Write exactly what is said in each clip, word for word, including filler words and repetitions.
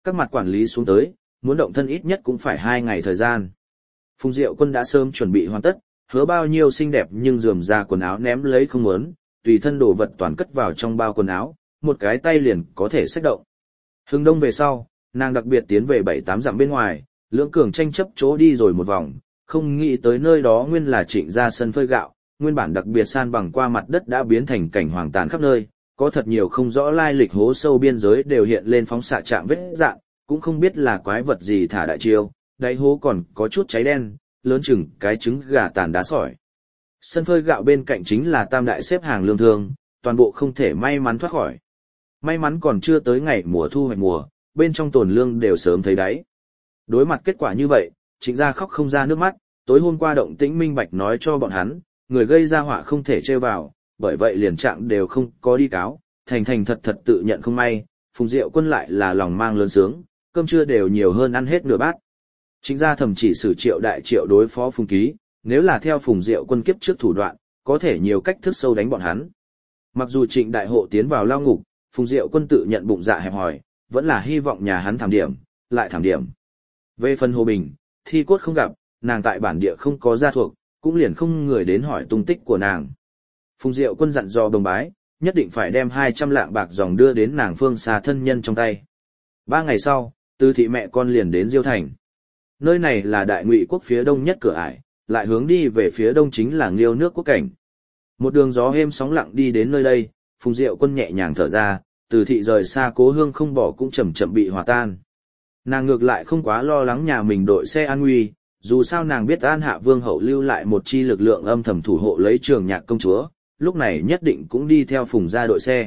Các mặt quản lý xuống tới, muốn động thân ít nhất cũng phải hai ngày thời gian. Phùng Diệu Quân đã sớm chuẩn bị hoàn tất, hứa bao nhiêu xinh đẹp nhưng rườm rà quần áo ném lấy không muốn, tùy thân đồ vật toàn cất vào trong bao quần áo, một cái tay liền có thể xách động. Hưng đông về sau, nàng đặc biệt tiến về bảy tám dặm bên ngoài, lưỡng cường tranh chấp chỗ đi rồi một vòng, không nghĩ tới nơi đó nguyên là Trịnh gia sân phơi gạo, nguyên bản đặc biệt san bằng qua mặt đất đã biến thành cảnh hoàng tàn khắp nơi, có thật nhiều không rõ lai lịch hố sâu biên giới đều hiện lên phóng xạ trạng vết dạng, cũng không biết là quái vật gì thả đại chiêu, đáy hố còn có chút cháy đen, lớn chừng cái trứng gà tàn đá sỏi. Sân phơi gạo bên cạnh chính là tam đại xếp hàng lương thương, toàn bộ không thể may mắn thoát khỏi. May mắn còn chưa tới ngày mùa thu hoạch mùa, bên trong tồn lương đều sớm thấy đáy. Đối mặt kết quả như vậy, Trịnh gia khóc không ra nước mắt, tối hôm qua động tĩnh minh bạch nói cho bọn hắn, người gây ra họa không thể trêu vào, bởi vậy liền trạng đều không có đi cáo, thành thành thật thật tự nhận không may, Phùng Diệu Quân lại là lòng mang lớn sướng, cơm trưa đều nhiều hơn ăn hết nửa bát. Trịnh gia thầm chỉ sử Triệu đại Triệu đối phó Phùng Ký, nếu là theo Phùng Diệu Quân kiếp trước thủ đoạn, có thể nhiều cách thức sâu đánh bọn hắn. Mặc dù Trịnh đại hộ tiến vào lao ngục, Phùng Diệu Quân tự nhận bụng dạ hẹp hòi, vẫn là hy vọng nhà hắn thảm điểm, lại thảm điểm. Về phần Hồ Bình, thi cốt không gặp, nàng tại bản địa không có gia thuộc, cũng liền không người đến hỏi tung tích của nàng. Phùng Diệu Quân dặn dò Đồng Bái, nhất định phải đem hai trăm lạng bạc dòng đưa đến nàng phương xa thân nhân trong tay. Ba ngày sau, Tư thị mẹ con liền đến Diêu Thành. Nơi này là Đại Ngụy quốc phía đông nhất cửa ải, lại hướng đi về phía đông chính là Liêu nước quốc cảnh. Một đường gió êm sóng lặng đi đến nơi đây, Phùng Diệu Quân nhẹ nhàng thở ra, Từ thị rời xa cố hương không bỏ cũng chậm chậm bị hòa tan. Nàng ngược lại không quá lo lắng nhà mình đội xe an nguy, dù sao nàng biết An Hạ Vương hậu lưu lại một chi lực lượng âm thầm thủ hộ lấy Trường Nhạc công chúa, lúc này nhất định cũng đi theo Phùng gia đội xe.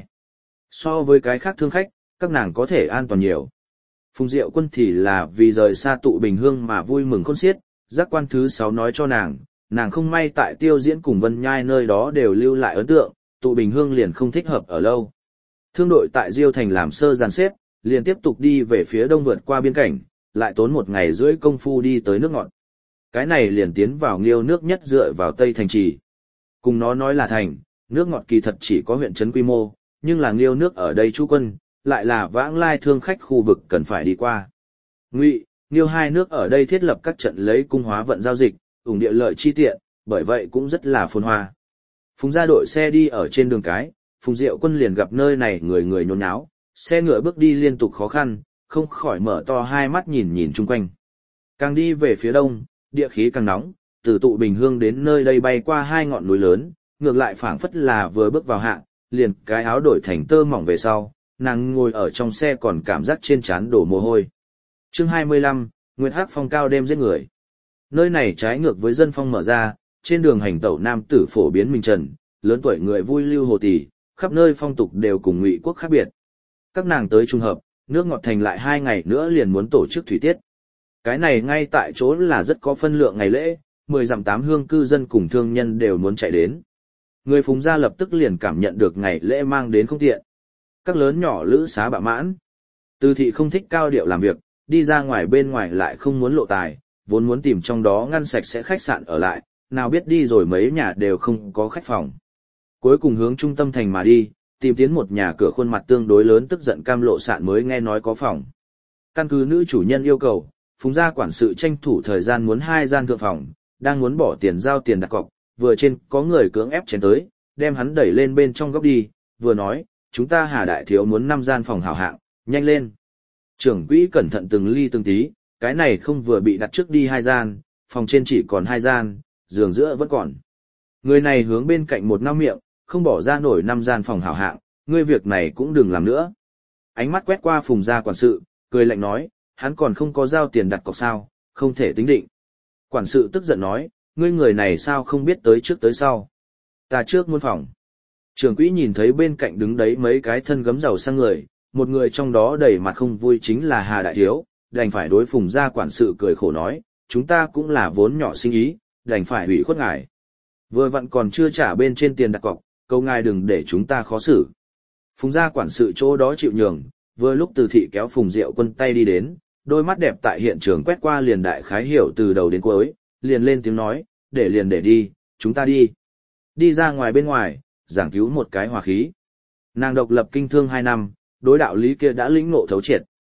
So với cái khác thương khách, các nàng có thể an toàn nhiều. Phùng Diệu Quân thì là vì rời xa tụ Bình Hương mà vui mừng khôn xiết, giác quan thứ sáu nói cho nàng, nàng không may tại Tiêu Diễn cùng Vân Nhai nơi đó đều lưu lại ấn tượng, tụ Bình Hương liền không thích hợp ở lâu. Thương đội tại Diêu Thành làm sơ dàn xếp, liền tiếp tục đi về phía đông vượt qua biên cảnh, lại tốn một ngày rưỡi công phu đi tới nước ngọt. Cái này liền tiến vào Liêu nước nhất dựa vào Tây Thành Trì. Cùng nó nói là thành, nước ngọt kỳ thật chỉ có huyện trấn quy mô, nhưng là Liêu nước ở đây trú quân, lại là vãng lai thương khách khu vực cần phải đi qua. Ngụy, Liêu hai nước ở đây thiết lập các trận lấy cung hóa vận giao dịch, ủng địa lợi chi tiện, bởi vậy cũng rất là phồn hoa. Phùng gia đội xe đi ở trên đường cái, Phùng Diệu Quân liền gặp nơi này người người nhốn nháo, xe ngựa bước đi liên tục khó khăn, không khỏi mở to hai mắt nhìn nhìn chung quanh. Càng đi về phía đông, địa khí càng nóng, từ tụ Bình Hương đến nơi đây bay qua hai ngọn núi lớn, ngược lại phảng phất là vừa bước vào hạ, liền cái áo đổi thành tơ mỏng về sau, nàng ngồi ở trong xe còn cảm giác trên trán đổ mồ hôi. Chương hai mươi lăm, Nguyệt Hắc phong cao đêm giết người. Nơi này trái ngược với dân phong mở ra, trên đường hành tẩu nam tử phổ biến mình trần, lớn tuổi người vui lưu hồ tỷ, khắp nơi phong tục đều cùng Ngụy quốc khác biệt. Các nàng tới trùng hợp, nước ngọt thành lại hai ngày nữa liền muốn tổ chức thủy tiết. Cái này ngay tại chỗ là rất có phân lượng ngày lễ, mười dặm tám hương cư dân cùng thương nhân đều muốn chạy đến. Người Phùng gia lập tức liền cảm nhận được ngày lễ mang đến không tiện. Các lớn nhỏ lữ xá bạ mãn. Từ thị không thích cao điệu làm việc, đi ra ngoài bên ngoài lại không muốn lộ tài, vốn muốn tìm trong đó ngăn sạch sẽ khách sạn ở lại, nào biết đi rồi mấy nhà đều không có khách phòng. Cuối cùng hướng trung tâm thành mà đi, tìm tiến một nhà cửa khuôn mặt tương đối lớn tức giận cam lộ sạn mới nghe nói có phòng. Căn cứ nữ chủ nhân yêu cầu, Phùng gia quản sự tranh thủ thời gian muốn hai gian thượng phòng, đang muốn bỏ tiền giao tiền đặt cọc, vừa trên có người cưỡng ép chén tới, đem hắn đẩy lên bên trong góc đi, vừa nói, chúng ta Hà đại thiếu muốn năm gian phòng hảo hạng, nhanh lên. Trưởng quỹ cẩn thận từng ly từng tí, cái này không vừa bị đặt trước đi hai gian, phòng trên chỉ còn hai gian, giường giữa vẫn còn. Người này hướng bên cạnh một nao miệng, không bỏ ra nổi năm gian phòng hảo hạng, ngươi việc này cũng đừng làm nữa. Ánh mắt quét qua Phùng gia quản sự, cười lạnh nói, hắn còn không có giao tiền đặt cọc sao, không thể tính định. Quản sự tức giận nói, ngươi người này sao không biết tới trước tới sau. Ta trước muốn phòng. Trưởng quỹ nhìn thấy bên cạnh đứng đấy mấy cái thân gấm giàu sang người, một người trong đó đầy mặt không vui chính là Hà đại thiếu, đành phải đối Phùng gia quản sự cười khổ nói, chúng ta cũng là vốn nhỏ sinh ý, đành phải hủy khuất ngài. Vừa vặn còn chưa trả bên trên tiền đặt cọc, câu ngài đừng để chúng ta khó xử. Phùng gia quản sự chỗ đó chịu nhường, vừa lúc Từ thị kéo Phùng Diệu Quân tay đi đến, đôi mắt đẹp tại hiện trường quét qua liền đại khái hiểu từ đầu đến cuối, liền lên tiếng nói, để liền để đi, chúng ta đi. Đi ra ngoài bên ngoài, giảng cứu một cái hòa khí. Nàng độc lập kinh thương hai năm, đối đạo lý kia đã lĩnh ngộ thấu triệt.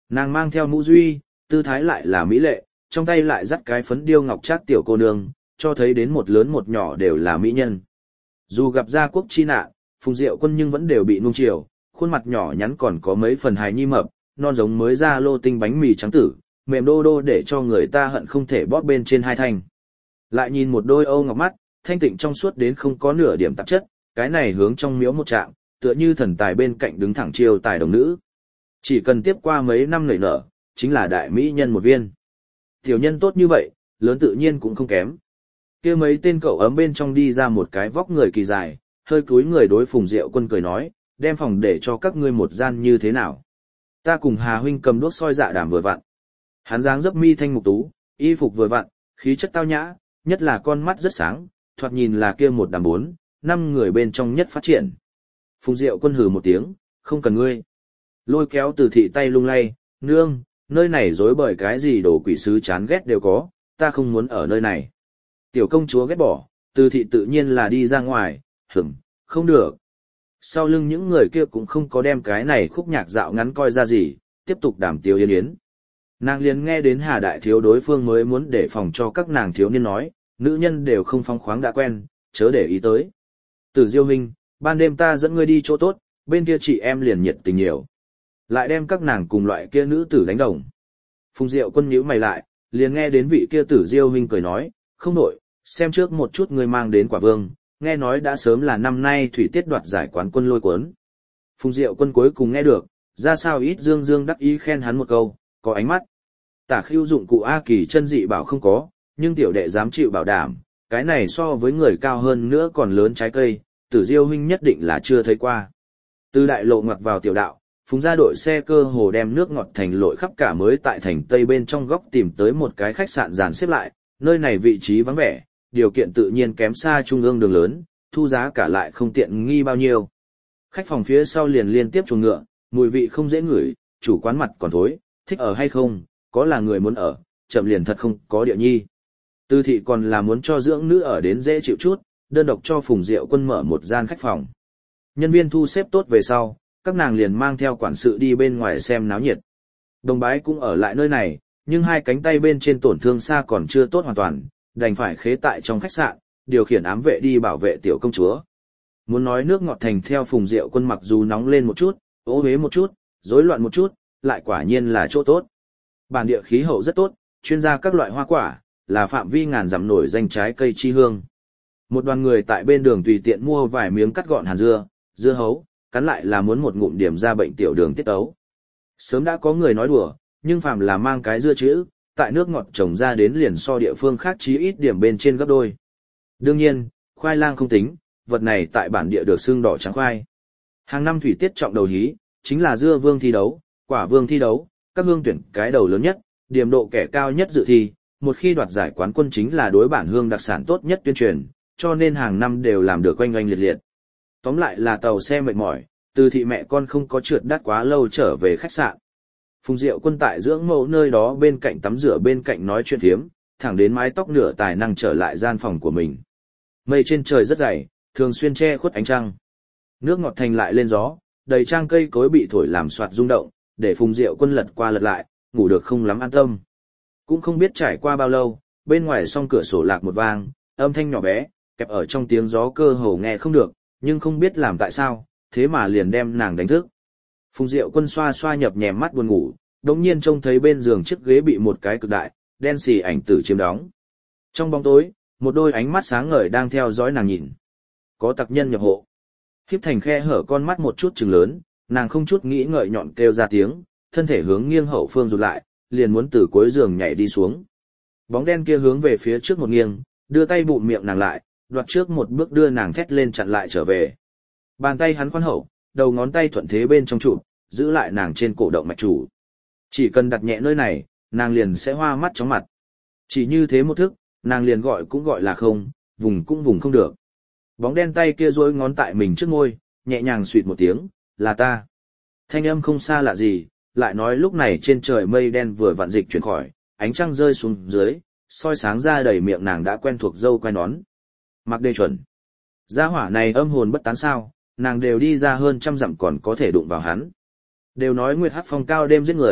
Nàng mang theo mũ duy, tư thái lại là mỹ lệ, trong tay lại dắt cái phấn điêu ngọc trác tiểu cô nương, cho thấy đến một lớn một nhỏ đều là mỹ nhân. Dù gặp gia quốc chi nạn, Phùng Diệu Quân nhưng vẫn đều bị nuông chiều, khuôn mặt nhỏ nhắn còn có mấy phần hài nhi mập, non giống mới ra lô tinh bánh mì trắng tử, mềm đô đô để cho người ta hận không thể bóp bên trên hai thanh. Lại nhìn một đôi âu ngọc mắt, thanh tịnh trong suốt đến không có nửa điểm tạp chất, cái này hướng trong miếu một trạng, tựa như thần tài bên cạnh đứng thẳng chiêu tài đồng nữ. Chỉ cần tiếp qua mấy năm nảy nở, chính là đại mỹ nhân một viên. Tiểu nhân tốt như vậy, lớn tự nhiên cũng không kém. Kia mấy tên cậu ấm bên trong đi ra một cái vóc người kỳ dài, hơi cúi người đối Phùng Diệu Quân cười nói, đem phòng để cho các ngươi một gian như thế nào. Ta cùng Hà huynh cầm đuốc soi dạ đàm vừa vặn. Hắn dáng dấp mi thanh mục tú, y phục vừa vặn, khí chất tao nhã, nhất là con mắt rất sáng, thoạt nhìn là kia một đám bốn, năm người bên trong nhất phát triển. Phùng Diệu Quân hừ một tiếng, không cần ngươi. Lôi kéo Từ thị tay lung lay, nương, nơi này rối bời cái gì đồ quỷ sứ chán ghét đều có, ta không muốn ở nơi này. Tiểu công chúa ghét bỏ, Từ thị tự nhiên là đi ra ngoài, hửm, không được. Sau lưng những người kia cũng không có đem cái này khúc nhạc dạo ngắn coi ra gì, tiếp tục đàm tiếu yên yến. Nàng liền nghe đến Hà đại thiếu đối phương mới muốn để phòng cho các nàng thiếu niên nói, nữ nhân đều không phóng khoáng đã quen, chớ để ý tới. Tử Diêu huynh, ban đêm ta dẫn ngươi đi chỗ tốt, bên kia chị em liền nhiệt tình nhiều. Lại đem các nàng cùng loại kia nữ tử đánh đồng. Phùng Diệu Quân nhíu mày lại, liền nghe đến vị kia Tử Diêu huynh cười nói, không nổi, xem trước một chút ngươi mang đến quả vương, nghe nói đã sớm là năm nay thủy tiết đoạt giải quán quân lôi cuốn. Phùng Diệu Quân cuối cùng nghe được, ra sao ít dương dương đắc ý khen hắn một câu, có ánh mắt. Tả Khưu dụng cụ A Kỳ chân dị bảo không có, nhưng tiểu đệ dám chịu bảo đảm, cái này so với người cao hơn nữa còn lớn trái cây, Tử Diêu huynh nhất định là chưa thấy qua. Từ đại lộ ngoặt vào tiểu đạo, Phùng gia đội xe cơ hồ đem nước ngọt thành lội khắp cả mới tại thành Tây bên trong góc tìm tới một cái khách sạn dàn xếp lại, nơi này vị trí vắng vẻ, điều kiện tự nhiên kém xa trung ương đường lớn, thu giá cả lại không tiện nghi bao nhiêu. Khách phòng phía sau liền liên tiếp chuồng ngựa, mùi vị không dễ ngửi, chủ quán mặt còn thối, thích ở hay không, có là người muốn ở, chậm liền thật không có địa nhi. Tư thị còn là muốn cho dưỡng nữ ở đến dễ chịu chút, đơn độc cho Phùng Diệu Quân mở một gian khách phòng. Nhân viên thu xếp tốt về sau, các nàng liền mang theo quản sự đi bên ngoài xem náo nhiệt. Đồng bái cũng ở lại nơi này, nhưng hai cánh tay bên trên tổn thương xa còn chưa tốt hoàn toàn, đành phải khế tại trong khách sạn, điều khiển ám vệ đi bảo vệ tiểu công chúa. Muốn nói nước ngọt thành theo Phùng Diệu Quân mặc dù nóng lên một chút, ố huế một chút, rối loạn một chút, lại quả nhiên là chỗ tốt. Bản địa khí hậu rất tốt, chuyên gia các loại hoa quả, là phạm vi ngàn dặm nổi danh trái cây chi hương. Một đoàn người tại bên đường tùy tiện mua vài miếng cắt gọn hàn dưa, dưa hấu, cắn lại là muốn một ngụm điểm ra bệnh tiểu đường tiết ấu. Sớm đã có người nói đùa, nhưng phàm là mang cái dưa chữ, tại nước ngọt trồng ra đến liền so địa phương khác chí ít điểm bên trên gấp đôi. Đương nhiên, khoai lang không tính, vật này tại bản địa được xương đỏ trắng khoai. Hàng năm thủy tiết trọng đầu hí, chính là dưa vương thi đấu, quả vương thi đấu, các hương tuyển cái đầu lớn nhất, điểm độ kẻ cao nhất dự thi, một khi đoạt giải quán quân chính là đối bản hương đặc sản tốt nhất tuyên truyền, cho nên hàng năm đều làm được oanh oanh liệt liệt. Tóm lại là tàu xe mệt mỏi, Từ thị mẹ con không có trượt đắt quá lâu trở về khách sạn. Phùng Diệu Quân tại dưỡng mẫu nơi đó bên cạnh tắm rửa bên cạnh nói chuyện phiếm, thẳng đến mái tóc nửa tài năng trở lại gian phòng của mình. Mây trên trời rất dày, thường xuyên che khuất ánh trăng. Nước ngọt thành lại lên gió, đầy trang cây cối bị thổi làm soạt rung động, để Phùng Diệu Quân lật qua lật lại, ngủ được không lắm an tâm. Cũng không biết trải qua bao lâu, bên ngoài song cửa sổ lạc một vang, âm thanh nhỏ bé, kẹp ở trong tiếng gió cơ hồ nghe không được, nhưng không biết làm tại sao, thế mà liền đem nàng đánh thức. Phùng Diệu Quân xoa xoa nhập nhèm mắt buồn ngủ, đột nhiên trông thấy bên giường chiếc ghế bị một cái cực đại, đen xì ảnh tử chiếm đóng. Trong bóng tối, một đôi ánh mắt sáng ngời đang theo dõi nàng nhìn. Có tặc nhân nhập hộ. Khiếp thành khe hở con mắt một chút trừng lớn, nàng không chút nghĩ ngợi nhọn kêu ra tiếng, thân thể hướng nghiêng hậu phương rụt lại, liền muốn từ cuối giường nhảy đi xuống. Bóng đen kia hướng về phía trước một nghiêng, đưa tay bụm miệng nàng lại, đoạt trước một bước đưa nàng thét lên chặn lại trở về. Bàn tay hắn khoan hậu, đầu ngón tay thuận thế bên trong trụ, giữ lại nàng trên cổ động mạch chủ. Chỉ cần đặt nhẹ nơi này, nàng liền sẽ hoa mắt chóng mặt. Chỉ như thế một thức, nàng liền gọi cũng gọi là không, vùng cũng vùng không được. Bóng đen tay kia duỗi ngón tại mình trước môi, nhẹ nhàng suýt một tiếng, là ta. Thanh âm không xa lạ gì, lại nói lúc này trên trời mây đen vừa vặn dịch chuyển khỏi, ánh trăng rơi xuống dưới, soi sáng ra đầy miệng nàng đã quen thuộc dâu quai nón. Mặc Đề Chuẩn. Gia hỏa này âm hồn bất tán sao, nàng đều đi ra hơn trăm dặm còn có thể đụng vào hắn. Đều nói Nguyệt Hắc Phong cao đêm giết người,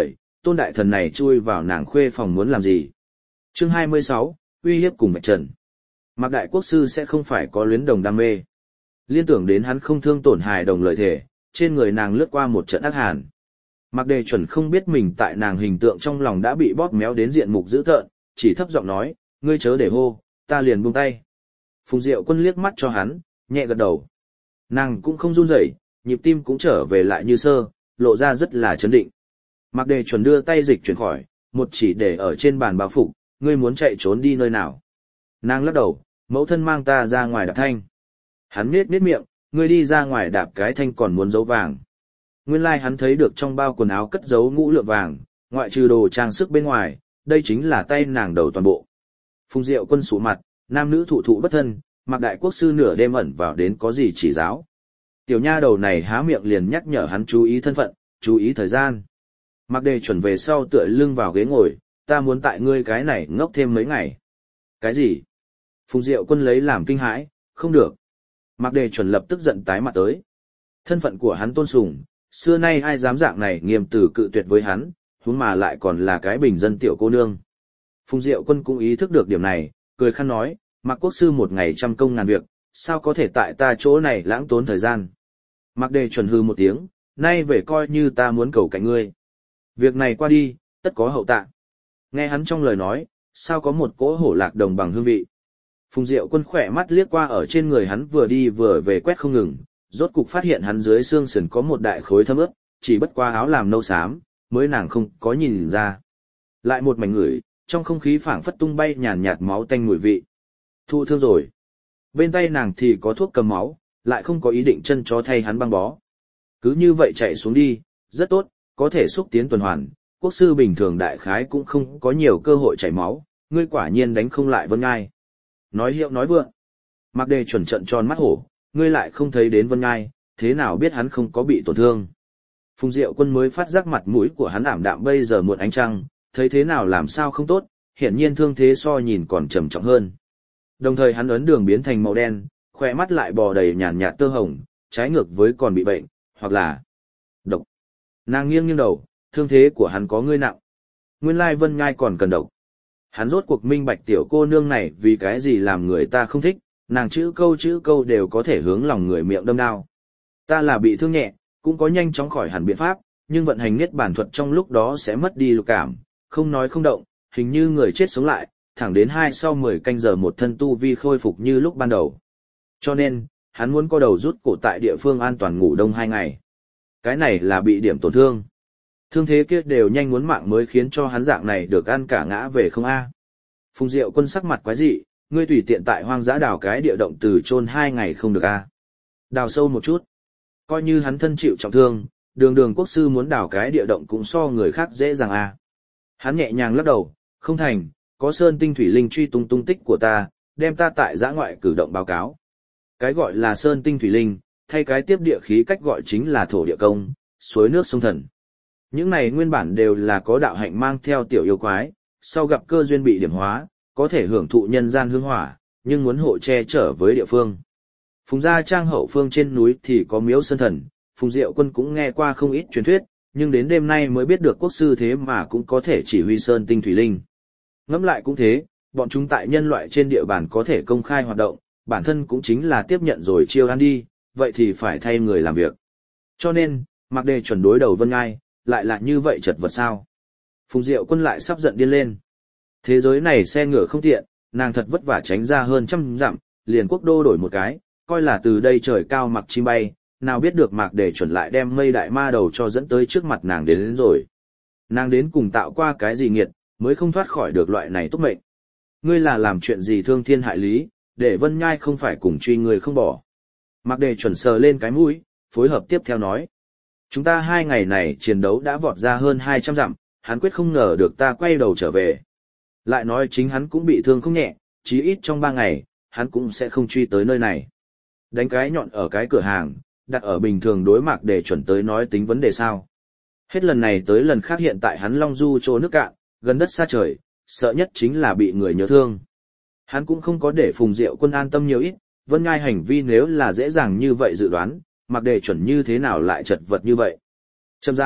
tôn đại thần này chui vào nàng khuê phòng muốn làm gì. Chương hai mươi sáu, uy hiếp cùng Bạch Trần. Mạc Đại Quốc Sư sẽ không phải có luyến đồng đam mê. Liên tưởng đến hắn không thương tổn hài đồng lợi thể, trên người nàng lướt qua một trận ác hàn. Mạc Đề Chuẩn không biết mình tại nàng hình tượng trong lòng đã bị bóp méo đến diện mục dữ tợn, chỉ thấp giọng nói, ngươi chớ để hô, ta liền buông tay. Phùng Diệu Quân liếc mắt cho hắn, nhẹ gật đầu. Nàng cũng không run rẩy, nhịp tim cũng trở về lại như sơ, lộ ra rất là chấn định. Mạc Đề Chuẩn đưa tay dịch chuyển khỏi, một chỉ để ở trên bàn bao phục, ngươi muốn chạy trốn đi nơi nào. Nàng lắc đầu, mẫu thân mang ta ra ngoài đạp thanh. Hắn nhếch nhếch miệng, ngươi đi ra ngoài đạp cái thanh còn muốn giấu vàng. Nguyên lai like hắn thấy được trong bao quần áo cất giấu ngũ lượng vàng, ngoại trừ đồ trang sức bên ngoài, đây chính là tay nàng đầu toàn bộ. Phùng Diệu Quân sụ mặt, nam nữ thụ thụ bất thân, Mạc Đại Quốc Sư nửa đêm ẩn vào đến có gì chỉ giáo. Tiểu nha đầu này há miệng liền nhắc nhở hắn chú ý thân phận, chú ý thời gian. Mạc Đề Chuẩn về sau tựa lưng vào ghế ngồi, ta muốn tại ngươi cái này ngốc thêm mấy ngày. Cái gì? Phùng Diệu Quân lấy làm kinh hãi, không được. Mạc Đề Chuẩn lập tức giận tái mặt tới. Thân phận của hắn tôn sùng, xưa nay ai dám dạng này nghiêm tử cự tuyệt với hắn, huống mà lại còn là cái bình dân tiểu cô nương. Phùng Diệu Quân cũng ý thức được điểm này, cười khăn nói, Mạc Quốc Sư một ngày trăm công ngàn việc, sao có thể tại ta chỗ này lãng tốn thời gian. Mạc Đề Chuẩn hư một tiếng, nay về coi như ta muốn cầu cạnh ngươi. Việc này qua đi, tất có hậu tạ. Nghe hắn trong lời nói, sao có một cỗ hổ lạc đồng bằng hương vị. Phùng Diệu Quân khỏe mắt liếc qua ở trên người hắn vừa đi vừa về quét không ngừng, rốt cục phát hiện hắn dưới xương sườn có một đại khối thâm ướt, chỉ bất qua áo làm nâu xám, mới nàng không có nhìn ra. Lại một mảnh ngửi, trong không khí phảng phất tung bay nhàn nhạt máu tanh mùi vị. Thụ thương rồi. Bên tay nàng thì có thuốc cầm máu, lại không có ý định chân chó thay hắn băng bó. Cứ như vậy chạy xuống đi, rất tốt, có thể xúc tiến tuần hoàn, Quốc Sư bình thường đại khái cũng không có nhiều cơ hội chảy máu, ngươi quả nhiên đánh không lại Vân Ngai. Nói hiệu nói vượng. Mạc Đề Chuẩn trận tròn mắt hổ, ngươi lại không thấy đến Vân Ngai, thế nào biết hắn không có bị tổn thương. Phùng Diệu Quân mới phát giác mặt mũi của hắn ảm đạm bây giờ muộn ánh trăng, thấy thế nào làm sao không tốt, hiển nhiên thương thế so nhìn còn trầm trọng hơn. Đồng thời hắn ấn đường biến thành màu đen, khỏe mắt lại bò đầy nhàn nhạt tơ hồng, trái ngược với còn bị bệnh, hoặc là độc. Nàng nghiêng nghiêng đầu, thương thế của hắn có ngươi nặng. Nguyên lai Vân Ngai còn cần độc. Hắn rốt cuộc minh bạch tiểu cô nương này vì cái gì làm người ta không thích, nàng chữ câu chữ câu đều có thể hướng lòng người miệng đâm đao. Ta là bị thương nhẹ, cũng có nhanh chóng khỏi hẳn biện pháp, nhưng vận hành niết bản thuật trong lúc đó sẽ mất đi lục cảm, không nói không động, hình như người chết sống lại, thẳng đến hai sau mười canh giờ một thân tu vi khôi phục như lúc ban đầu. Cho nên, hắn muốn co đầu rút cổ tại địa phương an toàn ngủ đông hai ngày. Cái này là bị điểm tổn thương. Thương thế kia đều nhanh muốn mạng mới khiến cho hắn dạng này được ăn cả ngã về không a. Phùng Diệu Quân sắc mặt quái dị, ngươi tùy tiện tại hoang dã đào cái địa động từ chôn hai ngày không được a. Đào sâu một chút. Coi như hắn thân chịu trọng thương, đường đường Quốc Sư muốn đào cái địa động cũng so người khác dễ dàng a. Hắn nhẹ nhàng lắc đầu, không thành, có sơn tinh thủy linh truy tung tung tích của ta, đem ta tại giã ngoại cử động báo cáo. Cái gọi là sơn tinh thủy linh, thay cái tiếp địa khí cách gọi chính là thổ địa công, suối nước sông thần. Những này nguyên bản đều là có đạo hạnh mang theo tiểu yêu quái, sau gặp cơ duyên bị điểm hóa, có thể hưởng thụ nhân gian hương hỏa, nhưng muốn hộ che trở với địa phương. Phùng gia trang hậu phương trên núi thì có miếu sơn thần, Phùng Diệu Quân cũng nghe qua không ít truyền thuyết, nhưng đến đêm nay mới biết được Quốc Sư thế mà cũng có thể chỉ huy sơn tinh thủy linh. Ngẫm lại cũng thế, bọn chúng tại nhân loại trên địa bàn có thể công khai hoạt động, bản thân cũng chính là tiếp nhận rồi chiêu ăn đi, vậy thì phải thay người làm việc. Cho nên, Mạc Đề Chuẩn đối đầu Vân Ngai, lại là như vậy chật vật sao. Phùng Diệu Quân lại sắp giận điên lên. Thế giới này xe ngựa không tiện, nàng thật vất vả tránh ra hơn trăm dặm, liền quốc đô đổi một cái, coi là từ đây trời cao mặc chim bay, nào biết được Mạc Đề Chuẩn lại đem mây đại ma đầu cho dẫn tới trước mặt nàng đến, đến rồi. Nàng đến cùng tạo qua cái gì nghiệt, mới không thoát khỏi được loại này túc mệnh. Ngươi là làm chuyện gì thương thiên hại lý, để Vân Nhai không phải cùng truy người không bỏ. Mạc Đề Chuẩn sờ lên cái mũi, phối hợp tiếp theo nói. Chúng ta hai ngày này chiến đấu đã vọt ra hơn hai trăm dặm, hắn quyết không ngờ được ta quay đầu trở về. Lại nói chính hắn cũng bị thương không nhẹ, chí ít trong ba ngày, hắn cũng sẽ không truy tới nơi này. Đánh cái nhọn ở cái cửa hàng, đặt ở bình thường đối Mạc Đề Chuẩn tới nói tính vấn đề sao. Hết lần này tới lần khác hiện tại hắn long du chỗ nước cạn, gần đất xa trời, sợ nhất chính là bị người nhớ thương. Hắn cũng không có để Phùng Diệu Quân an tâm nhiều ít, Vân Ngai hành vi nếu là dễ dàng như vậy dự đoán, Mạc Đề Chuẩn như thế nào lại chật vật như vậy. Chậm rãi,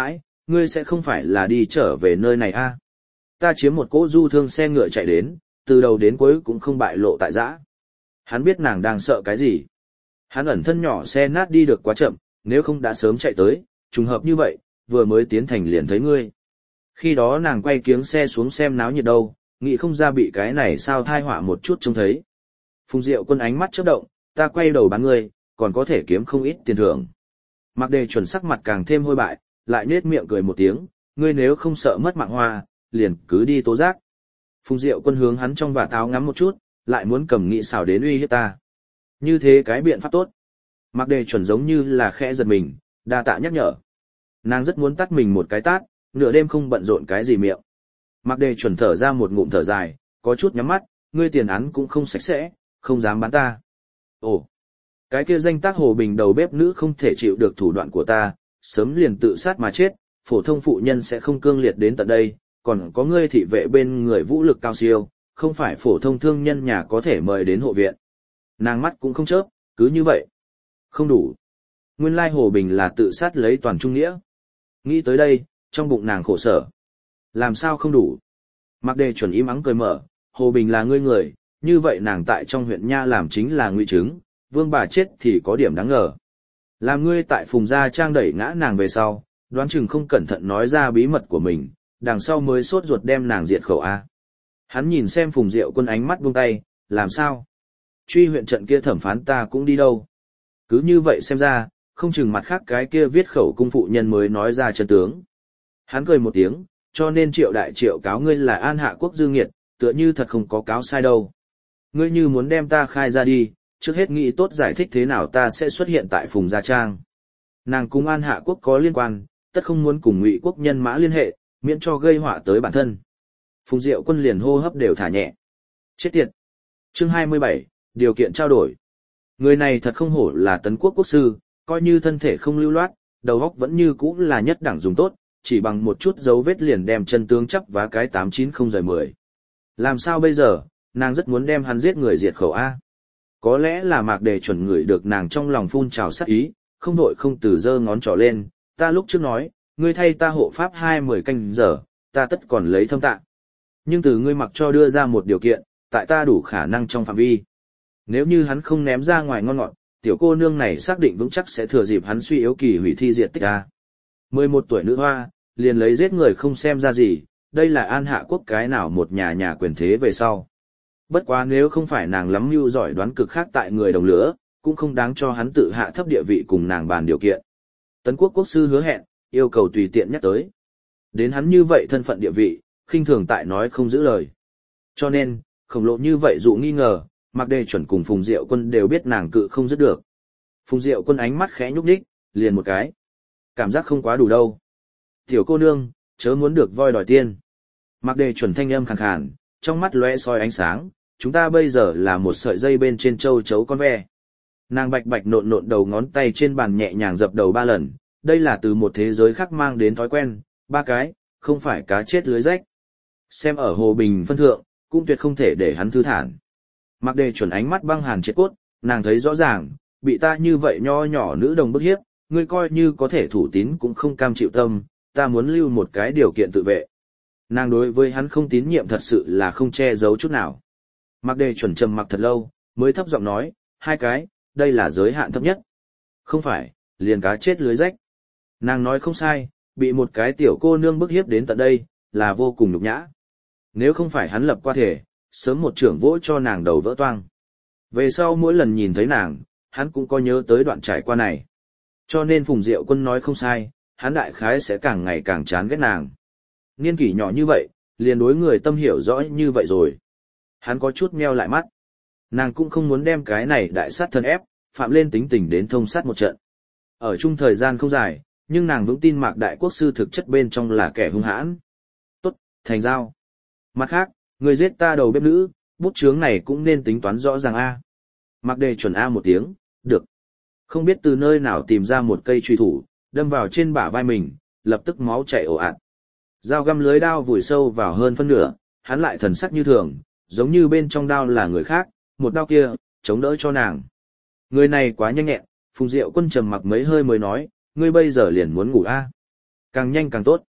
ngươi sẽ không phải là đi trở về nơi này a? Ta chiếm một cỗ du thương xe ngựa chạy đến, từ đầu đến cuối cũng không bại lộ tại giã. Hắn biết nàng đang sợ cái gì. Hắn ẩn thân nhỏ xe nát đi được quá chậm, nếu không đã sớm chạy tới, trùng hợp như vậy, vừa mới tiến thành liền thấy ngươi. Khi đó nàng quay kiếng xe xuống xem náo nhiệt đâu, nghĩ không ra bị cái này sao thai họa một chút trông thấy. Phùng Diệu Quân ánh mắt chớp động, ta quay đầu bán ngươi, còn có thể kiếm không ít tiền thưởng. Mạc Đề Chuẩn sắc mặt càng thêm hôi bại, lại nết miệng cười một tiếng, ngươi nếu không sợ mất mạng hoa, liền cứ đi tố giác. Phùng Diệu Quân hướng hắn trong vạt áo ngắm một chút, lại muốn cầm nghị xảo đến uy hiếp ta. Như thế cái biện pháp tốt. Mạc Đề Chuẩn giống như là khẽ giật mình, đa tạ nhắc nhở. Nàng rất muốn tắt mình một cái tát, nửa đêm không bận rộn cái gì miệng. Mạc Đề Chuẩn thở ra một ngụm thở dài, có chút nhắm mắt, ngươi tiền án cũng không sạch sẽ, không dám bán ta. Ồ, cái kia danh tác Hồ Bình đầu bếp nữ không thể chịu được thủ đoạn của ta, sớm liền tự sát mà chết, phổ thông phụ nhân sẽ không cương liệt đến tận đây, còn có ngươi thị vệ bên người vũ lực cao siêu, không phải phổ thông thương nhân nhà có thể mời đến hộ viện. Nàng mắt cũng không chớp, cứ như vậy. Không đủ. Nguyên lai Hồ Bình là tự sát lấy toàn trung nghĩa. Nghĩ tới đây, trong bụng nàng khổ sở. Làm sao không đủ? Mạc Đề Chuẩn im ắng cười mở, Hồ Bình là ngươi người, như vậy nàng tại trong huyện Nha làm chính là ngụy chứng, vương bà chết thì có điểm đáng ngờ. Làm ngươi tại Phùng Gia Trang đẩy ngã nàng về sau, đoán chừng không cẩn thận nói ra bí mật của mình, đằng sau mới sốt ruột đem nàng diệt khẩu A. Hắn nhìn xem Phùng Diệu Quân ánh mắt buông tay, làm sao? Truy huyện trận kia thẩm phán ta cũng đi đâu? Cứ như vậy xem ra, không chừng mặt khác cái kia viết khẩu cung phụ nhân mới nói ra chân tướng. Hắn cười một tiếng, cho nên Triệu đại triệu cáo ngươi là An Hạ Quốc dư nghiệt, tựa như thật không có cáo sai đâu. Ngươi như muốn đem ta khai ra đi, trước hết nghĩ tốt giải thích thế nào ta sẽ xuất hiện tại Phùng Gia Trang. Nàng cùng An Hạ Quốc có liên quan, tất không muốn cùng Ngụy Quốc nhân mã liên hệ, miễn cho gây họa tới bản thân. Phùng Diệu Quân liền hô hấp đều thả nhẹ. Chết tiệt. Chương hai mươi bảy, điều kiện trao đổi. Người này thật không hổ là Tấn Quốc quốc sư, coi như thân thể không lưu loát, đầu óc vẫn như cũ là nhất đẳng dùng tốt, chỉ bằng một chút dấu vết liền đem chân tướng chấp vá cái tám chín không rời mười. Làm sao bây giờ, nàng rất muốn đem hắn giết người diệt khẩu A. Có lẽ là Mạc Đề Chuẩn ngửi được nàng trong lòng phun trào sát ý, không đội không từ giơ ngón trỏ lên, ta lúc trước nói, ngươi thay ta hộ pháp hai mười canh giờ, ta tất còn lấy thâm tạ. Nhưng từ ngươi mặc cho đưa ra một điều kiện, tại ta đủ khả năng trong phạm vi. Nếu như hắn không ném ra ngoài ngon ngọt, tiểu cô nương này xác định vững chắc sẽ thừa dịp hắn suy yếu kỳ hủy thi diệt tích A. mười một tuổi nữ hoa, liền lấy giết người không xem ra gì, đây là An Hạ Quốc cái nào một nhà nhà quyền thế về sau. Bất quá nếu không phải nàng lắm mưu giỏi đoán cực khác tại người đồng lửa, cũng không đáng cho hắn tự hạ thấp địa vị cùng nàng bàn điều kiện. Tấn Quốc quốc sư hứa hẹn, yêu cầu tùy tiện nhắc tới. Đến hắn như vậy thân phận địa vị, khinh thường tại nói không giữ lời. Cho nên, khổng lồ như vậy dụ nghi ngờ, Mạc Đề Chuẩn cùng Phùng Diệu Quân đều biết nàng cự không dứt được. Phùng Diệu Quân ánh mắt khẽ nhúc nhích, liền một cái. Cảm giác không quá đủ đâu. Tiểu cô nương, chớ muốn được voi đòi tiên. Mạc Đề Chuẩn thanh âm khàn khàn, trong mắt lóe soi ánh sáng, chúng ta bây giờ là một sợi dây bên trên châu chấu con ve. Nàng bạch bạch nộn nộn đầu ngón tay trên bàn nhẹ nhàng dập đầu ba lần, đây là từ một thế giới khác mang đến thói quen, ba cái, không phải cá chết lưới rách. Xem ở Hồ Bình phân thượng, cũng tuyệt không thể để hắn thư thản. Mạc Đề Chuẩn ánh mắt băng hàn triệt cốt, nàng thấy rõ ràng, bị ta như vậy nho nhỏ nữ đồng bức hiếp, ngươi coi như có thể thủ tín cũng không cam chịu tâm, ta muốn lưu một cái điều kiện tự vệ. Nàng đối với hắn không tín nhiệm thật sự là không che giấu chút nào. Mạc Đề Chuẩn trầm mặc thật lâu, mới thấp giọng nói, hai cái, đây là giới hạn thấp nhất. Không phải, liền cá chết lưới rách. Nàng nói không sai, bị một cái tiểu cô nương bức hiếp đến tận đây, là vô cùng nhục nhã. Nếu không phải hắn lập qua thể, sớm một trưởng vỗ cho nàng đầu vỡ toang. Về sau mỗi lần nhìn thấy nàng, hắn cũng có nhớ tới đoạn trải qua này. Cho nên Phùng Diệu Quân nói không sai, hắn đại khái sẽ càng ngày càng chán ghét nàng. Niên kỷ nhỏ như vậy, liền đối người tâm hiểu rõ như vậy rồi. Hắn có chút meo lại mắt. Nàng cũng không muốn đem cái này đại sát thân ép, phạm lên tính tình đến thông sát một trận. Ở chung thời gian không dài, nhưng nàng vững tin Mạc Đại Quốc sư thực chất bên trong là kẻ hung hãn. Tốt, thành giao. Mặt khác, người giết ta đầu bếp nữ, bút chướng này cũng nên tính toán rõ ràng A. Mạc Đề Chuẩn A một tiếng, được. Không biết từ nơi nào tìm ra một cây truy thủ, đâm vào trên bả vai mình, lập tức máu chảy ồ ạt. Dao găm lưới đao vùi sâu vào hơn phân nửa, hắn lại thần sắc như thường, giống như bên trong đao là người khác, một đao kia, chống đỡ cho nàng. Người này quá nhanh nhẹn, Phùng Diệu Quân trầm mặc mấy hơi mới nói, ngươi bây giờ liền muốn ngủ A. Càng nhanh càng tốt.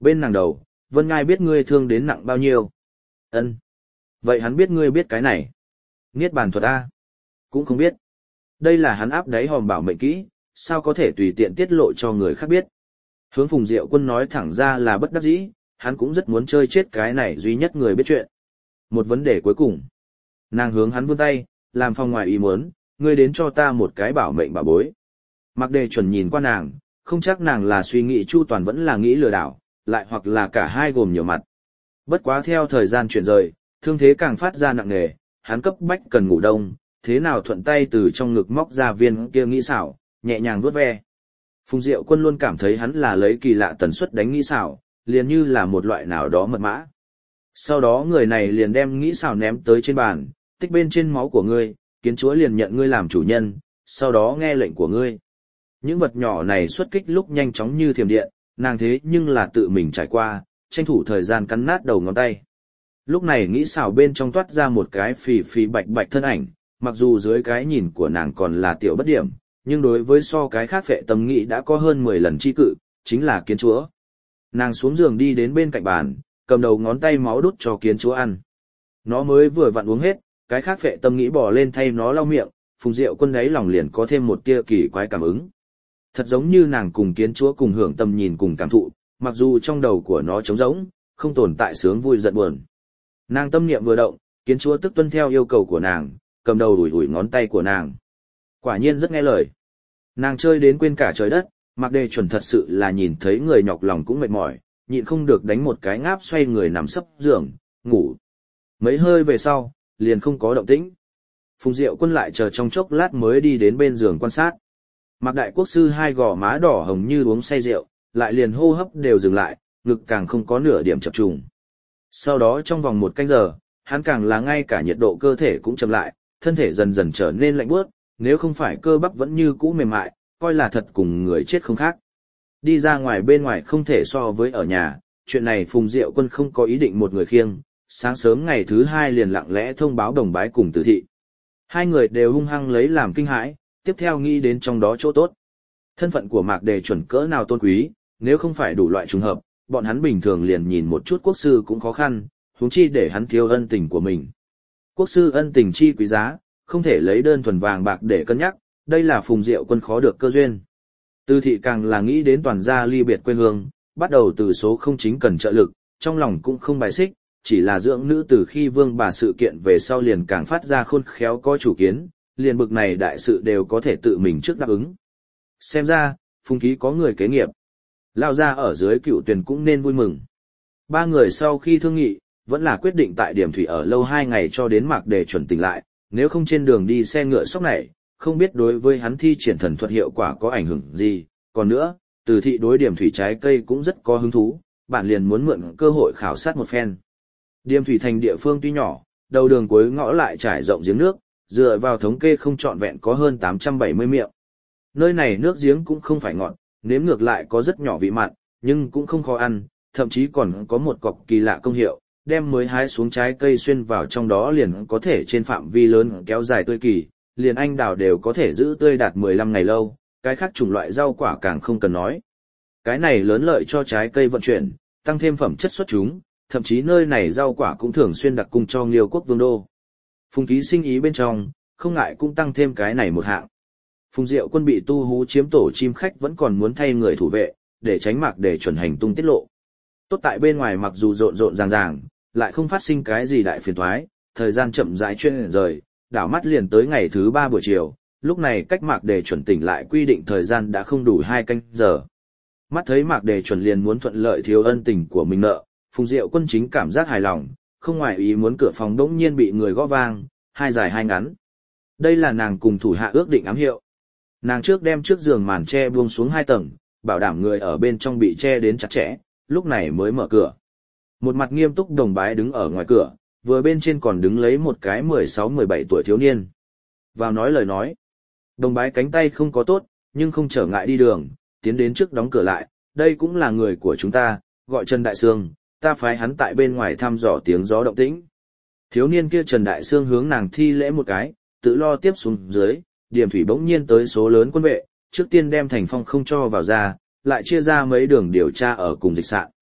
Bên nàng đầu, Vân Ngai biết ngươi thương đến nặng bao nhiêu. Ân. Vậy hắn biết ngươi biết cái này. Niết bàn thuật A. Cũng không biết. Đây là hắn áp đáy hòm bảo mệnh kỹ, sao có thể tùy tiện tiết lộ cho người khác biết. Hướng Phùng Diệu Quân nói thẳng ra là bất đắc dĩ, hắn cũng rất muốn chơi chết cái này duy nhất người biết chuyện. Một vấn đề cuối cùng. Nàng hướng hắn vươn tay, làm phòng ngoài ý muốn, ngươi đến cho ta một cái bảo mệnh bảo bối. Mạc Đề Chuẩn nhìn qua nàng, không chắc nàng là suy nghĩ chu toàn vẫn là nghĩ lừa đảo, lại hoặc là cả hai gồm nhiều mặt. Bất quá theo thời gian chuyển rời, thương thế càng phát ra nặng nề, hắn cấp bách cần ngủ đông, thế nào thuận tay từ trong ngực móc ra viên kia nghĩ xảo, nhẹ nhàng vuốt ve. Phùng Diệu Quân luôn cảm thấy hắn là lấy kỳ lạ tần suất đánh nghĩ xảo, liền như là một loại nào đó mật mã. Sau đó người này liền đem nghĩ xảo ném tới trên bàn, tích bên trên máu của ngươi, kiến chúa liền nhận ngươi làm chủ nhân, sau đó nghe lệnh của ngươi. Những vật nhỏ này xuất kích lúc nhanh chóng như thiểm điện, nàng thế nhưng là tự mình trải qua, tranh thủ thời gian cắn nát đầu ngón tay. Lúc này nghĩ xảo bên trong toát ra một cái phì phì bạch bạch thân ảnh, mặc dù dưới cái nhìn của nàng còn là tiểu bất điểm, nhưng đối với so cái khác phệ tâm nghĩ đã có hơn mười lần chi cự, chính là kiến chúa. Nàng xuống giường đi đến bên cạnh bàn, cầm đầu ngón tay máu đút cho kiến chúa ăn. Nó mới vừa vặn uống hết, cái khác phệ tâm nghĩ bỏ lên thay nó lau miệng, Phùng Diệu Quân ấy lòng liền có thêm một tia kỳ quái cảm ứng. Thật giống như nàng cùng kiến chúa cùng hưởng tầm nhìn cùng cảm thụ, mặc dù trong đầu của nó trống rỗng, không tồn tại sướng vui giận buồn. Nàng tâm niệm vừa động, kiến chúa tức tuân theo yêu cầu của nàng, cầm đầu đùi đùi ngón tay của nàng. Quả nhiên rất nghe lời. Nàng chơi đến quên cả trời đất, Mạc Đề Chuẩn thật sự là nhìn thấy người nhọc lòng cũng mệt mỏi, nhịn không được đánh một cái ngáp xoay người nằm sấp giường, ngủ. Mấy hơi về sau, liền không có động tĩnh. Phùng Diệu Quân lại chờ trong chốc lát mới đi đến bên giường quan sát. Mạc Đại Quốc Sư hai gò má đỏ hồng như uống say rượu, lại liền hô hấp đều dừng lại, ngực càng không có nửa điểm chập trùng. Sau đó trong vòng một canh giờ, hắn càng là ngay cả nhiệt độ cơ thể cũng chậm lại, thân thể dần dần trở nên lạnh buốt, nếu không phải cơ bắp vẫn như cũ mềm mại, coi là thật cùng người chết không khác. Đi ra ngoài bên ngoài không thể so với ở nhà, chuyện này Phùng Diệu Quân không có ý định một người khiêng, sáng sớm ngày thứ hai liền lặng lẽ thông báo Đồng Bái cùng Từ Thị. Hai người đều hung hăng lấy làm kinh hãi, tiếp theo nghĩ đến trong đó chỗ tốt. Thân phận của Mạc Đề Chuẩn cỡ nào tôn quý, nếu không phải đủ loại trùng hợp, bọn hắn bình thường liền nhìn một chút quốc sư cũng khó khăn, huống chi để hắn thiếu ân tình của mình. Quốc sư ân tình chi quý giá, không thể lấy đơn thuần vàng bạc để cân nhắc, đây là Phùng Diệu Quân khó được cơ duyên. Từ Thị càng là nghĩ đến toàn gia ly biệt quê hương, bắt đầu từ số không chính cần trợ lực, trong lòng cũng không bài xích, chỉ là dưỡng nữ từ khi vương bà sự kiện về sau liền càng phát ra khôn khéo có chủ kiến, liền bực này đại sự đều có thể tự mình trước đáp ứng. Xem ra, Phùng Ký có người kế nghiệp. Lao ra ở dưới Cựu Tuyền cũng nên vui mừng. Ba người sau khi thương nghị, vẫn là quyết định tại điểm thủy ở lâu hai ngày cho đến Mạc Đề Chuẩn tỉnh lại, nếu không trên đường đi xe ngựa sóc này, không biết đối với hắn thi triển thần thuật hiệu quả có ảnh hưởng gì. Còn nữa, Từ Thị đối điểm thủy trái cây cũng rất có hứng thú, bạn liền muốn mượn cơ hội khảo sát một phen. Điểm thủy thành địa phương tuy nhỏ, đầu đường cuối ngõ lại trải rộng giếng nước, dựa vào thống kê không trọn vẹn có hơn tám trăm bảy mươi miệng. Nơi này nước giếng cũng không phải ngọt, nếm ngược lại có rất nhỏ vị mặn, nhưng cũng không khó ăn, thậm chí còn có một cọc kỳ lạ công hiệu, đem mới hái xuống trái cây xuyên vào trong đó liền có thể trên phạm vi lớn kéo dài tươi kỳ, liền anh đào đều có thể giữ tươi đạt mười lăm ngày lâu, cái khác chủng loại rau quả càng không cần nói. Cái này lớn lợi cho trái cây vận chuyển, tăng thêm phẩm chất xuất chúng, thậm chí nơi này rau quả cũng thường xuyên đặc cung cho Nghiêu quốc vương đô. Phùng Ký sinh ý bên trong, không ngại cũng tăng thêm cái này một hạng. Phùng Diệu Quân bị tu hú chiếm tổ chim khách vẫn còn muốn thay người thủ vệ, để tránh Mạc Đề Chuẩn hành tung tiết lộ. Tốt tại bên ngoài mặc dù rộn rộn ràng ràng, lại không phát sinh cái gì đại phiền toái, thời gian chậm rãi chuyên rời, đảo mắt liền tới ngày thứ ba buổi chiều, lúc này cách Mạc Đề Chuẩn tỉnh lại quy định thời gian đã không đủ hai canh giờ. Mắt thấy Mạc Đề Chuẩn liền muốn thuận lợi thiếu ân tình của mình nợ, Phùng Diệu Quân chính cảm giác hài lòng, không ngoài ý muốn cửa phòng đống nhiên bị người gõ vang, hai dài hai ngắn. Đây là nàng cùng thủ hạ ước định ám hiệu. Nàng trước đem trước giường màn che buông xuống hai tầng, bảo đảm người ở bên trong bị che đến chặt chẽ, lúc này mới mở cửa. Một mặt nghiêm túc Đồng Bái đứng ở ngoài cửa, vừa bên trên còn đứng lấy một cái mười sáu mười bảy tuổi thiếu niên. Vào nói lời nói. Đồng Bái cánh tay không có tốt, nhưng không trở ngại đi đường, tiến đến trước đóng cửa lại, đây cũng là người của chúng ta, gọi Trần Đại Sương, ta phái hắn tại bên ngoài thăm dò tiếng gió động tĩnh. Thiếu niên kia Trần Đại Sương hướng nàng thi lễ một cái, tự lo tiếp xuống dưới, điểm thủy bỗng nhiên tới số lớn quân vệ, trước tiên đem Thành Phong không cho vào ra, lại chia ra mấy đường điều tra ở cùng dịch sạn.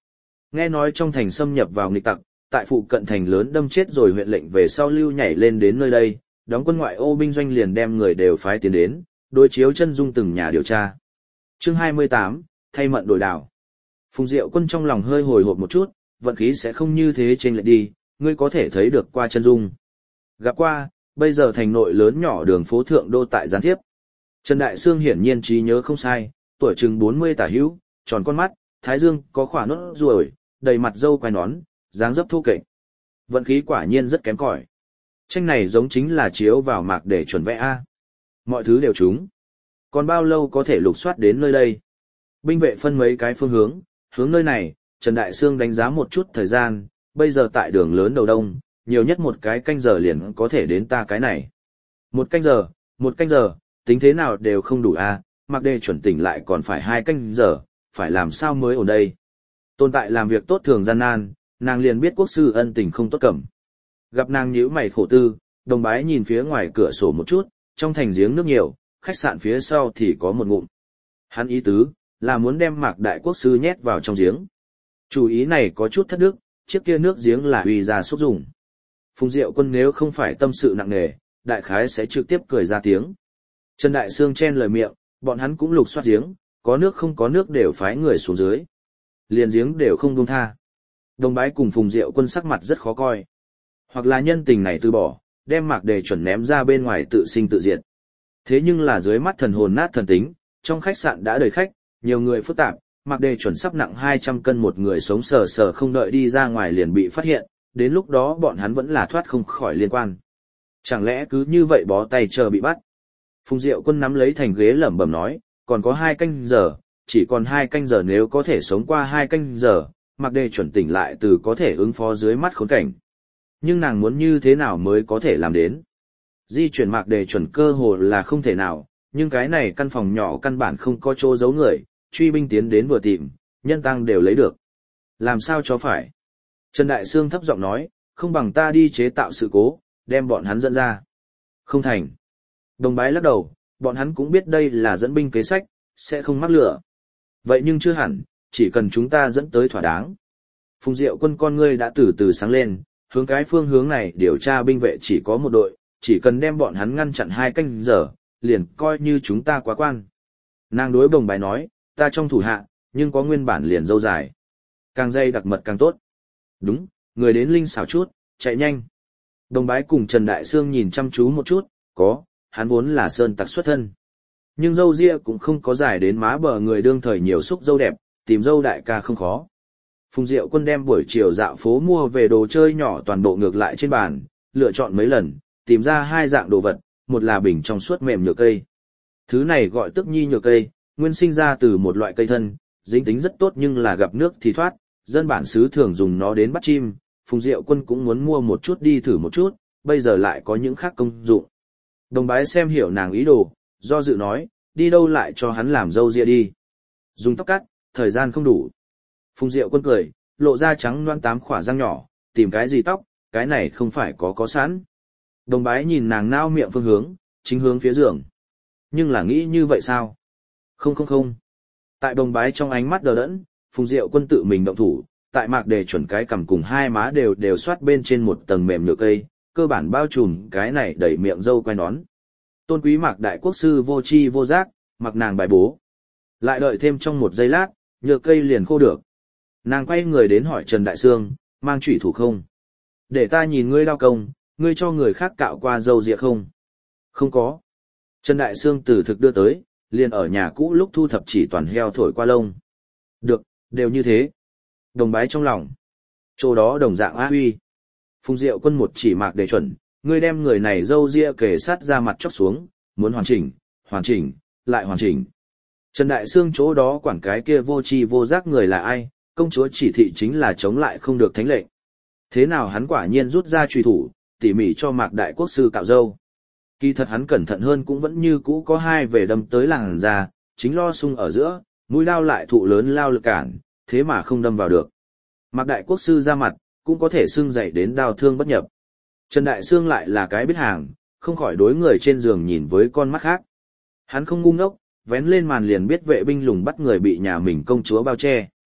Nghe nói trong thành xâm nhập vào nghịch tặc, tại phụ cận thành lớn đâm chết rồi huyện lệnh về sau lưu nhảy lên đến nơi đây, đóng quân ngoại ô binh doanh liền đem người đều phái tiến đến, đối chiếu chân dung từng nhà điều tra. Chương hai mươi tám, thay mận đổi đảo. Phùng Diệu Quân trong lòng hơi hồi hộp một chút, vận khí sẽ không như thế trên lệch đi, ngươi có thể thấy được qua chân dung. Gặp qua, bây giờ thành nội lớn nhỏ đường phố thượng đô tại gián tiếp. Trần Đại Sương hiển nhiên trí nhớ không sai, tuổi chừng bốn mươi tả hữu, tròn con mắt, thái dương có khỏa nốt ruồi, đầy mặt râu quai nón, dáng dấp thô kệch. Vận khí quả nhiên rất kém cỏi. Tranh này giống chính là chiếu vào mạc để chuẩn vẽ A. Mọi thứ đều trúng. Còn bao lâu có thể lục soát đến nơi đây? Binh vệ phân mấy cái phương hướng, hướng nơi này, Trần Đại Sương đánh giá một chút thời gian, bây giờ tại đường lớn đầu đông, nhiều nhất một cái canh giờ liền có thể đến ta cái này. Một canh giờ, một canh giờ, tính thế nào đều không đủ A, mặc đề chuẩn tỉnh lại còn phải hai canh giờ, phải làm sao mới ổn đây. Tồn tại làm việc tốt thường gian nan, nàng liền biết quốc sư ân tình không tốt cẩm. Gặp nàng nhíu mày khổ tư, Đồng Bái nhìn phía ngoài cửa sổ một chút, trong thành giếng nước nhiều, khách sạn phía sau thì có một ngụm. Hắn ý tứ, là muốn đem Mạc Đại Quốc sư nhét vào trong giếng. Chủ ý này có chút thất đức, chiếc kia nước giếng là uy ra xúc dùng. Phùng Diệu Quân nếu không phải tâm sự nặng nề, đại khái sẽ trực tiếp cười ra tiếng. Trần Đại Sương chen lời miệng, bọn hắn cũng lục soát giếng, có nước không có nước đều phái người xuống dưới. Liền giếng đều không buông tha. Đồng Bái cùng Phùng Diệu Quân sắc mặt rất khó coi. Hoặc là nhân tình này từ bỏ, đem Mạc Đề chuẩn ném ra bên ngoài tự sinh tự diệt. Thế nhưng là dưới mắt thần hồn nát thần tính, trong khách sạn đã đầy khách, nhiều người phức tạp, Mạc Đề chuẩn sắp nặng hai trăm cân một người sống sờ sờ không đợi đi ra ngoài liền bị phát hiện, đến lúc đó bọn hắn vẫn là thoát không khỏi liên quan. Chẳng lẽ cứ như vậy bó tay chờ bị bắt? Phùng Diệu Quân nắm lấy thành ghế lẩm bẩm nói, còn có hai canh giờ, chỉ còn hai canh giờ, nếu có thể sống qua hai canh giờ, Mạc Đề chuẩn tỉnh lại từ có thể ứng phó dưới mắt khốn cảnh. Nhưng nàng muốn như thế nào mới có thể làm đến? Di chuyển Mạc Đề chuẩn cơ hồ là không thể nào, nhưng cái này căn phòng nhỏ căn bản không có chỗ giấu người, truy binh tiến đến vừa tìm, nhân tăng đều lấy được. Làm sao cho phải? Trần Đại Sương thấp giọng nói, không bằng ta đi chế tạo sự cố, đem bọn hắn dẫn ra. Không thành. Đồng Bái lắc đầu, bọn hắn cũng biết đây là dẫn binh kế sách, sẽ không mắc lửa. Vậy nhưng chưa hẳn, chỉ cần chúng ta dẫn tới thỏa đáng. Phùng Diệu Quân con ngươi đã từ từ sáng lên, hướng cái phương hướng này điều tra binh vệ chỉ có một đội, chỉ cần đem bọn hắn ngăn chặn hai canh giờ, liền coi như chúng ta quá quan. Nàng đối Đồng Bái nói, ta trong thủ hạ, nhưng có nguyên bản liền dâu dài. Càng dây đặc mật càng tốt. Đúng, người đến linh xảo chút, chạy nhanh. Đồng Bái cùng Trần Đại Sương nhìn chăm chú một chút, có, hắn vốn là sơn tặc xuất thân. Nhưng dâu ria cũng không có dài đến má bờ người đương thời nhiều xúc dâu đẹp, tìm dâu đại ca không khó. Phùng Diệu Quân đem buổi chiều dạo phố mua về đồ chơi nhỏ toàn bộ ngược lại trên bàn, lựa chọn mấy lần, tìm ra hai dạng đồ vật, một là bình trong suốt mềm nhựa cây. Thứ này gọi tức nhi nhựa cây, nguyên sinh ra từ một loại cây thân, dính tính rất tốt nhưng là gặp nước thì thoát, dân bản xứ thường dùng nó đến bắt chim, Phùng Diệu Quân cũng muốn mua một chút đi thử một chút, bây giờ lại có những khác công dụng. Đồng Bái xem hiểu nàng ý đồ, do dự nói, đi đâu lại cho hắn làm dâu ria đi. Dùng tóc cắt, thời gian không đủ. Phùng Diệu Quân cười, lộ ra trắng loan tám khỏa răng nhỏ, tìm cái gì tóc, cái này không phải có có sẵn. Đồng Bái nhìn nàng nao miệng phương hướng, chính hướng phía giường. Nhưng là nghĩ như vậy sao? Không không không. Tại Đồng Bái trong ánh mắt đờ đẫn, Phùng Diệu Quân tự mình động thủ, tại Mạc Đề chuẩn cái cằm cùng hai má đều đều xoát bên trên một tầng mềm nhựa cây, cơ bản bao trùm cái này đẩy miệng dâu quai nón. Tôn quý Mạc Đại Quốc sư vô chi vô giác, mặc nàng bài bố. Lại đợi thêm trong một giây lát, nhựa cây liền khô được. Nàng quay người đến hỏi Trần Đại Sương, mang chủy thủ không? Để ta nhìn ngươi đao công, ngươi cho người khác cạo qua dâu dịa không? Không có. Trần Đại Sương từ thực đưa tới, liền ở nhà cũ lúc thu thập chỉ toàn heo thổi qua lông. Được, đều như thế. Đồng Bái trong lòng. Chỗ đó đồng dạng á huy. Phùng Diệu Quân một chỉ Mạc Đề chuẩn, ngươi đem người này dâu ria kề sát ra mặt chóc xuống, muốn hoàn chỉnh, hoàn chỉnh, lại hoàn chỉnh. Trần Đại Sương chỗ đó quản cái kia vô tri vô giác người là ai, công chúa chỉ thị chính là chống lại không được thánh lệnh. Thế nào hắn quả nhiên rút ra truy thủ, tỉ mỉ cho Mạc Đại Quốc sư cạo dâu. Kỳ thật hắn cẩn thận hơn cũng vẫn như cũ có hai về đâm tới làn da, chính lo sung ở giữa, mũi lao lại thụ lớn lao lực cản, thế mà không đâm vào được. Mạc Đại Quốc sư ra mặt, cũng có thể xưng dậy đến đau thương bất nhập. Trần Đại Sương lại là cái biết hàng, không khỏi đối người trên giường nhìn với con mắt khác. Hắn không ngu ngốc, vén lên màn liền biết vệ binh lùng bắt người bị nhà mình công chúa bao che.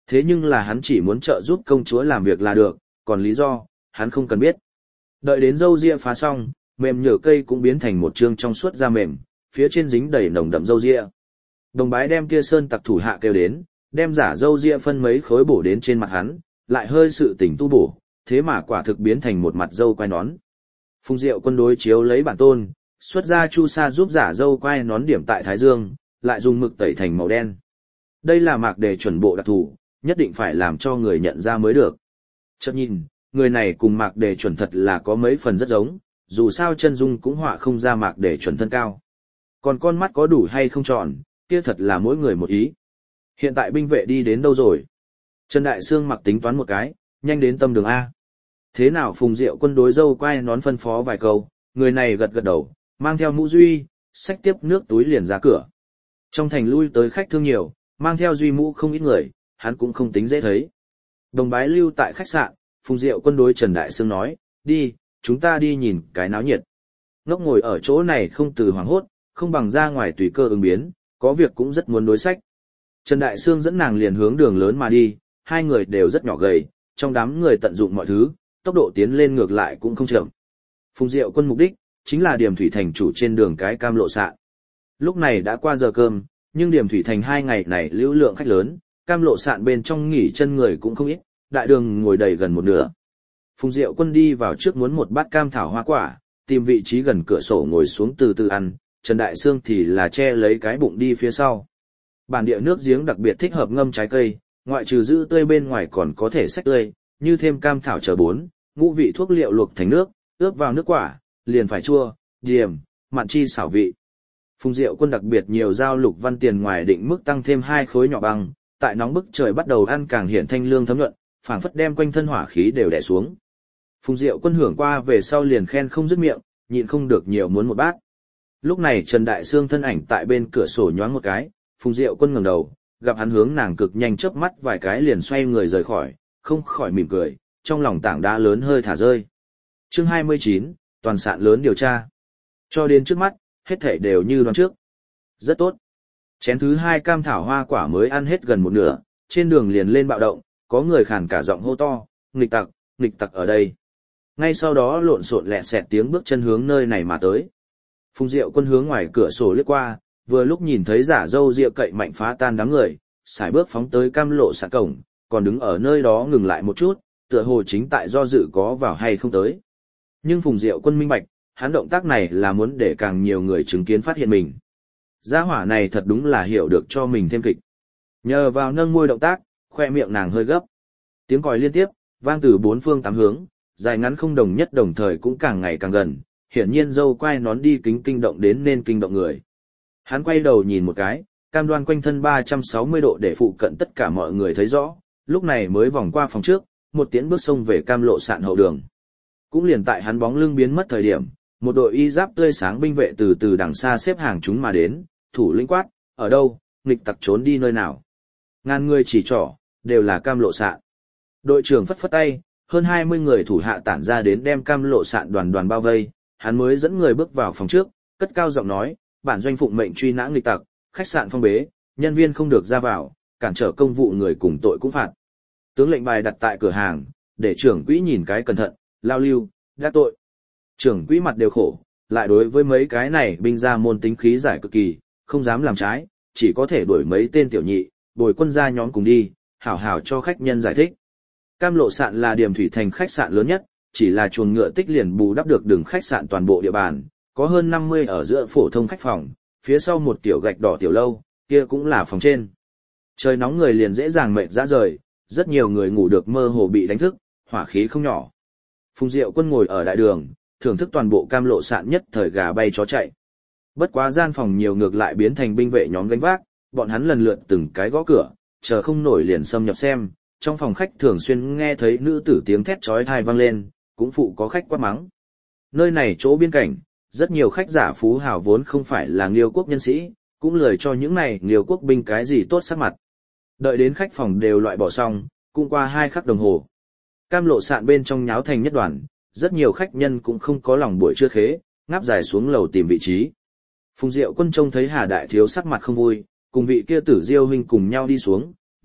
Thế nhưng là hắn chỉ muốn trợ giúp công chúa làm việc là được, còn lý do, hắn không cần biết. Đợi đến râu ria phá xong, mềm nhở cây cũng biến thành một trương trong suốt da mềm, phía trên dính đầy nồng đậm râu ria. Đồng bái đem kia sơn tặc thủ hạ kêu đến, đem giả râu ria phân mấy khối bổ đến trên mặt hắn, lại hơi sự tỉnh tu bổ, thế mà quả thực biến thành một mặt râu quai nón. Phùng Diệu Quân đối chiếu lấy bản tôn, xuất ra chu sa giúp giả râu quai nón điểm tại thái dương, lại dùng mực tẩy thành màu đen. Đây là mạc đề chuẩn bộ đặc thù, nhất định phải làm cho người nhận ra mới được. Chợt nhìn, người này cùng mạc đề chuẩn thật là có mấy phần rất giống, dù sao chân dung cũng họa không ra mạc đề chuẩn thân cao. Còn con mắt có đủ hay không tròn, kia thật là mỗi người một ý. Hiện tại binh vệ đi đến đâu rồi? Trần Đại Sương mặc tính toán một cái, nhanh đến tâm đường A. Thế nào Phùng Diệu Quân đối dâu quay nón phân phó vài câu, người này gật gật đầu, mang theo mũ duy, xách tiếp nước túi liền ra cửa. Trong thành lui tới khách thương nhiều, mang theo duy mũ không ít người, hắn cũng không tính dễ thấy. Đồng bái lưu tại khách sạn, Phùng Diệu Quân đối Trần Đại Sương nói, đi, chúng ta đi nhìn cái náo nhiệt. Ngốc ngồi ở chỗ này không từ hoảng hốt, không bằng ra ngoài tùy cơ ứng biến, có việc cũng rất muốn đối sách. Trần Đại Sương dẫn nàng liền hướng đường lớn mà đi, hai người đều rất nhỏ gầy, trong đám người tận dụng mọi thứ, tốc độ tiến lên ngược lại cũng không chậm. Phùng Diệu Quân mục đích chính là Điểm Thủy Thành chủ trên đường cái cam lộ sạn. Lúc này đã qua giờ cơm, nhưng Điểm Thủy Thành hai ngày này lưu lượng khách lớn, cam lộ sạn bên trong nghỉ chân người cũng không ít, đại đường ngồi đầy gần một nửa. Phùng Diệu Quân đi vào trước muốn một bát cam thảo hoa quả, tìm vị trí gần cửa sổ ngồi xuống từ từ ăn, Trần Đại Sương thì là che lấy cái bụng đi phía sau. Bản địa nước giếng đặc biệt thích hợp ngâm trái cây, ngoại trừ giữ tươi bên ngoài còn có thể xách tươi, như thêm cam thảo chờ bốn, ngũ vị thuốc liệu luộc thành nước, ướp vào nước quả, liền phải chua, điềm, mặn chi xảo vị. Phùng Diệu Quân đặc biệt nhiều giao lục văn tiền ngoài định mức tăng thêm hai khối nhỏ băng, tại nóng bức trời bắt đầu ăn càng hiển thanh lương thấm nhuận, phảng phất đem quanh thân hỏa khí đều đè xuống. Phùng Diệu Quân hưởng qua về sau liền khen không dứt miệng, nhịn không được nhiều muốn một bát. Lúc này Trần Đại Sương thân ảnh tại bên cửa sổ nhoáng một cái, Phùng Diệu Quân ngẩng đầu, gặp hắn hướng nàng cực nhanh chớp mắt vài cái liền xoay người rời khỏi, không khỏi mỉm cười, trong lòng tảng đá lớn hơi thả rơi. Chương hai mươi chín, toàn sạn lớn điều tra. Cho đến trước mắt, hết thảy đều như đoán trước. Rất tốt. Chén thứ hai cam thảo hoa quả mới ăn hết gần một nửa, trên đường liền lên bạo động, có người khàn cả giọng hô to, nghịch tặc, nghịch tặc ở đây. Ngay sau đó lộn xộn lẹ xẹt tiếng bước chân hướng nơi này mà tới. Phùng Diệu Quân hướng ngoài cửa sổ liếc qua, vừa lúc nhìn thấy giả dâu ria cậy mạnh phá tan đám người, sải bước phóng tới cam lộ sạn cổng, còn đứng ở nơi đó ngừng lại một chút, tựa hồ chính tại do dự có vào hay không tới. Nhưng Phùng Diệu Quân minh bạch, hắn động tác này là muốn để càng nhiều người chứng kiến phát hiện mình. Gia hỏa này thật đúng là hiểu được cho mình thêm kịch. Nhờ vào nâng môi động tác, khoe miệng nàng hơi gấp. Tiếng còi liên tiếp, vang từ bốn phương tám hướng, dài ngắn không đồng nhất đồng thời cũng càng ngày càng gần, hiển nhiên dâu quai nón đi kính kinh động đến nên kinh động người. Hắn quay đầu nhìn một cái, cam đoan quanh thân ba trăm sáu mươi độ để phụ cận tất cả mọi người thấy rõ, lúc này mới vòng qua phòng trước, một tiến bước xông về cam lộ sạn hậu đường. Cũng liền tại hắn bóng lưng biến mất thời điểm, một đội y giáp tươi sáng binh vệ từ từ đằng xa xếp hàng chúng mà đến, thủ lĩnh quát, ở đâu, nghịch tặc trốn đi nơi nào. Ngàn người chỉ trỏ, đều là cam lộ sạn. Đội trưởng phất phất tay, hơn hai mươi người thủ hạ tản ra đến đem cam lộ sạn đoàn đoàn bao vây, hắn mới dẫn người bước vào phòng trước, cất cao giọng nói, bản doanh phụng mệnh truy nã nghịch tặc, khách sạn phong bế, nhân viên không được ra vào, cản trở công vụ người cùng tội cũng phạt. Tướng lệnh bài đặt tại cửa hàng, để trưởng quỹ nhìn cái cẩn thận, lao lưu, gác tội. Trưởng quỹ mặt đều khổ, lại đối với mấy cái này binh ra môn tính khí giải cực kỳ, không dám làm trái, chỉ có thể đuổi mấy tên tiểu nhị, bồi quân ra nhóm cùng đi, hảo hảo cho khách nhân giải thích. Cam lộ sạn là Điểm Thủy Thành khách sạn lớn nhất, chỉ là chuồng ngựa tích liền bù đắp được đường khách sạn toàn bộ địa bàn, có hơn năm mươi ở giữa phổ thông khách phòng, phía sau một tiểu gạch đỏ tiểu lâu, kia cũng là phòng trên. Trời nóng người liền dễ dàng mệt ra rời, rất nhiều người ngủ được mơ hồ bị đánh thức, hỏa khí không nhỏ. Phùng Diệu Quân ngồi ở đại đường, thưởng thức toàn bộ cam lộ sạn nhất thời gà bay chó chạy. Bất quá gian phòng nhiều ngược lại biến thành binh vệ nhóm gánh vác, bọn hắn lần lượt từng cái gõ cửa, chờ không nổi liền xâm nhập xem, trong phòng khách thường xuyên nghe thấy nữ tử tiếng thét chói tai vang lên, cũng phụ có khách quát mắng. Nơi này chỗ biên cảnh, rất nhiều khách giả phú hào vốn không phải là Nghiêu quốc nhân sĩ, cũng lười cho những này Nghiêu quốc binh cái gì tốt sắc mặt. Đợi đến khách phòng đều loại bỏ xong, cũng qua hai khắc đồng hồ. Cam lộ sạn bên trong nháo thành nhất đoàn, rất nhiều khách nhân cũng không có lòng buổi trưa khế, ngáp dài xuống lầu tìm vị trí. Phùng Diệu Quân trông thấy Hà Đại Thiếu sắc mặt không vui, cùng vị kia Tử Diêu huynh cùng nhau đi xuống,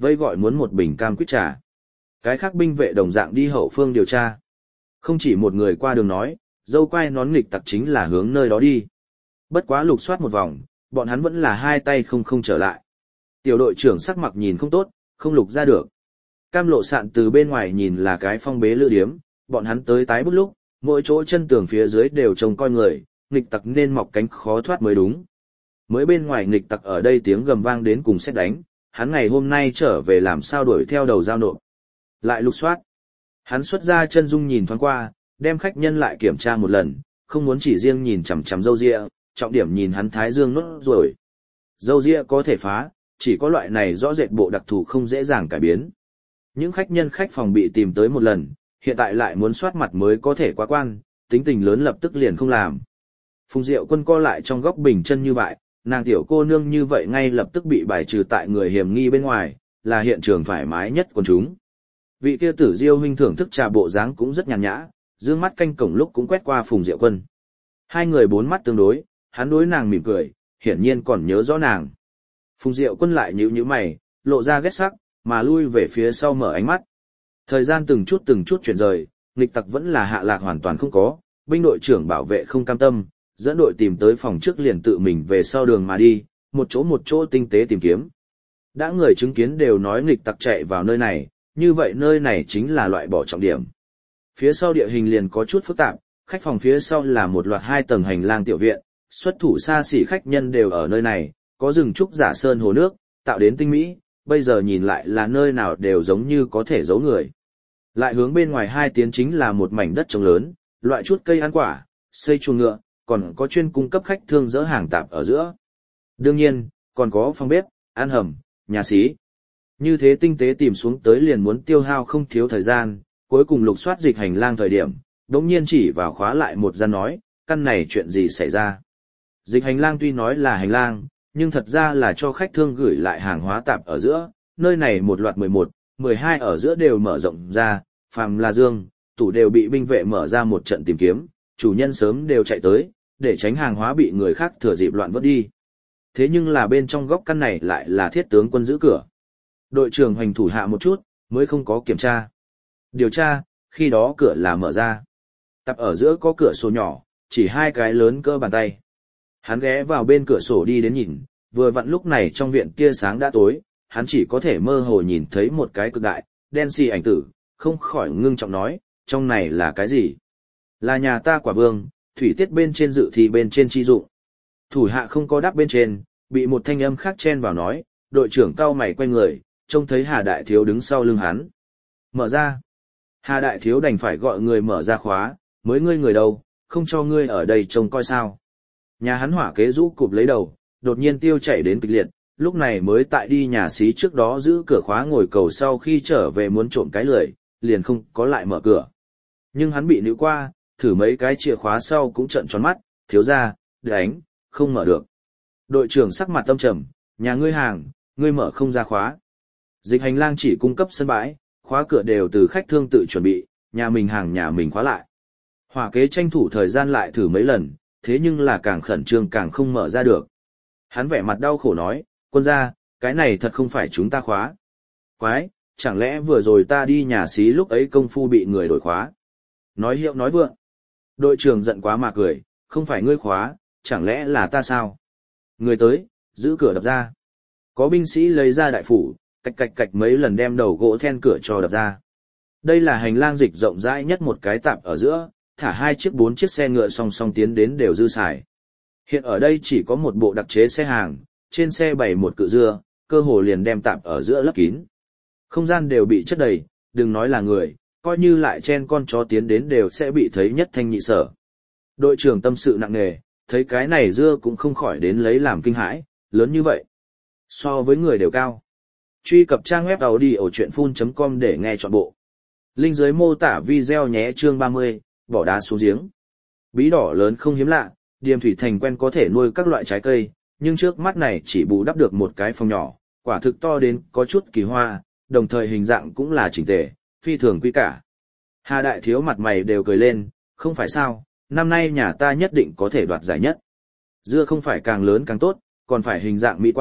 vây gọi muốn một bình cam quýt trà. Cái khác binh vệ đồng dạng đi hậu phương điều tra. Không chỉ một người qua đường nói, dâu quai nón nghịch tặc chính là hướng nơi đó đi. Bất quá lục soát một vòng, bọn hắn vẫn là hai tay không không trở lại. Tiểu đội trưởng sắc mặt nhìn không tốt, không lục ra được. Cam Lộ Sạn từ bên ngoài nhìn là cái phong bế lữ điếm, bọn hắn tới tái bút lúc, mỗi chỗ chân tường phía dưới đều trông coi người, nghịch tặc nên mọc cánh khó thoát mới đúng. Mới bên ngoài nghịch tặc ở đây tiếng gầm vang đến cùng xét đánh, hắn ngày hôm nay trở về làm sao đuổi theo đầu giao nộp. Lại lục soát. Hắn xuất ra chân dung nhìn thoáng qua, đem khách nhân lại kiểm tra một lần, không muốn chỉ riêng nhìn chằm chằm râu ria, trọng điểm nhìn hắn thái dương nốt rồi. Râu ria có thể phá, chỉ có loại này rõ rệt bộ đặc thù không dễ dàng cải biến. Những khách nhân khách phòng bị tìm tới một lần, hiện tại lại muốn soát mặt mới có thể quá quan, tính tình lớn lập tức liền không làm. Phùng Diệu Quân co lại trong góc bình chân như vậy, nàng tiểu cô nương như vậy ngay lập tức bị bài trừ tại người hiểm nghi bên ngoài, là hiện trường thoải mái nhất của chúng. Vị kia Tử Diêu huynh thưởng thức trà bộ dáng cũng rất nhàn nhã, dương mắt canh cổng lúc cũng quét qua Phùng Diệu Quân. Hai người bốn mắt tương đối, hắn đối nàng mỉm cười, hiển nhiên còn nhớ rõ nàng. Phùng Diệu Quân lại nhíu nhíu mày, lộ ra ghét sắc, mà lui về phía sau mở ánh mắt. Thời gian từng chút từng chút chuyển rời, nghịch tặc vẫn là hạ lạc hoàn toàn không có, binh đội trưởng bảo vệ không cam tâm, dẫn đội tìm tới phòng trước liền tự mình về sau đường mà đi, một chỗ một chỗ tinh tế tìm kiếm. Đã người chứng kiến đều nói nghịch tặc chạy vào nơi này, như vậy nơi này chính là loại bỏ trọng điểm. Phía sau địa hình liền có chút phức tạp, khách phòng phía sau là một loạt hai tầng hành lang tiểu viện, xuất thủ xa xỉ khách nhân đều ở nơi này, có rừng trúc giả sơn hồ nước, tạo đến tinh mỹ, bây giờ nhìn lại là nơi nào đều giống như có thể giấu người. Lại hướng bên ngoài hai tiến chính là một mảnh đất trống lớn, loại chút cây ăn quả, xây chuồng ngựa, còn có chuyên cung cấp khách thương dỡ hàng tạp ở giữa. Đương nhiên, còn có phòng bếp, ăn hầm, nhà xí. Như thế tinh tế tìm xuống tới liền muốn tiêu hao không thiếu thời gian, cuối cùng lục soát dịch hành lang thời điểm, đống nhiên chỉ vào khóa lại một gian nói, căn này chuyện gì xảy ra. Dịch hành lang tuy nói là hành lang, nhưng thật ra là cho khách thương gửi lại hàng hóa tạp ở giữa, nơi này một loạt mười một, mười hai ở giữa đều mở rộng ra, phàm là dương, tủ đều bị binh vệ mở ra một trận tìm kiếm, chủ nhân sớm đều chạy tới, để tránh hàng hóa bị người khác thừa dịp loạn vứt đi. Thế nhưng là bên trong góc căn này lại là thiết tướng quân giữ cửa. Đội trưởng hoành thủ hạ một chút, mới không có kiểm tra. Điều tra, khi đó cửa là mở ra. Tạp ở giữa có cửa sổ nhỏ, chỉ hai cái lớn cỡ bàn tay. Hắn ghé vào bên cửa sổ đi đến nhìn, vừa vặn lúc này trong viện tia sáng đã tối, hắn chỉ có thể mơ hồ nhìn thấy một cái cực đại, đen xì ảnh tử, không khỏi ngưng trọng nói, trong này là cái gì? Là nhà ta quả vương, thủy tiết bên trên dự thì bên trên chi dụng. Thủ hạ không có đáp bên trên, bị một thanh âm khác chen vào nói, đội trưởng cao mày quay người, trông thấy Hà Đại Thiếu đứng sau lưng hắn. Mở ra. Hà Đại Thiếu đành phải gọi người mở ra khóa, mới ngươi người đâu, không cho ngươi ở đây trông coi sao. Nhà hắn hỏa kế rũ cụp lấy đầu, đột nhiên tiêu chảy đến kịch liệt, lúc này mới tại đi nhà xí trước đó giữ cửa khóa ngồi cầu sau khi trở về muốn trộm cái lười, liền không có lại mở cửa. Nhưng hắn bị níu qua, thử mấy cái chìa khóa sau cũng trợn tròn mắt, thiếu ra, đánh, không mở được. Đội trưởng sắc mặt tâm trầm, nhà ngươi hàng, ngươi mở không ra khóa. Dịch hành lang chỉ cung cấp sân bãi, khóa cửa đều từ khách thương tự chuẩn bị, nhà mình hàng nhà mình khóa lại. Hỏa kế tranh thủ thời gian lại thử mấy lần, thế nhưng là càng khẩn trương càng không mở ra được. Hắn vẻ mặt đau khổ nói, quân gia, cái này thật không phải chúng ta khóa. Quái, chẳng lẽ vừa rồi ta đi nhà xí lúc ấy công phu bị người đổi khóa. Nói hiệu nói vượng. Đội trưởng giận quá mà cười, không phải ngươi khóa, chẳng lẽ là ta sao? Người tới, giữ cửa đập ra. Có binh sĩ lấy ra đại phủ, cạch cạch cạch mấy lần đem đầu gỗ then cửa cho đập ra. Đây là hành lang dịch rộng rãi nhất một cái tạp ở giữa, thả hai chiếc bốn chiếc xe ngựa song song tiến đến đều dư xài. Hiện ở đây chỉ có một bộ đặc chế xe hàng, trên xe bày một cự dưa, cơ hồ liền đem tạp ở giữa lấp kín. Không gian đều bị chất đầy, đừng nói là người, coi như lại chen con chó tiến đến đều sẽ bị thấy nhất thanh nhị sở. Đội trưởng tâm sự nặng nề, thấy cái này dưa cũng không khỏi đến lấy làm kinh hãi, lớn như vậy. So với người đều cao. Truy cập trang web audiochuyenphun chấm com để nghe trọn bộ. Link dưới mô tả video nhé. Chương ba mươi, bỏ đá xuống giếng. Bí đỏ lớn không hiếm lạ, Điềm Thủy Thành quen có thể nuôi các loại trái cây, nhưng trước mắt này chỉ bù đắp được một cái phòng nhỏ, quả thực to đến có chút kỳ hoa, đồng thời hình dạng cũng là chỉnh tề, phi thường quý cả. Hà Đại Thiếu mặt mày đều cười lên, không phải sao, năm nay nhà ta nhất định có thể đoạt giải nhất. Dưa không phải càng lớn càng tốt, còn phải hình dạng mỹ quan,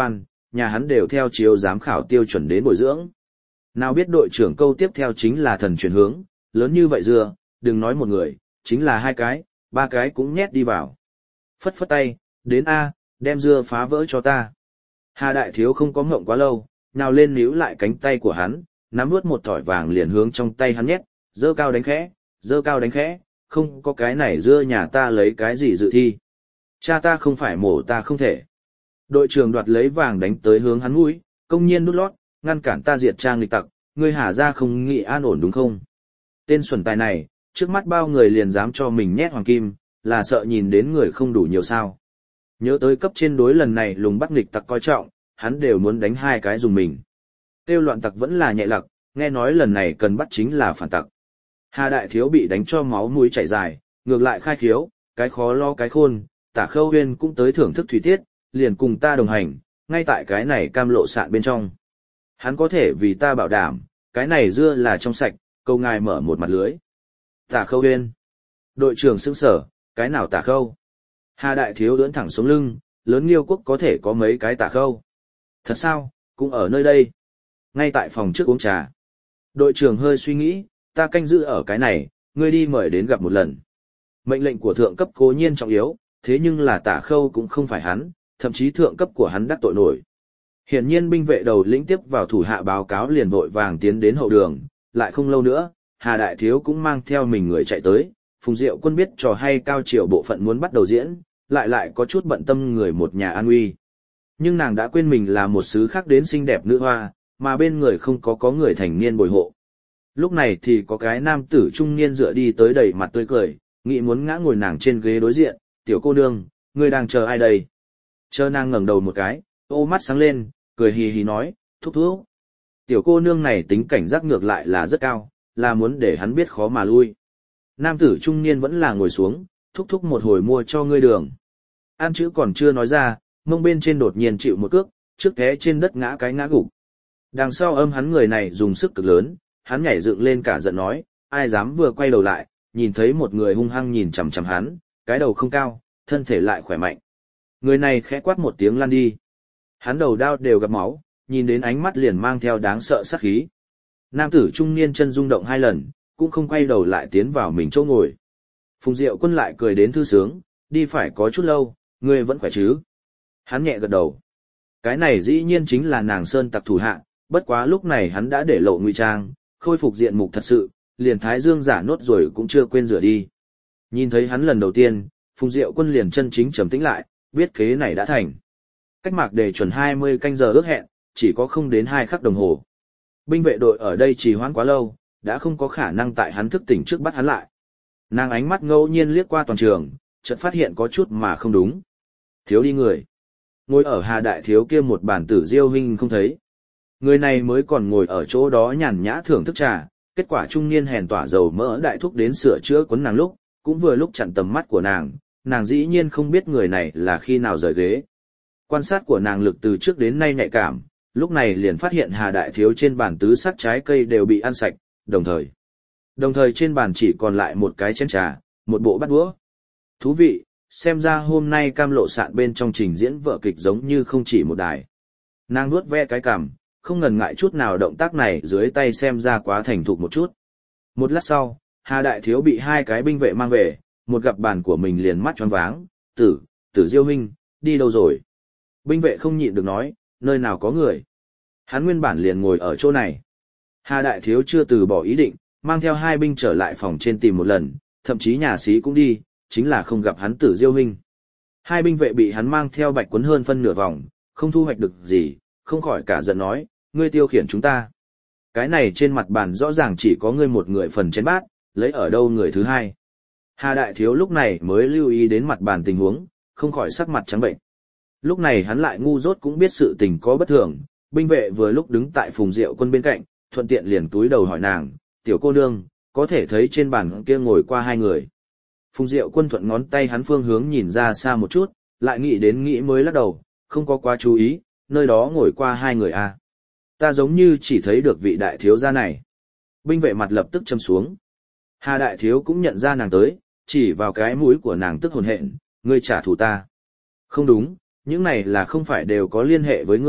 nhà hắn đều theo chiếu giám khảo tiêu chuẩn đến bồi dưỡng. Nào biết đội trưởng câu tiếp theo chính là thần chuyển hướng, lớn như vậy dưa, đừng nói một người, chính là hai cái, ba cái cũng nhét đi vào. Phất phất tay, đến A, đem dưa phá vỡ cho ta. Hà Đại Thiếu không có ngộng quá lâu, nào lên níu lại cánh tay của hắn, nắm nuốt một thỏi vàng liền hướng trong tay hắn nhét, dơ cao đánh khẽ, dơ cao đánh khẽ, không có cái này dưa nhà ta lấy cái gì dự thi. Cha ta không phải mổ ta không thể. Đội trưởng đoạt lấy vàng đánh tới hướng hắn mũi, công nhiên nút lót, ngăn cản ta diệt trang nghịch tặc, ngươi Hà ra không nghĩ an ổn đúng không? Tên xuẩn tài này, trước mắt bao người liền dám cho mình nhét hoàng kim, là sợ nhìn đến người không đủ nhiều sao. Nhớ tới cấp trên đối lần này lùng bắt nghịch tặc coi trọng, hắn đều muốn đánh hai cái dùng mình. Tiêu loạn tặc vẫn là nhẹ lặc, nghe nói lần này cần bắt chính là phản tặc. Hà Đại Thiếu bị đánh cho máu mũi chảy dài, ngược lại khai khiếu, cái khó lo cái khôn, Tả Khâu Huyên cũng tới thưởng thức thủy tiết, liền cùng ta đồng hành, ngay tại cái này cam lộ sạn bên trong. Hắn có thể vì ta bảo đảm, cái này dưa là trong sạch, câu ngài mở một mặt lưới. Tả Khâu Huyên. Đội trưởng sững sở, cái nào Tả Khâu? Hà Đại Thiếu ưỡn thẳng sống lưng, lớn Liêu quốc có thể có mấy cái Tả Khâu. Thật sao, cũng ở nơi đây. Ngay tại phòng trước uống trà. Đội trưởng hơi suy nghĩ, ta canh giữ ở cái này, ngươi đi mời đến gặp một lần. Mệnh lệnh của thượng cấp cố nhiên trọng yếu, thế nhưng là Tả Khâu cũng không phải hắn, thậm chí thượng cấp của hắn đắc tội nổi. Hiển nhiên binh vệ đầu lĩnh tiếp vào thủ hạ báo cáo liền vội vàng tiến đến hậu đường, lại không lâu nữa, Hà Đại Thiếu cũng mang theo mình người chạy tới, Phùng Diệu Quân biết trò hay cao triều bộ phận muốn bắt đầu diễn, lại lại có chút bận tâm người một nhà an nguy. Nhưng nàng đã quên mình là một sứ khác đến xinh đẹp nữ hoa, mà bên người không có có người thành niên bồi hộ. Lúc này thì có cái nam tử trung niên dựa đi tới đầy mặt tươi cười, nghĩ muốn ngã ngồi nàng trên ghế đối diện, tiểu cô nương, ngươi đang chờ ai đây? Chờ nàng ngẩng đầu một cái, ô mắt sáng lên, cười hì hì nói, thúc thúc. Tiểu cô nương này tính cảnh giác ngược lại là rất cao, là muốn để hắn biết khó mà lui. Nam tử trung niên vẫn là ngồi xuống, thúc thúc một hồi mua cho ngươi đường. An chữ còn chưa nói ra, mông bên trên đột nhiên chịu một cước, trước té trên đất ngã cái ngã gục. Đằng sau âm hắn người này dùng sức cực lớn, hắn nhảy dựng lên cả giận nói, ai dám vừa quay đầu lại, nhìn thấy một người hung hăng nhìn chằm chằm hắn, cái đầu không cao, thân thể lại khỏe mạnh. Người này khẽ quát một tiếng lăn đi. Hắn đầu đao đều gặp máu, nhìn đến ánh mắt liền mang theo đáng sợ sát khí. Nam tử trung niên chân rung động hai lần, cũng không quay đầu lại tiến vào mình chỗ ngồi. Phùng Diệu Quân lại cười đến thư sướng, đi phải có chút lâu, ngươi vẫn khỏe chứ? Hắn nhẹ gật đầu. Cái này dĩ nhiên chính là nàng sơn tặc thủ hạ, bất quá lúc này hắn đã để lộ ngụy trang, khôi phục diện mục thật sự, liền thái dương giả nốt rồi cũng chưa quên rửa đi. Nhìn thấy hắn lần đầu tiên, Phùng Diệu Quân liền chân chính trầm tĩnh lại, biết kế này đã thành. Cách mạc đề chuẩn hai mươi canh giờ ước hẹn, chỉ có không đến hai khắc đồng hồ. Binh vệ đội ở đây trì hoãn quá lâu, đã không có khả năng tại hắn thức tỉnh trước bắt hắn lại. Nàng ánh mắt ngẫu nhiên liếc qua toàn trường, chợt phát hiện có chút mà không đúng. Thiếu đi người. Ngồi ở Hà Đại Thiếu kia một bản tử Diêu huynh không thấy. Người này mới còn ngồi ở chỗ đó nhàn nhã thưởng thức trà, kết quả trung niên hèn tỏa dầu mỡ đại thúc đến sửa chữa quấn nàng lúc, cũng vừa lúc chặn tầm mắt của nàng, nàng dĩ nhiên không biết người này là khi nào rời ghế. Quan sát của nàng lực từ trước đến nay nhạy cảm, lúc này liền phát hiện Hà Đại Thiếu trên bàn tứ sắc trái cây đều bị ăn sạch, đồng thời. Đồng thời trên bàn chỉ còn lại một cái chén trà, một bộ bát đũa. Thú vị, xem ra hôm nay cam lộ sạn bên trong trình diễn vở kịch giống như không chỉ một đài. Nàng nuốt ve cái cằm, không ngần ngại chút nào động tác này dưới tay xem ra quá thành thục một chút. Một lát sau, Hà Đại Thiếu bị hai cái binh vệ mang về, một gặp bàn của mình liền mắt choáng váng, tử, tử Diêu huynh, đi đâu rồi? Binh vệ không nhịn được nói, nơi nào có người? Hắn nguyên bản liền ngồi ở chỗ này. Hà Đại Thiếu chưa từ bỏ ý định, mang theo hai binh trở lại phòng trên tìm một lần, thậm chí nhà sĩ cũng đi, chính là không gặp hắn tử Diêu huynh. Hai binh vệ bị hắn mang theo bạch quấn hơn phân nửa vòng, không thu hoạch được gì, không khỏi cả giận nói, ngươi tiêu khiển chúng ta. Cái này trên mặt bàn rõ ràng chỉ có ngươi một người phần chén bát, lấy ở đâu người thứ hai. Hà Đại Thiếu lúc này mới lưu ý đến mặt bàn tình huống, không khỏi sắc mặt trắng bệnh. Lúc này hắn lại ngu dốt cũng biết sự tình có bất thường, binh vệ vừa lúc đứng tại Phùng Diệu Quân bên cạnh, thuận tiện liền túi đầu hỏi nàng, tiểu cô nương, có thể thấy trên bàn kia ngồi qua hai người. Phùng Diệu Quân thuận ngón tay hắn phương hướng nhìn ra xa một chút, lại nghĩ đến nghĩ mới lắc đầu, không có quá chú ý, nơi đó ngồi qua hai người à. Ta giống như chỉ thấy được vị đại thiếu gia này. Binh vệ mặt lập tức châm xuống. Hà Đại Thiếu cũng nhận ra nàng tới, chỉ vào cái mũi của nàng tức hồn hện, ngươi trả thù ta. Không đúng, những này là không phải đều có liên hệ với ngươi,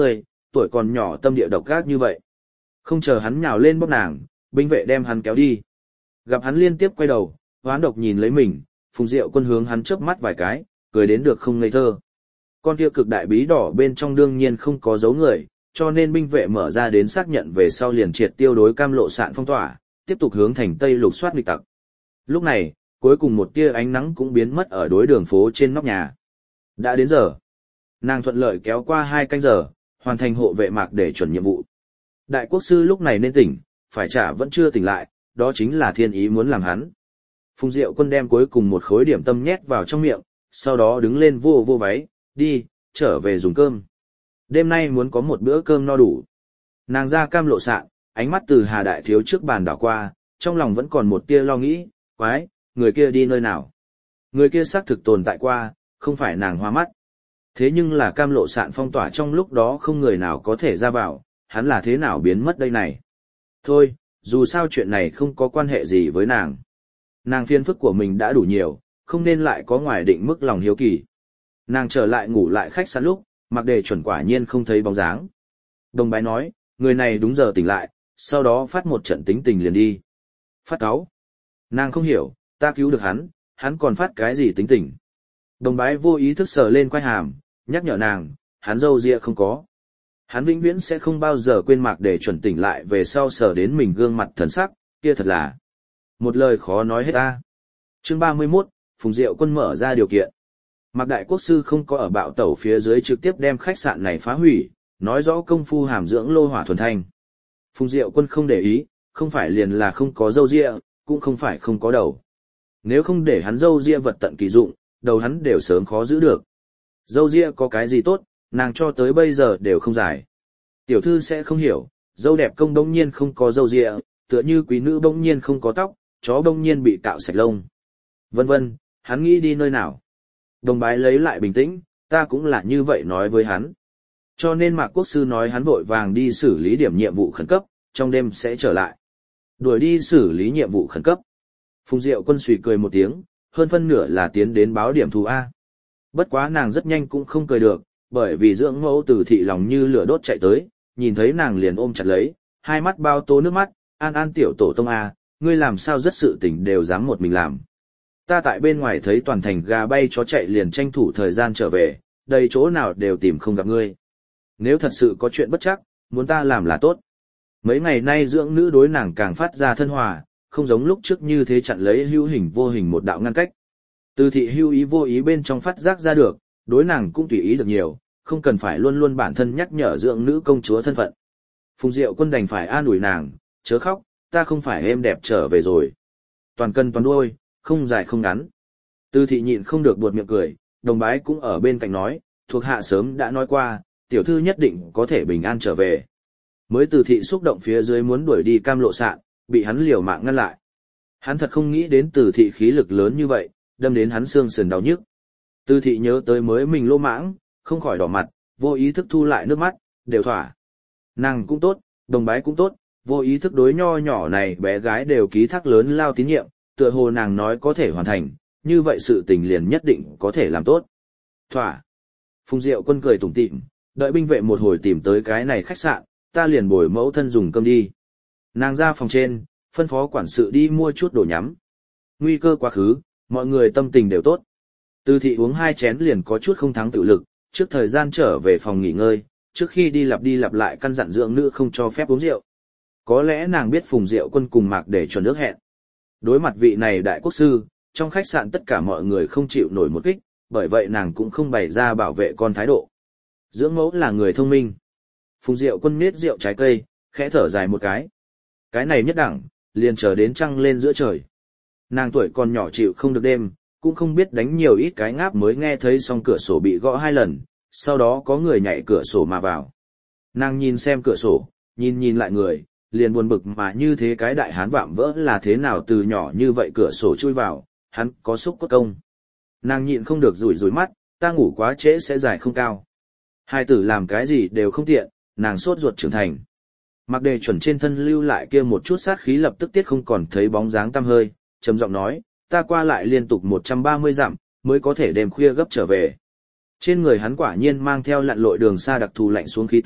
tuổi còn nhỏ tâm địa độc ác như vậy. Không chờ hắn nhào lên bóp nàng, binh vệ đem hắn kéo đi. Gặp hắn liên tiếp quay đầu, hoán độc nhìn lấy mình, Phùng Diệu Quân hướng hắn chớp mắt vài cái, cười đến được không ngây thơ. Con kia cực đại bí đỏ bên trong đương nhiên không có dấu người, cho nên binh vệ mở ra đến xác nhận về sau liền triệt tiêu đối cam lộ sạn phong tỏa, tiếp tục hướng thành tây lục soát nghịch tặc. Lúc này, cuối cùng một tia ánh nắng cũng biến mất ở đối đường phố trên nóc nhà. Đã đến giờ. Nàng thuận lợi kéo qua hai canh giờ, hoàn thành hộ vệ mạc để chuẩn nhiệm vụ. Đại quốc sư lúc này nên tỉnh, phải trả vẫn chưa tỉnh lại, đó chính là thiên ý muốn làm hắn. Phùng Diệu Quân đem cuối cùng một khối điểm tâm nhét vào trong miệng, sau đó đứng lên vô vô váy, đi, trở về dùng cơm. Đêm nay muốn có một bữa cơm no đủ. Nàng ra cam lộ sạn, ánh mắt từ Hà Đại Thiếu trước bàn đảo qua, trong lòng vẫn còn một tia lo nghĩ, quái, người kia đi nơi nào. Người kia xác thực tồn tại qua, không phải nàng hoa mắt. Thế nhưng là cam lộ sạn phong tỏa trong lúc đó không người nào có thể ra vào, hắn là thế nào biến mất đây này. Thôi, dù sao chuyện này không có quan hệ gì với nàng. Nàng phiền phức của mình đã đủ nhiều, không nên lại có ngoài định mức lòng hiếu kỳ. Nàng trở lại ngủ lại khách sạn lúc, mặc đề chuẩn quả nhiên không thấy bóng dáng. Đồng bái nói, người này đúng giờ tỉnh lại, sau đó phát một trận tính tình liền đi. Phát cáu. Nàng không hiểu, ta cứu được hắn, hắn còn phát cái gì tính tình. Đồng bái vô ý thức sờ lên quai hàm, nhắc nhở nàng, hắn râu ria không có. Hắn vĩnh viễn sẽ không bao giờ quên mạc để chuẩn tỉnh lại về sau sờ đến mình gương mặt thần sắc, kia thật là một lời khó nói hết ta. Chương ba mươi mốt, Phùng Diệu Quân mở ra điều kiện. Mạc Đại Quốc sư không có ở bạo tẩu phía dưới trực tiếp đem khách sạn này phá hủy, nói rõ công phu hàm dưỡng lô hỏa thuần thanh. Phùng Diệu Quân không để ý, không phải liền là không có râu ria, cũng không phải không có đầu. Nếu không để hắn râu ria vật tận kỳ dụng, đầu hắn đều sớm khó giữ được. Râu ria có cái gì tốt, nàng cho tới bây giờ đều không dài. Tiểu thư sẽ không hiểu, dâu đẹp công bỗng nhiên không có râu ria, tựa như quý nữ bỗng nhiên không có tóc, chó bỗng nhiên bị cạo sạch lông. Vân vân, hắn nghĩ đi nơi nào. Đồng bái lấy lại bình tĩnh, ta cũng là như vậy nói với hắn. Cho nên Mạc Quốc sư nói hắn vội vàng đi xử lý điểm nhiệm vụ khẩn cấp, trong đêm sẽ trở lại. Đuổi đi xử lý nhiệm vụ khẩn cấp. Phùng Diệu Quân suy cười một tiếng, hơn phân nửa là tiến đến báo điểm thù A. Bất quá nàng rất nhanh cũng không cười được, bởi vì dưỡng mẫu từ thị lòng như lửa đốt chạy tới, nhìn thấy nàng liền ôm chặt lấy, hai mắt bao tố nước mắt, an an tiểu tổ tông A, ngươi làm sao rất sự tình đều dám một mình làm. Ta tại bên ngoài thấy toàn thành gà bay chó chạy liền tranh thủ thời gian trở về, đầy chỗ nào đều tìm không gặp ngươi. Nếu thật sự có chuyện bất chắc, muốn ta làm là tốt. Mấy ngày nay dưỡng nữ đối nàng càng phát ra thân hòa, không giống lúc trước như thế chặn lấy hữu hình vô hình một đạo ngăn cách. Từ thị hữu ý vô ý bên trong phát giác ra được, đối nàng cũng tùy ý được nhiều, không cần phải luôn luôn bản thân nhắc nhở dưỡng nữ công chúa thân phận. Phùng Diệu Quân đành phải an ủi nàng, chớ khóc, ta không phải êm đẹp trở về rồi. Toàn cân toàn đuôi, không dài không ngắn. Từ thị nhịn không được buột miệng cười, đồng bái cũng ở bên cạnh nói, thuộc hạ sớm đã nói qua, tiểu thư nhất định có thể bình an trở về. Mới từ thị xúc động phía dưới muốn đuổi đi cam lộ sạn, bị hắn liều mạng ngăn lại. Hắn thật không nghĩ đến từ thị khí lực lớn như vậy, đâm đến hắn xương sườn đau nhức. Từ thị nhớ tới mới mình lô mãng, không khỏi đỏ mặt, vô ý thức thu lại nước mắt, đều thỏa. Nàng cũng tốt, đồng bái cũng tốt, vô ý thức đối nho nhỏ này bé gái đều ký thác lớn lao tín nhiệm, tựa hồ nàng nói có thể hoàn thành, như vậy sự tình liền nhất định có thể làm tốt. Thỏa. Phùng Diệu Quân cười tủm tỉm, đợi binh vệ một hồi tìm tới cái này khách sạn, ta liền bồi mẫu thân dùng cơm đi. Nàng ra phòng trên, phân phó quản sự đi mua chút đồ nhắm. Nguy cơ quá khứ, mọi người tâm tình đều tốt. Từ thị uống hai chén liền có chút không thắng tự lực, trước thời gian trở về phòng nghỉ ngơi, trước khi đi lặp đi lặp lại căn dặn dưỡng nữ không cho phép uống rượu. Có lẽ nàng biết Phùng Diệu Quân cùng Mạc để chuẩn nước hẹn. Đối mặt vị này đại quốc sư, trong khách sạn tất cả mọi người không chịu nổi một kích, bởi vậy nàng cũng không bày ra bảo vệ con thái độ. Dưỡng mẫu là người thông minh. Phùng Diệu Quân nết rượu trái cây, khẽ thở dài một cái. Cái này nhất đẳng, liền chờ đến trăng lên giữa trời. Nàng tuổi còn nhỏ chịu không được đêm, cũng không biết đánh nhiều ít cái ngáp mới nghe thấy song cửa sổ bị gõ hai lần, sau đó có người nhảy cửa sổ mà vào. Nàng nhìn xem cửa sổ, nhìn nhìn lại người, liền buồn bực mà như thế cái đại hán vạm vỡ là thế nào từ nhỏ như vậy cửa sổ chui vào, hắn có xúc cốt công. Nàng nhịn không được rủi rủi mắt, ta ngủ quá trễ sẽ dài không cao. Hai tử làm cái gì đều không tiện, nàng sốt ruột trưởng thành. Mặc đề chuẩn trên thân lưu lại kia một chút sát khí lập tức tiết không còn thấy bóng dáng tăm hơi, trầm giọng nói, ta qua lại liên tục một trăm ba mươi dặm, mới có thể đêm khuya gấp trở về. Trên người hắn quả nhiên mang theo lặn lội đường xa đặc thù lạnh xuống khí tức,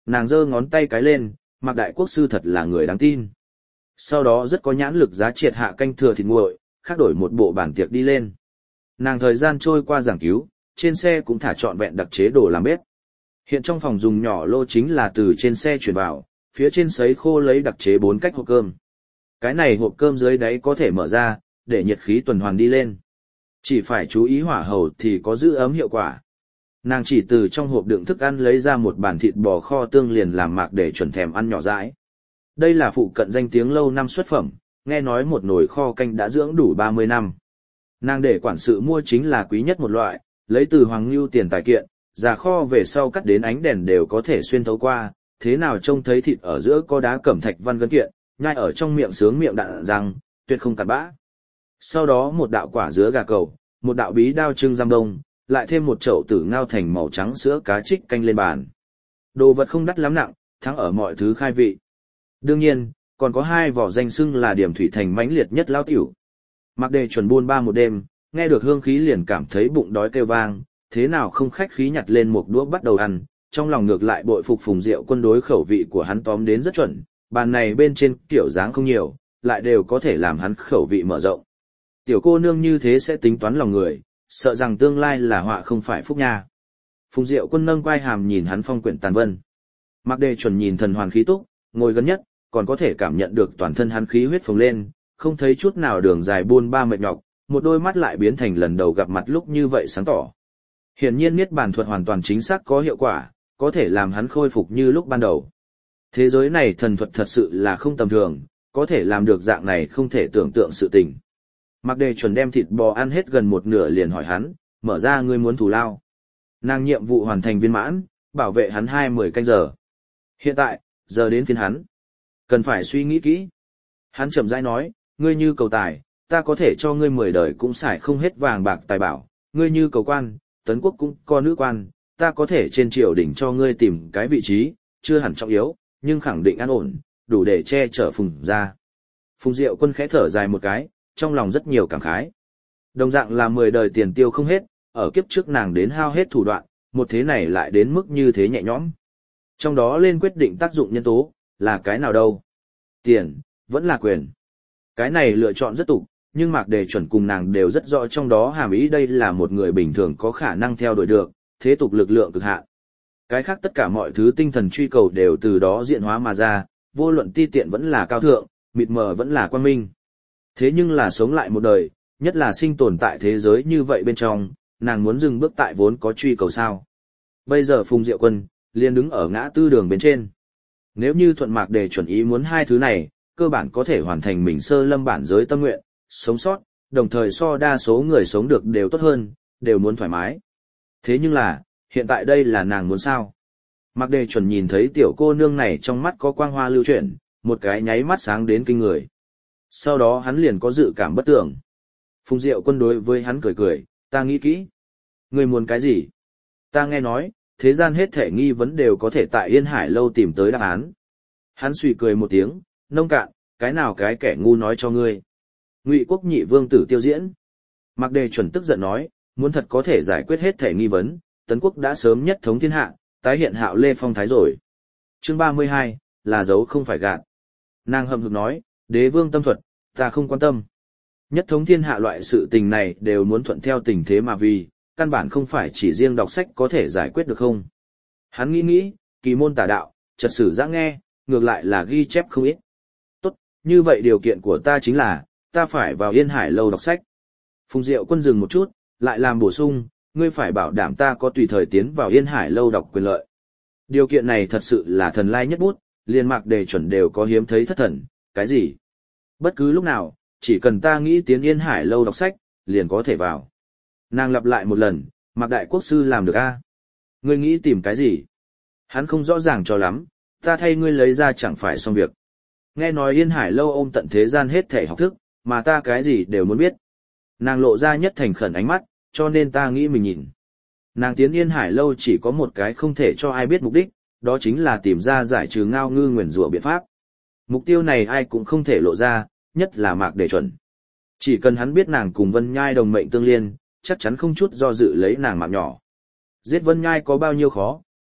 Nàng giơ ngón tay cái lên, Mạc Đại Quốc sư thật là người đáng tin. Sau đó rất có nhãn lực giá triệt hạ canh thừa thịt nguội, khác đổi một bộ bản tiệc đi lên. Nàng thời gian trôi qua giảng cứu, trên xe cũng thả trọn vẹn đặc chế đồ làm bếp. Hiện trong phòng dùng nhỏ lô chính là từ trên xe chuyển vào, phía trên sấy khô lấy đặc chế bốn cách hộp cơm. Cái này hộp cơm dưới đáy có thể mở ra, để nhiệt khí tuần hoàn đi lên. Chỉ phải chú ý hỏa hầu thì có giữ ấm hiệu quả. Nàng chỉ từ trong hộp đựng thức ăn lấy ra một bản thịt bò kho tương liền làm Mạc để chuẩn thèm ăn nhỏ dãi. Đây là phụ cận danh tiếng lâu năm xuất phẩm, nghe nói một nồi kho canh đã dưỡng đủ ba mươi năm. Nàng để quản sự mua chính là quý nhất một loại, lấy từ Hoàng Lưu tiền tài kiện, già kho về sau cắt đến ánh đèn đều có thể xuyên thấu qua, thế nào trông thấy thịt ở giữa có đá cẩm thạch văn gân kiện, nhai ở trong miệng sướng miệng đạn răng, tuyệt không cặn bã. Sau đó một đạo quả dứa gà cầu, một đạo bí đao trưng giam đông, lại thêm một chậu tử ngao thành màu trắng sữa cá trích canh lên bàn. Đồ vật không đắt lắm nặng, thắng ở mọi thứ khai vị. Đương nhiên, còn có hai vỏ danh xưng là điểm thủy thành mãnh liệt nhất lao tiểu. Mạc Đề chuẩn buôn ba một đêm, nghe được hương khí liền cảm thấy bụng đói kêu vang, thế nào không khách khí nhặt lên một đũa bắt đầu ăn, trong lòng ngược lại bội phục Phùng Diệu Quân đối khẩu vị của hắn tóm đến rất chuẩn, bàn này bên trên kiểu dáng không nhiều, lại đều có thể làm hắn khẩu vị mở rộng. Tiểu cô nương như thế sẽ tính toán lòng người, sợ rằng tương lai là họa không phải phúc nha. Phùng Diệu Quân nâng quai hàm nhìn hắn phong quyển tàn vân. Mạc Đề chuẩn nhìn thần hoàn khí túc, ngồi gần nhất, còn có thể cảm nhận được toàn thân hắn khí huyết phồng lên, không thấy chút nào đường dài buôn ba mệt nhọc, một đôi mắt lại biến thành lần đầu gặp mặt lúc như vậy sáng tỏ. Hiển nhiên niết bàn thuật hoàn toàn chính xác có hiệu quả, có thể làm hắn khôi phục như lúc ban đầu. Thế giới này thần thuật thật sự là không tầm thường, có thể làm được dạng này không thể tưởng tượng sự tình. Mạc Đề chuẩn đem thịt bò ăn hết gần một nửa liền hỏi hắn, mở ra ngươi muốn thù lao. Nàng nhiệm vụ hoàn thành viên mãn, bảo vệ hắn hai mươi canh giờ. Hiện tại, giờ đến phiên hắn. Cần phải suy nghĩ kỹ. Hắn chậm rãi nói, ngươi như cầu tài, ta có thể cho ngươi mười đời cũng xài không hết vàng bạc tài bảo, ngươi như cầu quan, tấn quốc cũng có nữ quan, ta có thể trên triều đình cho ngươi tìm cái vị trí, chưa hẳn trọng yếu, nhưng khẳng định an ổn, đủ để che chở Phùng ra. Phùng Diệu Quân khẽ thở dài một cái, trong lòng rất nhiều cảm khái. Đồng dạng là mười đời tiền tiêu không hết, ở kiếp trước nàng đến hao hết thủ đoạn, một thế này lại đến mức như thế nhẹ nhõm. Trong đó lên quyết định tác dụng nhân tố, là cái nào đâu? Tiền, vẫn là quyền. Cái này lựa chọn rất tục, nhưng Mạc Đề chuẩn cùng nàng đều rất rõ trong đó hàm ý đây là một người bình thường có khả năng theo đuổi được, thế tục lực lượng cực hạn. Cái khác tất cả mọi thứ tinh thần truy cầu đều từ đó diễn hóa mà ra, vô luận ti tiện vẫn là cao thượng, mịt mờ vẫn là quang minh. Thế nhưng là sống lại một đời, nhất là sinh tồn tại thế giới như vậy bên trong, nàng muốn dừng bước tại vốn có truy cầu sao. Bây giờ Phùng Diệu Quân, liền đứng ở ngã tư đường bên trên. Nếu như thuận Mạc Đề chuẩn ý muốn hai thứ này, cơ bản có thể hoàn thành mình sơ lâm bản giới tâm nguyện, sống sót, đồng thời so đa số người sống được đều tốt hơn, đều muốn thoải mái. Thế nhưng là, hiện tại đây là nàng muốn sao? Mạc Đề chuẩn nhìn thấy tiểu cô nương này trong mắt có quang hoa lưu chuyển, một cái nháy mắt sáng đến kinh người. Sau đó hắn liền có dự cảm bất tưởng. Phùng Diệu Quân đối với hắn cười cười, ta nghĩ kỹ. Ngươi muốn cái gì? Ta nghe nói, thế gian hết thể nghi vấn đều có thể tại Yên Hải lâu tìm tới đáp án. Hắn suy cười một tiếng, nông cạn, cái nào cái kẻ ngu nói cho ngươi. Ngụy Quốc nhị vương tử Tiêu Diễn. Mạc Đề chuẩn tức giận nói, muốn thật có thể giải quyết hết thể nghi vấn, Tấn Quốc đã sớm nhất thống thiên hạ, tái hiện Hạo Lê phong thái rồi. Chương ba mươi hai, là dấu không phải gạt. Nàng hậm hực nói, đế vương tâm thuật, ta không quan tâm. Nhất thống thiên hạ loại sự tình này đều muốn thuận theo tình thế mà vì, căn bản không phải chỉ riêng đọc sách có thể giải quyết được không. Hắn nghĩ nghĩ, kỳ môn tả đạo, trật sử giã nghe, ngược lại là ghi chép không ít. Tốt, như vậy điều kiện của ta chính là, ta phải vào Yên Hải lâu đọc sách. Phùng Diệu Quân dừng một chút, lại làm bổ sung, ngươi phải bảo đảm ta có tùy thời tiến vào Yên Hải lâu đọc quyền lợi. Điều kiện này thật sự là thần lai nhất bút, liên Mạc Đề chuẩn đều có hiếm thấy thất thần, cái gì? Bất cứ lúc nào, chỉ cần ta nghĩ tiến Yên Hải lâu đọc sách, liền có thể vào. Nàng lặp lại một lần, Mạc Đại Quốc sư làm được a? Ngươi nghĩ tìm cái gì? Hắn không rõ ràng cho lắm, ta thay ngươi lấy ra chẳng phải xong việc. Nghe nói Yên Hải lâu ôm tận thế gian hết thể học thức, mà ta cái gì đều muốn biết. Nàng lộ ra nhất thành khẩn ánh mắt, cho nên ta nghĩ mình nhìn. Nàng tiến Yên Hải lâu chỉ có một cái không thể cho ai biết mục đích, đó chính là tìm ra giải trừ ngao ngư nguyền rủa biện pháp. Mục tiêu này ai cũng không thể lộ ra, nhất là Mạc Đề chuẩn. Chỉ cần hắn biết nàng cùng Vân Nhai đồng mệnh tương liên, chắc chắn không chút do dự lấy nàng mạng nhỏ. Giết Vân Nhai có bao nhiêu khó,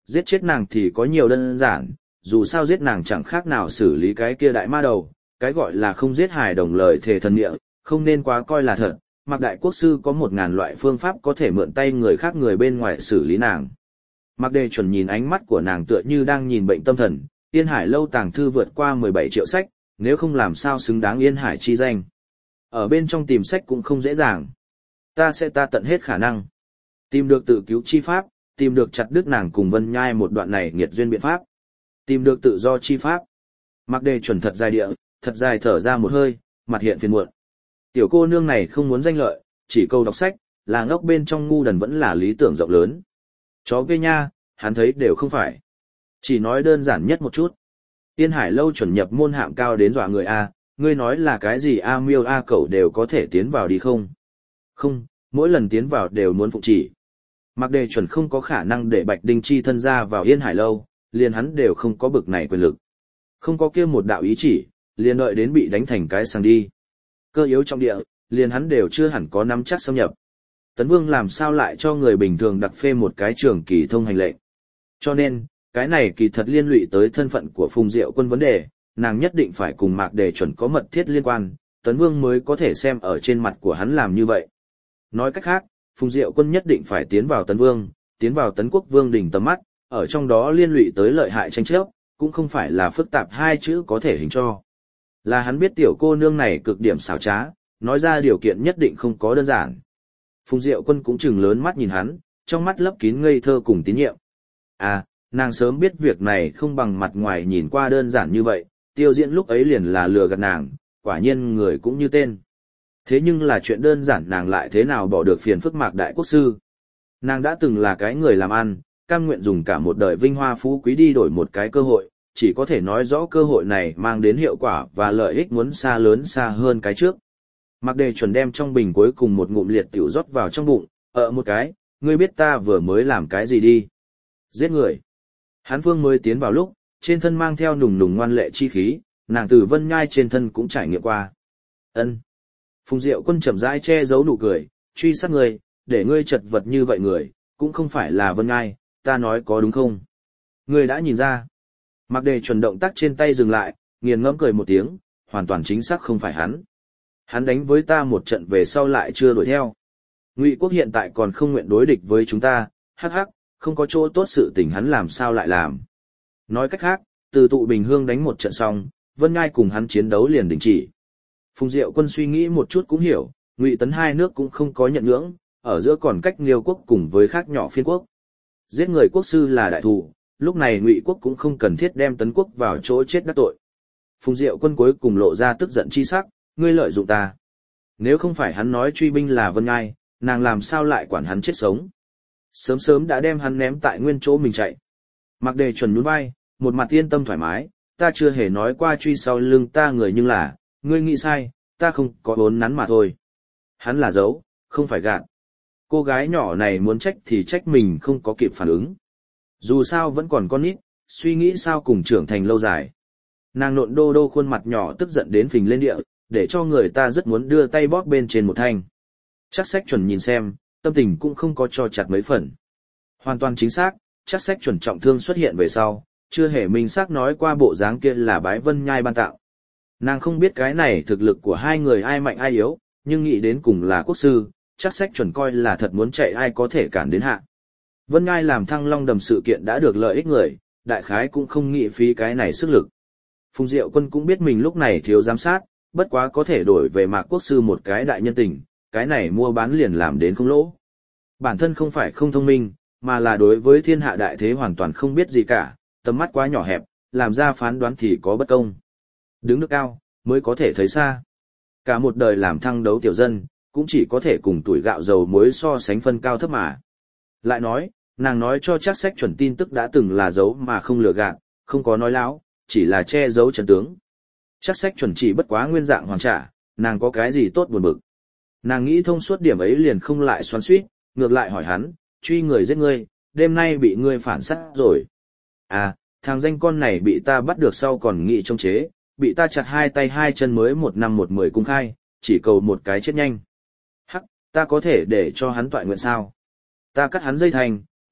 giết chết nàng thì có nhiều đơn giản, dù sao giết nàng chẳng khác nào xử lý cái kia đại ma đầu, cái gọi là không giết hài đồng lời thề thần địa, không nên quá coi là thật. Mạc Đại Quốc Sư có một ngàn loại phương pháp có thể mượn tay người khác người bên ngoài xử lý nàng. Mạc Đề Chuẩn nhìn ánh mắt của nàng tựa như đang nhìn bệnh tâm thần, Yên Hải lâu tàng thư vượt qua mười bảy triệu sách, nếu không làm sao xứng đáng Yên Hải chi danh. Ở bên trong tìm sách cũng không dễ dàng. Ta sẽ ta tận hết khả năng. Tìm được tự cứu chi pháp, tìm được chặt đứt nàng cùng Vân Nhai một đoạn này nghiệt duyên biện pháp. Tìm được tự do chi pháp. Mạc Đề Chuẩn thật dài địa, thật dài thở ra một hơi, mặt hiện phiền muộn. Tiểu cô nương này không muốn danh lợi, chỉ câu đọc sách, là ngốc bên trong ngu đần vẫn là lý tưởng rộng lớn. Chó ghê nha, hắn thấy đều không phải. Chỉ nói đơn giản nhất một chút. Yên Hải lâu chuẩn nhập môn hạng cao đến dọa người A, ngươi nói là cái gì A miêu A cẩu đều có thể tiến vào đi không? Không, mỗi lần tiến vào đều muốn phụng chỉ. Mạc Đề Chuẩn không có khả năng để Bạch Đinh Chi thân ra vào Yên Hải lâu, liền hắn đều không có bực này quyền lực. Không có kia một đạo ý chỉ, liền đợi đến bị đánh thành cái sang đi. Cơ yếu trong địa, liền hắn đều chưa hẳn có nắm chắc xâm nhập. Tấn Vương làm sao lại cho người bình thường đặc phê một cái trường kỳ thông hành lệnh. Cho nên, cái này kỳ thật liên lụy tới thân phận của Phùng Diệu Quân vấn đề, nàng nhất định phải cùng Mạc Đề Chuẩn có mật thiết liên quan, Tấn Vương mới có thể xem ở trên mặt của hắn làm như vậy. Nói cách khác, Phùng Diệu Quân nhất định phải tiến vào Tấn Vương, tiến vào Tấn Quốc Vương đỉnh tầm mắt, ở trong đó liên lụy tới lợi hại tranh chấp, cũng không phải là phức tạp hai chữ có thể hình cho. Là hắn biết tiểu cô nương này cực điểm xảo trá, nói ra điều kiện nhất định không có đơn giản. Phùng Diệu Quân cũng chừng lớn mắt nhìn hắn, trong mắt lấp kín ngây thơ cùng tín nhiệm. À, nàng sớm biết việc này không bằng mặt ngoài nhìn qua đơn giản như vậy, Tiêu Diễn lúc ấy liền là lừa gạt nàng, quả nhiên người cũng như tên. Thế nhưng là chuyện đơn giản nàng lại thế nào bỏ được phiền phức Mạc Đại Quốc Sư. Nàng đã từng là cái người làm ăn, cam nguyện dùng cả một đời vinh hoa phú quý đi đổi một cái cơ hội, chỉ có thể nói rõ cơ hội này mang đến hiệu quả và lợi ích muốn xa lớn xa hơn cái trước. Mạc Đề Chuẩn đem trong bình cuối cùng một ngụm liệt tiểu rót vào trong bụng, ở một cái, ngươi biết ta vừa mới làm cái gì đi. Giết người. Hán Phương mới tiến vào lúc, trên thân mang theo nùng nùng ngoan lệ chi khí, nàng từ Vân Nhai trên thân cũng trải nghiệm qua. Ân. Phùng Diệu Quân chậm rãi che giấu nụ cười, truy sát người, để ngươi chật vật như vậy người, cũng không phải là Vân Nhai, ta nói có đúng không? Ngươi đã nhìn ra. Mạc Đề Chuẩn động tác trên tay dừng lại, nghiền ngẫm cười một tiếng, hoàn toàn chính xác không phải hắn. Hắn đánh với ta một trận về sau lại chưa đuổi theo. Ngụy Quốc hiện tại còn không nguyện đối địch với chúng ta, hắc hắc, không có chỗ tốt sự tình hắn làm sao lại làm. Nói cách khác, từ tụ Bình Hương đánh một trận xong, Vân Ngai cùng hắn chiến đấu liền đình chỉ. Phùng Diệu Quân suy nghĩ một chút cũng hiểu, Ngụy Tấn hai nước cũng không có nhận ngưỡng, ở giữa còn cách Liêu Quốc cùng với khác nhỏ phiên quốc. Giết người quốc sư là đại thù, lúc này Ngụy Quốc cũng không cần thiết đem Tấn Quốc vào chỗ chết đắc tội. Phùng Diệu Quân cuối cùng lộ ra tức giận chi sắc, ngươi lợi dụng ta. Nếu không phải hắn nói truy binh là Vân Ngai, nàng làm sao lại quản hắn chết sống. Sớm sớm đã đem hắn ném tại nguyên chỗ mình chạy. Mạc Đề Chuẩn nhún vai, một mặt yên tâm thoải mái, ta chưa hề nói qua truy sau lưng ta người nhưng là, ngươi nghĩ sai, ta không có bốn nắn mà thôi. Hắn là giấu, không phải gạt. Cô gái nhỏ này muốn trách thì trách mình không có kịp phản ứng. Dù sao vẫn còn con nít, suy nghĩ sao cùng trưởng thành lâu dài. Nàng nộn đô đô khuôn mặt nhỏ tức giận đến phình lên địa, để cho người ta rất muốn đưa tay bóp bên trên một thanh. Chắc Sách Chuẩn nhìn xem, tâm tình cũng không có cho chặt mấy phần. Hoàn toàn chính xác, Chắc Sách Chuẩn trọng thương xuất hiện về sau, chưa hề minh xác nói qua bộ dáng kia là bái Vân Nhai ban tạo. Nàng không biết cái này thực lực của hai người ai mạnh ai yếu, nhưng nghĩ đến cùng là quốc sư, Chắc Sách Chuẩn coi là thật muốn chạy ai có thể cản đến hạ. Vân Nhai làm Thăng Long Đầm sự kiện đã được lợi ích người, đại khái cũng không nghĩ phí cái này sức lực. Phùng Diệu Quân cũng biết mình lúc này thiếu giám sát, bất quá có thể đổi về Mạc Quốc sư một cái đại nhân tình, cái này mua bán liền làm đến không lỗ. Bản thân không phải không thông minh, mà là đối với thiên hạ đại thế hoàn toàn không biết gì cả, tầm mắt quá nhỏ hẹp, làm ra phán đoán thì có bất công. Đứng được cao, mới có thể thấy xa. Cả một đời làm thăng đấu tiểu dân, cũng chỉ có thể cùng tuổi gạo dầu muối so sánh phân cao thấp mà. Lại nói, nàng nói cho Chắc Sách Chuẩn tin tức đã từng là giấu mà không lừa gạt, không có nói láo, chỉ là che giấu chân tướng. Chắc Sách Chuẩn chỉ bất quá nguyên dạng hoàn trả, nàng có cái gì tốt buồn bực. Nàng nghĩ thông suốt điểm ấy liền không lại xoắn xuýt, ngược lại hỏi hắn, truy người giết ngươi, đêm nay bị ngươi phản sát rồi. À, thằng danh con này bị ta bắt được sau còn nghị trông chế, bị ta chặt hai tay hai chân mới một năm một mười cung khai, chỉ cầu một cái chết nhanh. Hắc, ta có thể để cho hắn toại nguyện sao? Ta cắt hắn dây thành,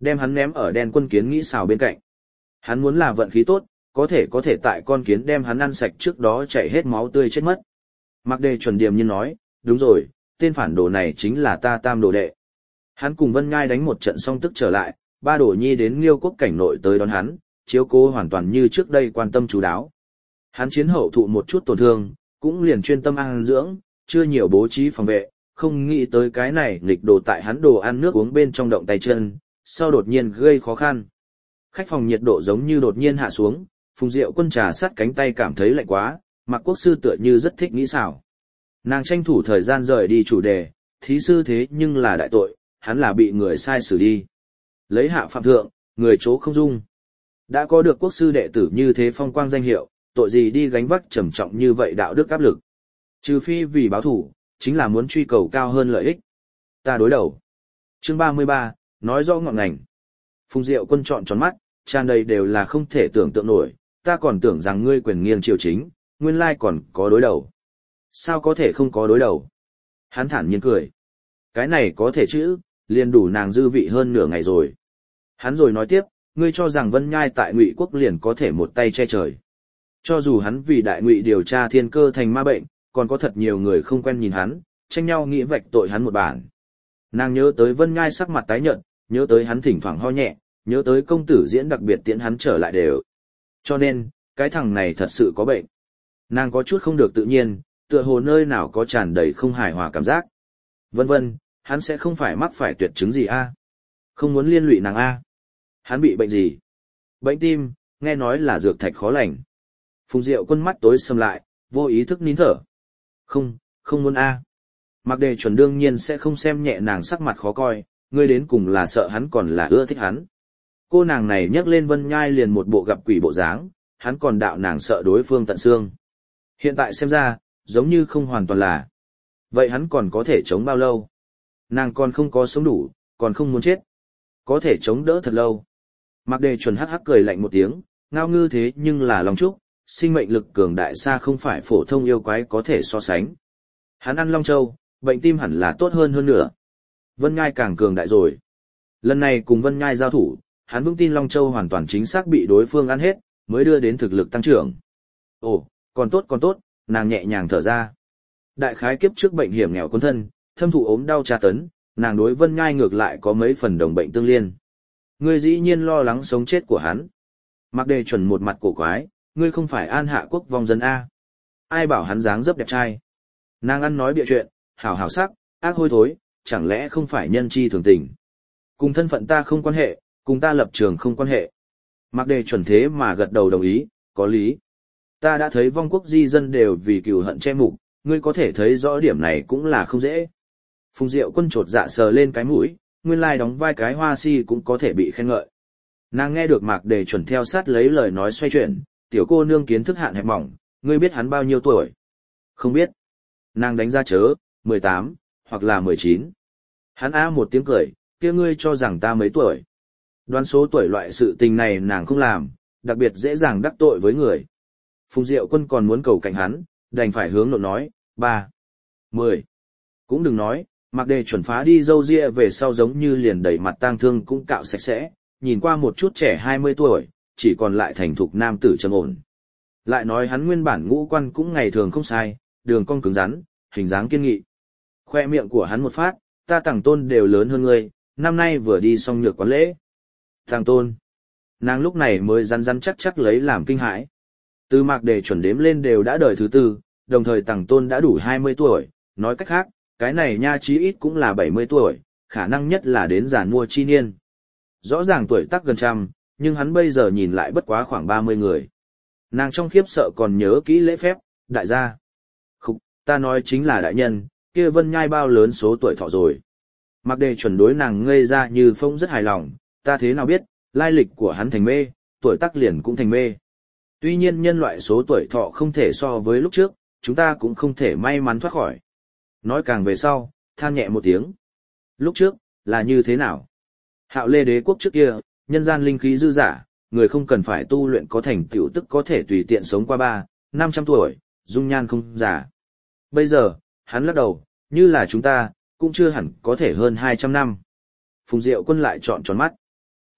đem hắn ném ở đen quân kiến nghĩ xào bên cạnh. Hắn muốn là vận khí tốt, có thể có thể tại con kiến đem hắn ăn sạch trước đó chảy hết máu tươi chết mất. Mạc Đề chuẩn điềm nhiên nói, đúng rồi, tên phản đồ này chính là ta tam đồ đệ. Hắn cùng Vân Ngai đánh một trận xong tức trở lại, ba đồ nhi đến Liêu quốc cảnh nội tới đón hắn, chiếu cố hoàn toàn như trước đây quan tâm chú đáo. Hắn chiến hậu thụ một chút tổn thương, cũng liền chuyên tâm ăn dưỡng, chưa nhiều bố trí phòng vệ, không nghĩ tới cái này nghịch đồ tại hắn đồ ăn nước uống bên trong động tay chân, sau đột nhiên gây khó khăn. Khách phòng nhiệt độ giống như đột nhiên hạ xuống, Phùng Diệu Quân trà sát cánh tay cảm thấy lạnh quá, Mạc Quốc sư tựa như rất thích nghĩ xảo. Nàng tranh thủ thời gian rời đi chủ đề, thí sư thế nhưng là đại tội, hắn là bị người sai xử đi. Lấy hạ phạm thượng, người chỗ không dung. Đã có được quốc sư đệ tử như thế phong quang danh hiệu, tội gì đi gánh vác trầm trọng như vậy đạo đức áp lực. Trừ phi vì báo thủ, chính là muốn truy cầu cao hơn lợi ích. Ta đối đầu. Chương ba mươi ba, nói rõ ngọn ngành. Phùng Diệu Quân trọn tròn mắt, tràn đầy đều là không thể tưởng tượng nổi, ta còn tưởng rằng ngươi quyền nghiêng triều chính, nguyên lai còn có đối đầu. Sao có thể không có đối đầu? Hắn thản nhiên cười. Cái này có thể chứ, liền đủ nàng dư vị hơn nửa ngày rồi. Hắn rồi nói tiếp, ngươi cho rằng Vân Nhai tại Ngụy quốc liền có thể một tay che trời. Cho dù hắn vì đại ngụy điều tra thiên cơ thành ma bệnh, còn có thật nhiều người không quen nhìn hắn, tranh nhau nghĩ vạch tội hắn một bản. Nàng nhớ tới Vân Nhai sắc mặt tái nhợt, nhớ tới hắn thỉnh thoảng ho nhẹ, nhớ tới công tử diễn đặc biệt tiễn hắn trở lại đều. Cho nên, cái thằng này thật sự có bệnh. Nàng có chút không được tự nhiên, tựa hồ nơi nào có tràn đầy không hài hòa cảm giác. Vân vân, hắn sẽ không phải mắc phải tuyệt chứng gì a? Không muốn liên lụy nàng a? Hắn bị bệnh gì? Bệnh tim, nghe nói là dược thạch khó lành. Phùng Diệu Quân mắt tối sầm lại, vô ý thức nín thở. Không, không muốn a. Mạc Đề chuẩn đương nhiên sẽ không xem nhẹ nàng sắc mặt khó coi, ngươi đến cùng là sợ hắn còn là ưa thích hắn. Cô nàng này nhắc lên Vân Nhai liền một bộ gặp quỷ bộ dáng, hắn còn đạo nàng sợ đối phương tận xương. Hiện tại xem ra, giống như không hoàn toàn là. Vậy hắn còn có thể chống bao lâu? Nàng còn không có sống đủ, còn không muốn chết. Có thể chống đỡ thật lâu. Mạc Đề chuẩn hắc hắc cười lạnh một tiếng, ngao ngư thế nhưng là Long Trúc, sinh mệnh lực cường đại xa không phải phổ thông yêu quái có thể so sánh. Hắn ăn Long Châu, bệnh tim hẳn là tốt hơn hơn nữa. Vân Nhai càng cường đại rồi. Lần này cùng Vân Nhai giao thủ, hắn vững tin Long Châu hoàn toàn chính xác bị đối phương ăn hết, mới đưa đến thực lực tăng trưởng. Ồ, còn tốt còn tốt, nàng nhẹ nhàng thở ra. Đại khái kiếp trước bệnh hiểm nghèo quân thân, thâm thụ ốm đau tra tấn, nàng đối Vân Nhai ngược lại có mấy phần đồng bệnh tương liên. Ngươi dĩ nhiên lo lắng sống chết của hắn. Mạc Đề chuẩn một mặt cổ quái, ngươi không phải An Hạ quốc vong dân A. Ai bảo hắn dáng dấp đẹp trai. Nàng ăn nói bịa chuyện, hảo hảo sắc, ác hôi thối, chẳng lẽ không phải nhân chi thường tình. Cùng thân phận ta không quan hệ, cùng ta lập trường không quan hệ. Mạc Đề chuẩn thế mà gật đầu đồng ý, có lý. Ta đã thấy vong quốc di dân đều vì cừu hận che mục, ngươi có thể thấy rõ điểm này cũng là không dễ. Phùng Diệu Quân chột dạ sờ lên cái mũi, nguyên lai đóng vai cái hoa si cũng có thể bị khen ngợi. Nàng nghe được Mạc Đề chuẩn theo sát lấy lời nói xoay chuyển, tiểu cô nương kiến thức hạn hẹp mỏng, ngươi biết hắn bao nhiêu tuổi? Không biết. Nàng đánh ra chớ, mười tám, hoặc là mười chín. Hắn á một tiếng cười, kia ngươi cho rằng ta mấy tuổi? Đoán số tuổi loại sự tình này nàng không làm, đặc biệt dễ dàng đắc tội với người. Phùng Diệu Quân còn muốn cầu cạnh hắn, đành phải hướng nội nói, ba, mười. Cũng đừng nói, Mạc Đề chuẩn phá đi râu ria về sau giống như liền đẩy mặt tang thương cũng cạo sạch sẽ, nhìn qua một chút trẻ hai mươi tuổi, chỉ còn lại thành thục nam tử trầm ổn. Lại nói hắn nguyên bản ngũ quan cũng ngày thường không sai, đường cong cứng rắn, hình dáng kiên nghị. Khoe miệng của hắn một phát, ta Tằng Tôn đều lớn hơn ngươi, năm nay vừa đi xong nhược quán lễ. Tằng Tôn. Nàng lúc này mới rắn rắn chắc chắc lấy làm kinh hãi. Từ Mạc Đề chuẩn đếm lên đều đã đời thứ tư, đồng thời Tằng Tôn đã đủ hai mươi tuổi, nói cách khác, cái này nha chí ít cũng là bảy mươi tuổi, khả năng nhất là đến giàn mua chi niên. Rõ ràng tuổi tác gần trăm, nhưng hắn bây giờ nhìn lại bất quá khoảng ba mươi người. Nàng trong khiếp sợ còn nhớ kỹ lễ phép, đại gia. Khúc, ta nói chính là đại nhân, kia Vân Nhai bao lớn số tuổi thọ rồi. Mạc Đề chuẩn đối nàng ngây ra như phong rất hài lòng, ta thế nào biết, lai lịch của hắn thành mê, tuổi tác liền cũng thành mê. Tuy nhiên nhân loại số tuổi thọ không thể so với lúc trước, chúng ta cũng không thể may mắn thoát khỏi. Nói càng về sau, than nhẹ một tiếng. Lúc trước, là như thế nào? Hạo Lê đế quốc trước kia, nhân gian linh khí dư dả, người không cần phải tu luyện có thành tựu tức có thể tùy tiện sống qua ba, năm trăm tuổi, dung nhan không già. Bây giờ, hắn lắc đầu, như là chúng ta, cũng chưa hẳn có thể hơn hai trăm năm. Phùng Diệu Quân lại trọn tròn mắt.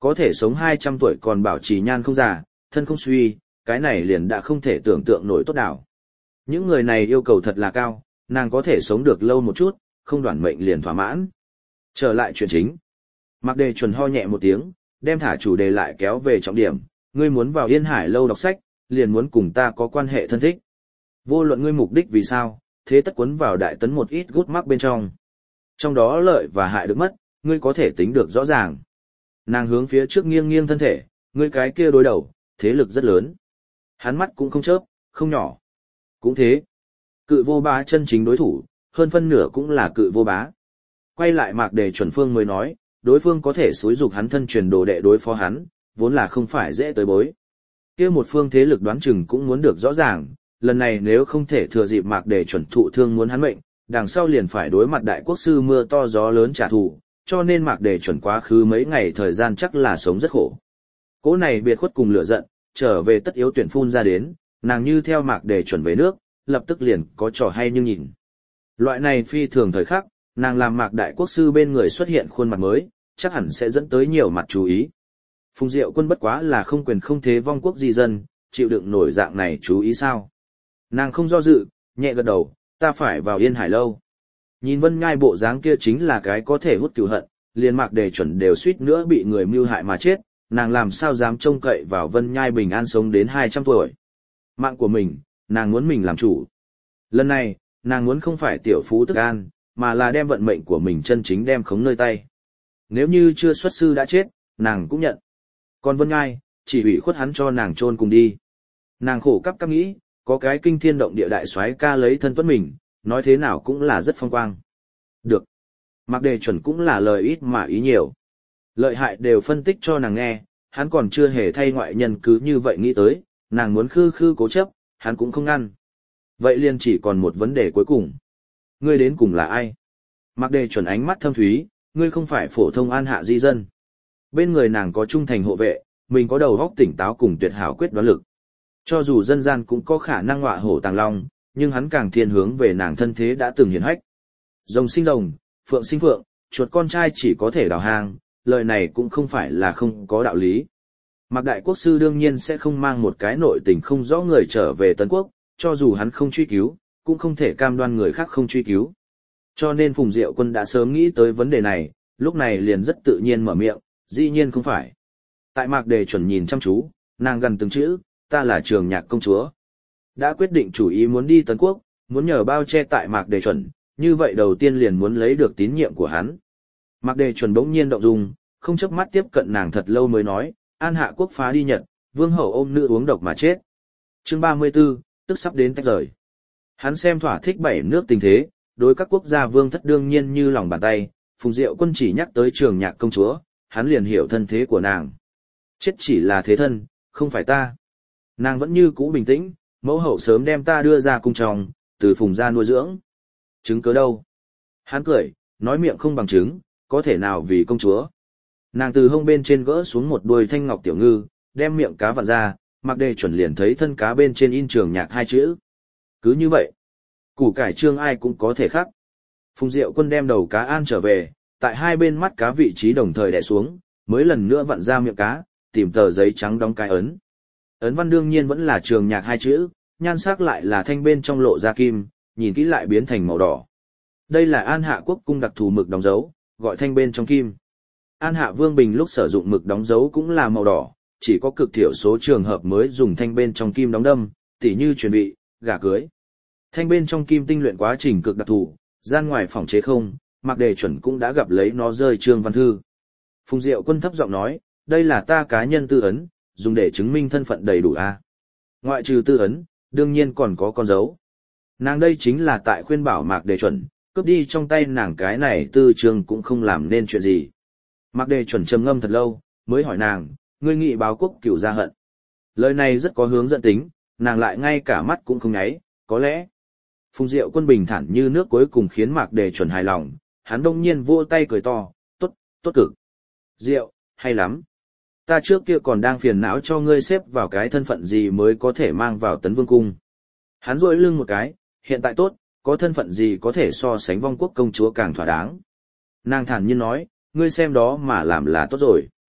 Có thể sống hai trăm tuổi còn bảo trì nhan không già, thân không suy, cái này liền đã không thể tưởng tượng nổi tốt đảo. Những người này yêu cầu thật là cao, nàng có thể sống được lâu một chút, không đoản mệnh liền thỏa mãn. Trở lại chuyện chính. Mạc Đề Chuẩn ho nhẹ một tiếng, đem thả chủ đề lại kéo về trọng điểm, ngươi muốn vào Yên Hải lâu đọc sách, liền muốn cùng ta có quan hệ thân thích. Vô luận ngươi mục đích vì sao, thế tất quấn vào đại tấn một ít gút mắc bên trong. Trong đó lợi và hại được mất, ngươi có thể tính được rõ ràng. Nàng hướng phía trước nghiêng nghiêng thân thể, ngươi cái kia đối đầu, thế lực rất lớn. Hắn mắt cũng không chớp, không nhỏ. Cũng thế. Cự vô bá chân chính đối thủ, hơn phân nửa cũng là cự vô bá. Quay lại Mạc Đề Chuẩn phương mới nói, đối phương có thể xúi dục hắn thân truyền đồ đệ đối phó hắn, vốn là không phải dễ tới bối. Kia một phương thế lực đoán chừng cũng muốn được rõ ràng, lần này nếu không thể thừa dịp Mạc Đề Chuẩn thụ thương muốn hắn mệnh, đằng sau liền phải đối mặt đại quốc sư mưa to gió lớn trả thù, cho nên Mạc Đề Chuẩn quá khứ mấy ngày thời gian chắc là sống rất khổ. Cỗ này biệt khuất cùng lửa giận, trở về tất yếu tuyển phun ra đến, nàng như theo Mạc Đề Chuẩn về nước, lập tức liền có trò hay nhưng nhìn. Loại này phi thường thời khắc, nàng làm Mạc đại quốc sư bên người xuất hiện khuôn mặt mới, chắc hẳn sẽ dẫn tới nhiều mặt chú ý. Phùng Diệu Quân bất quá là không quyền không thế vong quốc di dân, chịu đựng nổi dạng này chú ý sao? Nàng không do dự, nhẹ gật đầu, ta phải vào Yên Hải lâu. Nhìn Vân Nhai bộ dáng kia chính là cái có thể hút cừu hận, liền Mạc Đề Chuẩn đều suýt nữa bị người mưu hại mà chết, nàng làm sao dám trông cậy vào Vân Nhai bình an sống đến hai trăm tuổi. Mạng của mình, nàng muốn mình làm chủ. Lần này, nàng muốn không phải tiểu phú tức an, mà là đem vận mệnh của mình chân chính đem khống nơi tay. Nếu như chưa xuất sư đã chết, nàng cũng nhận. Còn Vân Nhai, chỉ ủy khuất hắn cho nàng chôn cùng đi. Nàng khổ cắp cắp nghĩ, có cái kinh thiên động địa đại soái ca lấy thân tuất mình, nói thế nào cũng là rất phong quang. Được. Mạc Đề Chuẩn cũng là lời ít mà ý nhiều. Lợi hại đều phân tích cho nàng nghe, hắn còn chưa hề thay ngoại nhân cứ như vậy nghĩ tới, nàng muốn khư khư cố chấp, hắn cũng không ngăn. Vậy liền chỉ còn một vấn đề cuối cùng. Ngươi đến cùng là ai? Mạc Đề Chuẩn ánh mắt thâm thúy, ngươi không phải phổ thông an hạ di dân. Bên người nàng có trung thành hộ vệ, mình có đầu óc tỉnh táo cùng tuyệt hảo quyết đoán lực. Cho dù dân gian cũng có khả năng ngọa hổ tàng long, nhưng hắn càng thiên hướng về nàng thân thế đã từng hiển hách. Rồng sinh rồng, phượng sinh phượng, chuột con trai chỉ có thể đào hang, lời này cũng không phải là không có đạo lý. Mạc đại quốc sư đương nhiên sẽ không mang một cái nội tình không rõ người trở về Tân Quốc, cho dù hắn không truy cứu, cũng không thể cam đoan người khác không truy cứu. Cho nên Phùng Diệu Quân đã sớm nghĩ tới vấn đề này, lúc này liền rất tự nhiên mở miệng, dĩ nhiên không phải. Tại Mạc Đề Chuẩn nhìn chăm chú, nàng gần từng chữ, ta là Trường Nhạc công chúa. Đã quyết định chủ ý muốn đi Tấn Quốc, muốn nhờ bao che tại Mạc Đề Chuẩn, như vậy đầu tiên liền muốn lấy được tín nhiệm của hắn. Mạc Đề Chuẩn bỗng nhiên động dung, không chớp mắt tiếp cận nàng thật lâu mới nói, An Hạ quốc phá đi Nhật, vương hậu ôm nữ uống độc mà chết. Chương ba mươi 34, tức sắp đến tách rời. Hắn xem thỏa thích bảy nước tình thế, đối các quốc gia vương thất đương nhiên như lòng bàn tay, Phùng Diệu Quân chỉ nhắc tới Trường Nhạc công chúa, hắn liền hiểu thân thế của nàng. Chết chỉ là thế thân, không phải ta. Nàng vẫn như cũ bình tĩnh, mẫu hậu sớm đem ta đưa ra cung tròng, từ Phùng gia nuôi dưỡng. Chứng cớ đâu? Hắn cười, nói miệng không bằng chứng, có thể nào vì công chúa. Nàng từ hông bên trên gỡ xuống một đuôi thanh ngọc tiểu ngư, đem miệng cá vặn ra, Mạc Đề Chuẩn liền thấy thân cá bên trên in Trường Nhạc hai chữ. Cứ như vậy, củ cải trương ai cũng có thể khắc. Phùng Diệu Quân đem đầu cá an trở về, tại hai bên mắt cá vị trí đồng thời đè xuống, mới lần nữa vặn ra miệng cá, tìm tờ giấy trắng đóng cái ấn. Ấn văn đương nhiên vẫn là Trường Nhạc hai chữ, nhan sắc lại là thanh bên trong lộ ra kim, nhìn kỹ lại biến thành màu đỏ. Đây là An Hạ quốc cung đặc thù mực đóng dấu, gọi thanh bên trong kim. An Hạ Vương Bình lúc sử dụng mực đóng dấu cũng là màu đỏ, chỉ có cực thiểu số trường hợp mới dùng thanh bên trong kim đóng đâm, tỉ như chuẩn bị, gả cưới. Thanh bên trong kim tinh luyện quá trình cực đặc thù, gian ngoài phòng chế không, Mạc Đề Chuẩn cũng đã gặp lấy nó rơi trương văn thư. Phùng Diệu Quân thấp giọng nói, đây là ta cá nhân tư ấn, dùng để chứng minh thân phận đầy đủ a. Ngoại trừ tư ấn, đương nhiên còn có con dấu. Nàng đây chính là tại khuyên bảo Mạc Đề Chuẩn, cướp đi trong tay nàng cái này tư trường cũng không làm nên chuyện gì. Mạc Đề Chuẩn trầm ngâm thật lâu, mới hỏi nàng, ngươi nghị báo quốc cửu gia hận. Lời này rất có hướng dẫn tính, nàng lại ngay cả mắt cũng không nháy, có lẽ. Phùng Diệu Quân bình thản như nước cuối cùng khiến Mạc Đề Chuẩn hài lòng, hắn đông nhiên vỗ tay cười to, tốt, tốt cực. Diệu, hay lắm. Ta trước kia còn đang phiền não cho ngươi xếp vào cái thân phận gì mới có thể mang vào Tấn Vương cung. Hắn rỗi lưng một cái, hiện tại tốt, có thân phận gì có thể so sánh vong quốc công chúa càng thỏa đáng. Nàng thản nhiên nói, ngươi xem đó mà làm là tốt rồi.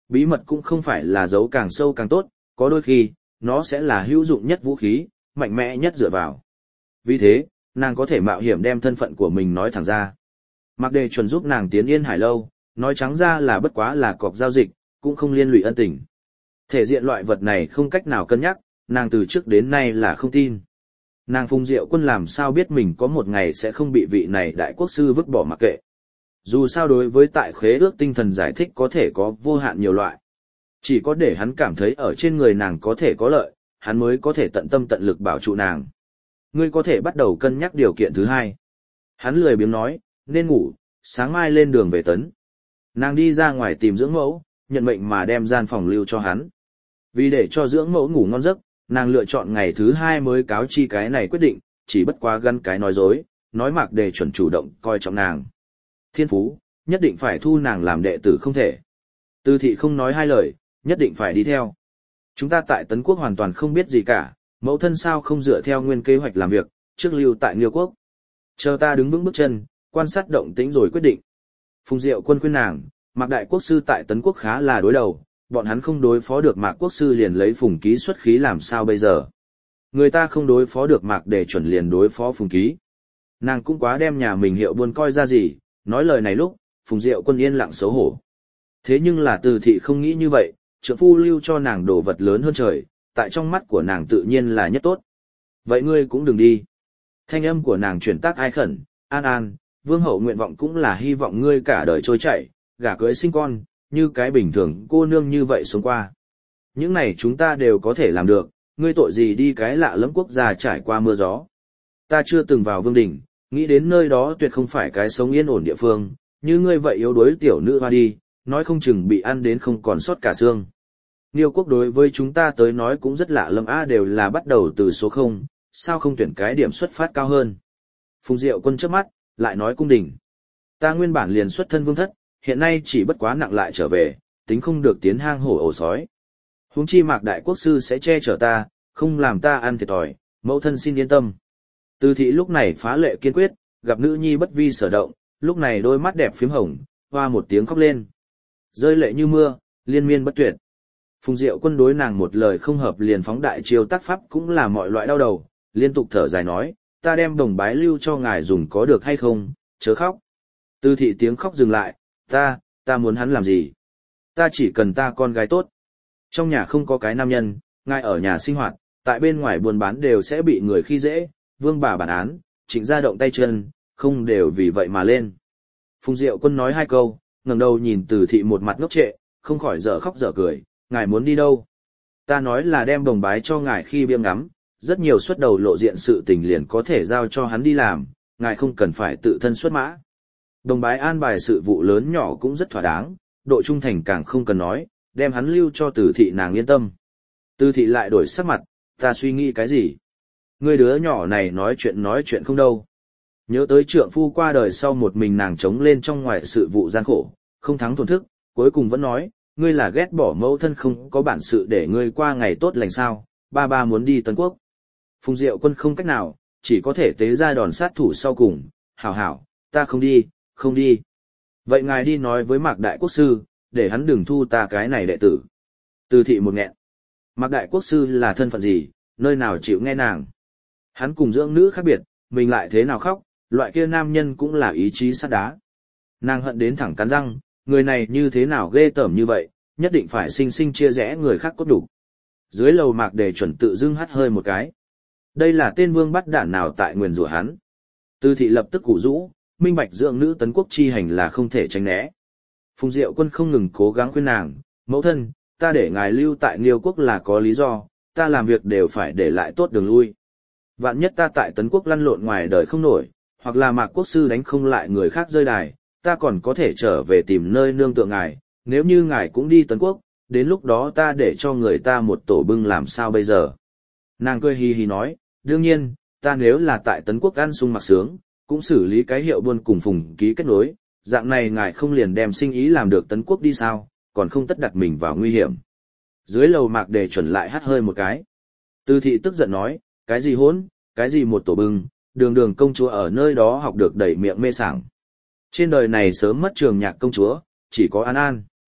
Bí mật cũng không phải là giấu càng sâu càng tốt, có đôi khi, nó sẽ là hữu dụng nhất vũ khí, mạnh mẽ nhất dựa vào. Vì thế, nàng có thể mạo hiểm đem thân phận của mình nói thẳng ra. Mạc Đề chuẩn giúp nàng tiến Yên Hải lâu, nói trắng ra là bất quá là cọc giao dịch, cũng không liên lụy ân tình. Thể diện loại vật này không cách nào cân nhắc, nàng từ trước đến nay là không tin. Nàng Phùng Diệu Quân làm sao biết mình có một ngày sẽ không bị vị này đại quốc sư vứt bỏ mặc kệ. Dù sao đối với tại khế ước tinh thần giải thích có thể có vô hạn nhiều loại. Chỉ có để hắn cảm thấy ở trên người nàng có thể có lợi, hắn mới có thể tận tâm tận lực bảo trụ nàng. Ngươi có thể bắt đầu cân nhắc điều kiện thứ hai. Hắn lười biếng nói, nên ngủ, sáng mai lên đường về Tấn. Nàng đi ra ngoài tìm dưỡng mẫu, nhận mệnh mà đem gian phòng lưu cho hắn. Vì để cho dưỡng mẫu ngủ ngon giấc, nàng lựa chọn ngày thứ hai mới cáo chi cái này quyết định, chỉ bất quá gắn cái nói dối, nói Mạc Đề chuẩn chủ động coi trọng nàng. Thiên phú, nhất định phải thu nàng làm đệ tử không thể. Tư thị không nói hai lời, nhất định phải đi theo. Chúng ta tại Tấn Quốc hoàn toàn không biết gì cả, mẫu thân sao không dựa theo nguyên kế hoạch làm việc, trước lưu tại Nghiêu Quốc. Chờ ta đứng vững bước chân, quan sát động tĩnh rồi quyết định. Phùng Diệu Quân khuyên nàng, Mạc Đại Quốc sư tại Tấn Quốc khá là đối đầu, bọn hắn không đối phó được Mạc Quốc sư liền lấy Phùng Ký xuất khí làm sao bây giờ. Người ta không đối phó được Mạc Đề chuẩn liền đối phó Phùng Ký. Nàng cũng quá đem nhà mình hiệu buôn coi ra gì, nói lời này lúc, Phùng Diệu Quân yên lặng xấu hổ. Thế nhưng là Từ thị không nghĩ như vậy, trượng phu lưu cho nàng đồ vật lớn hơn trời, tại trong mắt của nàng tự nhiên là nhất tốt. Vậy ngươi cũng đừng đi. Thanh âm của nàng chuyển tác ai khẩn, an an, vương hậu nguyện vọng cũng là hy vọng ngươi cả đời trôi chảy, gả cưới sinh con, như cái bình thường cô nương như vậy xuống qua. Những này chúng ta đều có thể làm được, ngươi tội gì đi cái lạ lẫm quốc gia trải qua mưa gió. Ta chưa từng vào vương đỉnh, nghĩ đến nơi đó tuyệt không phải cái sống yên ổn địa phương, như ngươi vậy yếu đuối tiểu nữ hoa đi, nói không chừng bị ăn đến không còn sót cả xương. Niêu quốc đối với chúng ta tới nói cũng rất lạ lẫm a, đều là bắt đầu từ số không, sao không tuyển cái điểm xuất phát cao hơn. Phùng Diệu Quân chớp mắt, lại nói cung đình. Ta nguyên bản liền xuất thân vương thất, hiện nay chỉ bất quá nặng lại trở về, tính không được tiến hang hổ ổ sói. Huống chi Mạc Đại Quốc sư sẽ che chở ta, không làm ta ăn thiệt thòi, mẫu thân xin yên tâm. Từ thị lúc này phá lệ kiên quyết, gặp nữ nhi bất vi sở động, lúc này đôi mắt đẹp phím hồng, hoa một tiếng khóc lên. Rơi lệ như mưa, liên miên bất tuyệt. Phùng Diệu Quân đối nàng một lời không hợp liền phóng đại chiêu tác pháp cũng là mọi loại đau đầu, liên tục thở dài nói, ta đem đồng bái lưu cho ngài dùng có được hay không, chớ khóc. Từ thị tiếng khóc dừng lại, ta, ta muốn hắn làm gì? Ta chỉ cần ta con gái tốt. Trong nhà không có cái nam nhân, ngài ở nhà sinh hoạt, tại bên ngoài buôn bán đều sẽ bị người khi dễ, vương bà bản án, Trịnh gia động tay chân, không đều vì vậy mà lên. Phùng Diệu Quân nói hai câu, ngẩng đầu nhìn Từ thị một mặt ngốc trệ, không khỏi dở khóc dở cười, ngài muốn đi đâu? Ta nói là đem đồng bái cho ngài khi biêm ngắm, rất nhiều xuất đầu lộ diện sự tình liền có thể giao cho hắn đi làm, ngài không cần phải tự thân xuất mã. Đồng bái an bài sự vụ lớn nhỏ cũng rất thỏa đáng, độ trung thành càng không cần nói, đem hắn lưu cho Từ thị nàng yên tâm. Từ thị lại đổi sắc mặt, ta suy nghĩ cái gì? Người đứa nhỏ này nói chuyện nói chuyện không đâu. Nhớ tới trượng phu qua đời sau một mình nàng chống lên trong ngoài sự vụ gian khổ, không thắng thổn thức, cuối cùng vẫn nói, ngươi là ghét bỏ mẫu thân không có bản sự để ngươi qua ngày tốt lành sao, ba ba muốn đi Tấn Quốc. Phùng Diệu Quân không cách nào, chỉ có thể tế ra đòn sát thủ sau cùng, hảo hảo, ta không đi, không đi. Vậy ngài đi nói với Mạc Đại Quốc sư, để hắn đừng thu ta cái này đệ tử. Từ thị một nghẹn. Mạc Đại Quốc sư là thân phận gì, nơi nào chịu nghe nàng. Hắn cùng dưỡng nữ khác biệt, mình lại thế nào khóc, loại kia nam nhân cũng là ý chí sắt đá. Nàng hận đến thẳng cắn răng, người này như thế nào ghê tởm như vậy, nhất định phải sinh sinh chia rẽ người khác cốt đủ. Dưới lầu Mạc Đề chuẩn tự dưng hắt hơi một cái. Đây là tên vương bắt đản nào tại nguyền rủa hắn. Từ thị lập tức củ rũ, minh bạch dưỡng nữ Tấn Quốc chi hành là không thể tránh né. Phùng Diệu Quân không ngừng cố gắng khuyên nàng, mẫu thân, ta để ngài lưu tại Nghiêu Quốc là có lý do, ta làm việc đều phải để lại tốt đường lui. Vạn nhất ta tại Tấn Quốc lăn lộn ngoài đời không nổi, hoặc là Mạc Quốc sư đánh không lại người khác rơi đài, ta còn có thể trở về tìm nơi nương tựa ngài, nếu như ngài cũng đi Tấn Quốc, đến lúc đó ta để cho người ta một tổ bưng làm sao bây giờ. Nàng cười hì hì nói, đương nhiên, ta nếu là tại Tấn Quốc ăn sung mặc sướng, cũng xử lý cái hiệu buôn cùng Phùng ký kết nối, dạng này ngài không liền đem sinh ý làm được Tấn Quốc đi sao, còn không tất đặt mình vào nguy hiểm. Dưới lầu Mạc Đề chuẩn lại hắt hơi một cái. Từ thị tức giận nói, cái gì hỗn, cái gì một tổ bưng, đường đường công chúa ở nơi đó học được đầy miệng mê sảng. Trên đời này sớm mất trường nhạc công chúa, chỉ có An An.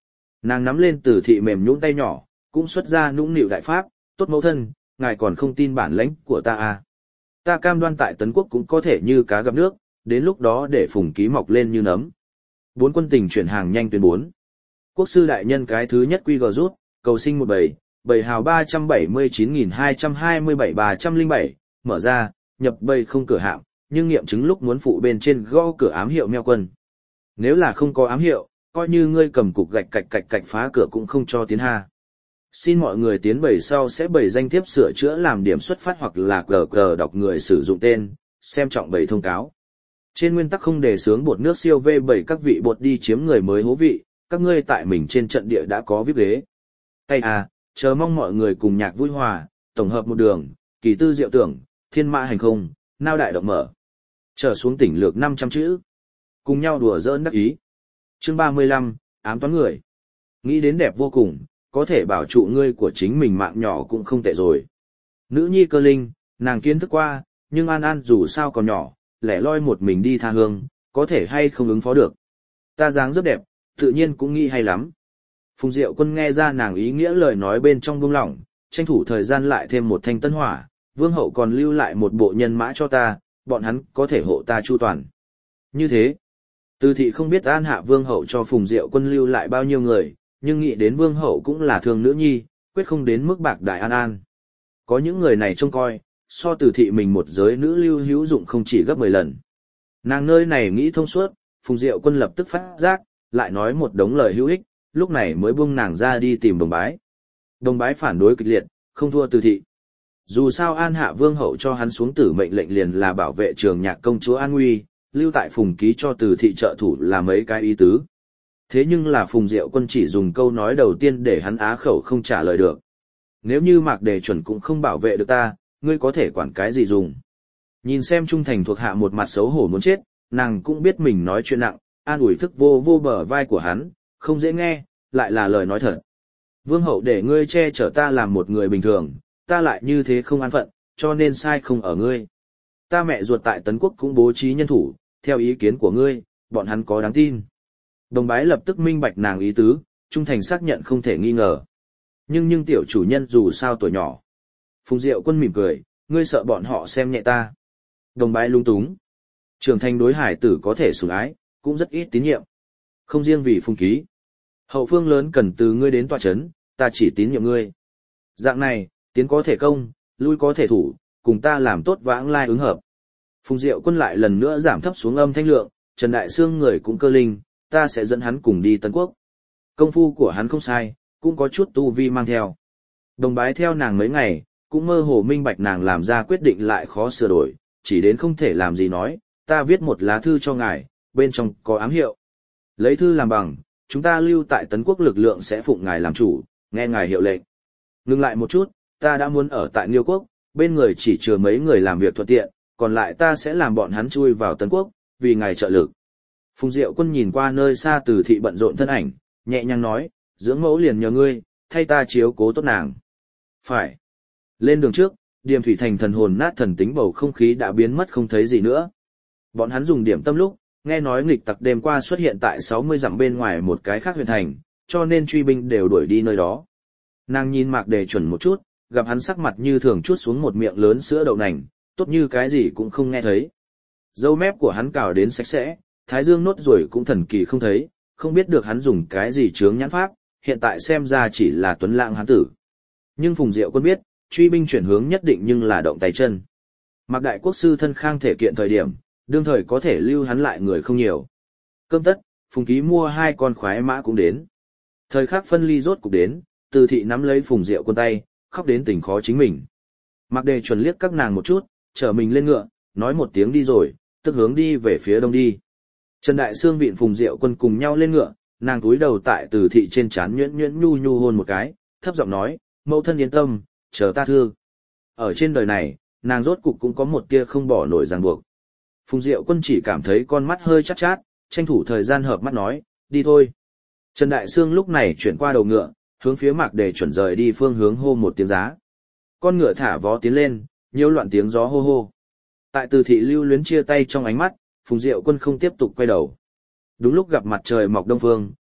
Nàng nắm lên Từ thị mềm nhũn tay nhỏ, cũng xuất ra nũng nịu đại pháp, tốt mẫu thân, ngài còn không tin bản lãnh của ta à. Ta cam đoan tại Tấn Quốc cũng có thể như cá gặp nước, đến lúc đó để Phùng Ký mọc lên như nấm. Bốn quân tình chuyển hàng nhanh tuyến bốn. Quốc sư đại nhân cái thứ nhất quy gờ rút, cầu sinh một bảy, bảy hào ba trăm bảy mươi chín nghìn hai trăm hai mươi bảy ba trăm lẻ bảy, mở ra, nhập bầy không cửa hạm, nhưng nghiệm chứng lúc muốn phụ bên trên gõ cửa ám hiệu meo quân. Nếu là không có ám hiệu, coi như ngươi cầm cục gạch cạch cạch cạch phá cửa cũng không cho tiến ha. Xin mọi người tiến bầy sau sẽ bầy danh thiếp sửa chữa làm điểm xuất phát hoặc là cờ cờ đọc người sử dụng tên, xem trọng bầy thông cáo. Trên nguyên tắc không đề xướng bột nước siêu vê bảy các vị bột đi chiếm người mới hố vị, các ngươi tại mình trên trận địa đã có viết ghế. Hay à, chờ mong mọi người cùng nhạc vui hòa, tổng hợp một đường, kỳ tư diệu tưởng, thiên mã hành không, nao đại động mở. Trở xuống tỉnh lược năm trăm chữ. Cùng nhau đùa giỡn đắc ý. Chương ba mươi lăm, ám toán người. Nghĩ đến đẹp vô cùng, có thể bảo trụ ngươi của chính mình mạng nhỏ cũng không tệ rồi. Nữ nhi Cơ Linh, nàng kiến thức qua, nhưng An An dù sao còn nhỏ, lẻ loi một mình đi tha hương, có thể hay không ứng phó được. Ta dáng rất đẹp, tự nhiên cũng nghĩ hay lắm. Phùng Diệu Quân nghe ra nàng ý nghĩa lời nói bên trong buông lỏng, tranh thủ thời gian lại thêm một thanh tân hỏa, Vương hậu còn lưu lại một bộ nhân mã cho ta, bọn hắn có thể hộ ta chu toàn. Như thế, Từ thị không biết An Hạ Vương hậu cho Phùng Diệu Quân lưu lại bao nhiêu người, nhưng nghĩ đến Vương hậu cũng là thương nữ nhi, quyết không đến mức bạc đại An An. Có những người này trông coi, so Từ thị mình một giới nữ lưu hữu dụng không chỉ gấp mười lần. Nàng nơi này nghĩ thông suốt, Phùng Diệu Quân lập tức phát giác, lại nói một đống lời hữu ích, lúc này mới buông nàng ra đi tìm Đồng Bái. Đồng Bái phản đối kịch liệt, không thua Từ thị. Dù sao An Hạ Vương hậu cho hắn xuống tử mệnh lệnh liền là bảo vệ Trường Nhạc công chúa an nguy, lưu tại Phùng Ký cho Từ thị trợ thủ là mấy cái ý tứ. Thế nhưng là Phùng Diệu Quân chỉ dùng câu nói đầu tiên để hắn á khẩu không trả lời được. Nếu như Mạc Đề Chuẩn cũng không bảo vệ được ta, ngươi có thể quản cái gì dùng. Nhìn xem trung thành thuộc hạ một mặt xấu hổ muốn chết, nàng cũng biết mình nói chuyện nặng, an ủi thức vô vô bờ vai của hắn, không dễ nghe, lại là lời nói thật. Vương hậu để ngươi che chở ta làm một người bình thường, ta lại như thế không an phận, cho nên sai không ở ngươi. Ta mẹ ruột tại Tấn Quốc cũng bố trí nhân thủ, theo ý kiến của ngươi, bọn hắn có đáng tin. Đồng Bái lập tức minh bạch nàng ý tứ, trung thành xác nhận không thể nghi ngờ. Nhưng nhưng tiểu chủ nhân dù sao tuổi nhỏ. Phùng Diệu Quân mỉm cười, ngươi sợ bọn họ xem nhẹ ta. Đồng Bái lung túng. Trưởng thành đối hải tử có thể sủng ái, cũng rất ít tín nhiệm. Không riêng vì Phùng Ký. Hậu phương lớn cần từ ngươi đến tọa chấn, ta chỉ tín nhiệm ngươi. Dạng này, tiến có thể công, lui có thể thủ, cùng ta làm tốt vãng lai ứng hợp. Phùng Diệu Quân lại lần nữa giảm thấp xuống âm thanh lượng, Trần Đại Sương người cũng cơ linh, ta sẽ dẫn hắn cùng đi Tấn Quốc. Công phu của hắn không sai, cũng có chút tu vi mang theo. Đồng Bái theo nàng mấy ngày, cũng mơ hồ minh bạch nàng làm ra quyết định lại khó sửa đổi, chỉ đến không thể làm gì nói, ta viết một lá thư cho ngài, bên trong có ám hiệu. Lấy thư làm bằng, chúng ta lưu tại Tấn Quốc lực lượng sẽ phụng ngài làm chủ, nghe ngài hiệu lệnh. Ngừng lại một chút, ta đã muốn ở tại Nghiêu Quốc, bên người chỉ chừa mấy người làm việc thuận tiện, còn lại ta sẽ làm bọn hắn chui vào Tấn Quốc, vì ngài trợ lực. Phùng Diệu Quân nhìn qua nơi xa Từ thị bận rộn thân ảnh, nhẹ nhàng nói, dưỡng mẫu liền nhờ ngươi, thay ta chiếu cố tốt nàng. Phải. Lên đường trước, Điềm Thủy Thành thần hồn nát thần tính bầu không khí đã biến mất không thấy gì nữa. Bọn hắn dùng điểm tâm lúc, nghe nói nghịch tặc đêm qua xuất hiện tại sáu mươi dặm bên ngoài một cái khác huyện thành, cho nên truy binh đều đuổi đi nơi đó. Nàng nhìn Mạc Đề Chuẩn một chút, gặp hắn sắc mặt như thường chuốt xuống một miệng lớn sữa đậu nành, tốt như cái gì cũng không nghe thấy. Dâu mép của hắn cào đến sạch sẽ, thái dương nốt ruồi cũng thần kỳ không thấy, không biết được hắn dùng cái gì chướng nhãn pháp, hiện tại xem ra chỉ là tuấn lãng hán tử. Nhưng Phùng Diệu Quân biết, truy binh chuyển hướng nhất định nhưng là động tay chân. Mạc Đại Quốc sư thân khang thể kiện thời điểm, đương thời có thể lưu hắn lại người không nhiều. Cơm tất, Phùng Ký mua hai con khoái mã cũng đến. Thời khắc phân ly rốt cục đến, Từ thị nắm lấy Phùng Diệu Quân tay, khóc đến tỉnh khó chính mình. Mạc Đề Chuẩn liếc các nàng một chút, chở mình lên ngựa, nói một tiếng đi rồi, tức hướng đi về phía đông đi. Trần Đại Sương vịn Phùng Diệu Quân cùng nhau lên ngựa, nàng cúi đầu tại Từ thị trên trán nhuyễn nhuyễn nhu nhu hôn một cái, thấp giọng nói, mẫu thân yên tâm, chờ ta thương. Ở trên đời này, nàng rốt cục cũng có một tia không bỏ nổi ràng buộc. Phùng Diệu Quân chỉ cảm thấy con mắt hơi chát chát, tranh thủ thời gian hợp mắt nói, đi thôi. Trần Đại Sương lúc này chuyển qua đầu ngựa, hướng phía Mạc Đề Chuẩn rời đi phương hướng hô một tiếng giá. Con ngựa thả vó tiến lên, nhiễu loạn tiếng gió hô hô. Tại Từ thị lưu luyến chia tay trong ánh mắt, Phùng Diệu Quân không tiếp tục quay đầu. Đúng lúc gặp mặt trời mọc đông phương,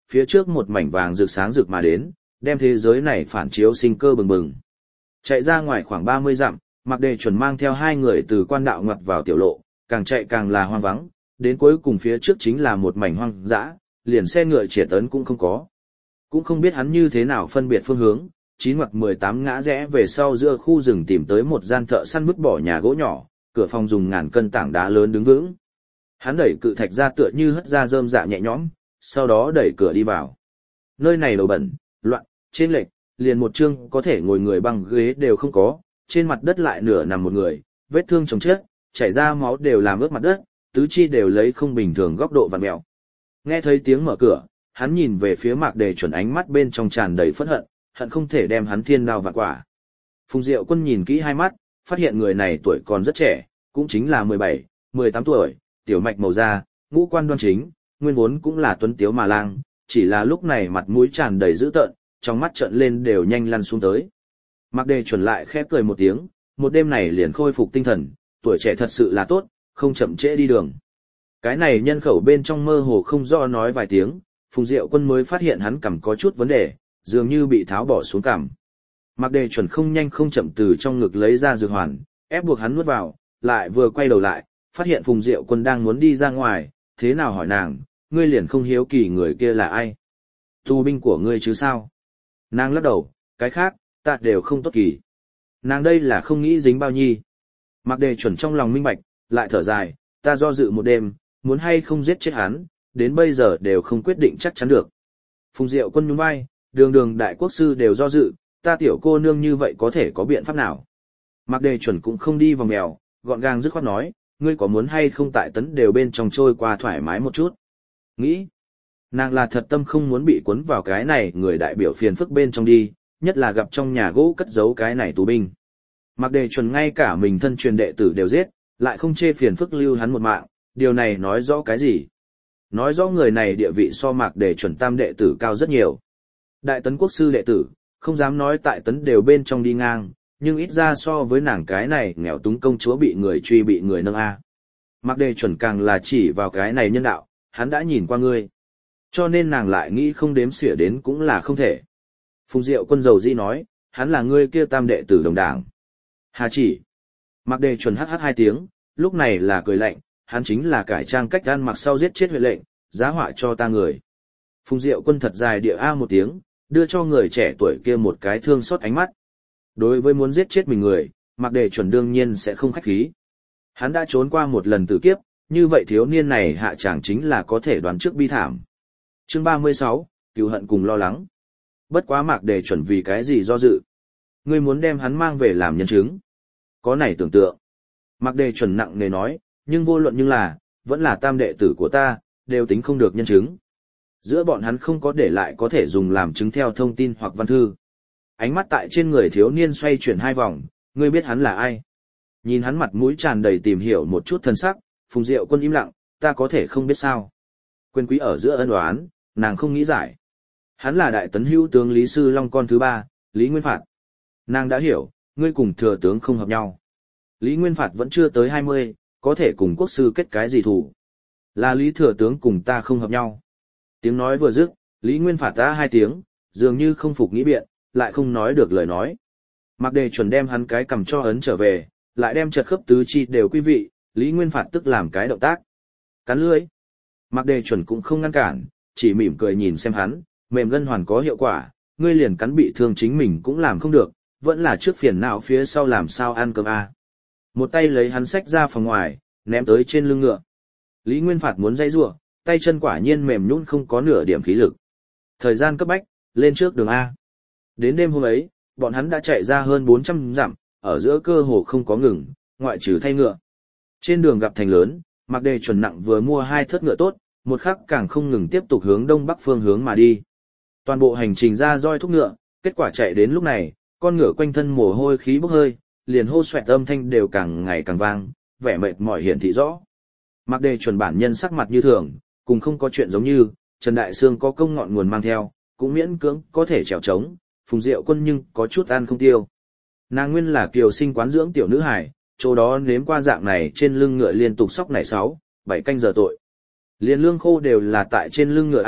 phía trước một mảnh vàng rực sáng rực mà đến, đem thế giới này phản chiếu sinh cơ bừng bừng. Chạy ra ngoài khoảng ba mươi dặm, Mạc Đề Chuẩn mang theo hai người từ quan đạo ngoặt vào tiểu lộ, càng chạy càng là hoang vắng, đến cuối cùng phía trước chính là một mảnh hoang dã, liền xe ngựa triệt tấn cũng không có. Cũng không biết hắn như thế nào phân biệt phương hướng, chín hoặc mười tám ngã rẽ về sau giữa khu rừng tìm tới một gian thợ săn vứt bỏ nhà gỗ nhỏ, cửa phòng dùng ngàn cân tảng đá lớn đứng vững. Hắn đẩy cự thạch ra tựa như hất ra rơm dạ nhẹ nhõm, sau đó đẩy cửa đi vào. Nơi này đầu bẩn, loạn, trên lệch, liền một chương có thể ngồi người bằng ghế đều không có, trên mặt đất lại nửa nằm một người, vết thương chồng chết, chảy ra máu đều làm ướt mặt đất, tứ chi đều lấy không bình thường góc độ vặn mèo. Nghe thấy tiếng mở cửa, hắn nhìn về phía Mạc Đề Chuẩn, ánh mắt bên trong tràn đầy phẫn hận, hận không thể đem hắn thiên đao vạn quả. Phùng Diệu Quân nhìn kỹ hai mắt, phát hiện người này tuổi còn rất trẻ, cũng chính là mười bảy, mười tám tuổi, tiểu mạch màu da, ngũ quan đoan chính, nguyên vốn cũng là tuấn tiếu mà lang, chỉ là lúc này mặt mũi tràn đầy dữ tợn, trong mắt trợn lên đều nhanh lăn xuống tới. Mạc Đề Chuẩn lại khẽ cười một tiếng, một đêm này liền khôi phục tinh thần, tuổi trẻ thật sự là tốt, không chậm trễ đi đường. Cái này nhân khẩu bên trong mơ hồ không rõ nói vài tiếng, Phùng Diệu Quân mới phát hiện hắn cằm có chút vấn đề, dường như bị tháo bỏ xuống cằm. Mạc Đề Chuẩn không nhanh không chậm từ trong ngực lấy ra dược hoàn, ép buộc hắn nuốt vào, lại vừa quay đầu lại, phát hiện Phùng Diệu Quân đang muốn đi ra ngoài, thế nào hỏi nàng, ngươi liền không hiếu kỳ người kia là ai? Tù binh của ngươi chứ sao? Nàng lắc đầu, cái khác, ta đều không tốt kỳ. Nàng đây là không nghĩ dính bao nhi. Mạc Đề Chuẩn trong lòng minh bạch, lại thở dài, ta do dự một đêm, muốn hay không giết chết hắn, đến bây giờ đều không quyết định chắc chắn được. Phùng Diệu Quân nhún vai, đường đường đại quốc sư đều do dự, ta tiểu cô nương như vậy có thể có biện pháp nào? Mạc Đề Chuẩn cũng không đi vòng mèo, gọn gàng dứt khoát nói, ngươi có muốn hay không tại tấn đều bên trong trôi qua thoải mái một chút? Nghĩ, nàng là thật tâm không muốn bị cuốn vào cái này người đại biểu phiền phức bên trong đi, nhất là gặp trong nhà gỗ cất giấu cái này tù binh. Mạc Đề Chuẩn ngay cả mình thân truyền đệ tử đều giết, lại không chê phiền phức lưu hắn một mạng, điều này nói rõ cái gì? Nói rõ người này địa vị so Mạc Đề Chuẩn tam đệ tử cao rất nhiều. Đại tấn quốc sư đệ tử, không dám nói tại tấn đều bên trong đi ngang, nhưng ít ra so với nàng cái này nghèo túng công chúa bị người truy bị người nâng A. Mạc Đề Chuẩn càng là chỉ vào cái này nhân đạo, hắn đã nhìn qua ngươi. Cho nên nàng lại nghĩ không đếm xỉa đến cũng là không thể. Phùng Diệu Quân dầu dĩ nói, hắn là ngươi kia tam đệ tử đồng đảng. Hà chỉ. Mạc Đề Chuẩn hắc hắc hai tiếng, lúc này là cười lạnh, hắn chính là cải trang cách ăn mặc sau giết chết huyện lệnh, giá họa cho ta người. Phùng Diệu Quân thật dài địa a một tiếng, đưa cho người trẻ tuổi kia một cái thương xót ánh mắt. Đối với muốn giết chết mình người, Mạc Đề Chuẩn đương nhiên sẽ không khách khí. Hắn đã trốn qua một lần tử kiếp, như vậy thiếu niên này hạ chẳng chính là có thể đoán trước bi thảm. Chương ba mươi sáu, cừu hận cùng lo lắng. Bất quá Mạc Đề Chuẩn vì cái gì do dự? Ngươi muốn đem hắn mang về làm nhân chứng? Có này tưởng tượng. Mạc Đề Chuẩn nặng nề nói, nhưng vô luận nhưng là, vẫn là tam đệ tử của ta, đều tính không được nhân chứng. Giữa bọn hắn không có để lại có thể dùng làm chứng theo thông tin hoặc văn thư. Ánh mắt tại trên người thiếu niên xoay chuyển hai vòng, ngươi biết hắn là ai? Nhìn hắn mặt mũi tràn đầy tìm hiểu một chút thân sắc, Phùng Diệu Quân im lặng, ta có thể không biết sao. Quyền quý ở giữa ân oán, nàng không nghĩ giải. Hắn là đại tấn hữu tướng Lý Sư Long con thứ ba, Lý Nguyên Phạt. Nàng đã hiểu, ngươi cùng thừa tướng không hợp nhau. Lý Nguyên Phạt vẫn chưa tới hai mươi, có thể cùng quốc sư kết cái gì thủ. Là Lý thừa tướng cùng ta không hợp nhau. Tiếng nói vừa dứt, Lý Nguyên Phạt ta hai tiếng, dường như không phục nghĩ biện, lại không nói được lời nói. Mạc Đề Chuẩn đem hắn cái cầm cho ấn trở về, lại đem chật khớp tứ chi đều quý vị, Lý Nguyên Phạt tức làm cái động tác. Cắn lưỡi. Mạc Đề Chuẩn cũng không ngăn cản, chỉ mỉm cười nhìn xem hắn, mềm gân hoàn có hiệu quả, ngươi liền cắn bị thương chính mình cũng làm không được, vẫn là trước phiền não phía sau làm sao ăn cơm a. Một tay lấy hắn xách ra phòng ngoài, ném tới trên lưng ngựa. Lý Nguyên Phạt muốn dây rủa, tay chân quả nhiên mềm nhũn không có nửa điểm khí lực. Thời gian cấp bách, lên trước đường A. Đến đêm hôm ấy, bọn hắn đã chạy ra hơn bốn trăm dặm, ở giữa cơ hồ không có ngừng, ngoại trừ thay ngựa. Trên đường gặp thành lớn, Mạc Đề Chuẩn nặng vừa mua hai thớt ngựa tốt, một khắc càng không ngừng tiếp tục hướng đông bắc phương hướng mà đi. Toàn bộ hành trình ra roi thúc ngựa, kết quả chạy đến lúc này, con ngựa quanh thân mồ hôi khí bốc hơi, liền hô xoẹt âm thanh đều càng ngày càng vang, vẻ mệt mỏi hiển thị rõ. Mạc Đề Chuẩn bản nhân sắc mặt như thường, cùng không có chuyện giống như, Trần Đại Sương có công ngọn nguồn mang theo, cũng miễn cưỡng có thể trèo trống, Phùng Diệu Quân nhưng có chút ăn không tiêu. Nàng nguyên là kiều sinh quán dưỡng tiểu nữ hài, chỗ đó nếm qua dạng này trên lưng ngựa liên tục sóc nảy sáu, bảy canh giờ tội. Liên lương khô đều là tại trên lưng ngựa ăn,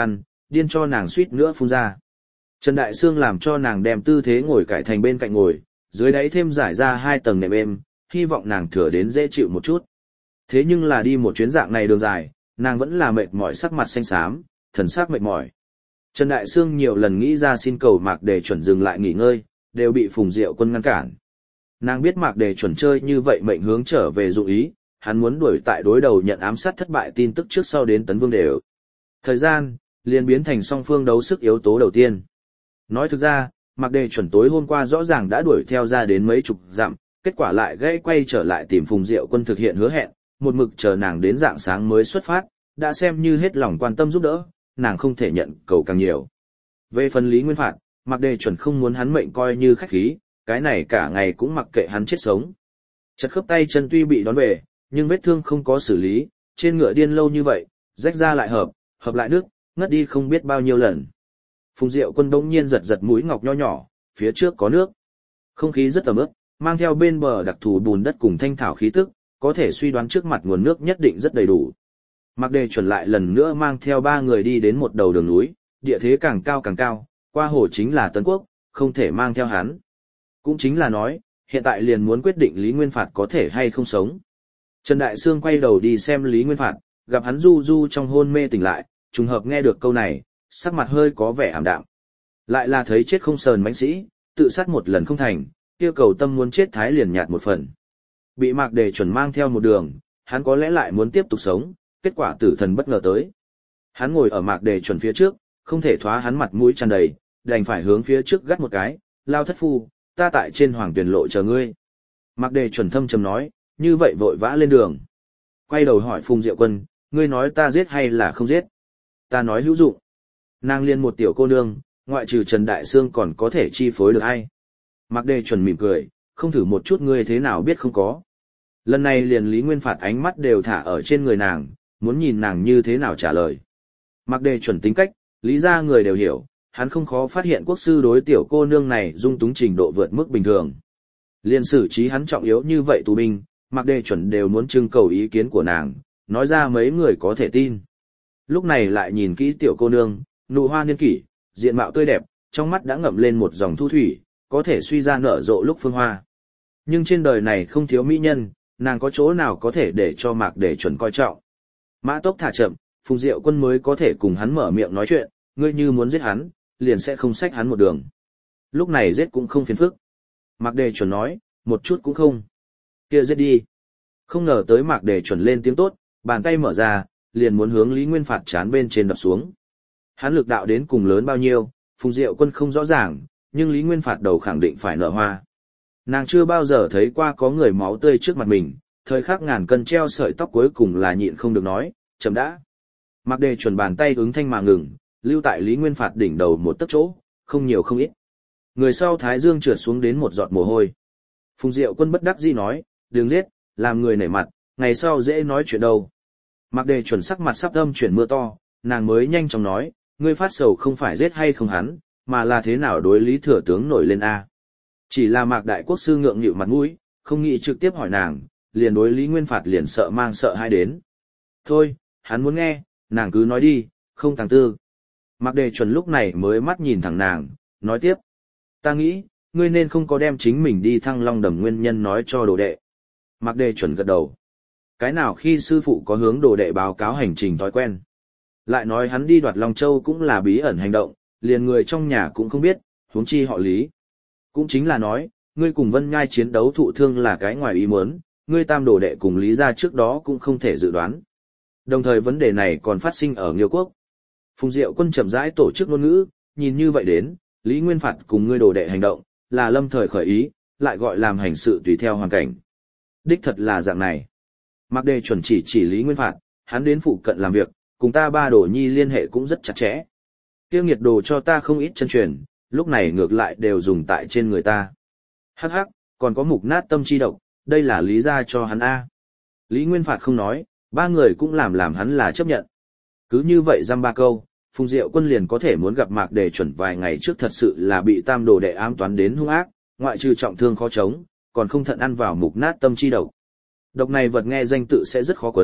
điên cho nàng suýt nữa phun ra. Trần Đại Sương làm cho nàng đem tư thế ngồi cải thành bên cạnh ngồi, dưới đáy thêm giải ra hai tầng nệm êm, hy vọng nàng thừa đến dễ chịu một chút. Thế nhưng là đi một chuyến dạng này đường dài, nàng vẫn là mệt mỏi, sắc mặt xanh xám, thần sắc mệt mỏi. Trần Đại Sương nhiều lần nghĩ ra xin cầu Mạc Đề Chuẩn dừng lại nghỉ ngơi, đều bị Phùng Diệu Quân ngăn cản. Nàng biết Mạc Đề Chuẩn chơi như vậy mệnh hướng trở về dụng ý, hắn muốn đuổi tại đối đầu nhận ám sát thất bại tin tức trước sau đến tấn vương đều. Thời gian liền biến thành song phương đấu sức yếu tố đầu tiên. Nói thực ra, Mạc Đề Chuẩn tối hôm qua rõ ràng đã đuổi theo ra đến mấy chục dặm, kết quả lại gãy quay trở lại tìm Phùng Diệu Quân thực hiện hứa hẹn, một mực chờ nàng đến rạng sáng mới xuất phát, đã xem như hết lòng quan tâm giúp đỡ, nàng không thể nhận cầu càng nhiều. Về phần Lý Nguyên Phạt, Mạc Đề Chuẩn không muốn hắn mệnh coi như khách khí, cái này cả ngày cũng mặc kệ hắn chết sống. Chật khớp tay chân tuy bị đón về, nhưng vết thương không có xử lý, trên ngựa điên lâu như vậy, rách ra lại hợp, hợp lại nước, ngất đi không biết bao nhiêu lần. Phùng Diệu Quân bỗng nhiên giật giật mũi ngọc nho nhỏ, phía trước có nước. Không khí rất ẩm ướt, mang theo bên bờ đặc thù bùn đất cùng thanh thảo khí tức, có thể suy đoán trước mặt nguồn nước nhất định rất đầy đủ. Mạc Đề Chuẩn lại lần nữa mang theo ba người đi đến một đầu đường núi, địa thế càng cao càng cao, qua hồ chính là Tấn Quốc, không thể mang theo hắn. Cũng chính là nói, hiện tại liền muốn quyết định Lý Nguyên Phạt có thể hay không sống. Trần Đại Sương quay đầu đi xem Lý Nguyên Phạt, gặp hắn du du trong hôn mê tỉnh lại, trùng hợp nghe được câu này, sắc mặt hơi có vẻ ảm đạm. Lại là thấy chết không sờn mãnh sĩ, tự sát một lần không thành, kia cầu tâm muốn chết thái liền nhạt một phần. Bị Mạc Đề Chuẩn mang theo một đường, hắn có lẽ lại muốn tiếp tục sống, kết quả tử thần bất ngờ tới. Hắn ngồi ở Mạc Đề Chuẩn phía trước, không thể thoá hắn mặt mũi tràn đầy, đành phải hướng phía trước gắt một cái, lao thất phu, ta tại trên Hoàng Tuyền lộ chờ ngươi. Mạc Đề Chuẩn thâm trầm nói, như vậy vội vã lên đường. Quay đầu hỏi Phùng Diệu Quân, ngươi nói ta giết hay là không giết? Ta nói hữu dụng. Nàng liên một tiểu cô nương, ngoại trừ Trần Đại Sương còn có thể chi phối được ai? Mạc Đề Chuẩn mỉm cười, không thử một chút ngươi thế nào biết không có. Lần này liền Lý Nguyên Phạt ánh mắt đều thả ở trên người nàng, muốn nhìn nàng như thế nào trả lời. Mạc Đề Chuẩn tính cách, lý ra người đều hiểu, hắn không khó phát hiện quốc sư đối tiểu cô nương này dung túng trình độ vượt mức bình thường. Liên xử trí hắn trọng yếu như vậy tù binh, Mạc Đề Chuẩn đều muốn trưng cầu ý kiến của nàng, nói ra mấy người có thể tin. Lúc này lại nhìn kỹ tiểu cô nương, nụ hoa niên kỷ, diện mạo tươi đẹp, trong mắt đã ngậm lên một dòng thu thủy, có thể suy ra nở rộ lúc phương hoa. Nhưng trên đời này không thiếu mỹ nhân, nàng có chỗ nào có thể để cho Mạc Đề Chuẩn coi trọng. Mã tốc thả chậm, Phùng Diệu Quân mới có thể cùng hắn mở miệng nói chuyện, ngươi như muốn giết hắn, liền sẽ không xách hắn một đường. Lúc này giết cũng không phiền phức. Mạc Đề Chuẩn nói, một chút cũng không. Kia giết đi. Không ngờ tới Mạc Đề Chuẩn lên tiếng tốt, bàn tay mở ra, liền muốn hướng Lý Nguyên Phạt chán bên trên đập xuống. Hắn lực đạo đến cùng lớn bao nhiêu, Phùng Diệu Quân không rõ ràng, nhưng Lý Nguyên Phạt đầu khẳng định phải nở hoa. Nàng chưa bao giờ thấy qua có người máu tươi trước mặt mình, thời khắc ngàn cân treo sợi tóc cuối cùng là nhịn không được nói, chậm đã. Mạc Đề Chuẩn bàn tay ứng thanh mà ngừng, lưu tại Lý Nguyên Phạt đỉnh đầu một tấc chỗ, không nhiều không ít. Người sau thái dương trượt xuống đến một giọt mồ hôi. Phùng Diệu Quân bất đắc dĩ nói, đừng giết, làm người nảy mặt, ngày sau dễ nói chuyện đâu. Mạc Đề Chuẩn sắc mặt sắp âm chuyển mưa to, nàng mới nhanh chóng nói, ngươi phát sầu không phải giết hay không hắn, mà là thế nào đối Lý Thừa Tướng nổi lên A. Chỉ là Mạc Đại Quốc sư ngượng nghịu mặt mũi, không nghĩ trực tiếp hỏi nàng, liền đối Lý Nguyên Phạt liền sợ mang sợ hai đến. Thôi, hắn muốn nghe, nàng cứ nói đi, không thằng tư. Mạc Đề Chuẩn lúc này mới mắt nhìn thẳng nàng, nói tiếp. Ta nghĩ, ngươi nên không có đem chính mình đi Thăng Long Đầm nguyên nhân nói cho đồ đệ. Mạc Đề Chuẩn gật đầu. Cái nào khi sư phụ có hướng đồ đệ báo cáo hành trình thói quen. Lại nói hắn đi đoạt Long Châu cũng là bí ẩn hành động, liền người trong nhà cũng không biết, huống chi họ Lý. Cũng chính là nói, ngươi cùng Vân Nhai chiến đấu thụ thương là cái ngoài ý muốn, ngươi tam đồ đệ cùng Lý gia trước đó cũng không thể dự đoán. Đồng thời vấn đề này còn phát sinh ở Nghiêu Quốc. Phùng Diệu Quân chậm rãi tổ chức ngôn ngữ, nhìn như vậy đến, Lý Nguyên Phạt cùng ngươi đồ đệ hành động, là lâm thời khởi ý, lại gọi làm hành sự tùy theo hoàn cảnh. Đích thật là dạng này. Mạc Đề Chuẩn chỉ chỉ Lý Nguyên Phạt, hắn đến phụ cận làm việc, cùng ta ba đồ nhi liên hệ cũng rất chặt chẽ. Tiêu nghiệt đồ cho ta không ít chân truyền, lúc này ngược lại đều dùng tại trên người ta. Hắc hắc, còn có mục nát tâm chi độc, đây là lý ra cho hắn A. Lý Nguyên Phạt không nói, ba người cũng làm làm hắn là chấp nhận. Cứ như vậy dăm ba câu, Phùng Diệu Quân liền có thể muốn gặp Mạc Đề Chuẩn vài ngày trước thật sự là bị tam đồ đệ ám toán đến hung ác, ngoại trừ trọng thương khó chống, còn không thận ăn vào mục nát tâm chi độc. Độc này vật nghe danh tự sẽ rất khó quấn,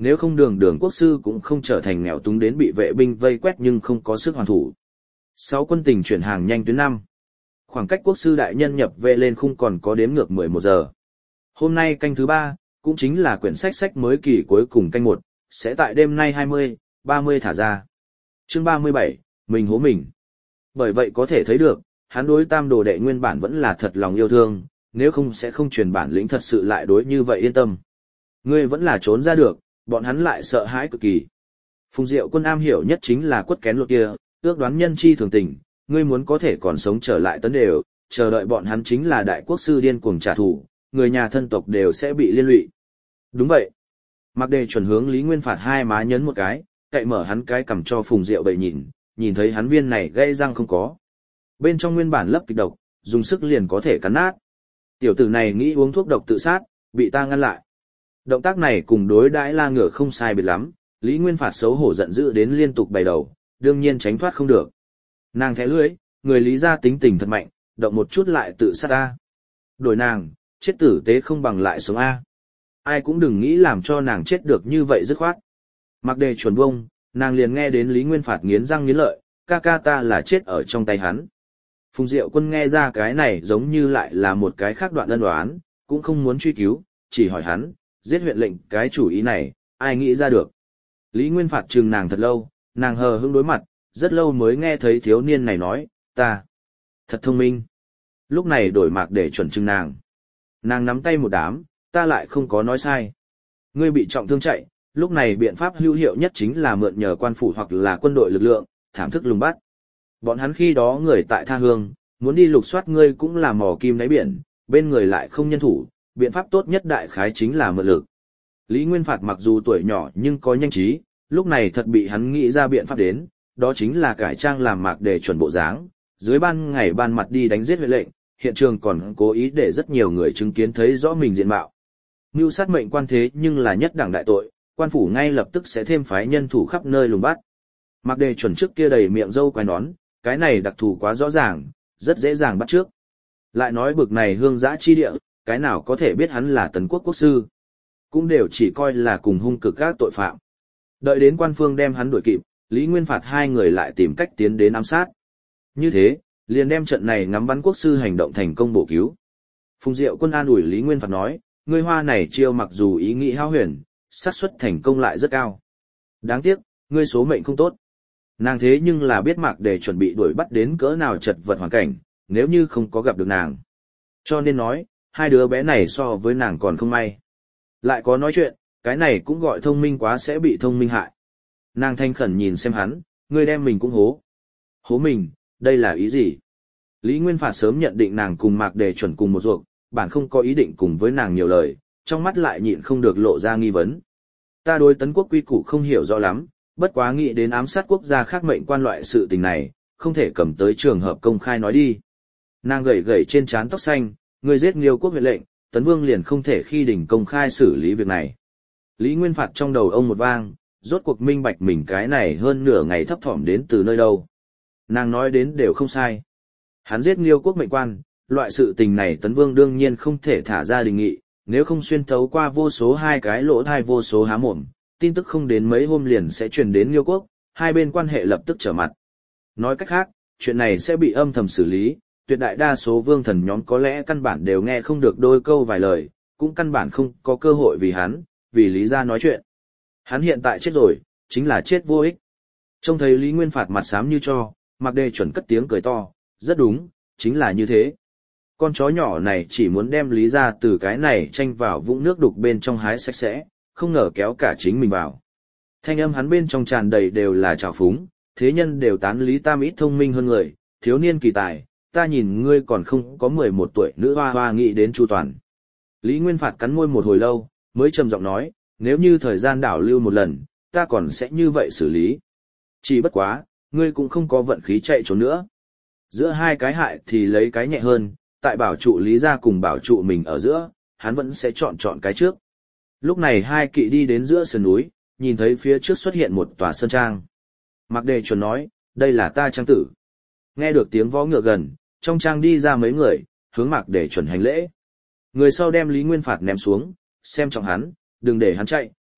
nếu không đường đường quốc sư cũng không trở thành nghèo túng đến bị vệ binh vây quét nhưng không có sức hoàn thủ. Sáu quân tình chuyển hàng nhanh tuyến năm. Khoảng cách quốc sư đại nhân nhập vệ lên khung còn có đếm ngược mười một giờ. Hôm nay canh thứ ba, cũng chính là quyển sách sách mới kỳ cuối cùng canh một, sẽ tại đêm nay hai mươi, ba mươi thả ra. Chương ba mươi bảy, mình hố mình. Bởi vậy có thể thấy được, hắn đối tam đồ đệ nguyên bản vẫn là thật lòng yêu thương, nếu không sẽ không truyền bản lĩnh thật sự lại đối như vậy yên tâm. Ngươi vẫn là trốn ra được, bọn hắn lại sợ hãi cực kỳ. Phùng Diệu Quân am hiểu nhất chính là quất kén lột kia, ước đoán nhân chi thường tình, ngươi muốn có thể còn sống trở lại tấn đều, chờ đợi bọn hắn chính là đại quốc sư điên cuồng trả thù, người nhà thân tộc đều sẽ bị liên lụy. Đúng vậy. Mạc Đề chuẩn hướng Lý Nguyên Phạt hai má nhấn một cái, cậy mở hắn cái cầm cho Phùng Diệu bậy nhìn, nhìn thấy hắn viên này gây răng không có. Bên trong nguyên bản lấp kịch độc, dùng sức liền có thể cắn nát. Tiểu tử này nghĩ uống thuốc độc tự sát, bị ta ngăn lại. Động tác này cùng đối đãi La Ngựa không sai biệt lắm, Lý Nguyên Phạt xấu hổ giận dữ đến liên tục bày đầu, đương nhiên tránh thoát không được. Nàng thẻ lưỡi, người Lý gia tính tình thật mạnh, động một chút lại tự sát a. Đổi nàng, chết tử tế không bằng lại sống a. Ai cũng đừng nghĩ làm cho nàng chết được như vậy dứt khoát. Mặc Đề chuẩn bông, nàng liền nghe đến Lý Nguyên Phạt nghiến răng nghiến lợi, ca ca ta là chết ở trong tay hắn. Phùng Diệu Quân nghe ra cái này giống như lại là một cái khác đoạn ân đoán, cũng không muốn truy cứu, chỉ hỏi hắn, giết huyện lệnh cái chủ ý này, ai nghĩ ra được. Lý Nguyên Phạt trừng nàng thật lâu, nàng hờ hững đối mặt, rất lâu mới nghe thấy thiếu niên này nói, ta, thật thông minh. Lúc này đổi Mạc Để chuẩn trừng nàng. Nàng nắm tay một đám, ta lại không có nói sai. Ngươi bị trọng thương chạy, lúc này biện pháp hữu hiệu nhất chính là mượn nhờ quan phủ hoặc là quân đội lực lượng, thảm thức lùng bắt. Bọn hắn khi đó người tại tha hương, muốn đi lục soát ngươi cũng là mò kim đáy biển, bên người lại không nhân thủ, biện pháp tốt nhất đại khái chính là mượn lực. Lý Nguyên Phạt mặc dù tuổi nhỏ nhưng có nhanh trí, lúc này thật bị hắn nghĩ ra biện pháp đến, đó chính là cải trang làm Mạc Để chuẩn bộ dáng, dưới ban ngày ban mặt đi đánh giết huyện lệnh, hiện trường còn cố ý để rất nhiều người chứng kiến thấy rõ mình diện mạo. Mưu sát mệnh quan thế nhưng là nhất đẳng đại tội, quan phủ ngay lập tức sẽ thêm phái nhân thủ khắp nơi lùng bắt. Mạc Đề chuẩn trước kia đầy miệng râu quai nón, cái này đặc thù quá rõ ràng, rất dễ dàng bắt trước. Lại nói bực này hương dã chi địa, cái nào có thể biết hắn là tấn quốc quốc sư. Cũng đều chỉ coi là cùng hung cực các tội phạm. Đợi đến quan phương đem hắn đuổi kịp, Lý Nguyên Phạt hai người lại tìm cách tiến đến ám sát. Như thế, liền đem trận này ngắm bắn quốc sư hành động thành công bổ cứu. Phùng Diệu Quân an ủi Lý Nguyên Phạt nói, ngươi hoa này chiêu mặc dù ý nghĩ hao huyền, xác suất thành công lại rất cao. Đáng tiếc, ngươi số mệnh không tốt. Nàng thế nhưng là biết Mạc Để chuẩn bị đuổi bắt đến cỡ nào chật vật hoàn cảnh, nếu như không có gặp được nàng. Cho nên nói, hai đứa bé này so với nàng còn không may. Lại có nói chuyện, cái này cũng gọi thông minh quá sẽ bị thông minh hại. Nàng thanh khẩn nhìn xem hắn, ngươi đem mình cũng hố. Hố mình, đây là ý gì? Lý Nguyên Phạt sớm nhận định nàng cùng Mạc Đề chuẩn cùng một ruột, bản không có ý định cùng với nàng nhiều lời, trong mắt lại nhịn không được lộ ra nghi vấn. Ta đối tấn quốc quy củ không hiểu rõ lắm, bất quá nghĩ đến ám sát quốc gia khác mệnh quan loại sự tình này, không thể cầm tới trường hợp công khai nói đi. Nàng gầy gầy trên trán tóc xanh, người giết Nghiêu quốc huyện lệnh, Tấn Vương liền không thể khi đỉnh công khai xử lý việc này. Lý Nguyên Phạt trong đầu ông một vang, rốt cuộc minh bạch mình cái này hơn nửa ngày thấp thỏm đến từ nơi đâu. Nàng nói đến đều không sai. Hắn giết Nghiêu quốc mệnh quan, loại sự tình này Tấn Vương đương nhiên không thể thả ra đình nghị, nếu không xuyên thấu qua vô số hai cái lỗ thai vô số há mồm, tin tức không đến mấy hôm liền sẽ truyền đến Nghiêu quốc, hai bên quan hệ lập tức trở mặt. Nói cách khác, chuyện này sẽ bị âm thầm xử lý, tuyệt đại đa số vương thần nhóm có lẽ căn bản đều nghe không được đôi câu vài lời, cũng căn bản không có cơ hội vì hắn, vì Lý gia nói chuyện. Hắn hiện tại chết rồi, chính là chết vô ích. Trông thấy Lý Nguyên Phạt mặt xám như cho, Mạc Đề chuẩn cất tiếng cười to, rất đúng, chính là như thế. Con chó nhỏ này chỉ muốn đem Lý gia từ cái này tranh vào vũng nước đục bên trong hái sạch sẽ, không ngờ kéo cả chính mình vào. Thanh âm hắn bên trong tràn đầy đều là trào phúng, thế nhân đều tán Lý Tam ít thông minh hơn người, thiếu niên kỳ tài, ta nhìn ngươi còn không có mười một tuổi nữ hoa hoa nghĩ đến chu toàn. Lý Nguyên Phạt cắn môi một hồi lâu, mới trầm giọng nói, nếu như thời gian đảo lưu một lần, ta còn sẽ như vậy xử lý. Chỉ bất quá, ngươi cũng không có vận khí chạy trốn nữa. Giữa hai cái hại thì lấy cái nhẹ hơn, tại bảo trụ Lý gia cùng bảo trụ mình ở giữa, hắn vẫn sẽ chọn chọn cái trước. Lúc này hai kỵ đi đến giữa sườn núi, nhìn thấy phía trước xuất hiện một tòa sơn trang. Mạc Đề chuẩn nói, đây là ta trang tử. Nghe được tiếng vó ngựa gần, trong trang đi ra mấy người, hướng Mạc Đề chuẩn hành lễ. Người sau đem Lý Nguyên Phạt ném xuống, xem trọng hắn, đừng để hắn chạy,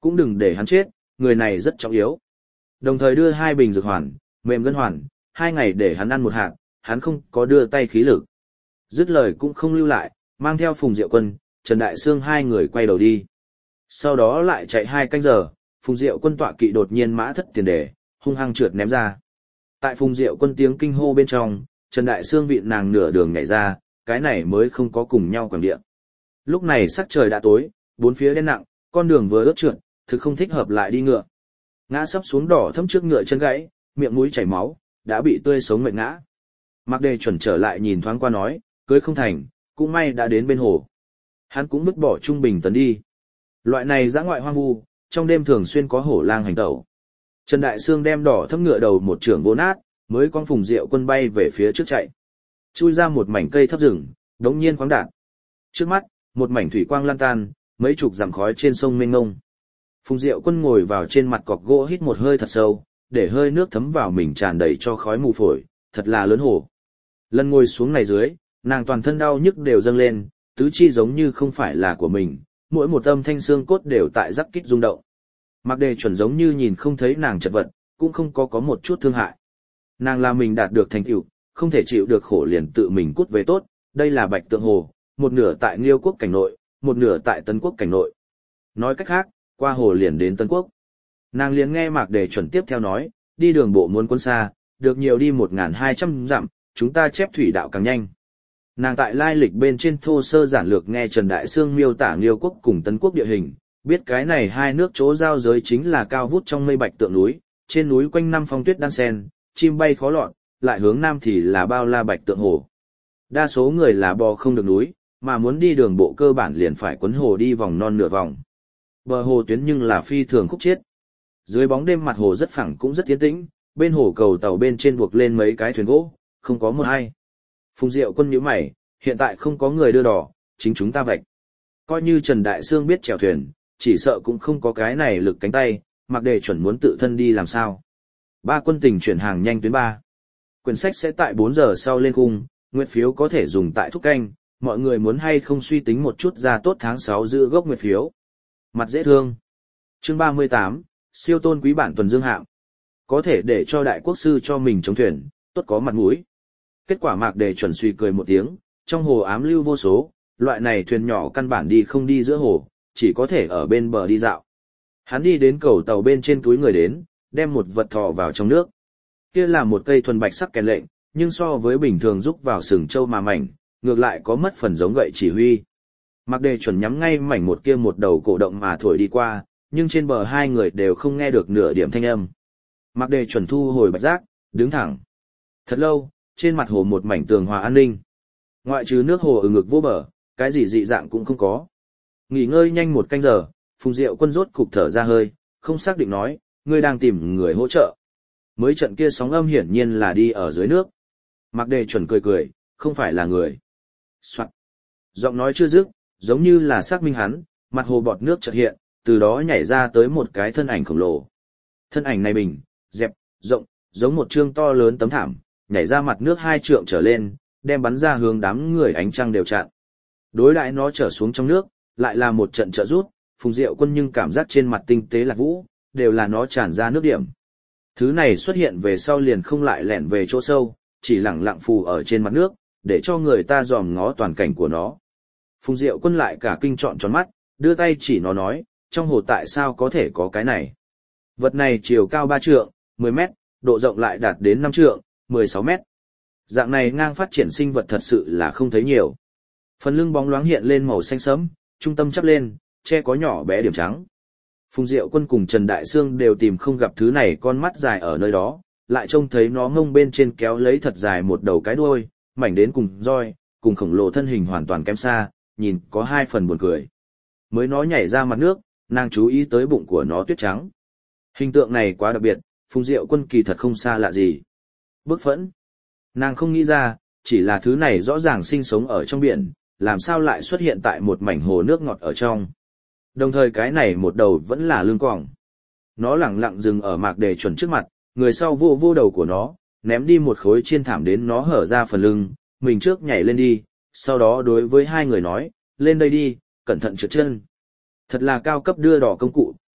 Cũng đừng để hắn chết, người này rất trọng yếu. Đồng thời đưa hai bình dược hoàn, mềm gân hoàn, hai ngày để hắn ăn một hạt, hắn không có đưa tay khí lực. Dứt lời cũng không lưu lại, mang theo Phùng Diệu Quân, Trần Đại Sương hai người quay đầu đi. Sau đó lại chạy hai canh giờ, Phùng Diệu Quân tọa kỵ đột nhiên mã thất tiền đề, hung hăng trượt ném ra. Tại Phùng Diệu Quân tiếng kinh hô bên trong, Trần Đại Sương vịn nàng nửa đường nhảy ra, cái này mới không có cùng nhau quẳng điện. Lúc này sắc trời đã tối, bốn phía đen nặng, con đường vừa ướt trượt, thực không thích hợp lại đi ngựa. Ngã sấp xuống đỏ thấm trước ngựa chân gãy, miệng mũi chảy máu, đã bị tươi sống mệt ngã. Mạc Đề chuẩn trở lại nhìn thoáng qua nói, cưới không thành, cũng may đã đến bên hồ. Hắn cũng vứt bỏ trung bình tấn đi. Loại này dã ngoại hoang vu, trong đêm thường xuyên có hổ lang hành tẩu. Trần Đại Sương đem đỏ thấm ngựa đầu một trưởng vô nát, mới con Phùng Diệu Quân bay về phía trước chạy. Chui ra một mảnh cây thấp rừng, đống nhiên khoáng đạt. Trước mắt, một mảnh thủy quang lan tan, mấy chục dặm khói trên sông mênh mông. Phùng Diệu Quân ngồi vào trên mặt cọc gỗ hít một hơi thật sâu, để hơi nước thấm vào mình tràn đầy cho khói mù phổi, thật là lớn hổ. Lần ngồi xuống này dưới, nàng toàn thân đau nhức đều dâng lên, tứ chi giống như không phải là của mình, mỗi một âm thanh xương cốt đều tại rắc kích rung động. Mạc Đề chuẩn giống như nhìn không thấy nàng chật vật, cũng không có có một chút thương hại. Nàng là mình đạt được thành tựu, không thể chịu được khổ liền tự mình cút về tốt, đây là Bạch Tượng Hồ, một nửa tại Liêu quốc cảnh nội, một nửa tại Tân quốc cảnh nội. Nói cách khác, qua hồ liền đến Tân quốc. Nàng liền nghe Mạc Đề chuẩn tiếp theo nói, đi đường bộ muốn quân xa, được nhiều đi một nghìn hai trăm dặm, chúng ta chép thủy đạo càng nhanh. Nàng tại lai lịch bên trên thô sơ giản lược nghe Trần Đại Sương miêu tả Liêu quốc cùng Tân quốc địa hình, biết cái này hai nước chỗ giao giới chính là cao vút trong mây Bạch Tượng núi, trên núi quanh năm phong tuyết đan sen, chim bay khó lọt, lại hướng nam thì là bao la Bạch Tượng hồ. Đa số người là bò không được núi, mà muốn đi đường bộ cơ bản liền phải quấn hồ đi vòng non nửa vòng. Bờ hồ tuyến nhưng là phi thường khúc chiết. Dưới bóng đêm mặt hồ rất phẳng cũng rất yên tĩnh, bên hồ cầu tàu bên trên buộc lên mấy cái thuyền gỗ, không có một ai. Phùng Diệu Quân nhíu mày, hiện tại không có người đưa đò, chính chúng ta vạch. Coi như Trần Đại Sương biết chèo thuyền, chỉ sợ cũng không có cái này lực cánh tay, Mạc Đề chuẩn muốn tự thân đi làm sao. Ba quân tình chuyển hàng nhanh tuyến ba. Quyển sách sẽ tại bốn giờ sau lên cung, nguyệt phiếu có thể dùng tại thúc canh, mọi người muốn hay không suy tính một chút ra tốt tháng sáu giữ gốc nguyệt phiếu. Mặt dễ thương. Chương ba mươi tám, siêu tôn quý bản tuần dương hạng. Có thể để cho đại quốc sư cho mình chống thuyền, tốt có mặt mũi. Kết quả Mạc Đề chuẩn suy cười một tiếng, trong hồ ám lưu vô số, loại này thuyền nhỏ căn bản đi không đi giữa hồ, chỉ có thể ở bên bờ đi dạo. Hắn đi đến cầu tàu bên trên túi người đến, đem một vật thò vào trong nước. Kia là một cây thuần bạch sắc kèn lệnh, nhưng so với bình thường rúc vào sừng châu mà mảnh, ngược lại có mất phần giống gậy chỉ huy. Mạc Đề chuẩn nhắm ngay mảnh một kia một đầu cổ động mà thổi đi qua, nhưng trên bờ hai người đều không nghe được nửa điểm thanh âm. Mạc Đề chuẩn thu hồi bạch giác, đứng thẳng. Thật lâu, trên mặt hồ một mảnh tường hòa an ninh. Ngoại trừ nước hồ ở ngực vô bờ, cái gì dị dạng cũng không có. Nghỉ ngơi nhanh một canh giờ, Phùng Diệu Quân rốt cục thở ra hơi, không xác định nói, ngươi đang tìm người hỗ trợ. Mới trận kia sóng âm hiển nhiên là đi ở dưới nước. Mạc Đề chuẩn cười cười, không phải là người. Soạn. Giọng nói chưa dứt, giống như là xác minh hắn, mặt hồ bọt nước chợt hiện, từ đó nhảy ra tới một cái thân ảnh khổng lồ. Thân ảnh này bình, dẹp, rộng, giống một trương to lớn tấm thảm, nhảy ra mặt nước hai trượng trở lên, đem bắn ra hướng đám người ánh trăng đều chặn. Đối đãi nó trở xuống trong nước, lại là một trận trợ rút, Phùng Diệu Quân nhưng cảm giác trên mặt tinh tế lạc vũ, đều là nó tràn ra nước điểm. Thứ này xuất hiện về sau liền không lại lẻn về chỗ sâu, chỉ lẳng lặng phù ở trên mặt nước, để cho người ta dòm ngó toàn cảnh của nó. Phùng Diệu Quân lại cả kinh trọn tròn mắt, đưa tay chỉ nó nói, trong hồ tại sao có thể có cái này. Vật này chiều cao ba trượng, mười mét, độ rộng lại đạt đến năm trượng, mười sáu mét. Dạng này ngang phát triển sinh vật thật sự là không thấy nhiều. Phần lưng bóng loáng hiện lên màu xanh sẫm, trung tâm chắp lên, che có nhỏ bé điểm trắng. Phùng Diệu Quân cùng Trần Đại Sương đều tìm không gặp thứ này con mắt dài ở nơi đó, lại trông thấy nó ngông bên trên kéo lấy thật dài một đầu cái đuôi, mảnh đến cùng roi, cùng khổng lồ thân hình hoàn toàn kém xa, nhìn có hai phần buồn cười. Mới nó nhảy ra mặt nước, nàng chú ý tới bụng của nó tuyết trắng. Hình tượng này quá đặc biệt, Phùng Diệu Quân kỳ thật không xa lạ gì. Bức phẫn. Nàng không nghĩ ra, chỉ là thứ này rõ ràng sinh sống ở trong biển, làm sao lại xuất hiện tại một mảnh hồ nước ngọt ở trong. Đồng thời cái này một đầu vẫn là lưng còng. Nó lẳng lặng dừng ở Mạc Đề chuẩn trước mặt, người sau vô vô đầu của nó, ném đi một khối chiên thảm đến nó hở ra phần lưng, mình trước nhảy lên đi, sau đó đối với hai người nói, lên đây đi, cẩn thận trượt chân. Thật là cao cấp đưa đỏ công cụ,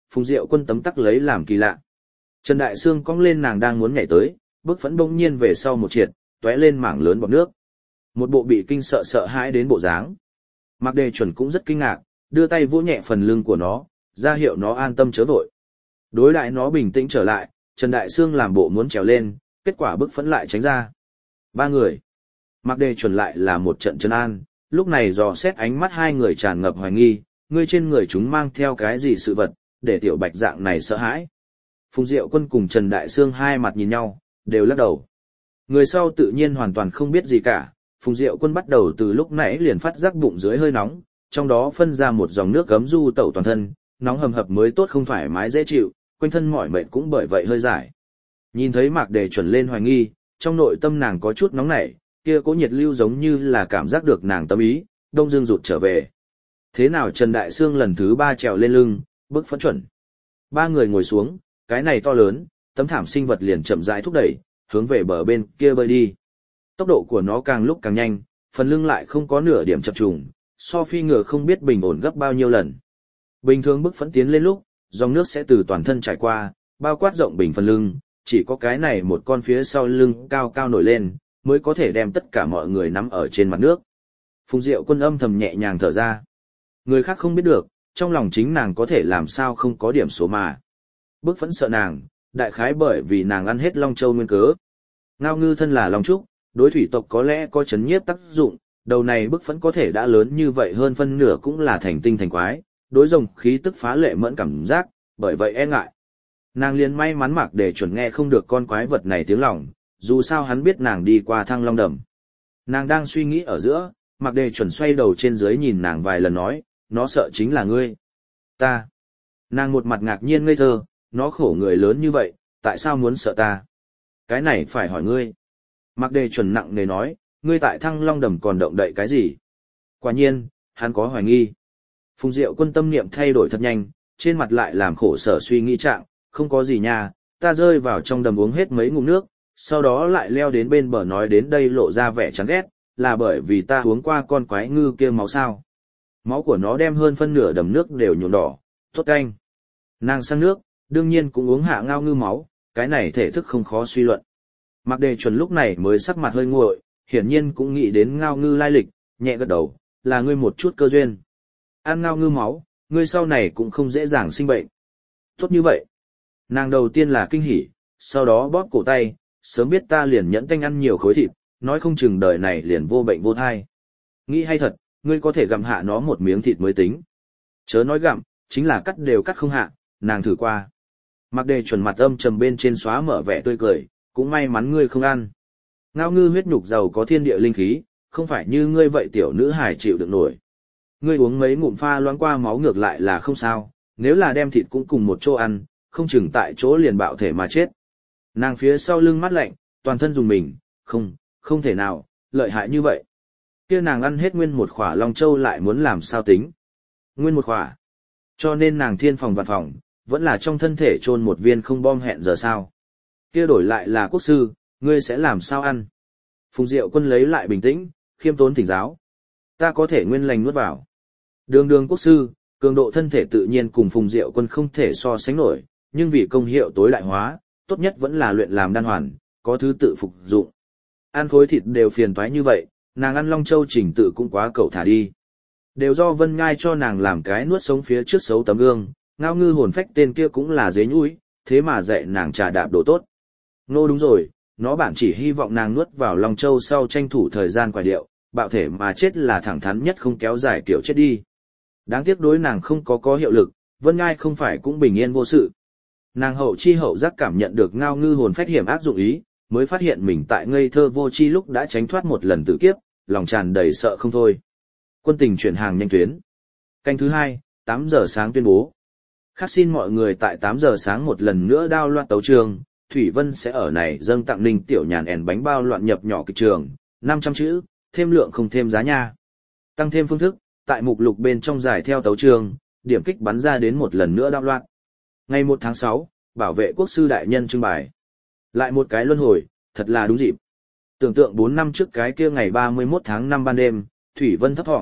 Phùng Diệu Quân tấm tắc lấy làm kỳ lạ. Trần Đại Sương cong lên nàng đang muốn nhảy tới, bức phẫn bỗng nhiên về sau một triệt, tóe lên mảng lớn bọt nước. Một bộ bị kinh sợ sợ hãi đến bộ dáng. Mạc Đề Chuẩn cũng rất kinh ngạc, đưa tay vỗ nhẹ phần lưng của nó, ra hiệu nó an tâm chớ vội. Đối lại nó bình tĩnh trở lại, Trần Đại Sương làm bộ muốn trèo lên, kết quả bức phẫn lại tránh ra. Ba người. Mạc Đề Chuẩn lại là một trận trấn an, lúc này dò xét ánh mắt hai người tràn ngập hoài nghi, ngươi trên người chúng mang theo cái gì sự vật, để tiểu bạch dạng này sợ hãi. Phùng Diệu Quân cùng Trần Đại Sương hai mặt nhìn nhau, đều lắc đầu. Người sau tự nhiên hoàn toàn không biết gì cả, Phùng Diệu Quân bắt đầu từ lúc nãy liền phát giác bụng dưới hơi nóng, trong đó phân ra một dòng nước gấm du tẩu toàn thân, nóng hầm hập mới tốt không thoải mái dễ chịu, quanh thân mỏi mệt cũng bởi vậy hơi giải. Nhìn thấy Mạc Đề Chuẩn lên hoài nghi, trong nội tâm nàng có chút nóng nảy, kia cố nhiệt lưu giống như là cảm giác được nàng tâm ý, đông dương rụt trở về. Thế nào Trần Đại Sương lần thứ ba trèo lên lưng, bức phẫn chuẩn. Ba người ngồi xuống, cái này to lớn, tấm thảm sinh vật liền chậm rãi thúc đẩy, hướng về bờ bên kia bơi đi. Tốc độ của nó càng lúc càng nhanh, phần lưng lại không có nửa điểm chập trùng, so phi ngựa không biết bình ổn gấp bao nhiêu lần. Bình thường bức phẫn tiến lên lúc, dòng nước sẽ từ toàn thân trải qua, bao quát rộng bình phần lưng, chỉ có cái này một con phía sau lưng cao cao nổi lên, mới có thể đem tất cả mọi người nắm ở trên mặt nước. Phùng Diệu Quân âm thầm nhẹ nhàng thở ra. Người khác không biết được, trong lòng chính nàng có thể làm sao không có điểm số mà. Bức phẫn sợ nàng, đại khái bởi vì nàng ăn hết Long Châu nguyên cớ. Ngao Ngư thân là Long Trúc, đối thủy tộc có lẽ có chấn nhiếp tác dụng, đầu này bức phẫn có thể đã lớn như vậy hơn phân nửa cũng là thành tinh thành quái, đối rồng khí tức phá lệ mẫn cảm giác, bởi vậy e ngại. Nàng liền may mắn Mạc Đề Chuẩn nghe không được con quái vật này tiếng lòng, dù sao hắn biết nàng đi qua Thăng Long Đầm. Nàng đang suy nghĩ ở giữa, Mạc Đề Chuẩn xoay đầu trên dưới nhìn nàng vài lần nói, nó sợ chính là ngươi. Ta. Nàng một mặt ngạc nhiên ngây thơ, nó khổ người lớn như vậy, tại sao muốn sợ ta? Cái này phải hỏi ngươi. Mạc Đề Chuẩn nặng nề nói, ngươi tại Thăng Long Đầm còn động đậy cái gì? Quả nhiên, hắn có hoài nghi. Phùng Diệu Quân tâm niệm thay đổi thật nhanh, trên mặt lại làm khổ sở suy nghĩ trạng, không có gì nha, ta rơi vào trong đầm uống hết mấy ngụm nước, sau đó lại leo đến bên bờ nói đến đây lộ ra vẻ chán ghét, là bởi vì ta uống qua con quái ngư kia máu sao. Máu của nó đem hơn phân nửa đầm nước đều nhuộm đỏ, tốt canh. Nàng sang nước, đương nhiên cũng uống hạ Ngao Ngư máu, cái này thể thức không khó suy luận. Mạc Đề Chuẩn lúc này mới sắc mặt hơi nguội, hiển nhiên cũng nghĩ đến Ngao Ngư lai lịch, nhẹ gật đầu, là ngươi một chút cơ duyên. Ăn Ngao Ngư máu, ngươi sau này cũng không dễ dàng sinh bệnh. Tốt như vậy. Nàng đầu tiên là kinh hỉ, sau đó bóp cổ tay, sớm biết ta liền nhẫn tanh ăn nhiều khối thịt, nói không chừng đời này liền vô bệnh vô thai. Nghĩ hay thật, ngươi có thể gặm hạ nó một miếng thịt mới tính. Chớ nói gặm, chính là cắt đều cắt không hạ, nàng thử qua. Mạc Đề Chuẩn mặt âm trầm bên trên xóa mở vẻ tươi cười, cũng may mắn ngươi không ăn. Ngao Ngư huyết nhục giàu có thiên địa linh khí, không phải như ngươi vậy tiểu nữ hài chịu được nổi. Ngươi uống mấy ngụm pha loãng qua máu ngược lại là không sao, nếu là đem thịt cũng cùng một chỗ ăn, không chừng tại chỗ liền bạo thể mà chết. Nàng phía sau lưng mắt lạnh, toàn thân dùng mình, không, không thể nào, lợi hại như vậy. Kia nàng ăn hết nguyên một khỏa Long Châu lại muốn làm sao tính. Nguyên một khỏa. Cho nên nàng thiên phòng vạn phòng, vẫn là trong thân thể chôn một viên không bom hẹn giờ sao. Kia đổi lại là quốc sư, ngươi sẽ làm sao ăn. Phùng Diệu Quân lấy lại bình tĩnh, khiêm tốn thỉnh giáo. Ta có thể nguyên lành nuốt vào. Đường đường quốc sư, cường độ thân thể tự nhiên cùng Phùng Diệu Quân không thể so sánh nổi, nhưng vì công hiệu tối đại hóa, tốt nhất vẫn là luyện làm đan hoàn, có thứ tự phục dụng. Ăn khối thịt đều phiền toái như vậy, nàng ăn Long Châu trình tự cũng quá cẩu thả đi. Đều do Vân Ngai cho nàng làm cái nuốt sống phía trước xấu tấm gương, Ngao Ngư hồn phách tên kia cũng là dế nhũi, thế mà dạy nàng trà đạp đồ tốt. Nô đúng rồi, nó bản chỉ hy vọng nàng nuốt vào Long Châu sau tranh thủ thời gian quả điệu, bạo thể mà chết là thẳng thắn nhất không kéo dài kiểu chết đi. Đáng tiếc đối nàng không có có hiệu lực, Vân Ngai không phải cũng bình yên vô sự. Nàng hậu chi hậu giác cảm nhận được Ngao Ngư hồn phách hiểm ác dụng ý, mới phát hiện mình tại ngây thơ vô chi lúc đã tránh thoát một lần tử kiếp, lòng tràn đầy sợ không thôi. Quân tình chuyển hàng nhanh tuyến. Canh thứ hai, tám giờ sáng tuyên bố. Khắc xin mọi người tại tám giờ sáng một lần nữa đao loạn tấu trường, Thủy Vân sẽ ở này dâng tặng Ninh Tiểu Nhàn ẻn bánh bao loạn nhập nhỏ kịch trường, năm trăm chữ, thêm lượng không thêm giá nha. Tăng thêm phương thức, tại mục lục bên trong giải theo tấu trường, điểm kích bắn ra đến một lần nữa đao loạn. Ngày một tháng sáu, bảo vệ quốc sư đại nhân trưng bày. Lại một cái luân hồi, thật là đúng dịp. Tưởng tượng bốn năm trước cái kia ngày ba mươi mốt tháng năm ban đêm, Thủy Vân thấp thỏm,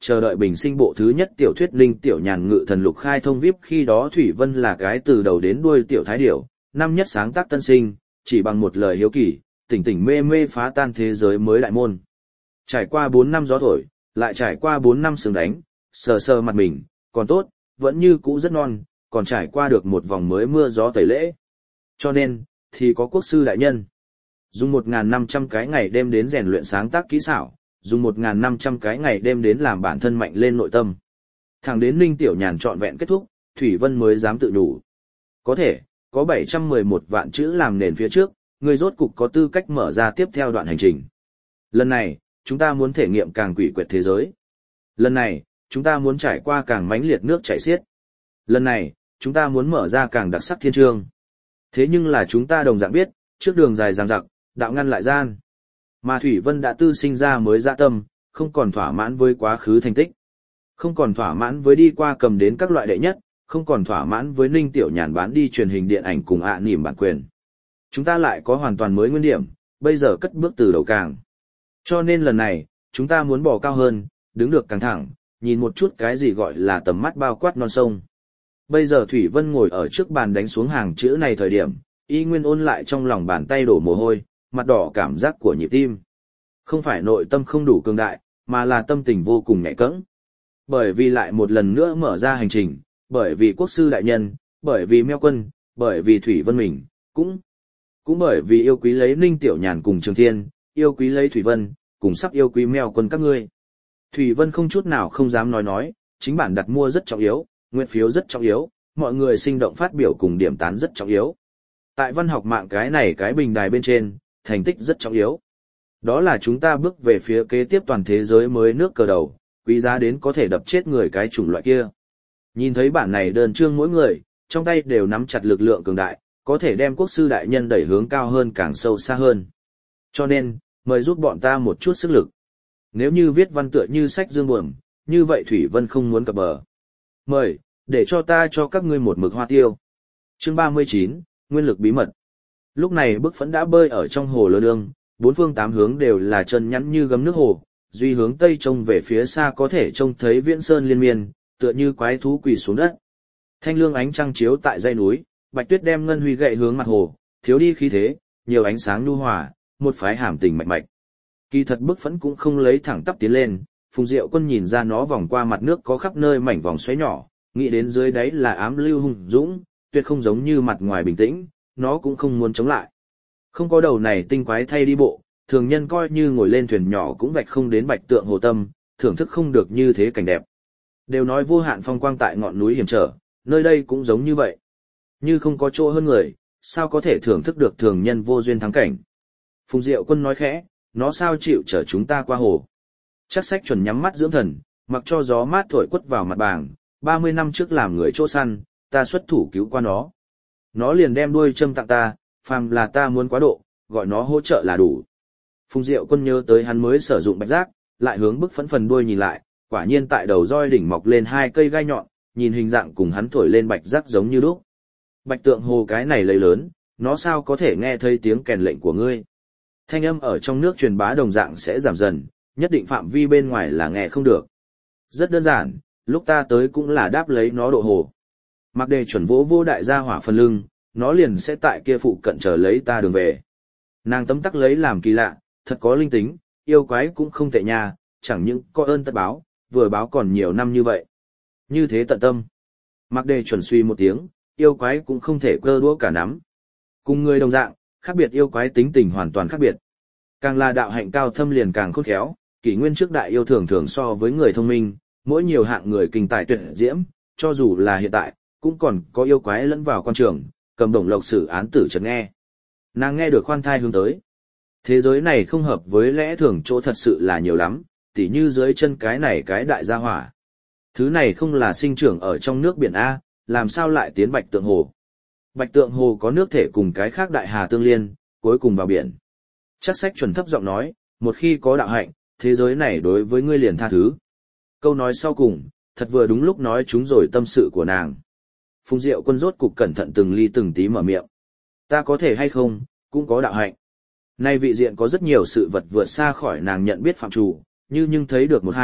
chờ đợi bình sinh bộ thứ nhất tiểu thuyết Linh Tiểu Nhàn Ngự Thần Lục khai thông víp, khi đó Thủy Vân là cái từ đầu đến đuôi tiểu thái điểu, năm nhất sáng tác tân sinh, chỉ bằng một lời hiếu kỳ, tỉnh tỉnh mê mê phá tan thế giới mới đại môn. Trải qua bốn năm gió thổi, lại trải qua bốn năm sương đánh, sờ sờ mặt mình, còn tốt, vẫn như cũ rất non, còn trải qua được một vòng mới mưa gió tẩy lễ. Cho nên, thì có quốc sư đại nhân. Dùng một nghìn năm trăm cái ngày đêm đến rèn luyện sáng tác kỹ xảo, dùng một nghìn năm trăm cái ngày đêm đến làm bản thân mạnh lên nội tâm. Thẳng đến Ninh Tiểu Nhàn trọn vẹn kết thúc, Thủy Vân mới dám tự đủ. Có thể, có bảy trăm mười một vạn chữ làm nền phía trước, người rốt cục có tư cách mở ra tiếp theo đoạn hành trình. Lần này, chúng ta muốn thể nghiệm càng quỷ quyệt thế giới. Lần này, chúng ta muốn trải qua càng mãnh liệt nước chảy xiết. Lần này, chúng ta muốn mở ra càng đặc sắc thiên chương. Thế nhưng là chúng ta đồng dạng biết, trước đường dài dằng dặc, đạo ngăn lại gian. Mà Thủy Vân đã tư sinh ra mới dạ tâm, không còn thỏa mãn với quá khứ thành tích. Không còn thỏa mãn với đi qua cầm đến các loại đệ nhất, không còn thỏa mãn với Ninh Tiểu Nhàn bán đi truyền hình điện ảnh cùng ạ niềm bản quyền. Chúng ta lại có hoàn toàn mới nguyên điểm, bây giờ cất bước từ đầu càng. Cho nên lần này, chúng ta muốn bỏ cao hơn, đứng được càng thẳng, nhìn một chút cái gì gọi là tầm mắt bao quát non sông. Bây giờ Thủy Vân ngồi ở trước bàn đánh xuống hàng chữ này thời điểm, y nguyên ôn lại trong lòng bàn tay đổ mồ hôi, mặt đỏ cảm giác của nhịp tim. Không phải nội tâm không đủ cường đại, mà là tâm tình vô cùng nhạy cẫng. Bởi vì lại một lần nữa mở ra hành trình, bởi vì quốc sư đại nhân, bởi vì Meo Quân, bởi vì Thủy Vân mình, cũng cũng bởi vì yêu quý lấy Ninh Tiểu Nhàn cùng Trường Thiên, yêu quý lấy Thủy Vân, cùng sắp yêu quý Meo Quân các ngươi. Thủy Vân không chút nào không dám nói nói, chính bản đặt mua rất trọng yếu, nguyện phiếu rất trọng yếu, mọi người sinh động phát biểu cùng điểm tán rất trọng yếu. Tại văn học mạng cái này cái bình đài bên trên, thành tích rất trọng yếu. Đó là chúng ta bước về phía kế tiếp toàn thế giới mới nước cờ đầu, quý giá đến có thể đập chết người cái chủng loại kia. Nhìn thấy bản này đơn chương mỗi người, trong tay đều nắm chặt lực lượng cường đại, có thể đem quốc sư đại nhân đẩy hướng cao hơn càng sâu xa hơn. Cho nên, mời giúp bọn ta một chút sức lực. Nếu như viết văn tựa như sách dương buồm, như vậy Thủy Vân không muốn cập bờ. Mời, để cho ta cho các ngươi một mực hoa tiêu. Chương ba mươi chín, Nguyên lực bí mật. Lúc này Bức Phẫn đã bơi ở trong hồ lớn ương, bốn phương tám hướng đều là chân nhắn như gấm nước hồ, duy hướng tây trông về phía xa có thể trông thấy viễn sơn liên miên, tựa như quái thú quỳ xuống đất. Thanh lương ánh trăng chiếu tại dãy núi, Bạch Tuyết đem ngân huy gậy hướng mặt hồ, thiếu đi khí thế, nhiều ánh sáng nhu hòa, một phái hàm tình mạch mạch. Kỳ thật Bức Phẫn cũng không lấy thẳng tắp tiến lên, Phùng Diệu Quân nhìn ra nó vòng qua mặt nước có khắp nơi mảnh vòng xoáy nhỏ, nghĩ đến dưới đáy là ám lưu hùng dũng, tuyệt không giống như mặt ngoài bình tĩnh, nó cũng không muốn chống lại. Không có đầu này tinh quái thay đi bộ, thường nhân coi như ngồi lên thuyền nhỏ cũng vạch không đến Bạch Tượng hồ tâm, thưởng thức không được như thế cảnh đẹp. Đều nói vô hạn phong quang tại ngọn núi hiểm trở, nơi đây cũng giống như vậy. Như không có chỗ hơn người, sao có thể thưởng thức được thường nhân vô duyên thắng cảnh. Phùng Diệu Quân nói khẽ, nó sao chịu chở chúng ta qua hồ. Chắc Sách chuẩn nhắm mắt dưỡng thần, mặc cho gió mát thổi quất vào mặt bảng, ba mươi năm trước làm người chỗ săn, ta xuất thủ cứu qua nó. Nó liền đem đuôi châm tặng ta, phàm là ta muốn quá độ, gọi nó hỗ trợ là đủ. Phùng Diệu Quân nhớ tới hắn mới sử dụng bạch giác, lại hướng Bức Phẫn phần đuôi nhìn lại, quả nhiên tại đầu roi đỉnh mọc lên hai cây gai nhọn, nhìn hình dạng cùng hắn thổi lên bạch giác giống như lúc. Bạch Tượng hồ cái này lấy lớn, nó sao có thể nghe thấy tiếng kèn lệnh của ngươi. Thanh âm ở trong nước truyền bá đồng dạng sẽ giảm dần, nhất định phạm vi bên ngoài là nghe không được. Rất đơn giản, lúc ta tới cũng là đáp lấy nó độ hồ. Mặc đề chuẩn vỗ vô đại gia hỏa phần lưng, nó liền sẽ tại kia phụ cận chờ lấy ta đường về. Nàng tấm tắc lấy làm kỳ lạ, thật có linh tính, yêu quái cũng không tệ nha, chẳng những có ơn tất báo, vừa báo còn nhiều năm như vậy. Như thế tận tâm. Mặc đề chuẩn suy một tiếng, yêu quái cũng không thể cơ đũa cả nắm. Cùng người đồng dạng, khác biệt yêu quái tính tình hoàn toàn khác biệt. Càng là đạo hạnh cao thâm liền càng khôn khéo, kỷ nguyên trước đại yêu thường thường so với người thông minh, mỗi nhiều hạng người kinh tài tuyệt diễm, cho dù là hiện tại, cũng còn có yêu quái lẫn vào quan trường, cầm đồng lộc xử án tử chợt nghe. Nàng nghe được khoan thai hướng tới. Thế giới này không hợp với lẽ thường chỗ thật sự là nhiều lắm, tỉ như dưới chân cái này cái đại gia hỏa. Thứ này không là sinh trưởng ở trong nước biển A, làm sao lại tiến Bạch Tượng hồ. Bạch Tượng hồ có nước thể cùng cái khác đại hà tương liên, cuối cùng vào biển. Chắc Sách chuẩn thấp giọng nói, một khi có đạo hạnh, thế giới này đối với ngươi liền tha thứ. Câu nói sau cùng, thật vừa đúng lúc nói chúng rồi tâm sự của nàng. Phùng Diệu Quân rốt cục cẩn thận từng ly từng tí mở miệng. Ta có thể hay không, cũng có đạo hạnh. Nay vị diện có rất nhiều sự vật vượt xa khỏi nàng nhận biết phạm chủ, như nhưng thấy được một hai,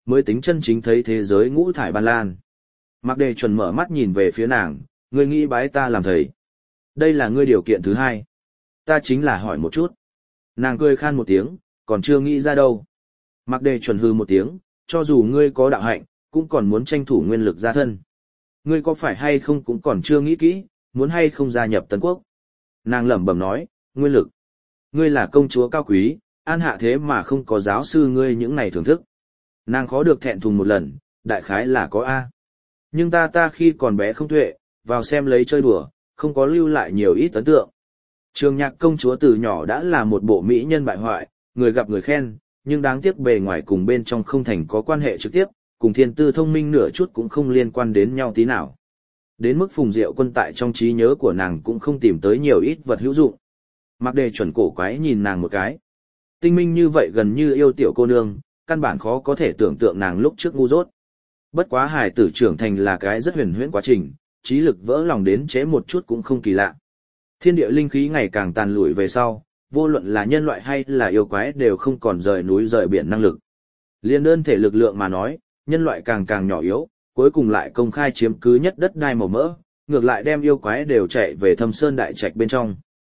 mới tính chân chính thấy thế giới ngũ thải ban lan. Mạc Đề chuẩn mở mắt nhìn về phía nàng, ngươi nghĩ bái ta làm thầy. Đây là ngươi điều kiện thứ hai. Ta chính là hỏi một chút. Nàng cười khan một tiếng, còn chưa nghĩ ra đâu. Mạc Đề chuẩn hư một tiếng, cho dù ngươi có đạo hạnh, cũng còn muốn tranh thủ nguyên lực ra thân. Ngươi có phải hay không cũng còn chưa nghĩ kỹ, muốn hay không gia nhập Tấn Quốc. Nàng lẩm bẩm nói, nguyên lực. Ngươi là công chúa cao quý, an hạ thế mà không có giáo sư ngươi những này thưởng thức. Nàng khó được thẹn thùng một lần, đại khái là có A. Nhưng ta ta khi còn bé không tuệ, vào xem lấy chơi đùa, không có lưu lại nhiều ít ấn tượng. Trường Nhạc công chúa từ nhỏ đã là một bộ mỹ nhân bại hoại, người gặp người khen, nhưng đáng tiếc bề ngoài cùng bên trong không thành có quan hệ trực tiếp, cùng thiên tư thông minh nửa chút cũng không liên quan đến nhau tí nào. Đến mức Phùng Diệu Quân tại trong trí nhớ của nàng cũng không tìm tới nhiều ít vật hữu dụng. Mạc Đề chuẩn cổ quái nhìn nàng một cái. Tinh minh như vậy gần như yêu tiểu cô nương, căn bản khó có thể tưởng tượng nàng lúc trước ngu dốt. Bất quá hài tử trưởng thành là cái rất huyền huyễn quá trình, trí lực vỡ lòng đến chế một chút cũng không kỳ lạ. Thiên địa linh khí ngày càng tàn lụi về sau, vô luận là nhân loại hay là yêu quái đều không còn rời núi rời biển năng lực. Liên đơn thể lực lượng mà nói, nhân loại càng càng nhỏ yếu, cuối cùng lại công khai chiếm cứ nhất đất đai màu mỡ, ngược lại đem yêu quái đều chạy về Thâm Sơn đại trạch bên trong.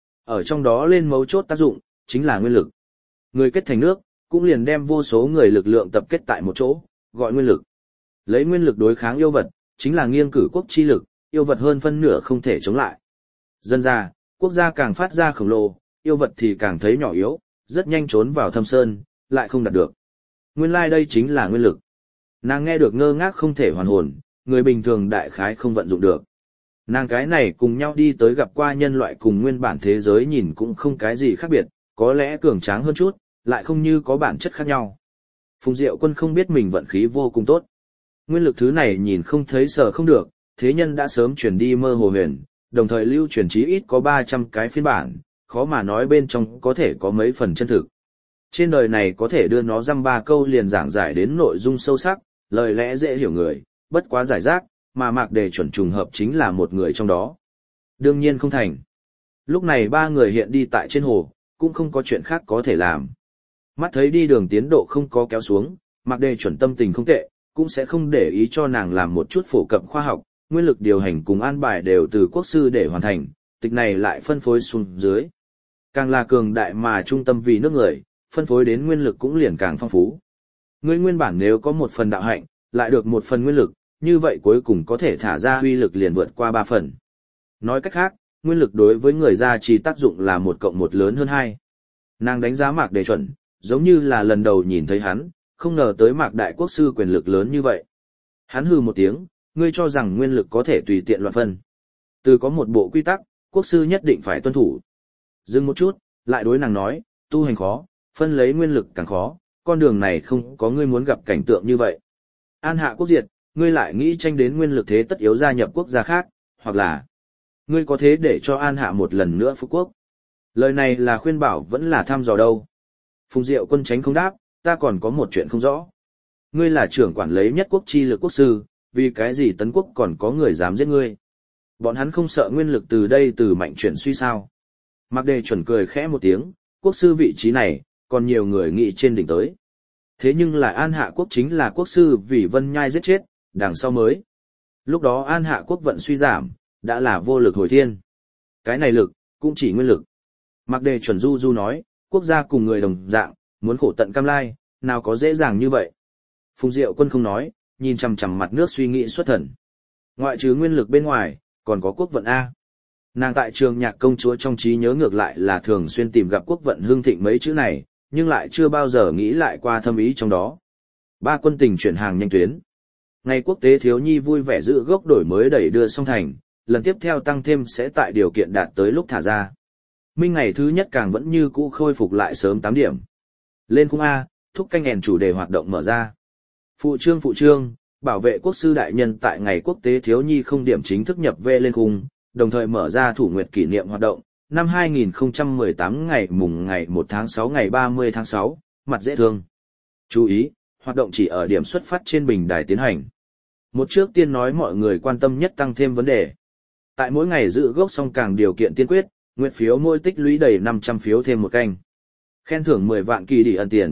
Ở trong đó lên mấu chốt tác dụng, chính là nguyên lực. Người kết thành nước, cũng liền đem vô số người lực lượng tập kết tại một chỗ, gọi nguyên lực. Lấy nguyên lực đối kháng yêu vật, chính là nghiêng cử quốc chi lực, yêu vật hơn phân nửa không thể chống lại. Dân ra, quốc gia càng phát ra khổng lồ, yêu vật thì càng thấy nhỏ yếu, rất nhanh trốn vào Thâm Sơn, lại không đạt được. Nguyên lai like đây chính là nguyên lực. Nàng nghe được ngơ ngác không thể hoàn hồn, người bình thường đại khái không vận dụng được. Nàng cái này cùng nhau đi tới gặp qua nhân loại cùng nguyên bản thế giới nhìn cũng không cái gì khác biệt, có lẽ cường tráng hơn chút, lại không như có bản chất khác nhau. Phùng Diệu Quân không biết mình vận khí vô cùng tốt. Nguyên lực thứ này nhìn không thấy sờ không được, thế nhân đã sớm chuyển đi mơ hồ huyền, đồng thời lưu truyền chí ít có ba trăm cái phiên bản, khó mà nói bên trong có thể có mấy phần chân thực. Trên đời này có thể đưa nó dăm ba câu liền giảng giải đến nội dung sâu sắc, lời lẽ dễ hiểu người, bất quá giải rác, mà Mạc Đề chuẩn trùng hợp chính là một người trong đó. Đương nhiên không thành. Lúc này ba người hiện đi tại trên hồ, cũng không có chuyện khác có thể làm. Mắt thấy đi đường tiến độ không có kéo xuống, Mạc Đề chuẩn tâm tình không tệ, cũng sẽ không để ý cho nàng làm một chút phổ cập khoa học, nguyên lực điều hành cùng an bài đều từ quốc sư để hoàn thành, tịch này lại phân phối xuống dưới. Càng là cường đại mà trung tâm vì nước người, phân phối đến nguyên lực cũng liền càng phong phú. Ngươi nguyên bản nếu có một phần đạo hạnh, lại được một phần nguyên lực, như vậy cuối cùng có thể thả ra uy lực liền vượt qua ba phần. Nói cách khác, nguyên lực đối với người gia trì tác dụng là một cộng một lớn hơn hai. Nàng đánh giá Mạc Đề chuẩn, giống như là lần đầu nhìn thấy hắn, không ngờ tới Mạc Đại Quốc sư quyền lực lớn như vậy. Hắn hừ một tiếng, ngươi cho rằng nguyên lực có thể tùy tiện loạn phân. Từ có một bộ quy tắc, quốc sư nhất định phải tuân thủ. Dừng một chút, lại đối nàng nói, tu hành khó, phân lấy nguyên lực càng khó, con đường này không có ngươi muốn gặp cảnh tượng như vậy. An hạ quốc diệt, ngươi lại nghĩ tranh đến nguyên lực thế tất yếu gia nhập quốc gia khác, hoặc là ngươi có thế để cho An hạ một lần nữa phục quốc. Lời này là khuyên bảo vẫn là thăm dò đâu. Phùng Diệu Quân tránh không đáp, ta còn có một chuyện không rõ. Ngươi là trưởng quản lấy nhất quốc chi lực quốc sư, vì cái gì Tấn Quốc còn có người dám giết ngươi? Bọn hắn không sợ nguyên lực từ đây từ mạnh chuyển suy sao? Mạc Đề chuẩn cười khẽ một tiếng, quốc sư vị trí này, còn nhiều người nghĩ trên đỉnh tới. Thế nhưng là An Hạ quốc chính là quốc sư vì Vân Nhai giết chết, đằng sau mới. Lúc đó An Hạ quốc vận suy giảm, đã là vô lực hồi thiên. Cái này lực, cũng chỉ nguyên lực. Mạc Đề chuẩn du du nói, quốc gia cùng người đồng dạng, muốn khổ tận cam lai, nào có dễ dàng như vậy. Phùng Diệu Quân không nói, nhìn chằm chằm mặt nước suy nghĩ xuất thần. Ngoại trừ nguyên lực bên ngoài, còn có quốc vận A. Nàng tại Trường Nhạc công chúa trong trí nhớ ngược lại là thường xuyên tìm gặp quốc vận hương thịnh mấy chữ này, nhưng lại chưa bao giờ nghĩ lại qua thâm ý trong đó. Ba quân tình chuyển hàng nhanh tuyến. Ngày quốc tế thiếu nhi vui vẻ giữ gốc đổi mới đẩy đưa song thành, lần tiếp theo tăng thêm sẽ tại điều kiện đạt tới lúc thả ra. Minh ngày thứ nhất càng vẫn như cũ khôi phục lại sớm tám điểm. Lên khung A, thúc canh ẻn chủ đề hoạt động mở ra. Phụ trương phụ trương, bảo vệ quốc sư đại nhân tại ngày quốc tế thiếu nhi không điểm chính thức nhập về lên khung, đồng thời mở ra thủ nguyệt kỷ niệm hoạt động, năm hai nghìn không trăm mười tám ngày mùng ngày một tháng sáu ngày ba mươi tháng sáu, mặt dễ thương. Chú ý, hoạt động chỉ ở điểm xuất phát trên bình đài tiến hành. Một trước tiên nói mọi người quan tâm nhất tăng thêm vấn đề. Tại mỗi ngày giữ gốc xong càng điều kiện tiên quyết, nguyện phiếu mỗi tích lũy đầy năm trăm phiếu thêm một canh. Khen thưởng mười vạn kỳ đi ân tiền,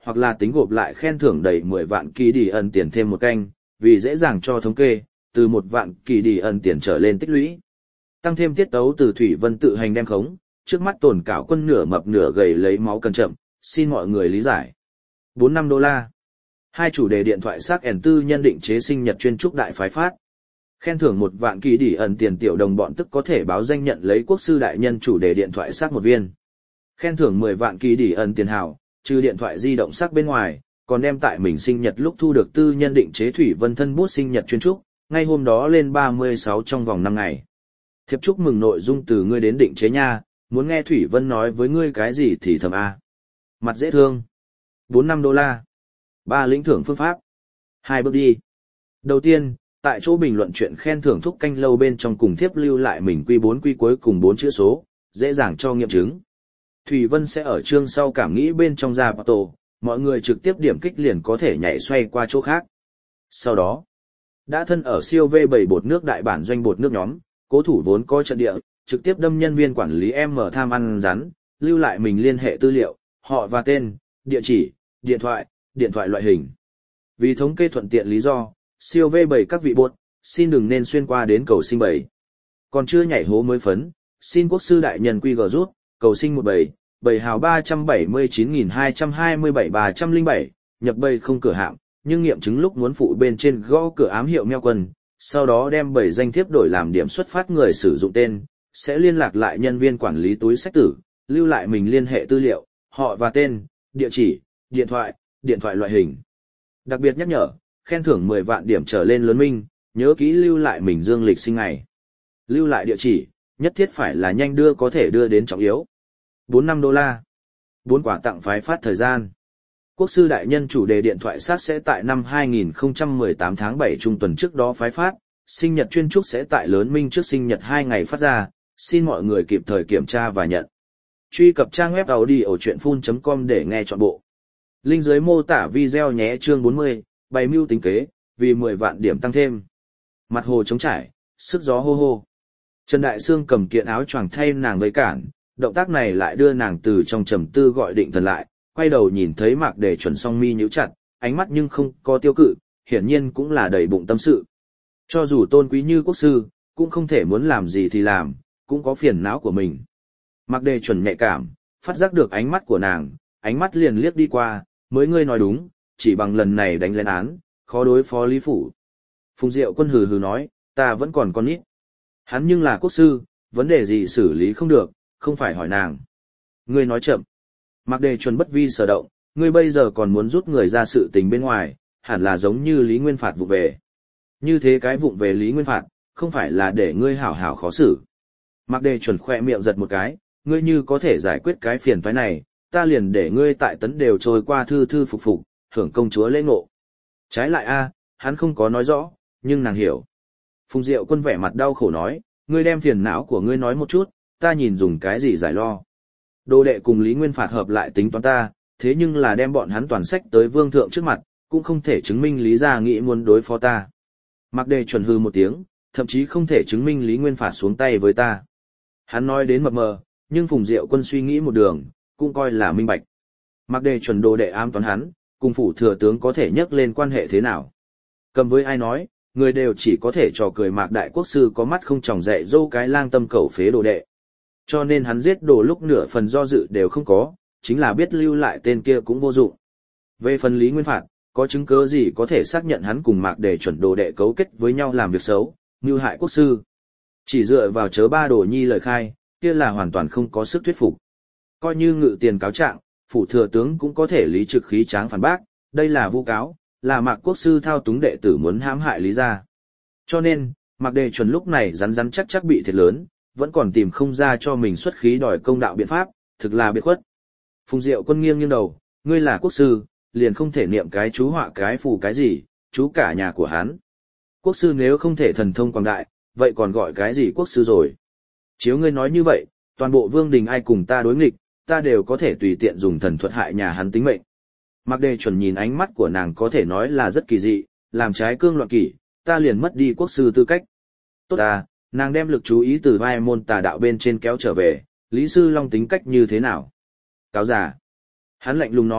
hoặc là tính gộp lại khen thưởng đầy mười vạn kỳ đi ẩn tiền thêm một canh, vì dễ dàng cho thống kê, từ một vạn kỳ đi ẩn tiền trở lên tích lũy. Tăng thêm tiết tấu từ Thủy Vân tự hành đem khống, trước mắt tổn cảo quân nửa mập nửa gầy lấy máu cần chậm, xin mọi người lý giải. bốn năm đô la. Hai chủ đề điện thoại xác ẻn tư nhân định chế sinh nhật chuyên trúc đại phái phát. Khen thưởng một vạn kỳ đi ẩn tiền tiểu đồng bọn tức có thể báo danh nhận lấy quốc sư đại nhân chủ đề điện thoại xác một viên. Khen thưởng mười vạn kỳ đi ẩn tiền hảo, trừ điện thoại di động xác bên ngoài, còn đem tại mình sinh nhật lúc thu được tư nhân định chế Thủy Vân thân bút sinh nhật chuyên trúc, ngay hôm đó lên ba mươi sáu trong vòng năm ngày. Thiệp chúc mừng nội dung từ ngươi đến định chế nha, muốn nghe Thủy Vân nói với ngươi cái gì thì thầm a. Mặt dễ thương. bốn năm đô la. Ba lĩnh thưởng phương pháp. Hai bước đi. Đầu tiên, tại chỗ bình luận chuyện khen thưởng thúc canh lâu bên trong cùng thiếp lưu lại mình quy bốn quy cuối cùng bốn chữ số, dễ dàng cho nghiệm chứng. Thủy Vân sẽ ở chương sau cảm nghĩ bên trong ra bà tổ, mọi người trực tiếp điểm kích liền có thể nhảy xoay qua chỗ khác. Sau đó, đã thân ở siêu V bảy bột nước đại bản doanh bột nước nhóm, cố thủ vốn có trận địa, trực tiếp đâm nhân viên quản lý M tham ăn rắn, lưu lại mình liên hệ tư liệu, họ và tên, địa chỉ, điện thoại, điện thoại loại hình. Vì thống kê thuận tiện lý do, siêu V bảy các vị bột, xin đừng nên xuyên qua đến cầu sinh bảy. Còn chưa nhảy hố mới phấn, xin quốc sư đại nhân quy gờ rút, cầu sinh một bảy, bảy hào ba trăm bảy mươi chín nghìn hai trăm hai mươi bảy ba trăm lẻ bảy, nhập bầy không cửa hạm, nhưng nghiệm chứng lúc muốn phụ bên trên gõ cửa ám hiệu meo quân, sau đó đem bảy danh thiếp đổi làm điểm xuất phát người sử dụng tên, sẽ liên lạc lại nhân viên quản lý túi sách tử, lưu lại mình liên hệ tư liệu, họ và tên, địa chỉ, điện thoại, điện thoại loại hình. Đặc biệt nhắc nhở, khen thưởng mười vạn điểm trở lên lớn minh, nhớ kỹ lưu lại mình dương lịch sinh ngày. Lưu lại địa chỉ, nhất thiết phải là nhanh đưa có thể đưa đến trọng yếu. bốn năm đô la. bốn quả tặng phái phát thời gian. Quốc sư đại nhân chủ đề điện thoại sát sẽ tại năm hai nghìn không trăm mười tám tháng bảy trung tuần trước đó phái phát, sinh nhật chuyên trúc sẽ tại lớn minh trước sinh nhật hai ngày phát ra, xin mọi người kịp thời kiểm tra và nhận. Truy cập trang web audiochuyenphun chấm com để nghe trọn bộ. Link dưới mô tả video nhé. Chương bốn mươi, bày mưu tính kế, vì mười vạn điểm tăng thêm. Mặt hồ trống trải, sức gió hô hô. Trần Đại Sương cầm kiện áo choàng thay nàng vây cản, động tác này lại đưa nàng từ trong trầm tư gọi định thần lại, quay đầu nhìn thấy Mạc Đề Chuẩn song mi nhíu chặt, ánh mắt nhưng không có tiêu cự, hiển nhiên cũng là đầy bụng tâm sự. Cho dù tôn quý như quốc sư, cũng không thể muốn làm gì thì làm, cũng có phiền não của mình. Mạc Đề Chuẩn nhạy cảm, phát giác được ánh mắt của nàng, ánh mắt liền liếc đi qua, mới ngươi nói đúng, chỉ bằng lần này đánh lên án, khó đối phó Lý Phủ. Phùng Diệu Quân hừ hừ nói, ta vẫn còn con nít. Hắn nhưng là quốc sư, vấn đề gì xử lý không được, không phải hỏi nàng. Ngươi nói chậm. Mạc Đề Chuẩn bất vi sở động, ngươi bây giờ còn muốn rút người ra sự tình bên ngoài, hẳn là giống như Lý Nguyên Phạt vụng về. Như thế cái vụng về Lý Nguyên Phạt, không phải là để ngươi hảo hảo khó xử. Mạc Đề Chuẩn khỏe miệng giật một cái, ngươi như có thể giải quyết cái phiền toái này, ta liền để ngươi tại tấn đều trôi qua thư thư phục phục, hưởng công chúa lễ ngộ. Trái lại a, hắn không có nói rõ, nhưng nàng hiểu. Phùng Diệu Quân vẻ mặt đau khổ nói, ngươi đem phiền não của ngươi nói một chút, ta nhìn dùng cái gì giải lo. Đồ đệ cùng Lý Nguyên Phạt hợp lại tính toán ta, thế nhưng là đem bọn hắn toàn sách tới vương thượng trước mặt, cũng không thể chứng minh Lý gia nghĩ muốn đối phó ta. Mạc Đề Chuẩn hư một tiếng, thậm chí không thể chứng minh Lý Nguyên Phạt xuống tay với ta. Hắn nói đến mập mờ, nhưng Phùng Diệu Quân suy nghĩ một đường, cũng coi là minh bạch. Mạc Đề Chuẩn đồ đệ ám toán hắn, cùng phủ thừa tướng có thể nhắc lên quan hệ thế nào. Cầm với ai nói, người đều chỉ có thể trò cười Mạc Đại Quốc sư có mắt không tròng dạy dâu cái lang tâm cẩu phế đồ đệ. Cho nên hắn giết đồ lúc nửa phần do dự đều không có, chính là biết lưu lại tên kia cũng vô dụng. Về phần Lý Nguyên Phạt, có chứng cứ gì có thể xác nhận hắn cùng Mạc Đề Chuẩn đồ đệ cấu kết với nhau làm việc xấu, mưu hại quốc sư. Chỉ dựa vào chớ ba đồ nhi lời khai, kia là hoàn toàn không có sức thuyết phục. Coi như ngự tiền cáo trạng, phủ thừa tướng cũng có thể lý trực khí tráng phản bác, đây là vu cáo, là Mạc quốc sư thao túng đệ tử muốn hãm hại Lý gia. Cho nên, Mạc Đề Chuẩn lúc này rắn rắn chắc chắc bị thiệt lớn, vẫn còn tìm không ra cho mình xuất khí đòi công đạo biện pháp, thực là biệt khuất. Phùng Diệu Quân nghiêng nghiêng đầu, ngươi là quốc sư, liền không thể niệm cái chú họa cái phù cái gì, chú cả nhà của hắn. Quốc sư nếu không thể thần thông quảng đại, vậy còn gọi cái gì quốc sư rồi? Chiếu ngươi nói như vậy, toàn bộ vương đình ai cùng ta đối nghịch, ta đều có thể tùy tiện dùng thần thuật hại nhà hắn tính mệnh. Mạc Đề Chuẩn nhìn ánh mắt của nàng có thể nói là rất kỳ dị, làm trái cương loạn kỷ, ta liền mất đi quốc sư tư cách. Tốt ta, nàng đem lực chú ý từ vai môn tà đạo bên trên kéo trở về, Lý Sư Long tính cách như thế nào? Cáo giả. Hắn lạnh lùng nói,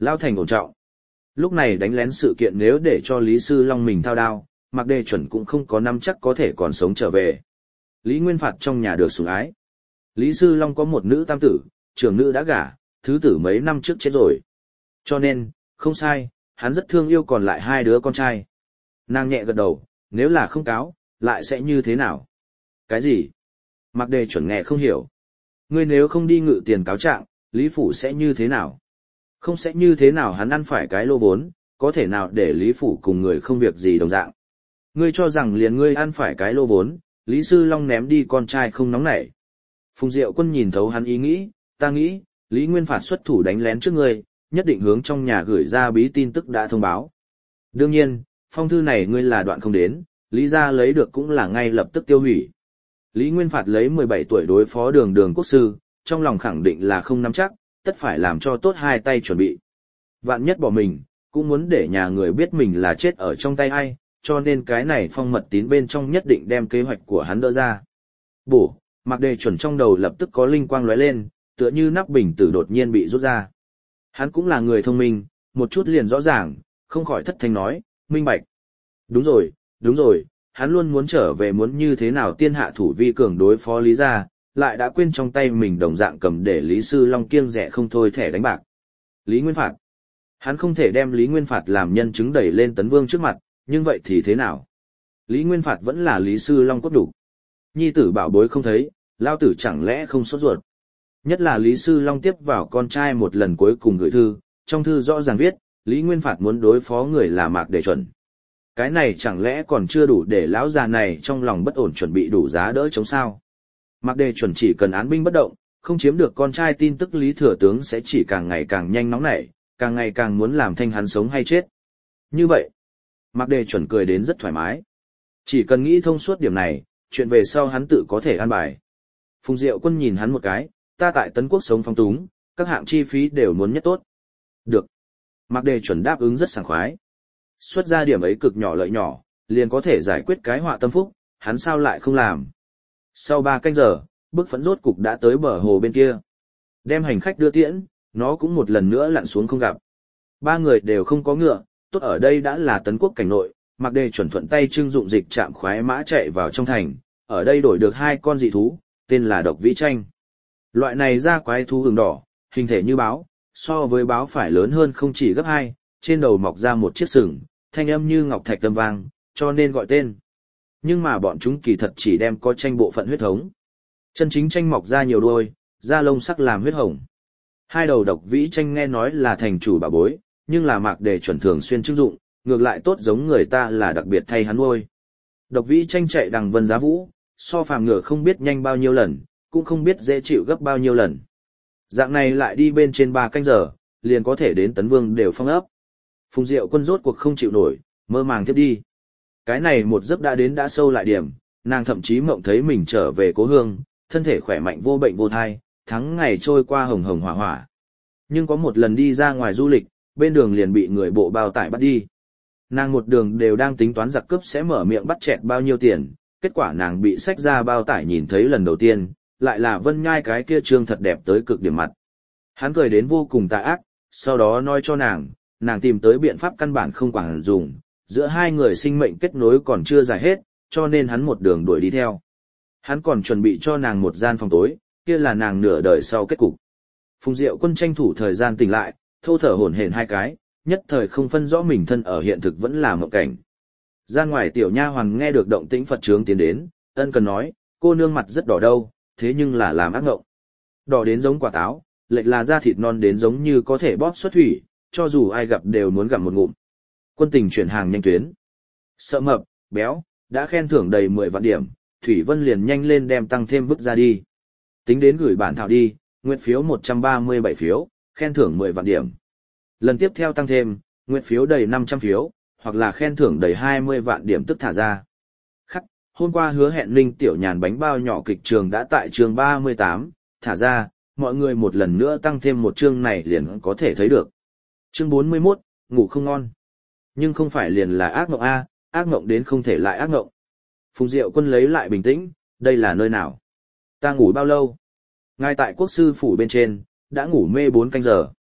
Lao thành ổn trọng. Lúc này đánh lén sự kiện nếu để cho Lý Sư Long mình thao đao, Mạc Đề Chuẩn cũng không có nắm chắc có thể còn sống trở về. Lý Nguyên Phạt trong nhà được sủng ái. Lý Sư Long có một nữ tam tử, trưởng nữ đã gả, thứ tử mấy năm trước chết rồi. Cho nên, không sai, hắn rất thương yêu còn lại hai đứa con trai. Nàng nhẹ gật đầu, nếu là không cáo, lại sẽ như thế nào? Cái gì? Mạc Đề Chuẩn nghe không hiểu. Ngươi nếu không đi ngự tiền cáo trạng, Lý Phủ sẽ như thế nào? Không sẽ như thế nào, hắn ăn phải cái lô vốn, có thể nào để Lý Phủ cùng người không việc gì đồng dạng. Ngươi cho rằng liền ngươi ăn phải cái lô vốn, Lý Sư Long ném đi con trai không nóng nảy. Phùng Diệu Quân nhìn thấu hắn ý nghĩ, ta nghĩ, Lý Nguyên Phạt xuất thủ đánh lén trước ngươi, nhất định hướng trong nhà gửi ra bí tin tức đã thông báo. Đương nhiên, phong thư này ngươi là đoạn không đến, Lý gia lấy được cũng là ngay lập tức tiêu hủy. Lý Nguyên Phạt lấy mười bảy tuổi đối phó đường đường quốc sư, trong lòng khẳng định là không nắm chắc, tất phải làm cho tốt hai tay chuẩn bị. Vạn nhất bỏ mình, cũng muốn để nhà người biết mình là chết ở trong tay ai, cho nên cái này phong mật tín bên trong nhất định đem kế hoạch của hắn đỡ ra. Bổ, Mạc Đề Chuẩn trong đầu lập tức có linh quang lóe lên, tựa như nắp bình tử đột nhiên bị rút ra. Hắn cũng là người thông minh, một chút liền rõ ràng, không khỏi thất thanh nói, minh bạch. Đúng rồi, đúng rồi, hắn luôn muốn trở về muốn như thế nào tiên hạ thủ vi cường đối phó Lý gia, lại đã quên trong tay mình đồng dạng cầm để Lý Sư Long kiêng rẻ không thôi thẻ đánh bạc. Lý Nguyên Phạt. Hắn không thể đem Lý Nguyên Phạt làm nhân chứng đẩy lên Tấn Vương trước mặt, nhưng vậy thì thế nào? Lý Nguyên Phạt vẫn là Lý Sư Long cốt đủ. Nhi tử bảo bối không thấy, lao tử chẳng lẽ không sốt ruột. Nhất là Lý Sư Long tiếp vào con trai một lần cuối cùng gửi thư, trong thư rõ ràng viết, Lý Nguyên Phạt muốn đối phó người là Mạc Đề Chuẩn. Cái này chẳng lẽ còn chưa đủ để lão già này trong lòng bất ổn chuẩn bị đủ giá đỡ chống sao? Mạc Đề Chuẩn chỉ cần án binh bất động, không chiếm được con trai tin tức Lý Thừa Tướng sẽ chỉ càng ngày càng nhanh nóng nảy, càng ngày càng muốn làm thanh hắn sống hay chết. Như vậy, Mạc Đề Chuẩn cười đến rất thoải mái. Chỉ cần nghĩ thông suốt điểm này, chuyện về sau hắn tự có thể an bài. Phùng Diệu Quân nhìn hắn một cái, ta tại Tấn Quốc sống phong túng, các hạng chi phí đều muốn nhất tốt. Được. Mạc Đề Chuẩn đáp ứng rất sảng khoái. Xuất ra điểm ấy cực nhỏ lợi nhỏ, liền có thể giải quyết cái họa tâm phúc, hắn sao lại không làm. Sau ba canh giờ, bức phẫn rốt cục đã tới bờ hồ bên kia. Đem hành khách đưa tiễn, nó cũng một lần nữa lặn xuống không gặp. Ba người đều không có ngựa, tốt ở đây đã là Tấn Quốc cảnh nội, Mạc Đề Chuẩn thuận tay trưng dụng dịch trạm khoái mã chạy vào trong thành, ở đây đổi được hai con dị thú, tên là độc vĩ tranh. Loại này da quái thú hừng đỏ, hình thể như báo, so với báo phải lớn hơn không chỉ gấp hai, trên đầu mọc ra một chiếc sừng, thanh âm như ngọc thạch tâm vang, cho nên gọi tên. Nhưng mà bọn chúng kỳ thật chỉ đem có tranh bộ phận huyết thống. Chân chính tranh mọc ra nhiều đuôi, da lông sắc làm huyết hồng. Hai đầu độc vĩ tranh nghe nói là thành chủ bảo bối, nhưng là Mạc Đề Chuẩn thường xuyên trưng dụng, ngược lại tốt giống người ta là đặc biệt thay hắn nuôi. Độc vĩ tranh chạy đằng vân giá vũ, so phàm ngựa không biết nhanh bao nhiêu lần, cũng không biết dễ chịu gấp bao nhiêu lần. Dạng này lại đi bên trên ba canh giờ, liền có thể đến Tấn Vương đều phong ấp. Phùng Diệu Quân rốt cuộc không chịu nổi, mơ màng tiếp đi. Cái này một giấc đã đến đã sâu lại điểm, nàng thậm chí mộng thấy mình trở về cố hương, thân thể khỏe mạnh vô bệnh vô thai, tháng ngày trôi qua hồng hồng hỏa hỏa. Nhưng có một lần đi ra ngoài du lịch, bên đường liền bị người bộ bao tải bắt đi. Nàng một đường đều đang tính toán giặc cướp sẽ mở miệng bắt chẹt bao nhiêu tiền, kết quả nàng bị xách ra bao tải nhìn thấy lần đầu tiên, lại là Vân Nhai cái kia trương thật đẹp tới cực điểm mặt. Hắn cười đến vô cùng tà ác, sau đó nói cho nàng, nàng tìm tới biện pháp căn bản không quản dùng, giữa hai người sinh mệnh kết nối còn chưa giải hết, cho nên hắn một đường đuổi đi theo. Hắn còn chuẩn bị cho nàng một gian phòng tối, kia là nàng nửa đời sau kết cục. Phùng Diệu Quân tranh thủ thời gian tỉnh lại, thô thở hổn hển hai cái, nhất thời không phân rõ mình thân ở hiện thực vẫn là mộng cảnh. Ra ngoài tiểu nha hoàn nghe được động tĩnh Phật trướng tiến đến, ân cần nói, cô nương mặt rất đỏ đâu, thế nhưng là làm ác ngộng. Đỏ đến giống quả táo, lệch là da thịt non đến giống như có thể bóp xuất thủy, cho dù ai gặp đều muốn gặm một ngụm. Quân tình chuyển hàng nhanh tuyến. Sợ mập, béo, đã khen thưởng đầy mười vạn điểm, Thủy Vân liền nhanh lên đem tăng thêm vứt ra đi. Tính đến gửi bản thảo đi, nguyện phiếu một trăm ba mươi bảy phiếu, khen thưởng mười vạn điểm. Lần tiếp theo tăng thêm, nguyện phiếu đầy năm trăm phiếu, hoặc là khen thưởng đầy hai mươi vạn điểm tức thả ra. Khắc, hôm qua hứa hẹn Linh Tiểu Nhàn bánh bao nhỏ kịch trường đã tại trường ba mươi tám, thả ra, mọi người một lần nữa tăng thêm một chương này liền có thể thấy được. Chương bốn mươi mốt, ngủ không ngon. Nhưng không phải liền là ác mộng A, ác mộng đến không thể lại ác mộng. Phùng Diệu Quân lấy lại bình tĩnh, đây là nơi nào? Ta ngủ bao lâu? Ngay tại quốc sư phủ bên trên, đã ngủ mê bốn canh giờ.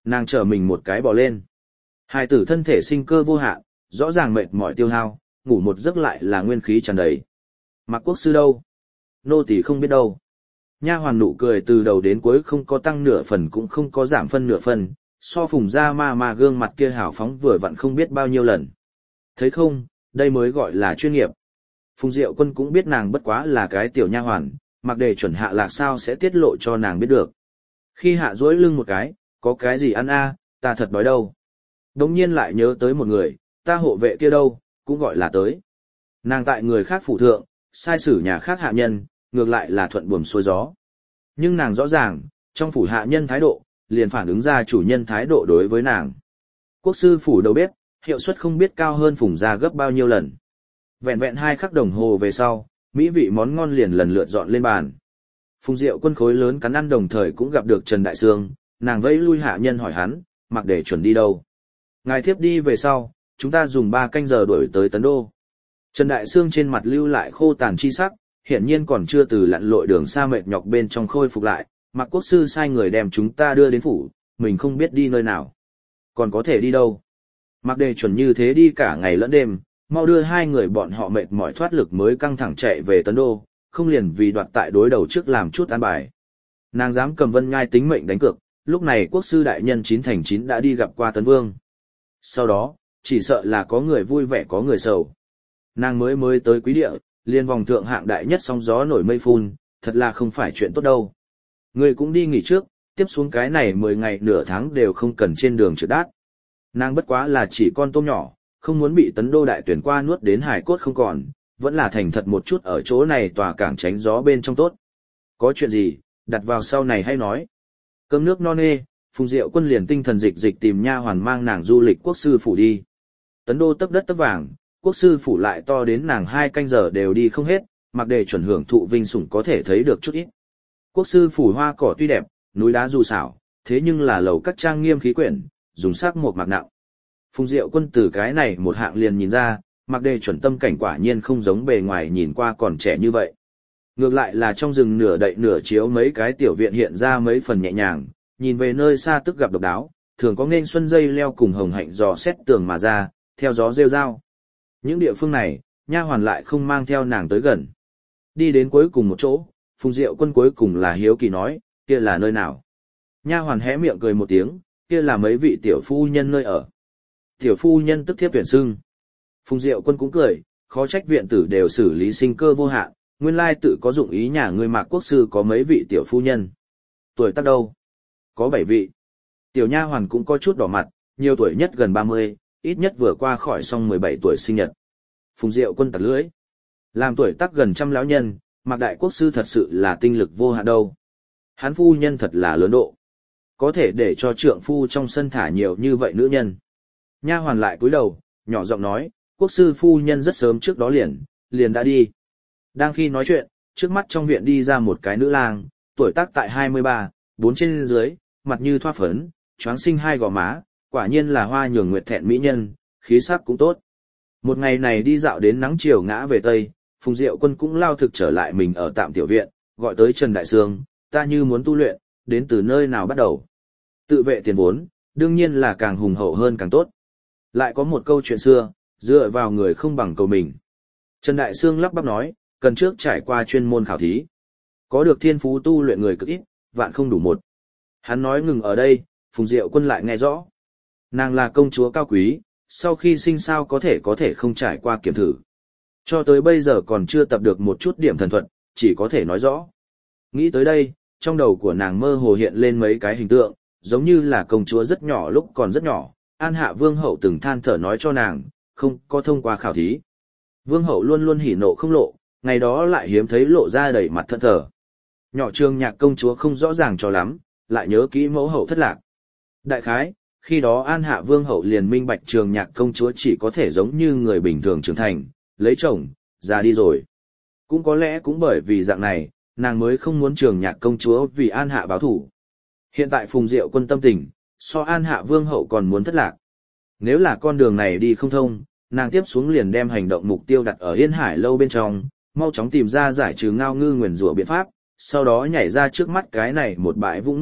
Nàng trở mình một cái bò lên. Hai tử thân thể sinh cơ vô hạn, rõ ràng mệt mỏi tiêu hao, ngủ một giấc lại là nguyên khí tràn đầy. Mạc Quốc sư đâu? Nô tỳ không biết đâu. Nha hoàn nụ cười từ đầu đến cuối không có tăng nửa phần cũng không có giảm phân nửa phần, so Phùng gia ma ma gương mặt kia hào phóng vừa vặn không biết bao nhiêu lần. Thấy không, đây mới gọi là chuyên nghiệp. Phùng Diệu Quân cũng biết nàng bất quá là cái tiểu nha hoàn, Mặc Đề chuẩn hạ lạc sao sẽ tiết lộ cho nàng biết được. Khi hạ duỗi lưng một cái, có cái gì ăn a, ta thật đói đâu. Đống nhiên lại nhớ tới một người, ta hộ vệ kia đâu, cũng gọi là tới. Nàng tại người khác phủ thượng, sai sử nhà khác hạ nhân, ngược lại là thuận buồm xuôi gió. Nhưng nàng rõ ràng, trong phủ hạ nhân thái độ, liền phản ứng ra chủ nhân thái độ đối với nàng. Quốc sư phủ đầu bếp, hiệu suất không biết cao hơn Phùng gia gấp bao nhiêu lần. Vẹn vẹn hai khắc đồng hồ về sau, mỹ vị món ngon liền lần lượt dọn lên bàn. Phùng Diệu Quân khối lớn cắn ăn đồng thời cũng gặp được Trần Đại Sương, nàng vẫy lui hạ nhân hỏi hắn, Mặc Đề chuẩn đi đâu. Ngài thiếp đi về sau, chúng ta dùng ba canh giờ đuổi tới Tấn Đô. Trần Đại Sương trên mặt lưu lại khô tàn chi sắc, hiển nhiên còn chưa từ lặn lội đường xa mệt nhọc bên trong khôi phục lại, Mạc Quốc sư sai người đem chúng ta đưa đến phủ, mình không biết đi nơi nào. Còn có thể đi đâu? Mạc Đề chuẩn như thế đi cả ngày lẫn đêm, mau đưa hai người bọn họ mệt mỏi thoát lực mới căng thẳng chạy về Tấn Đô, không liền vì đoạt tại đối đầu trước làm chút an bài. Nàng dám cầm Vân Nhai tính mệnh đánh cược, lúc này quốc sư đại nhân chín thành chín đã đi gặp qua Tấn Vương. Sau đó, chỉ sợ là có người vui vẻ có người sầu. Nàng mới mới tới quý địa, liên vòng thượng hạng đại nhất sóng gió nổi mây phun, thật là không phải chuyện tốt đâu. Người cũng đi nghỉ trước, tiếp xuống cái này mười ngày nửa tháng đều không cần trên đường trượt đát. Nàng bất quá là chỉ con tôm nhỏ, không muốn bị Tấn Đô đại tuyển qua nuốt đến hải cốt không còn, vẫn là thành thật một chút ở chỗ này tòa cảng tránh gió bên trong tốt. Có chuyện gì, đặt vào sau này hay nói. Cơm nước no nê, Phùng Diệu Quân liền tinh thần dịch dịch tìm nha hoàn mang nàng du lịch quốc sư phủ đi. Tấn Đô tấp đất tấp vàng, quốc sư phủ lại to đến nàng hai canh giờ đều đi không hết, Mặc Đề chuẩn hưởng thụ vinh sủng có thể thấy được chút ít. Quốc sư phủ hoa cỏ tuy đẹp, núi đá dù xảo, thế nhưng là lầu các trang nghiêm khí quyển, dùng sắc một mạc nặng. Phùng Diệu Quân từ cái này một hạng liền nhìn ra, Mặc Đề chuẩn tâm cảnh quả nhiên không giống bề ngoài nhìn qua còn trẻ như vậy. Ngược lại là trong rừng nửa đậy nửa chiếu mấy cái tiểu viện hiện ra mấy phần nhẹ nhàng, nhìn về nơi xa tức gặp độc đáo, thường có nên xuân dây leo cùng hồng hạnh dò xét tường mà ra, theo gió rêu rao. Những địa phương này, nha hoàn lại không mang theo nàng tới gần. Đi đến cuối cùng một chỗ, Phùng Diệu Quân cuối cùng là hiếu kỳ nói, kia là nơi nào? Nha hoàn hé miệng cười một tiếng, kia là mấy vị tiểu phu nhân nơi ở. Tiểu phu nhân tức thiếp tuyển xưng. Phùng Diệu Quân cũng cười, khó trách viện tử đều xử lý sinh cơ vô hạn, nguyên lai tự có dụng ý nhà ngươi Mạc Quốc sư có mấy vị tiểu phu nhân. Tuổi tác đâu? Có bảy vị. Tiểu nha hoàn cũng có chút đỏ mặt, nhiều tuổi nhất gần ba mươi, ít nhất vừa qua khỏi xong mười bảy tuổi sinh nhật. Phùng Diệu Quân tặc lưỡi. Làm tuổi tác gần trăm lão nhân, Mạc Đại Quốc sư thật sự là tinh lực vô hạn đâu. Hắn phu nhân thật là lớn độ. Có thể để cho trượng phu trong sân thả nhiều như vậy nữ nhân. Nha hoàn lại cúi đầu, nhỏ giọng nói, Quốc sư phu nhân rất sớm trước đó liền, liền đã đi. Đang khi nói chuyện, trước mắt trong viện đi ra một cái nữ lang, tuổi tác tại hai mươi ba, bốn trên dưới, mặt như thoa phấn, choáng sinh hai gò má, quả nhiên là hoa nhường nguyệt thẹn mỹ nhân, khí sắc cũng tốt. Một ngày này đi dạo đến nắng chiều ngã về Tây, Phùng Diệu Quân cũng lao thực trở lại mình ở tạm tiểu viện, gọi tới Trần Đại Sương, ta như muốn tu luyện, đến từ nơi nào bắt đầu. Tự vệ tiền vốn, đương nhiên là càng hùng hậu hơn càng tốt. Lại có một câu chuyện xưa, dựa vào người không bằng cầu mình. Trần Đại Sương lắp bắp nói, cần trước trải qua chuyên môn khảo thí. Có được thiên phú tu luyện người cực ít, vạn không đủ một. Hắn nói ngừng ở đây, Phùng Diệu Quân lại nghe rõ. Nàng là công chúa cao quý, sau khi sinh sao có thể có thể không trải qua kiểm thử. Cho tới bây giờ còn chưa tập được một chút điểm thần thuật, chỉ có thể nói rõ. Nghĩ tới đây, trong đầu của nàng mơ hồ hiện lên mấy cái hình tượng, giống như là công chúa rất nhỏ lúc còn rất nhỏ, An Hạ Vương hậu từng than thở nói cho nàng, không có thông qua khảo thí. Vương hậu luôn luôn hỉ nộ không lộ, ngày đó lại hiếm thấy lộ ra đầy mặt thẫn thờ. Nhỏ Trường Nhạc công chúa không rõ ràng cho lắm, lại nhớ kỹ mẫu hậu thất lạc. Đại khái, khi đó An Hạ Vương hậu liền minh bạch Trường Nhạc công chúa chỉ có thể giống như người bình thường trưởng thành, lấy chồng, già đi rồi. Cũng có lẽ cũng bởi vì dạng này, nàng mới không muốn Trường Nhạc công chúa vì An Hạ báo thủ. Hiện tại Phùng Diệu Quân tâm tình, so An Hạ Vương hậu còn muốn thất lạc. Nếu là con đường này đi không thông, nàng tiếp xuống liền đem hành động mục tiêu đặt ở Yên Hải lâu bên trong, mau chóng tìm ra giải trừ ngao ngư nguyền rủa biện pháp, sau đó nhảy ra trước mắt cái này một bãi vũng nước đủ,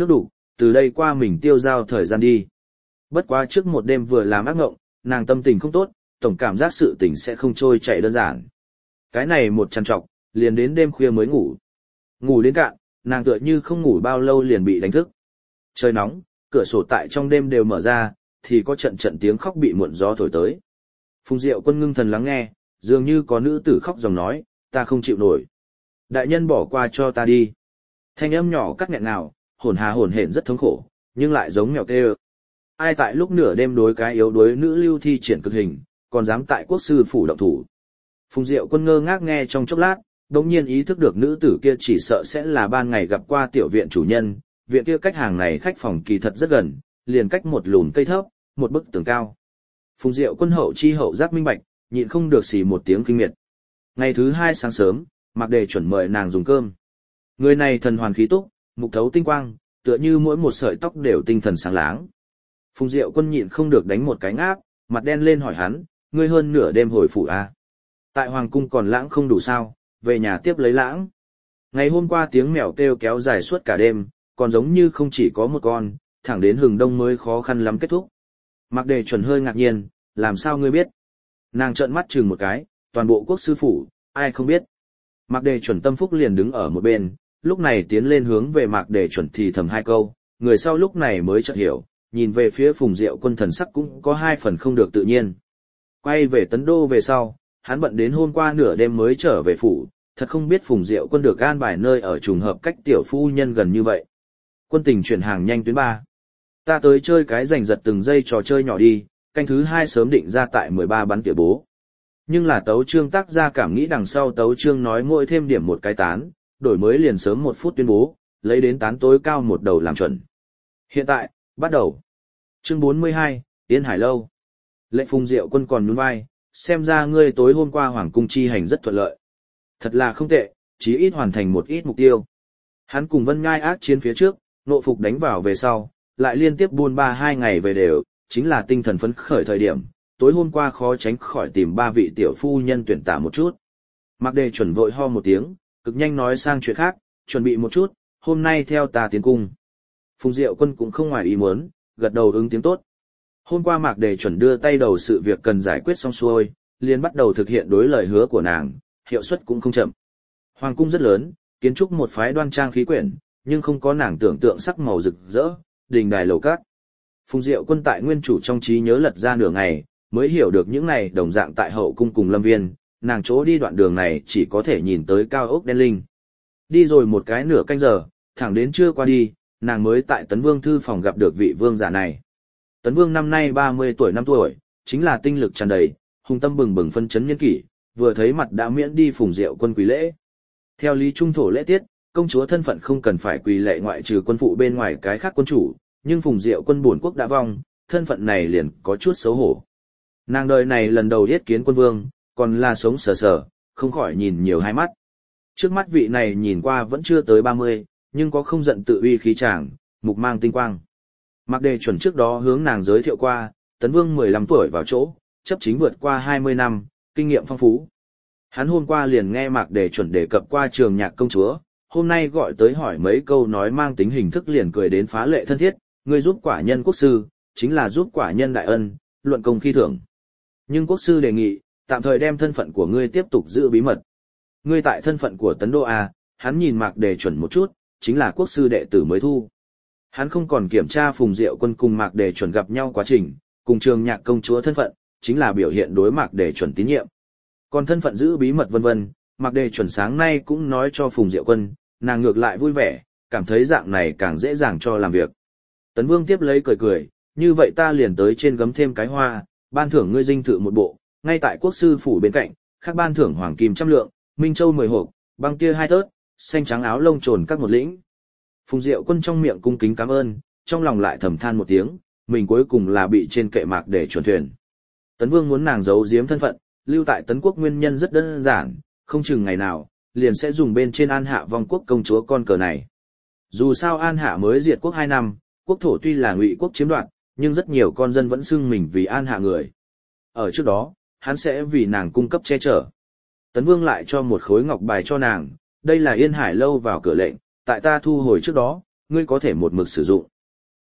từ đây qua mình tiêu giao thời gian đi. Bất quá trước một đêm vừa làm ác ngộng, nàng tâm tình không tốt, tổng cảm giác sự tình sẽ không trôi chảy đơn giản. Cái này một trằn trọc, liền đến đêm khuya mới ngủ. Ngủ đến cạn, nàng tựa như không ngủ bao lâu liền bị đánh thức. Trời nóng, cửa sổ tại trong đêm đều mở ra, thì có trận trận tiếng khóc bị muộn gió thổi tới. Phùng Diệu Quân ngưng thần lắng nghe, dường như có nữ tử khóc dòng nói, ta không chịu nổi. Đại nhân bỏ qua cho ta đi. Thanh âm nhỏ cắt nghẹn nào, hồn hà hồn hển rất thống khổ, nhưng lại giống mèo kêu. Ai tại lúc nửa đêm đối cái yếu đuối nữ lưu thi triển cực hình, còn dám tại quốc sư phủ động thủ. Phùng Diệu Quân ngơ ngác nghe trong chốc lát, đột nhiên ý thức được nữ tử kia chỉ sợ sẽ là ban ngày gặp qua tiểu viện chủ nhân, viện kia cách hàng này khách phòng kỳ thật rất gần, liền cách một lùn cây thấp, một bức tường cao. Phùng Diệu Quân hậu chi hậu giác minh bạch, nhịn không được xì một tiếng kinh miệt. Ngày thứ hai sáng sớm, Mạc Đề chuẩn mời nàng dùng cơm. Người này thần hoàn khí túc, mục thấu tinh quang, tựa như mỗi một sợi tóc đều tinh thần sáng láng. Phùng Diệu Quân nhịn không được đánh một cái ngáp, mặt đen lên hỏi hắn, ngươi hơn nửa đêm hồi phủ à? Tại hoàng cung còn lãng không đủ sao, về nhà tiếp lấy lãng. Ngày hôm qua tiếng mèo kêu kéo dài suốt cả đêm, còn giống như không chỉ có một con, thẳng đến hừng đông mới khó khăn lắm kết thúc. Mạc Đề chuẩn hơi ngạc nhiên, làm sao ngươi biết? Nàng trợn mắt chừng một cái, toàn bộ quốc sư phủ, ai không biết? Mạc Đề chuẩn tâm phúc liền đứng ở một bên, lúc này tiến lên hướng về Mạc Đề chuẩn thì thầm hai câu, người sau lúc này mới chợt hiểu, nhìn về phía Phùng Diệu Quân thần sắc cũng có hai phần không được tự nhiên. Quay về Tấn Đô về sau, hắn bận đến hôm qua nửa đêm mới trở về phủ, thật không biết Phùng Diệu Quân được an bài nơi ở trùng hợp cách tiểu phu nhân gần như vậy. Quân tình chuyển hàng nhanh tuyến ba. Ta tới chơi cái giành giật từng giây trò chơi nhỏ đi, canh thứ hai sớm định ra tại mười ba bắn tỉa bố. Nhưng là tấu chương tác ra cảm nghĩ đằng sau tấu chương nói mỗi thêm điểm một cái tán, đổi mới liền sớm một phút tuyên bố, lấy đến tán tối cao một đầu làm chuẩn. Hiện tại, bắt đầu. Chương bốn mươi hai, Yên Hải Lâu. Lệnh Phùng Diệu Quân còn nhún vai, xem ra ngươi tối hôm qua hoàng cung chi hành rất thuận lợi. Thật là không tệ, chí ít hoàn thành một ít mục tiêu. Hắn cùng Vân Ngai ác chiến phía trước, nộ phục đánh vào về sau, lại liên tiếp buôn ba hai ngày về đều, chính là tinh thần phấn khởi thời điểm, tối hôm qua khó tránh khỏi tìm ba vị tiểu phu nhân tuyển tả một chút. Mạc Đề chuẩn vội ho một tiếng, cực nhanh nói sang chuyện khác, chuẩn bị một chút, hôm nay theo ta tiến cung. Phùng Diệu Quân cũng không ngoài ý muốn, gật đầu ứng tiếng tốt. Hôm qua Mạc Đề chuẩn đưa tay đầu sự việc cần giải quyết xong xuôi, liền bắt đầu thực hiện đối lời hứa của nàng, hiệu suất cũng không chậm. Hoàng cung rất lớn, kiến trúc một phái đoan trang khí quyển, nhưng không có nàng tưởng tượng sắc màu rực rỡ, đình đài lầu cát. Phùng Diệu Quân tại nguyên chủ trong trí nhớ lật ra nửa ngày, mới hiểu được những này đồng dạng tại hậu cung cùng lâm viên, nàng chỗ đi đoạn đường này chỉ có thể nhìn tới cao ốc đen linh. Đi rồi một cái nửa canh giờ, thẳng đến trưa qua đi, nàng mới tại Tấn Vương thư phòng gặp được vị vương giả này. Tấn Vương năm nay ba mươi tuổi năm tuổi, chính là tinh lực tràn đầy, hùng tâm bừng bừng phân chấn nhân kỷ, vừa thấy mặt đã miễn đi Phùng Diệu Quân quỳ lễ. Theo lý trung thổ lễ tiết, công chúa thân phận không cần phải quỳ lệ ngoại trừ quân phụ bên ngoài cái khác quân chủ, nhưng Phùng Diệu Quân bổn quốc đã vong, thân phận này liền có chút xấu hổ. Nàng đời này lần đầu yết kiến quân vương, còn là sống sờ sờ, không khỏi nhìn nhiều hai mắt. Trước mắt vị này nhìn qua vẫn chưa tới ba mươi, nhưng có không giận tự uy khí tràng, mục mang tinh quang. Mạc Đề chuẩn trước đó hướng nàng giới thiệu qua, Tấn Vương mười lăm tuổi vào chỗ, chấp chính vượt qua hai mươi năm, kinh nghiệm phong phú. Hắn hôm qua liền nghe Mạc Đề chuẩn đề cập qua Trường Nhạc công chúa, hôm nay gọi tới hỏi mấy câu nói mang tính hình thức liền cười đến phá lệ thân thiết, ngươi giúp quả nhân quốc sư, chính là giúp quả nhân đại ân, luận công khi thưởng. Nhưng quốc sư đề nghị, tạm thời đem thân phận của ngươi tiếp tục giữ bí mật. Ngươi tại thân phận của Tấn Đô A, hắn nhìn Mạc Đề chuẩn một chút, chính là quốc sư đệ tử mới thu. Hắn không còn kiểm tra Phùng Diệu Quân cùng Mạc Đề chuẩn gặp nhau quá trình, cùng Trường Nhạc công chúa thân phận, chính là biểu hiện đối Mạc Đề chuẩn tín nhiệm. Còn thân phận giữ bí mật vân vân, Mạc Đề chuẩn sáng nay cũng nói cho Phùng Diệu Quân, nàng ngược lại vui vẻ, cảm thấy dạng này càng dễ dàng cho làm việc. Tấn Vương tiếp lấy cười cười, như vậy ta liền tới trên gấm thêm cái hoa, ban thưởng ngươi dinh thự một bộ, ngay tại quốc sư phủ bên cạnh, khác ban thưởng hoàng kim trăm lượng, minh châu mười hộp, băng tia hai tớt, xanh trắng áo lông trồn các một lĩnh. Phùng Diệu Quân trong miệng cung kính cảm ơn, trong lòng lại thầm than một tiếng, mình cuối cùng là bị trên kệ Mạc Đề chuẩn thuyền. Tấn Vương muốn nàng giấu giếm thân phận, lưu tại Tấn Quốc nguyên nhân rất đơn giản, không chừng ngày nào, liền sẽ dùng bên trên An Hạ vong quốc công chúa con cờ này. Dù sao An Hạ mới diệt quốc hai năm, quốc thổ tuy là Ngụy quốc chiếm đoạt, nhưng rất nhiều con dân vẫn xưng mình vì An Hạ người. Ở trước đó, hắn sẽ vì nàng cung cấp che chở. Tấn Vương lại cho một khối ngọc bài cho nàng, đây là Yên Hải lâu vào cửa lệnh, tại ta thu hồi trước đó, ngươi có thể một mực sử dụng.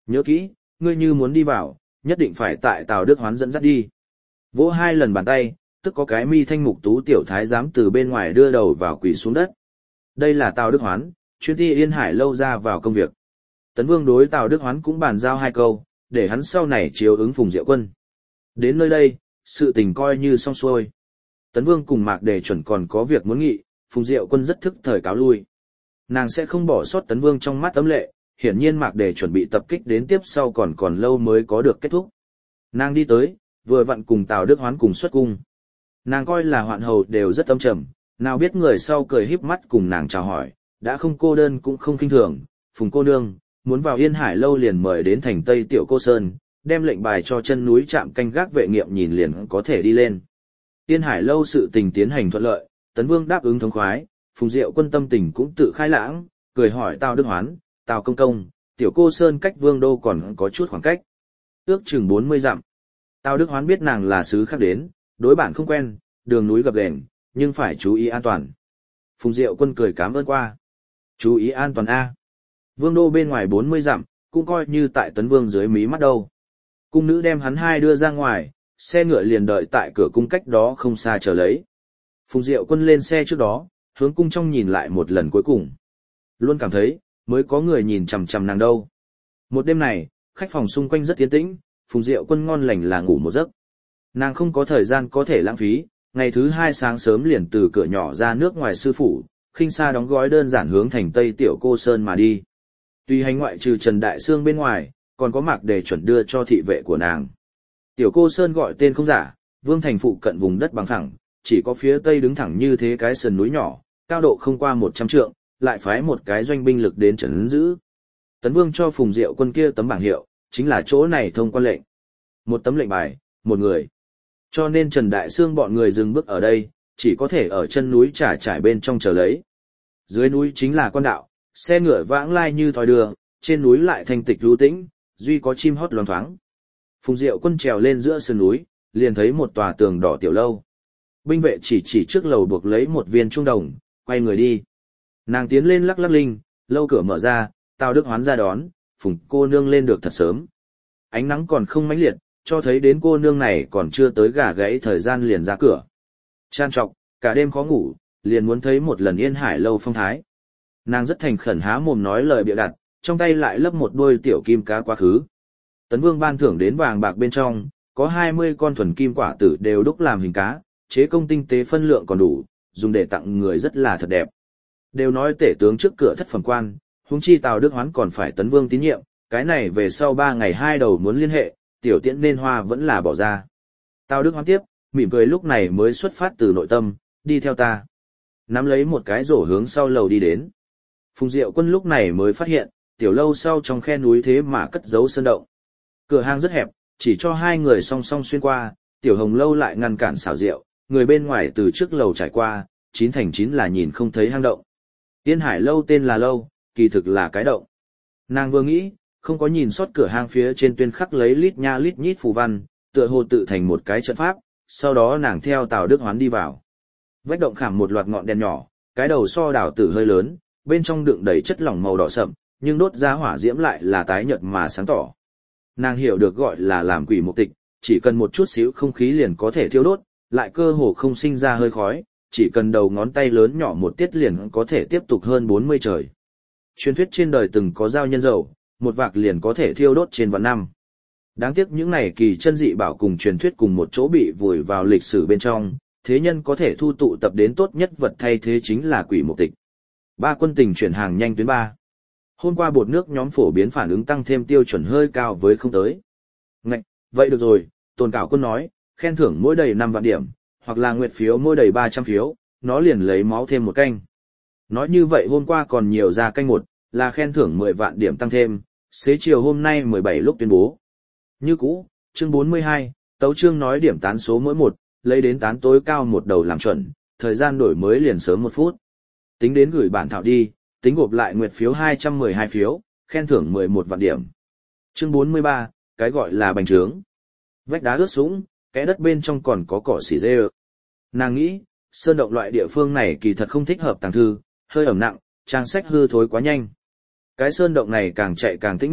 Nhớ kỹ, ngươi như muốn đi vào, nhất định phải tại Tào Đức Hoán dẫn dắt đi. Vỗ hai lần bàn tay, tức có cái mi thanh mục tú tiểu thái giám từ bên ngoài đưa đầu vào quỳ xuống đất. Đây là Tào Đức Hoán, chuyên ty Yên Hải lâu ra vào công việc. Tấn Vương đối Tào Đức Hoán cũng bàn giao hai câu, để hắn sau này chiếu ứng Phùng Diệu Quân. Đến nơi đây, sự tình coi như xong xuôi. Tấn Vương cùng Mạc Đề chuẩn còn có việc muốn nghị, Phùng Diệu Quân rất thức thời cáo lui. Nàng sẽ không bỏ sót Tấn Vương trong mắt ấm lệ, hiển nhiên Mạc Đề chuẩn bị tập kích đến tiếp sau còn còn lâu mới có được kết thúc. Nàng đi tới, vừa vặn cùng Tào Đức Hoán cùng xuất cung. Nàng coi là hoạn hầu đều rất âm trầm, nào biết người sau cười híp mắt cùng nàng chào hỏi, đã không cô đơn cũng không khinh thường, Phùng cô nương, muốn vào Yên Hải lâu liền mời đến thành Tây Tiểu Cô Sơn, đem lệnh bài cho chân núi trạm canh gác vệ nghiệm nhìn liền có thể đi lên. Yên Hải lâu sự tình tiến hành thuận lợi, Tấn Vương đáp ứng thống khoái, Phùng Diệu Quân tâm tình cũng tự khai lãng, cười hỏi Tào Đức Hoán, Tào công công, Tiểu Cô Sơn cách Vương đô còn có chút khoảng cách, ước chừng bốn mươi dặm. Tào Đức Hoán biết nàng là sứ khác đến, đối bản không quen, đường núi gập ghềnh, nhưng phải chú ý an toàn. Phùng Diệu Quân cười cảm ơn qua. Chú ý an toàn a. Vương đô bên ngoài bốn mươi dặm, cũng coi như tại Tấn Vương dưới mí mắt đâu. Cung nữ đem hắn hai đưa ra ngoài, xe ngựa liền đợi tại cửa cung cách đó không xa chờ lấy. Phùng Diệu Quân lên xe trước đó, hướng cung trong nhìn lại một lần cuối cùng. Luôn cảm thấy, mới có người nhìn chằm chằm nàng đâu. Một đêm này, khách phòng xung quanh rất yên tĩnh, Phùng Diệu Quân ngon lành là ngủ một giấc. Nàng không có thời gian có thể lãng phí, ngày thứ hai sáng sớm liền từ cửa nhỏ ra nước ngoài sư phủ, khinh xa đóng gói đơn giản hướng thành Tây Tiểu Cô Sơn mà đi. Tuy hành ngoại trừ Trần Đại Sương bên ngoài, còn có Mạc Đề chuẩn đưa cho thị vệ của nàng. Tiểu Cô Sơn gọi tên không giả, vương thành phụ cận vùng đất bằng phẳng, chỉ có phía tây đứng thẳng như thế cái sườn núi nhỏ, cao độ không qua một trăm trượng, lại phái một cái doanh binh lực đến trấn giữ. Tấn Vương cho Phùng Diệu Quân kia tấm bảng hiệu, chính là chỗ này thông quan lệnh. Một tấm lệnh bài, một người. Cho nên Trần Đại Sương bọn người dừng bước ở đây, chỉ có thể ở chân núi trải trải bên trong chờ lấy. Dưới núi chính là quan đạo, xe ngựa vãng lai như thoi đường, trên núi lại thanh tịch lưu tĩnh, duy có chim hót loáng thoáng. Phùng Diệu Quân trèo lên giữa sườn núi, liền thấy một tòa tường đỏ tiểu lâu. Binh vệ chỉ chỉ trước lầu buộc lấy một viên trung đồng, quay người đi. Nàng tiến lên lắc lắc linh, lâu cửa mở ra, Tào Đức Hoán ra đón, Phùng cô nương lên được thật sớm. Ánh nắng còn không mãnh liệt, cho thấy đến cô nương này còn chưa tới gà gãy thời gian liền ra cửa. Chan trọc, cả đêm khó ngủ, liền muốn thấy một lần Yên Hải lâu phong thái. Nàng rất thành khẩn há mồm nói lời bịa đặt, trong tay lại lấp một đôi tiểu kim cá quá khứ. Tấn Vương ban thưởng đến vàng bạc bên trong, có hai mươi con thuần kim quả tử đều đúc làm hình cá, chế công tinh tế phân lượng còn đủ, dùng để tặng người rất là thật đẹp. Đều nói tể tướng trước cửa thất phẩm quan, huống chi Tào Đức Hoán còn phải Tấn Vương tín nhiệm, cái này về sau ba ngày hai đầu muốn liên hệ, tiểu tiễn nên hoa vẫn là bỏ ra. Tào Đức Hoán tiếp, mỉm cười lúc này mới xuất phát từ nội tâm, đi theo ta. Nắm lấy một cái rổ hướng sau lầu đi đến. Phùng Diệu Quân lúc này mới phát hiện, tiểu lâu sau trong khe núi thế mà cất giấu sơn động. Cửa hang rất hẹp, chỉ cho hai người song song xuyên qua, tiểu hồng lâu lại ngăn cản xảo diệu, người bên ngoài từ trước lầu trải qua, chín thành chín là nhìn không thấy hang động. Yên Hải lâu tên là lâu, kỳ thực là cái động. Nàng vừa nghĩ, không có nhìn sót cửa hang phía trên tuyên khắc lấy lít nha lít nhít phù văn, tựa hồ tự thành một cái trận pháp, sau đó nàng theo Tào Đức Hoán đi vào. Vách động khảm một loạt ngọn đèn nhỏ, cái đầu so đảo tử hơi lớn, bên trong đựng đầy chất lỏng màu đỏ sậm, nhưng đốt ra hỏa diễm lại là tái nhợt mà sáng tỏ. Nàng hiểu được gọi là làm quỷ mục tịch, chỉ cần một chút xíu không khí liền có thể thiêu đốt, lại cơ hồ không sinh ra hơi khói, chỉ cần đầu ngón tay lớn nhỏ một tiết liền có thể tiếp tục hơn bốn mươi trời. Truyền thuyết trên đời từng có giao nhân dầu, một vạc liền có thể thiêu đốt trên vạn năm. Đáng tiếc những này kỳ chân dị bảo cùng truyền thuyết cùng một chỗ bị vùi vào lịch sử bên trong, thế nhân có thể thu tụ tập đến tốt nhất vật thay thế chính là quỷ mục tịch. Ba quân tình chuyển hàng nhanh tuyến ba. Hôm qua bột nước nhóm phổ biến phản ứng tăng thêm tiêu chuẩn hơi cao với không tới. Ngạch, vậy được rồi, Tôn Cảo Quân nói, khen thưởng mỗi đầy năm vạn điểm, hoặc là nguyệt phiếu mỗi đầy ba trăm phiếu, nó liền lấy máu thêm một canh. Nói như vậy hôm qua còn nhiều ra canh một, là khen thưởng mười vạn điểm tăng thêm, xế chiều hôm nay mười bảy lúc tuyên bố. Như cũ, chương bốn mươi hai, tấu chương nói điểm tán số mỗi một, lấy đến tán tối cao một đầu làm chuẩn, thời gian đổi mới liền sớm một phút. Tính đến gửi bản thảo đi, tính gộp lại nguyệt phiếu hai trăm mười hai phiếu, khen thưởng mười một vạn điểm. Chương bốn mươi ba, cái gọi là bành trướng. Vách đá ướt sũng, cái đất bên trong còn có cỏ xỉ dê. Nàng nghĩ, sơn động loại địa phương này kỳ thật không thích hợp tàng thư, hơi ẩm nặng, trang sách hư thối quá nhanh. Cái sơn động này càng chạy càng tĩnh mịch,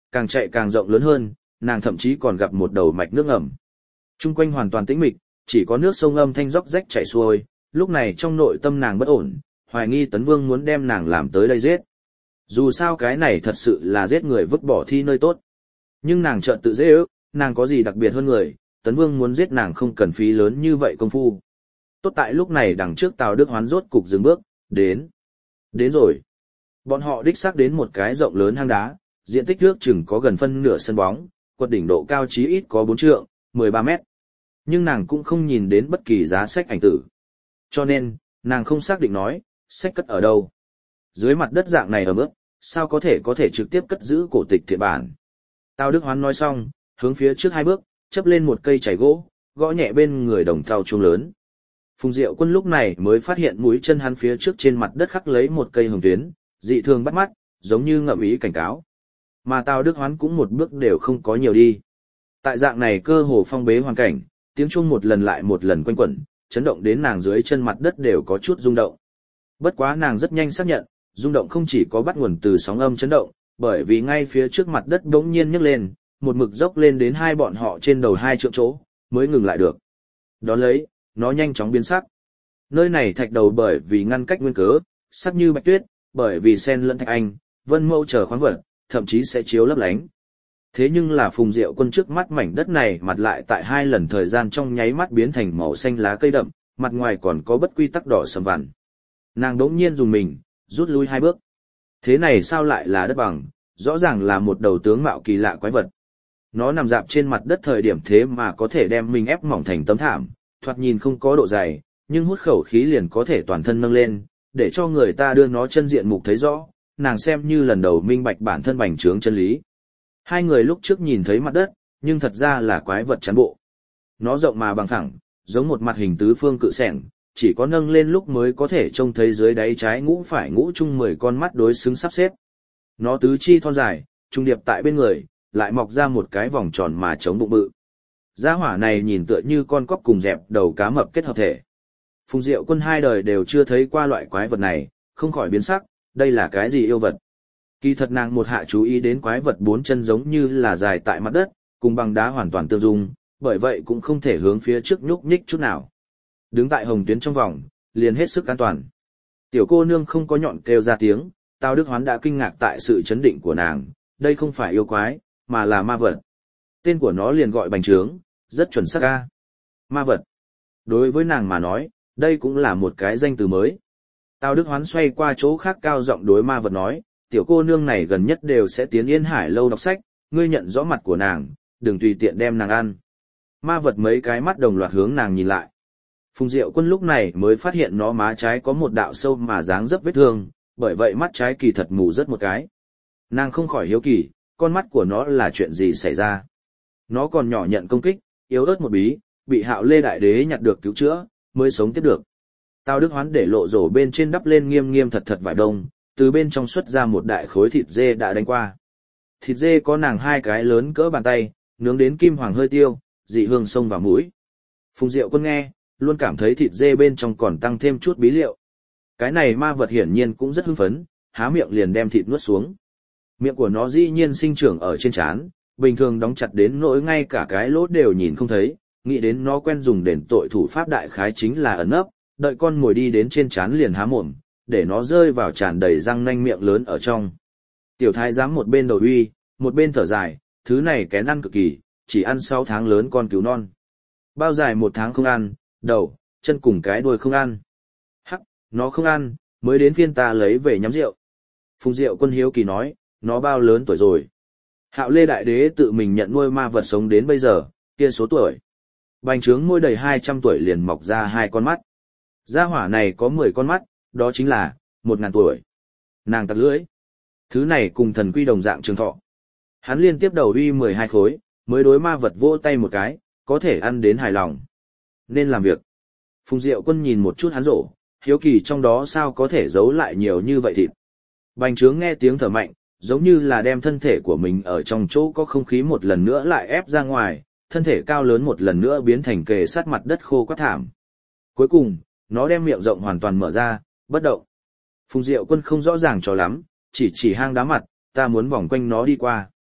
càng chạy càng rộng lớn hơn, nàng thậm chí còn gặp một đầu mạch nước ngầm. Trung quanh hoàn toàn tĩnh mịch, chỉ có nước sông âm thanh róc rách chảy xuôi, lúc này trong nội tâm nàng bất ổn, hoài nghi Tấn Vương muốn đem nàng làm tới đây giết. Dù sao cái này thật sự là giết người vứt bỏ thi nơi tốt. Nhưng nàng chợt tự dễ ước, nàng có gì đặc biệt hơn người, Tấn Vương muốn giết nàng không cần phí lớn như vậy công phu. Tốt tại lúc này đằng trước Tào Đức Hoán rốt cục dừng bước, đến. Đến rồi. Bọn họ đích xác đến một cái rộng lớn hang đá, diện tích nước chừng có gần phân nửa sân bóng, quật đỉnh độ cao chí ít có bốn trượng, mười ba mét. Nhưng nàng cũng không nhìn đến bất kỳ giá sách ảnh tử. Cho nên, nàng không xác định nói, sách cất ở đâu. Dưới mặt đất dạng này ở mức, sao có thể có thể trực tiếp cất giữ cổ tịch thiện bản. Tào Đức Hoán nói xong, hướng phía trước hai bước, chấp lên một cây chảy gỗ, gõ nhẹ bên người đồng thau chuông lớn. Phùng Diệu Quân lúc này mới phát hiện mũi chân hắn phía trước trên mặt đất khắc lấy một cây hồng tuyến, dị thường bắt mắt, giống như ngậm ý cảnh cáo. Mà Tào Đức Hoán cũng một bước đều không có nhiều đi. Tại dạng này cơ hồ phong bế hoàn cảnh, tiếng chuông một lần lại một lần quanh quẩn, chấn động đến nàng dưới chân mặt đất đều có chút rung động. Bất quá nàng rất nhanh xác nhận, rung động không chỉ có bắt nguồn từ sóng âm chấn động, bởi vì ngay phía trước mặt đất bỗng nhiên nhấc lên, một mực dốc lên đến hai bọn họ trên đầu hai trượng chỗ, mới ngừng lại được. Đón lấy, nó nhanh chóng biến sắc. Nơi này thạch đầu bởi vì ngăn cách nguyên cớ, sắc như bạch tuyết, bởi vì sen lẫn thạch anh, vân mâu chờ khoáng vật, thậm chí sẽ chiếu lấp lánh. Thế nhưng là Phùng Diệu Quân trước mắt mảnh đất này mặt lại tại hai lần thời gian trong nháy mắt biến thành màu xanh lá cây đậm, mặt ngoài còn có bất quy tắc đỏ sầm vằn. Nàng đỗng nhiên dùng mình, rút lui hai bước. Thế này sao lại là đất bằng, rõ ràng là một đầu tướng mạo kỳ lạ quái vật. Nó nằm dạp trên mặt đất thời điểm thế mà có thể đem mình ép mỏng thành tấm thảm, thoạt nhìn không có độ dày, nhưng hút khẩu khí liền có thể toàn thân nâng lên, để cho người ta đưa nó chân diện mục thấy rõ, nàng xem như lần đầu minh bạch bản thân bành trướng chân lý. Hai người lúc trước nhìn thấy mặt đất, nhưng thật ra là quái vật chắn bộ. Nó rộng mà bằng phẳng, giống một mặt hình tứ phương cự sẻng, chỉ có nâng lên lúc mới có thể trông thấy dưới đáy trái ngũ phải ngũ chung mười con mắt đối xứng sắp xếp. Nó tứ chi thon dài, trung điệp tại bên người, lại mọc ra một cái vòng tròn mà chống bụng bự. Gia hỏa này nhìn tựa như con cóc cùng dẹp đầu cá mập kết hợp thể. Phùng Diệu Quân hai đời đều chưa thấy qua loại quái vật này, không khỏi biến sắc, đây là cái gì yêu vật. Kỳ thật nàng một hạ chú ý đến quái vật bốn chân giống như là dài tại mặt đất, cùng bằng đá hoàn toàn tương dung, bởi vậy cũng không thể hướng phía trước nhúc nhích chút nào. Đứng tại hồng tuyến trong vòng, liền hết sức an toàn. Tiểu cô nương không có nhọn kêu ra tiếng, Tào Đức Hoán đã kinh ngạc tại sự chấn định của nàng, đây không phải yêu quái, mà là ma vật. Tên của nó liền gọi bành trướng, rất chuẩn xác ca. Ma vật. Đối với nàng mà nói, đây cũng là một cái danh từ mới. Tào Đức Hoán xoay qua chỗ khác cao giọng đối ma vật nói, tiểu cô nương này gần nhất đều sẽ tiến Yên Hải lâu đọc sách, ngươi nhận rõ mặt của nàng, đừng tùy tiện đem nàng ăn. Ma vật mấy cái mắt đồng loạt hướng nàng nhìn lại. Phùng Diệu Quân lúc này mới phát hiện nó má trái có một đạo sâu mà dáng dấp vết thương, bởi vậy mắt trái kỳ thật mù rất một cái. Nàng không khỏi hiếu kỳ, con mắt của nó là chuyện gì xảy ra. Nó còn nhỏ nhận công kích, yếu ớt một bí, bị Hạo Lê Đại Đế nhặt được cứu chữa, mới sống tiếp được. Tào Đức Hoán để lộ rổ bên trên đắp lên nghiêm nghiêm thật thật vải đông, từ bên trong xuất ra một đại khối thịt dê đã đánh qua. Thịt dê có nàng hai cái lớn cỡ bàn tay, nướng đến kim hoàng hơi tiêu, dị hương xông vào mũi. Phùng Diệu Quân nghe, luôn cảm thấy thịt dê bên trong còn tăng thêm chút bí liệu. Cái này ma vật hiển nhiên cũng rất hưng phấn, há miệng liền đem thịt nuốt xuống. Miệng của nó dĩ nhiên sinh trưởng ở trên trán, bình thường đóng chặt đến nỗi ngay cả cái lỗ đều nhìn không thấy, nghĩ đến nó quen dùng đền tội thủ pháp đại khái chính là ẩn nấp, đợi con mồi đi đến trên trán liền há mồm, để nó rơi vào tràn đầy răng nanh miệng lớn ở trong. Tiểu thái giám một bên đầu uy, một bên thở dài, thứ này kén ăn cực kỳ, chỉ ăn sáu tháng lớn con cứu non. Bao dài một tháng không ăn, đầu, chân cùng cái đuôi không ăn. Hắc, nó không ăn, mới đến phiên ta lấy về nhắm rượu. Phùng Diệu Quân hiếu kỳ nói, nó bao lớn tuổi rồi. Hạo Lê Đại Đế tự mình nhận nuôi ma vật sống đến bây giờ, kia số tuổi. Bành trướng môi đầy hai trăm tuổi liền mọc ra hai con mắt. Gia hỏa này có mười con mắt, đó chính là, một ngàn tuổi. Nàng tặc lưỡi. Thứ này cùng thần quy đồng dạng trường thọ. Hắn liên tiếp đầu uy mười hai khối, mới đối ma vật vỗ tay một cái, có thể ăn đến hài lòng. Nên làm việc. Phùng Diệu Quân nhìn một chút hắn rổ, hiếu kỳ trong đó sao có thể giấu lại nhiều như vậy thịt. Bành trướng nghe tiếng thở mạnh, giống như là đem thân thể của mình ở trong chỗ có không khí một lần nữa lại ép ra ngoài, thân thể cao lớn một lần nữa biến thành kề sát mặt đất khô quắt thảm. Cuối cùng, nó đem miệng rộng hoàn toàn mở ra, bất động. Phùng Diệu Quân không rõ ràng cho lắm, chỉ chỉ hang đá mặt, ta muốn vòng quanh nó đi qua.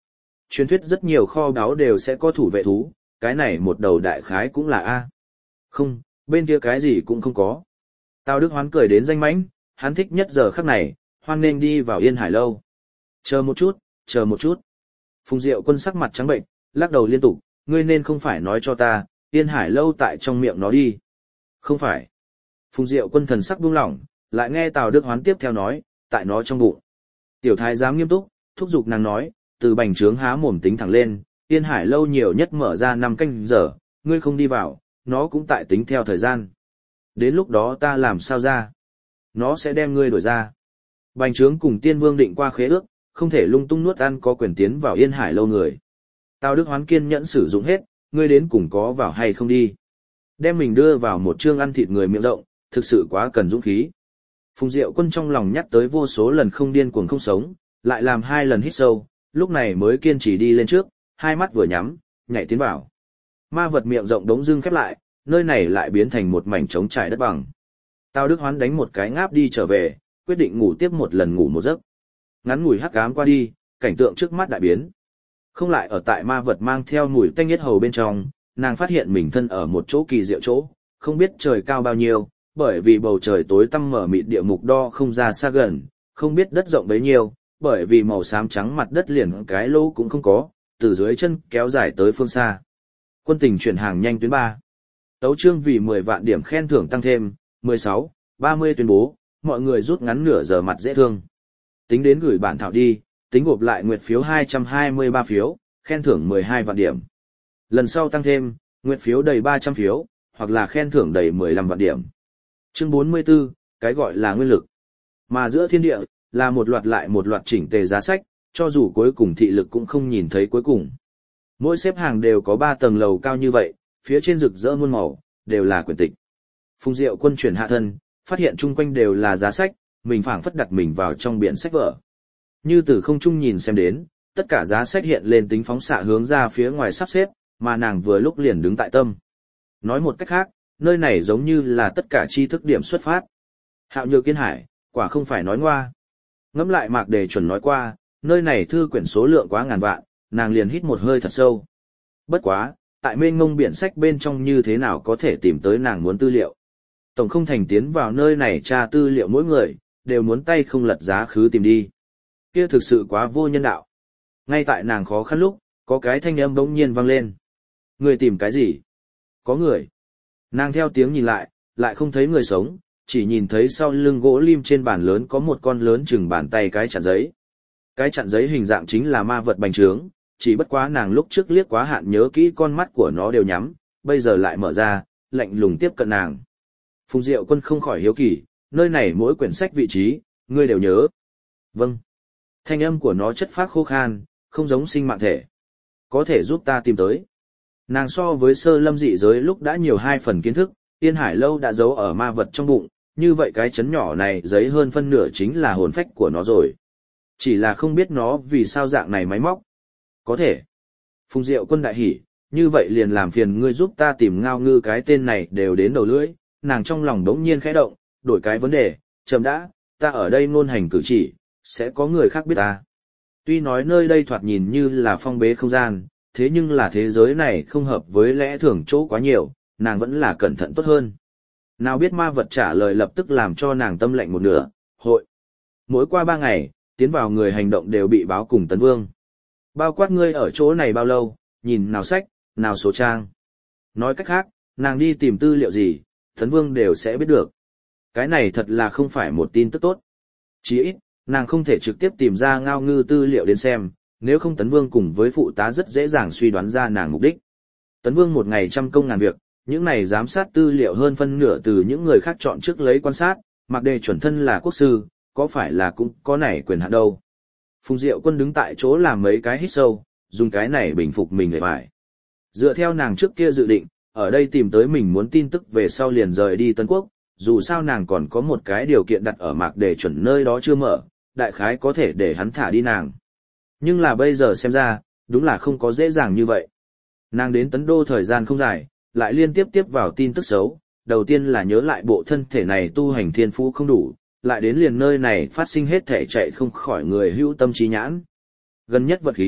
Truyền thuyết rất nhiều kho báu đều sẽ có thủ vệ thú, cái này một đầu đại khái cũng là A. Không, bên kia cái gì cũng không có. Tào Đức Hoán cười đến danh mãnh, hắn thích nhất giờ khắc này, hoan nên đi vào Yên Hải lâu. Chờ một chút, chờ một chút. Phùng Diệu Quân sắc mặt trắng bệnh, lắc đầu liên tục, ngươi nên không phải nói cho ta, Yên Hải lâu tại trong miệng nó đi. Không phải. Phùng Diệu Quân thần sắc buông lỏng, lại nghe Tào Đức Hoán tiếp theo nói, tại nó trong bụng. Tiểu thái giám nghiêm túc, thúc giục nàng nói, từ bành trướng há mồm tính thẳng lên, Yên Hải lâu nhiều nhất mở ra năm canh giờ, ngươi không đi vào, nó cũng tại tính theo thời gian. Đến lúc đó ta làm sao ra? Nó sẽ đem ngươi đuổi ra. Bành trướng cùng Tiên Vương định qua khế ước, không thể lung tung nuốt ăn có quyền tiến vào Yên Hải lâu người. Tào Đức Hoán kiên nhẫn sử dụng hết, ngươi đến cùng có vào hay không đi. Đem mình đưa vào một chương ăn thịt người miệng rộng, thực sự quá cần dũng khí. Phùng Diệu Quân trong lòng nhắc tới vô số lần không điên cuồng không sống, lại làm hai lần hít sâu, lúc này mới kiên trì đi lên trước, hai mắt vừa nhắm, nhảy tiến vào. Ma vật miệng rộng đống dưng khép lại, nơi này lại biến thành một mảnh trống trải đất bằng. Tào Đức Hoán đánh một cái ngáp đi trở về, quyết định ngủ tiếp một lần ngủ một giấc. Ngắn ngủi hắc ám qua đi, cảnh tượng trước mắt đại biến. Không lại ở tại ma vật mang theo mùi tanh nhất hầu bên trong, nàng phát hiện mình thân ở một chỗ kỳ diệu chỗ, không biết trời cao bao nhiêu, bởi vì bầu trời tối tăm mở mịt địa mục đo không ra xa gần, không biết đất rộng bấy nhiêu, bởi vì màu xám trắng mặt đất liền cái lỗ cũng không có, từ dưới chân kéo dài tới phương xa. Quân tình chuyển hàng nhanh tuyến ba. Tấu chương vì mười vạn điểm khen thưởng tăng thêm, mười sáu, ba mươi tuyên bố, mọi người rút ngắn nửa giờ mặt dễ thương. Tính đến gửi bản thảo đi, tính gộp lại nguyệt phiếu hai trăm hai mươi ba phiếu, khen thưởng mười hai vạn điểm. Lần sau tăng thêm, nguyệt phiếu đầy ba trăm phiếu, hoặc là khen thưởng đầy mười lăm vạn điểm. Chương bốn mươi tư, cái gọi là nguyên lực. Mà giữa thiên địa, là một loạt lại một loạt chỉnh tề giá sách, cho dù cuối cùng thị lực cũng không nhìn thấy cuối cùng. Mỗi xếp hàng đều có ba tầng lầu cao như vậy, phía trên rực rỡ muôn màu, đều là quyển tịch. Phùng Diệu Quân chuyển hạ thân, phát hiện chung quanh đều là giá sách, mình phảng phất đặt mình vào trong biển sách vở. Như từ không trung nhìn xem đến, tất cả giá sách hiện lên tính phóng xạ hướng ra phía ngoài sắp xếp, mà nàng vừa lúc liền đứng tại tâm. Nói một cách khác, nơi này giống như là tất cả tri thức điểm xuất phát. Hạo Nhược Yên Hải, quả không phải nói ngoa. Ngẫm lại Mạc Đề chuẩn nói qua, nơi này thư quyển số lượng quá ngàn vạn, nàng liền hít một hơi thật sâu. Bất quá, tại mênh mông biển sách bên trong như thế nào có thể tìm tới nàng muốn tư liệu. Tổng không thành tiến vào nơi này tra tư liệu mỗi người, đều muốn tay không lật giá khứ tìm đi. Kia thực sự quá vô nhân đạo. Ngay tại nàng khó khăn lúc, có cái thanh âm bỗng nhiên vang lên. Người tìm cái gì? Có người. Nàng theo tiếng nhìn lại, lại không thấy người sống, chỉ nhìn thấy sau lưng gỗ lim trên bàn lớn có một con lớn chừng bàn tay cái chặn giấy. Cái chặn giấy hình dạng chính là ma vật bành trướng, chỉ bất quá nàng lúc trước liếc quá hạn nhớ kỹ con mắt của nó đều nhắm, bây giờ lại mở ra, lạnh lùng tiếp cận nàng. Phùng Diệu Quân không khỏi hiếu kỳ, nơi này mỗi quyển sách vị trí, ngươi đều nhớ. Vâng. Thanh âm của nó chất phác khô khan, không giống sinh mạng thể. Có thể giúp ta tìm tới. Nàng so với sơ lâm dị giới lúc đã nhiều hai phần kiến thức, Yên Hải lâu đã giấu ở ma vật trong bụng, như vậy cái chấn nhỏ này giấy hơn phân nửa chính là hồn phách của nó rồi. Chỉ là không biết nó vì sao dạng này máy móc. Có thể. Phùng Diệu Quân đại hỉ, như vậy liền làm phiền ngươi giúp ta tìm Ngao Ngư, cái tên này đều đến đầu lưỡi, nàng trong lòng đống nhiên khẽ động, đổi cái vấn đề, chậm đã, ta ở đây ngôn hành cử chỉ, sẽ có người khác biết ta. Tuy nói nơi đây thoạt nhìn như là phong bế không gian, thế nhưng là thế giới này không hợp với lẽ thường chỗ quá nhiều, nàng vẫn là cẩn thận tốt hơn. Nào biết ma vật trả lời lập tức làm cho nàng tâm lệnh một nửa, hội. Mỗi qua ba ngày, tiến vào người hành động đều bị báo cùng Tấn Vương. Bao quát ngươi ở chỗ này bao lâu, nhìn nào sách, nào số trang. Nói cách khác, nàng đi tìm tư liệu gì, Tấn Vương đều sẽ biết được. Cái này thật là không phải một tin tức tốt. Chỉ ít, nàng không thể trực tiếp tìm ra Ngao Ngư tư liệu đến xem, nếu không Tấn Vương cùng với phụ tá rất dễ dàng suy đoán ra nàng mục đích. Tấn Vương một ngày trăm công ngàn việc, những này giám sát tư liệu hơn phân nửa từ những người khác chọn trước lấy quan sát, Mạc Đề chuẩn thân là quốc sư, có phải là cũng có này quyền hạn đâu. Phùng Diệu Quân đứng tại chỗ làm mấy cái hít sâu, dùng cái này bình phục mình để phải. Dựa theo nàng trước kia dự định, ở đây tìm tới mình muốn tin tức về sau liền rời đi Tân Quốc, dù sao nàng còn có một cái điều kiện đặt ở Mạc Đề chuẩn nơi đó chưa mở, đại khái có thể để hắn thả đi nàng. Nhưng là bây giờ xem ra, đúng là không có dễ dàng như vậy. Nàng đến Tấn Đô thời gian không dài, lại liên tiếp tiếp vào tin tức xấu, đầu tiên là nhớ lại bộ thân thể này tu hành thiên phú không đủ, lại đến liền nơi này phát sinh hết thể chạy không khỏi người hữu tâm trí nhãn. Gần nhất vật khí,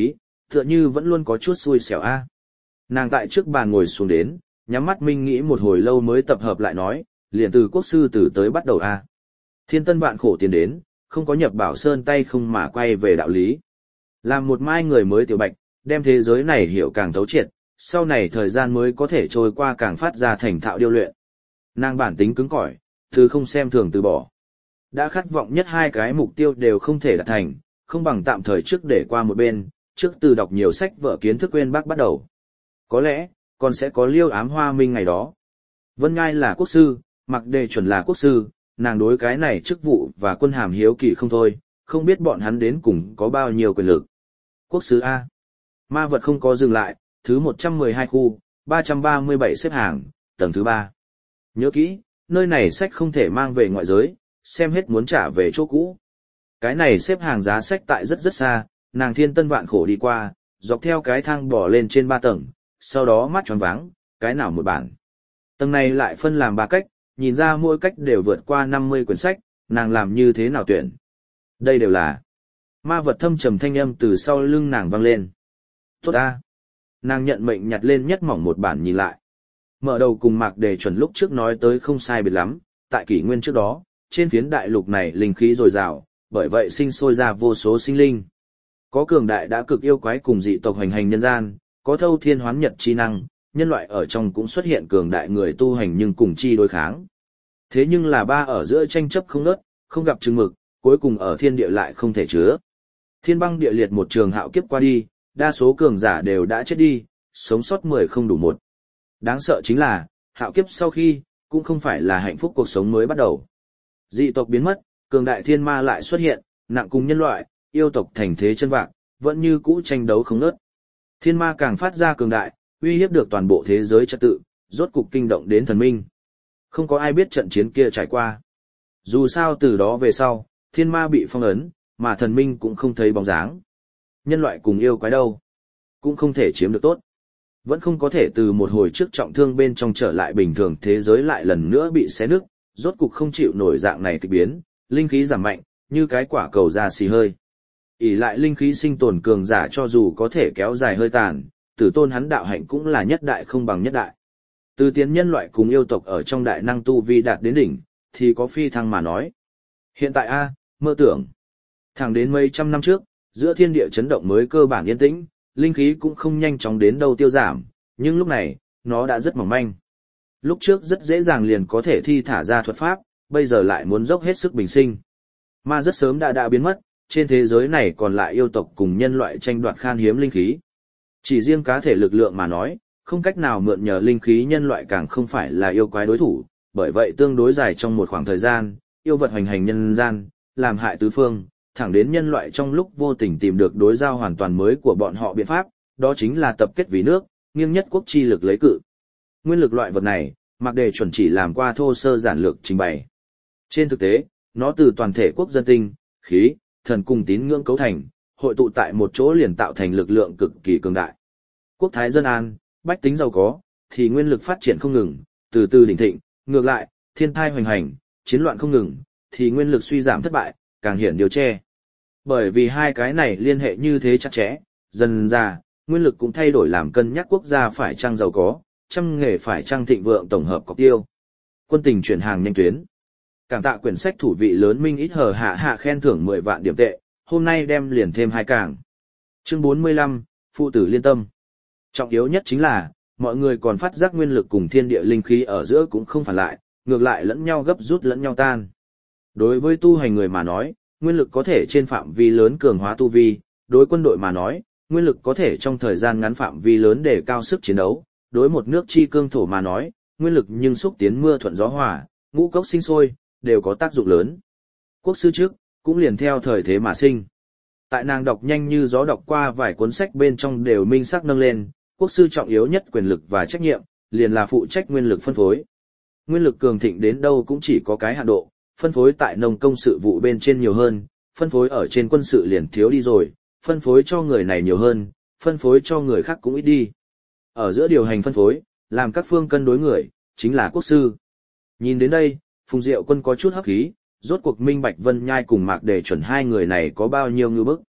Tựa như vẫn luôn có chút xui xẻo a. Nàng tại trước bàn ngồi xuống đến, nhắm mắt minh nghĩ một hồi lâu mới tập hợp lại nói, liền từ quốc sư từ tới bắt đầu a. Thiên tân vạn khổ tiến đến, không có nhập bảo sơn tay không mà quay về đạo lý. Làm một mai người mới tiểu bạch, đem thế giới này hiểu càng thấu triệt, sau này thời gian mới có thể trôi qua càng phát ra thành thạo điêu luyện. Nàng bản tính cứng cỏi, thứ không xem thường từ bỏ. Đã khát vọng nhất hai cái mục tiêu đều không thể đạt thành, không bằng tạm thời trước để qua một bên, trước từ đọc nhiều sách vở kiến thức quên bác bắt đầu. Có lẽ, còn sẽ có liêu ám hoa minh ngày đó. Vân Ngai là quốc sư, Mạc Đề chuẩn là quốc sư, nàng đối cái này chức vụ và quân hàm hiếu kỳ không thôi, không biết bọn hắn đến cùng có bao nhiêu quyền lực. Quốc sư A. Ma vật không có dừng lại, thứ một trăm mười hai khu, ba trăm ba mươi bảy xếp hàng, tầng thứ ba. Nhớ kỹ, nơi này sách không thể mang về ngoại giới, xem hết muốn trả về chỗ cũ. Cái này xếp hàng giá sách tại rất rất xa, nàng thiên tân vạn khổ đi qua, dọc theo cái thang bỏ lên trên ba tầng, sau đó mắt tròn váng, cái nào một bản. Tầng này lại phân làm ba cách, nhìn ra mỗi cách đều vượt qua năm mươi quyển sách, nàng làm như thế nào tuyển. Đây đều là ma vật thâm trầm thanh âm từ sau lưng nàng vang lên. Tốt ta. Nàng nhận mệnh nhặt lên nhất mỏng một bản nhìn lại. Mở đầu cùng Mạc Đề chuẩn lúc trước nói tới không sai biệt lắm, tại kỷ nguyên trước đó, trên phiến đại lục này linh khí dồi dào, bởi vậy sinh sôi ra vô số sinh linh. Có cường đại đã cực yêu quái cùng dị tộc hành hành nhân gian, có thâu thiên hoán nhật chi năng, nhân loại ở trong cũng xuất hiện cường đại người tu hành nhưng cùng chi đối kháng. Thế nhưng là ba ở giữa tranh chấp không nớt, không gặp chừng mực, cuối cùng ở thiên địa lại không thể chứa. Thiên băng địa liệt một trường hạo kiếp qua đi, đa số cường giả đều đã chết đi, sống sót mười không đủ một. Đáng sợ chính là, hạo kiếp sau khi, cũng không phải là hạnh phúc cuộc sống mới bắt đầu. Dị tộc biến mất, cường đại thiên ma lại xuất hiện, nặng cùng nhân loại, yêu tộc thành thế chân vạc, vẫn như cũ tranh đấu không ngớt. Thiên ma càng phát ra cường đại, uy hiếp được toàn bộ thế giới trật tự, rốt cục kinh động đến thần minh. Không có ai biết trận chiến kia trải qua. Dù sao từ đó về sau, thiên ma bị phong ấn, mà thần minh cũng không thấy bóng dáng. Nhân loại cùng yêu quái đâu, cũng không thể chiếm được tốt. Vẫn không có thể từ một hồi trước trọng thương bên trong trở lại bình thường, thế giới lại lần nữa bị xé nứt, rốt cục không chịu nổi dạng này kịch biến, linh khí giảm mạnh, như cái quả cầu ra xì hơi. ỷ lại linh khí sinh tồn cường giả cho dù có thể kéo dài hơi tàn, tử tôn hắn đạo hạnh cũng là nhất đại không bằng nhất đại. Từ tiến nhân loại cùng yêu tộc ở trong đại năng tu vi đạt đến đỉnh, thì có phi thăng mà nói. Hiện tại a, mơ tưởng. Thẳng đến mấy trăm năm trước, giữa thiên địa chấn động mới cơ bản yên tĩnh, linh khí cũng không nhanh chóng đến đâu tiêu giảm, nhưng lúc này, nó đã rất mỏng manh. Lúc trước rất dễ dàng liền có thể thi thả ra thuật pháp, bây giờ lại muốn dốc hết sức bình sinh. Ma rất sớm đã đã biến mất, trên thế giới này còn lại yêu tộc cùng nhân loại tranh đoạt khan hiếm linh khí. Chỉ riêng cá thể lực lượng mà nói, không cách nào mượn nhờ linh khí, nhân loại càng không phải là yêu quái đối thủ, bởi vậy tương đối dài trong một khoảng thời gian, yêu vật hoành hành nhân gian, làm hại tứ phương, thẳng đến nhân loại trong lúc vô tình tìm được đối giao hoàn toàn mới của bọn họ biện pháp, đó chính là tập kết vì nước, nghiêng nhất quốc chi lực lấy cự. Nguyên lực loại vật này, Mạc Đề chuẩn chỉ làm qua thô sơ giản lược trình bày. Trên thực tế, nó từ toàn thể quốc dân tinh, khí, thần cùng tín ngưỡng cấu thành, hội tụ tại một chỗ liền tạo thành lực lượng cực kỳ cường đại. Quốc thái dân an, bách tính giàu có, thì nguyên lực phát triển không ngừng, từ từ đỉnh thịnh, ngược lại, thiên thai hoành hành, chiến loạn không ngừng, thì nguyên lực suy giảm thất bại, càng hiển điều che. Bởi vì hai cái này liên hệ như thế chặt chẽ, dần ra, nguyên lực cũng thay đổi làm cân nhắc quốc gia phải chăng giàu có, trăm nghề phải chăng thịnh vượng tổng hợp cọc tiêu. Quân tình chuyển hàng nhanh tuyến. Cảm tạ quyển sách thủ vị lớn Minh ít hờ hạ hạ khen thưởng mười vạn điểm tệ, hôm nay đem liền thêm hai càng. Chương bốn mươi lăm, Phụ tử liên tâm. Trọng yếu nhất chính là, mọi người còn phát giác nguyên lực cùng thiên địa linh khí ở giữa cũng không phản lại, ngược lại lẫn nhau gấp rút lẫn nhau tan. Đối với tu hành người mà nói, nguyên lực có thể trên phạm vi lớn cường hóa tu vi, đối quân đội mà nói, nguyên lực có thể trong thời gian ngắn phạm vi lớn để cao sức chiến đấu, đối một nước chi cương thổ mà nói, nguyên lực nhưng xúc tiến mưa thuận gió hòa, ngũ cốc sinh sôi, đều có tác dụng lớn. Quốc sư trước, cũng liền theo thời thế mà sinh. Tại nàng đọc nhanh như gió đọc qua vài cuốn sách bên trong đều minh sắc nâng lên, quốc sư trọng yếu nhất quyền lực và trách nhiệm, liền là phụ trách nguyên lực phân phối. Nguyên lực cường thịnh đến đâu cũng chỉ có cái hạn độ, phân phối tại nông công sự vụ bên trên nhiều hơn, phân phối ở trên quân sự liền thiếu đi rồi, phân phối cho người này nhiều hơn, phân phối cho người khác cũng ít đi. Ở giữa điều hành phân phối, làm các phương cân đối người, chính là quốc sư. Nhìn đến đây, Phùng Diệu Quân có chút hấp khí, rốt cuộc minh bạch Vân Nhai cùng Mạc Đề chuẩn hai người này có bao nhiêu ngư bức.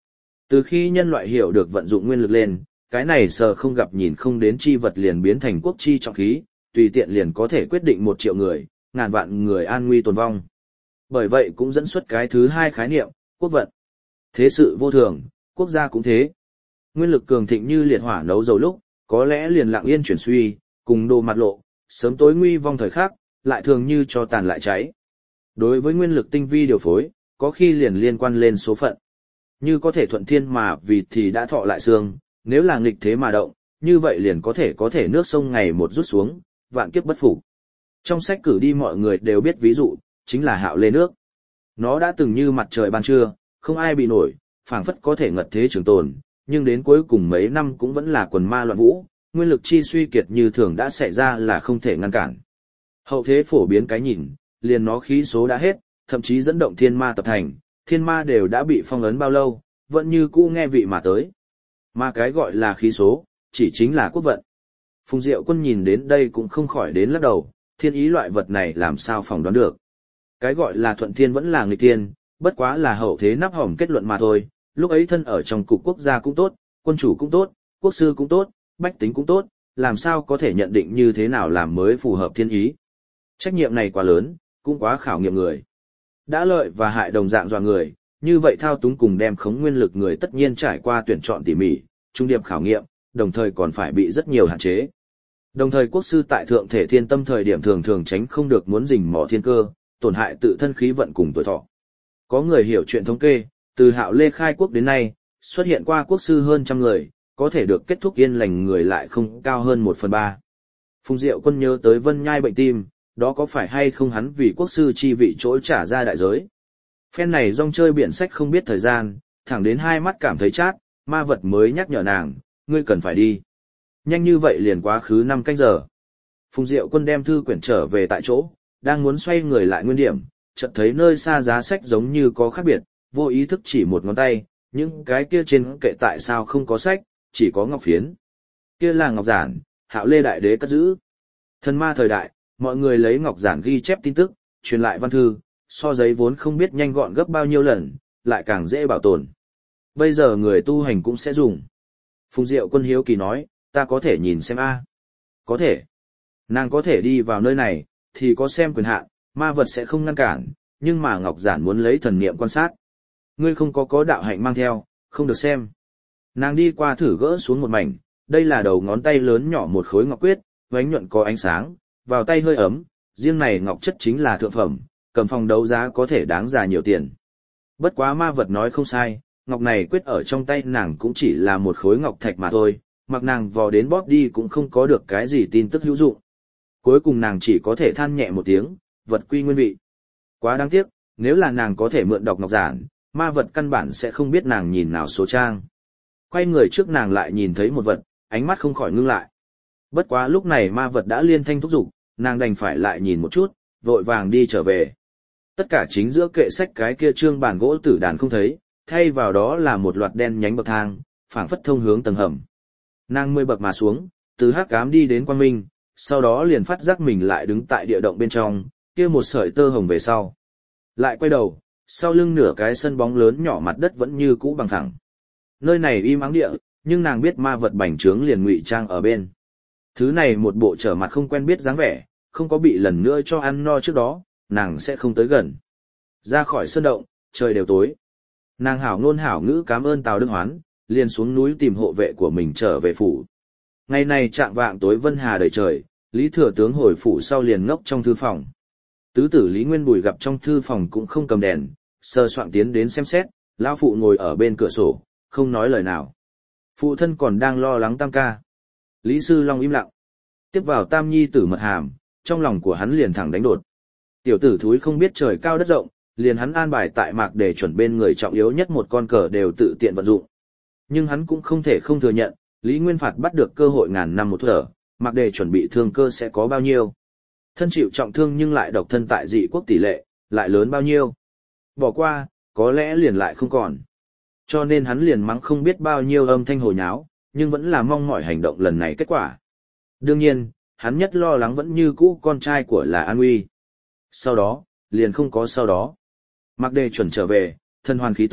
Từ khi nhân loại hiểu được vận dụng nguyên lực lên, cái này sờ không gặp nhìn không đến chi vật liền biến thành quốc chi trọng khí, tùy tiện liền có thể quyết định một triệu người, ngàn vạn người an nguy tồn vong. Bởi vậy cũng dẫn xuất cái thứ hai khái niệm, quốc vận. Thế sự vô thường, quốc gia cũng thế. Nguyên lực cường thịnh như liệt hỏa nấu dầu lúc, có lẽ liền lặng yên chuyển suy, cùng đồ mặt lộ, sớm tối nguy vong thời khắc, lại thường như cho tàn lại cháy. Đối với nguyên lực tinh vi điều phối, có khi liền liên quan lên số phận. Như có thể thuận thiên mà vì thì đã thọ lại xương, nếu là nghịch thế mà động, như vậy liền có thể có thể nước sông ngày một rút xuống, vạn kiếp bất phục. Trong sách cử đi mọi người đều biết ví dụ, chính là Hạo Lê nước. Nó đã từng như mặt trời ban trưa, không ai bị nổi, phảng phất có thể ngật thế trường tồn, nhưng đến cuối cùng mấy năm cũng vẫn là quần ma loạn vũ, nguyên lực chi suy kiệt như thường đã xảy ra là không thể ngăn cản. Hậu thế phổ biến cái nhìn, liền nó khí số đã hết, thậm chí dẫn động thiên ma tập thành, thiên ma đều đã bị phong ấn bao lâu, vẫn như cũ nghe vị mà tới. Mà cái gọi là khí số, chỉ chính là quốc vận. Phùng Diệu Quân nhìn đến đây cũng không khỏi đến lắc đầu, thiên ý loại vật này làm sao phỏng đoán được. Cái gọi là thuận thiên vẫn là nghịch thiên, bất quá là hậu thế nắp hỏng kết luận mà thôi, lúc ấy thân ở trong cục quốc gia cũng tốt, quân chủ cũng tốt, quốc sư cũng tốt, bách tính cũng tốt, làm sao có thể nhận định như thế nào làm mới phù hợp thiên ý. Trách nhiệm này quá lớn, cũng quá khảo nghiệm người. Đã lợi và hại đồng dạng dọa người, như vậy thao túng cùng đem khống nguyên lực người tất nhiên trải qua tuyển chọn tỉ mỉ, trung điệp khảo nghiệm, đồng thời còn phải bị rất nhiều hạn chế. Đồng thời quốc sư tại thượng thể thiên tâm thời điểm thường thường tránh không được muốn rình mò thiên cơ, tổn hại tự thân khí vận cùng tuổi thọ. Có người hiểu chuyện thống kê, từ Hạo Lê khai quốc đến nay, xuất hiện qua quốc sư hơn trăm người, có thể được kết thúc yên lành người lại không cao hơn một phần ba. Phùng Diệu Quân nhớ tới Vân Nhai bệnh tim, đó có phải hay không hắn vì quốc sư chi vị chỗ trả ra đại giới. Phen này rong chơi biển sách không biết thời gian, thẳng đến hai mắt cảm thấy chát, ma vật mới nhắc nhở nàng, ngươi cần phải đi. Nhanh như vậy liền quá khứ năm canh giờ. Phùng Diệu Quân đem thư quyển trở về tại chỗ, đang muốn xoay người lại nguyên điểm, chợt thấy nơi xa giá sách giống như có khác biệt, vô ý thức chỉ một ngón tay, những cái kia trên kệ tại sao không có sách, chỉ có ngọc phiến. Kia là ngọc giản, Hạo Lê đại đế cất giữ. Thần ma thời đại, mọi người lấy ngọc giản ghi chép tin tức, truyền lại văn thư, so giấy vốn không biết nhanh gọn gấp bao nhiêu lần, lại càng dễ bảo tồn. Bây giờ người tu hành cũng sẽ dùng. Phùng Diệu Quân hiếu kỳ nói, ta có thể nhìn xem a? Có thể. Nàng có thể đi vào nơi này, thì có xem quyền hạn, ma vật sẽ không ngăn cản, nhưng mà ngọc giản muốn lấy thần niệm quan sát. Ngươi không có có đạo hạnh mang theo, không được xem. Nàng đi qua thử gỡ xuống một mảnh, đây là đầu ngón tay lớn nhỏ một khối ngọc quyết, vánh nhuận có ánh sáng, vào tay hơi ấm, riêng này ngọc chất chính là thượng phẩm, cầm phòng đấu giá có thể đáng giá nhiều tiền. Bất quá ma vật nói không sai, ngọc này quyết ở trong tay nàng cũng chỉ là một khối ngọc thạch mà thôi, mặc nàng vò đến bóp đi cũng không có được cái gì tin tức hữu dụng. Cuối cùng nàng chỉ có thể than nhẹ một tiếng, vật quy nguyên vị. Quá đáng tiếc, nếu là nàng có thể mượn đọc ngọc giản, ma vật căn bản sẽ không biết nàng nhìn nào số trang. Quay người trước nàng lại nhìn thấy một vật, ánh mắt không khỏi ngưng lại. Bất quá lúc này ma vật đã liên thanh thúc giục, nàng đành phải lại nhìn một chút, vội vàng đi trở về. Tất cả chính giữa kệ sách cái kia trương bàn gỗ tử đàn không thấy, thay vào đó là một loạt đen nhánh bậc thang, phảng phất thông hướng tầng hầm. Nàng mười bậc mà xuống, từ hắc ám đi đến quang minh, sau đó liền phát giác mình lại đứng tại địa động bên trong, kia một sợi tơ hồng về sau. Lại quay đầu, sau lưng nửa cái sân bóng lớn nhỏ mặt đất vẫn như cũ bằng phẳng. Nơi này im ắng địa, nhưng nàng biết ma vật bành trướng liền ngụy trang ở bên. Thứ này một bộ trở mặt không quen biết dáng vẻ, không có bị lần nữa cho ăn no trước đó, nàng sẽ không tới gần. Ra khỏi sơn động, trời đều tối. Nàng hảo ngôn hảo ngữ cảm ơn Tào Đức Hoán, liền xuống núi tìm hộ vệ của mình trở về phủ. Ngày này trạng vạng tối vân hà đầy trời, Lý Thừa Tướng hồi phủ sau liền ngốc trong thư phòng. Tứ tử Lý Nguyên Bùi gặp trong thư phòng cũng không cầm đèn, sơ soạn tiến đến xem xét, lão phụ ngồi ở bên cửa sổ, không nói lời nào. Phụ thân còn đang lo lắng tam ca. Lý Sư Long im lặng. Tiếp vào tam nhi tử mật hàm, trong lòng của hắn liền thẳng đánh đột. Tiểu tử thúi không biết trời cao đất rộng, liền hắn an bài tại mạc để chuẩn bên người trọng yếu nhất một con cờ đều tự tiện vận dụng. Nhưng hắn cũng không thể không thừa nhận, Lý Nguyên Phạt bắt được cơ hội ngàn năm một thở, mạc để chuẩn bị thương cơ sẽ có bao nhiêu. Thân chịu trọng thương nhưng lại độc thân tại dị quốc tỷ lệ, lại lớn bao nhiêu. Bỏ qua, có lẽ liền lại không còn. Cho nên hắn liền mắng không biết bao nhiêu âm thanh hồ nháo, nhưng vẫn là mong mỏi hành động lần này kết quả. Đương nhiên, hắn nhất lo lắng vẫn như cũ con trai của là An Uy. Sau đó, liền không có sau đó. Mạc Đề chuẩn trở về, thân hoàn khí túc,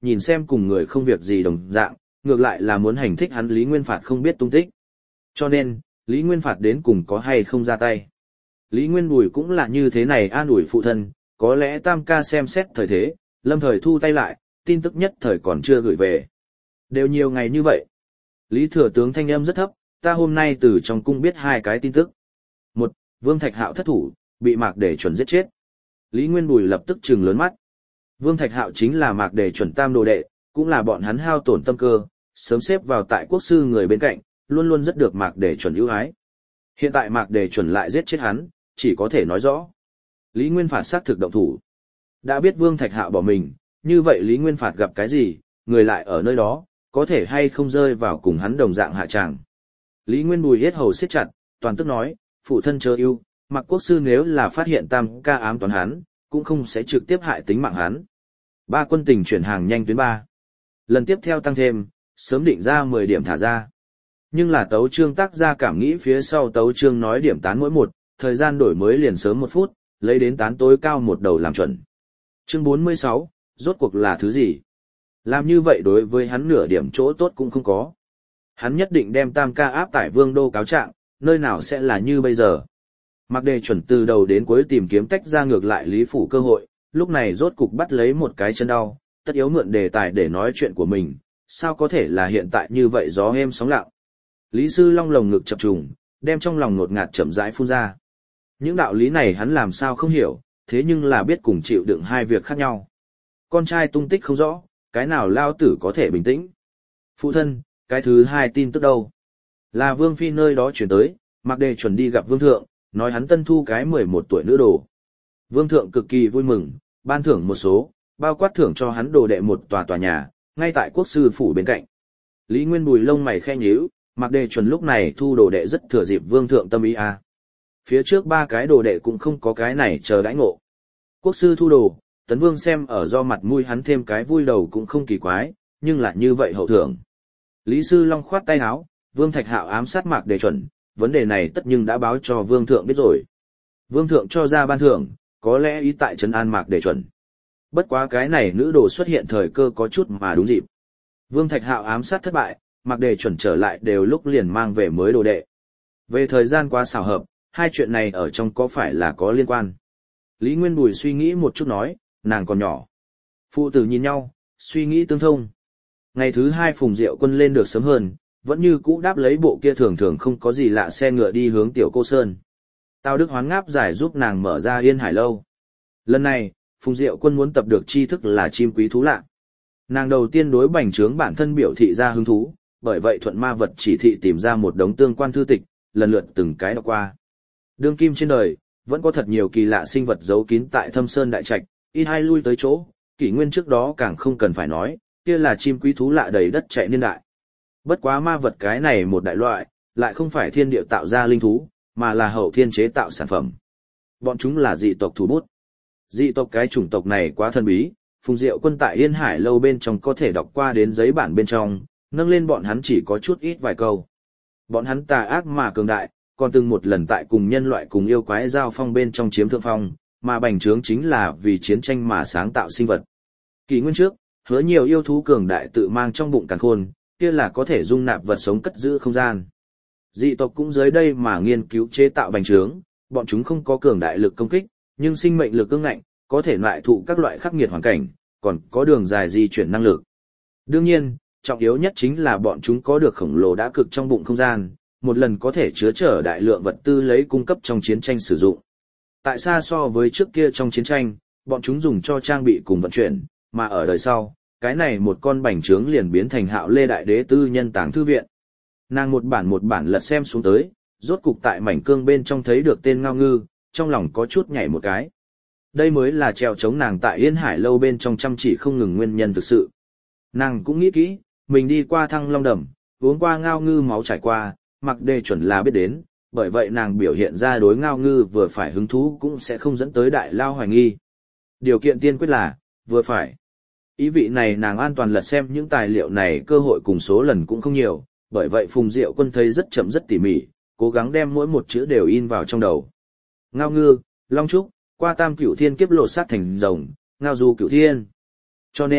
nhìn xem cùng người không việc gì đồng dạng, ngược lại là muốn hành thích hắn Lý Nguyên Phạt không biết tung tích. Cho nên, Lý Nguyên Phạt đến cùng có hay không ra tay. Lý Nguyên Bùi cũng là như thế này an ủi phụ thân, có lẽ Tam ca xem xét thời thế, lâm thời thu tay lại, tin tức nhất thời còn chưa gửi về. Đều nhiều ngày như vậy. Lý Thừa Tướng thanh âm rất thấp, ta hôm nay từ trong cung biết hai cái tin tức. Một, Vương Thạch Hạo thất thủ, bị Mạc Đề Chuẩn giết chết. Lý Nguyên Bùi lập tức trừng lớn mắt. Vương Thạch Hạo chính là Mạc Đề Chuẩn tam đồ đệ, cũng là bọn hắn hao tổn tâm cơ, sớm xếp vào tại quốc sư người bên cạnh, luôn luôn rất được Mạc Đề Chuẩn ưu ái. Hiện tại Mạc Đề Chuẩn lại giết chết hắn, chỉ có thể nói rõ. Lý Nguyên Phạt xác thực động thủ. Đã biết Vương Thạch Hạo bỏ mình, như vậy Lý Nguyên Phạt gặp cái gì, người lại ở nơi đó, có thể hay không rơi vào cùng hắn đồng dạng hạ tràng. Lý Nguyên Bùi yết hầu siết chặt, toàn tức nói, phụ thân chớ yêu, Mạc quốc sư nếu là phát hiện Tam ca ám toán hắn, cũng không sẽ trực tiếp hại tính mạng hắn. Ba quân tình chuyển hàng nhanh tuyến ba. Lần tiếp theo tăng thêm, sớm định ra mười điểm thả ra. Nhưng là tấu chương tác ra cảm nghĩ phía sau tấu chương nói điểm tán mỗi một, thời gian đổi mới liền sớm một phút, lấy đến tán tối cao một đầu làm chuẩn. Chương bốn mươi sáu, rốt cuộc là thứ gì? Làm như vậy đối với hắn nửa điểm chỗ tốt cũng không có. Hắn nhất định đem Tam ca áp tải Vương đô cáo trạng, nơi nào sẽ là như bây giờ. Mạc Đề Chuẩn từ đầu đến cuối tìm kiếm tách ra ngược lại Lý Phủ cơ hội, lúc này rốt cục bắt lấy một cái chân đau, tất yếu mượn đề tài để nói chuyện của mình, sao có thể là hiện tại như vậy gió êm sóng lặng. Lý Sư Long lồng ngực chập trùng, đem trong lòng ngột ngạt chậm rãi phun ra. Những đạo lý này hắn làm sao không hiểu, thế nhưng là biết cùng chịu đựng hai việc khác nhau. Con trai tung tích không rõ, cái nào lao tử có thể bình tĩnh. Phụ thân, cái thứ hai tin tức đâu? Là Vương Phi nơi đó chuyển tới, Mạc Đề Chuẩn đi gặp Vương Thượng, nói hắn tân thu cái mười một tuổi nữ đồ. Vương Thượng cực kỳ vui mừng, ban thưởng một số, bao quát thưởng cho hắn đồ đệ một tòa tòa nhà, ngay tại quốc sư phủ bên cạnh. Lý Nguyên Bùi lông mày khe nhíu, Mạc Đề Chuẩn lúc này thu đồ đệ rất thừa dịp Vương Thượng tâm ý à. Phía trước ba cái đồ đệ cũng không có cái này chờ đãi ngộ. Quốc sư thu đồ, Tấn Vương xem ở do mặt mũi hắn thêm cái vui đầu cũng không kỳ quái, nhưng lại như vậy hậu thưởng. Lý Sư Long khoát tay áo, Vương Thạch Hạo ám sát Mạc Đề Chuẩn, vấn đề này tất nhưng đã báo cho Vương Thượng biết rồi. Vương Thượng cho ra ban thưởng, có lẽ ý tại trấn an Mạc Đề Chuẩn. Bất quá cái này nữ đồ xuất hiện thời cơ có chút mà đúng dịp. Vương Thạch Hạo ám sát thất bại, Mạc Đề Chuẩn trở lại đều lúc liền mang về mới đồ đệ. Về thời gian quá xảo hợp, hai chuyện này ở trong có phải là có liên quan. Lý Nguyên Bùi suy nghĩ một chút nói, nàng còn nhỏ. Phụ tử nhìn nhau, suy nghĩ tương thông. Ngày thứ hai Phùng Diệu Quân lên được sớm hơn, vẫn như cũ đáp lấy bộ kia thường thường không có gì lạ xe ngựa đi hướng Tiểu Cô Sơn. Tào Đức Hoán ngáp giải giúp nàng mở ra Yên Hải Lâu. Lần này, Phùng Diệu Quân muốn tập được tri thức là chim quý thú lạ. Nàng đầu tiên đối bành trướng bản thân biểu thị ra hứng thú, bởi vậy thuận ma vật chỉ thị tìm ra một đống tương quan thư tịch, lần lượt từng cái đọc qua. Đương kim trên đời, vẫn có thật nhiều kỳ lạ sinh vật giấu kín tại Thâm Sơn Đại Trạch, ít hai lui tới chỗ, kỷ nguyên trước đó càng không cần phải nói, kia là chim quý thú lạ đầy đất chạy niên đại. Bất quá ma vật cái này một đại loại, lại không phải thiên địa tạo ra linh thú, mà là hậu thiên chế tạo sản phẩm. Bọn chúng là dị tộc thủ bút. Dị tộc cái chủng tộc này quá thần bí, Phùng Diệu Quân tại Yên Hải Lâu bên trong có thể đọc qua đến giấy bản bên trong, nâng lên bọn hắn chỉ có chút ít vài câu. Bọn hắn tà ác mà cường đại, còn từng một lần tại cùng nhân loại cùng yêu quái giao phong bên trong chiếm thượng phong, mà bành trướng chính là vì chiến tranh mà sáng tạo sinh vật. Kỷ nguyên trước, hứa nhiều yêu thú cường đại tự mang trong bụng càn khôn, kia là có thể dung nạp vật sống cất giữ không gian. Dị tộc cũng dưới đây mà nghiên cứu chế tạo bành trướng, bọn chúng không có cường đại lực công kích, nhưng sinh mệnh lực cứng ngạnh, có thể loại thụ các loại khắc nghiệt hoàn cảnh, còn có đường dài di chuyển năng lực. Đương nhiên, trọng yếu nhất chính là bọn chúng có được khổng lồ đã cực trong bụng không gian, một lần có thể chứa chở đại lượng vật tư lấy cung cấp trong chiến tranh sử dụng. Tại sao so với trước kia trong chiến tranh, bọn chúng dùng cho trang bị cùng vận chuyển, mà ở đời sau, cái này một con bành trướng liền biến thành Hạo Lê Đại Đế tư nhân tàng thư viện. Nàng một bản một bản lật xem xuống tới, rốt cục tại mảnh cương bên trong thấy được tên Ngao Ngư, trong lòng có chút nhảy một cái. Đây mới là treo chống nàng tại Yên Hải Lâu bên trong chăm chỉ không ngừng nguyên nhân thực sự. Nàng cũng nghĩ kỹ, mình đi qua Thăng Long Đầm, uống qua Ngao Ngư máu trải qua, Mạc Đề Chuẩn là biết đến, bởi vậy nàng biểu hiện ra đối Ngao Ngư vừa phải hứng thú cũng sẽ không dẫn tới đại lao hoài nghi. Điều kiện tiên quyết là, vừa phải. Ý vị này nàng an toàn lật xem những tài liệu này cơ hội cùng số lần cũng không nhiều, bởi vậy Phùng Diệu Quân thấy rất chậm rất tỉ mỉ, cố gắng đem mỗi một chữ đều in vào trong đầu. Ngao Ngư, Long Trúc, qua tam cửu thiên kiếp lột xác thành rồng, Ngao Du cửu thiên. Cho nên,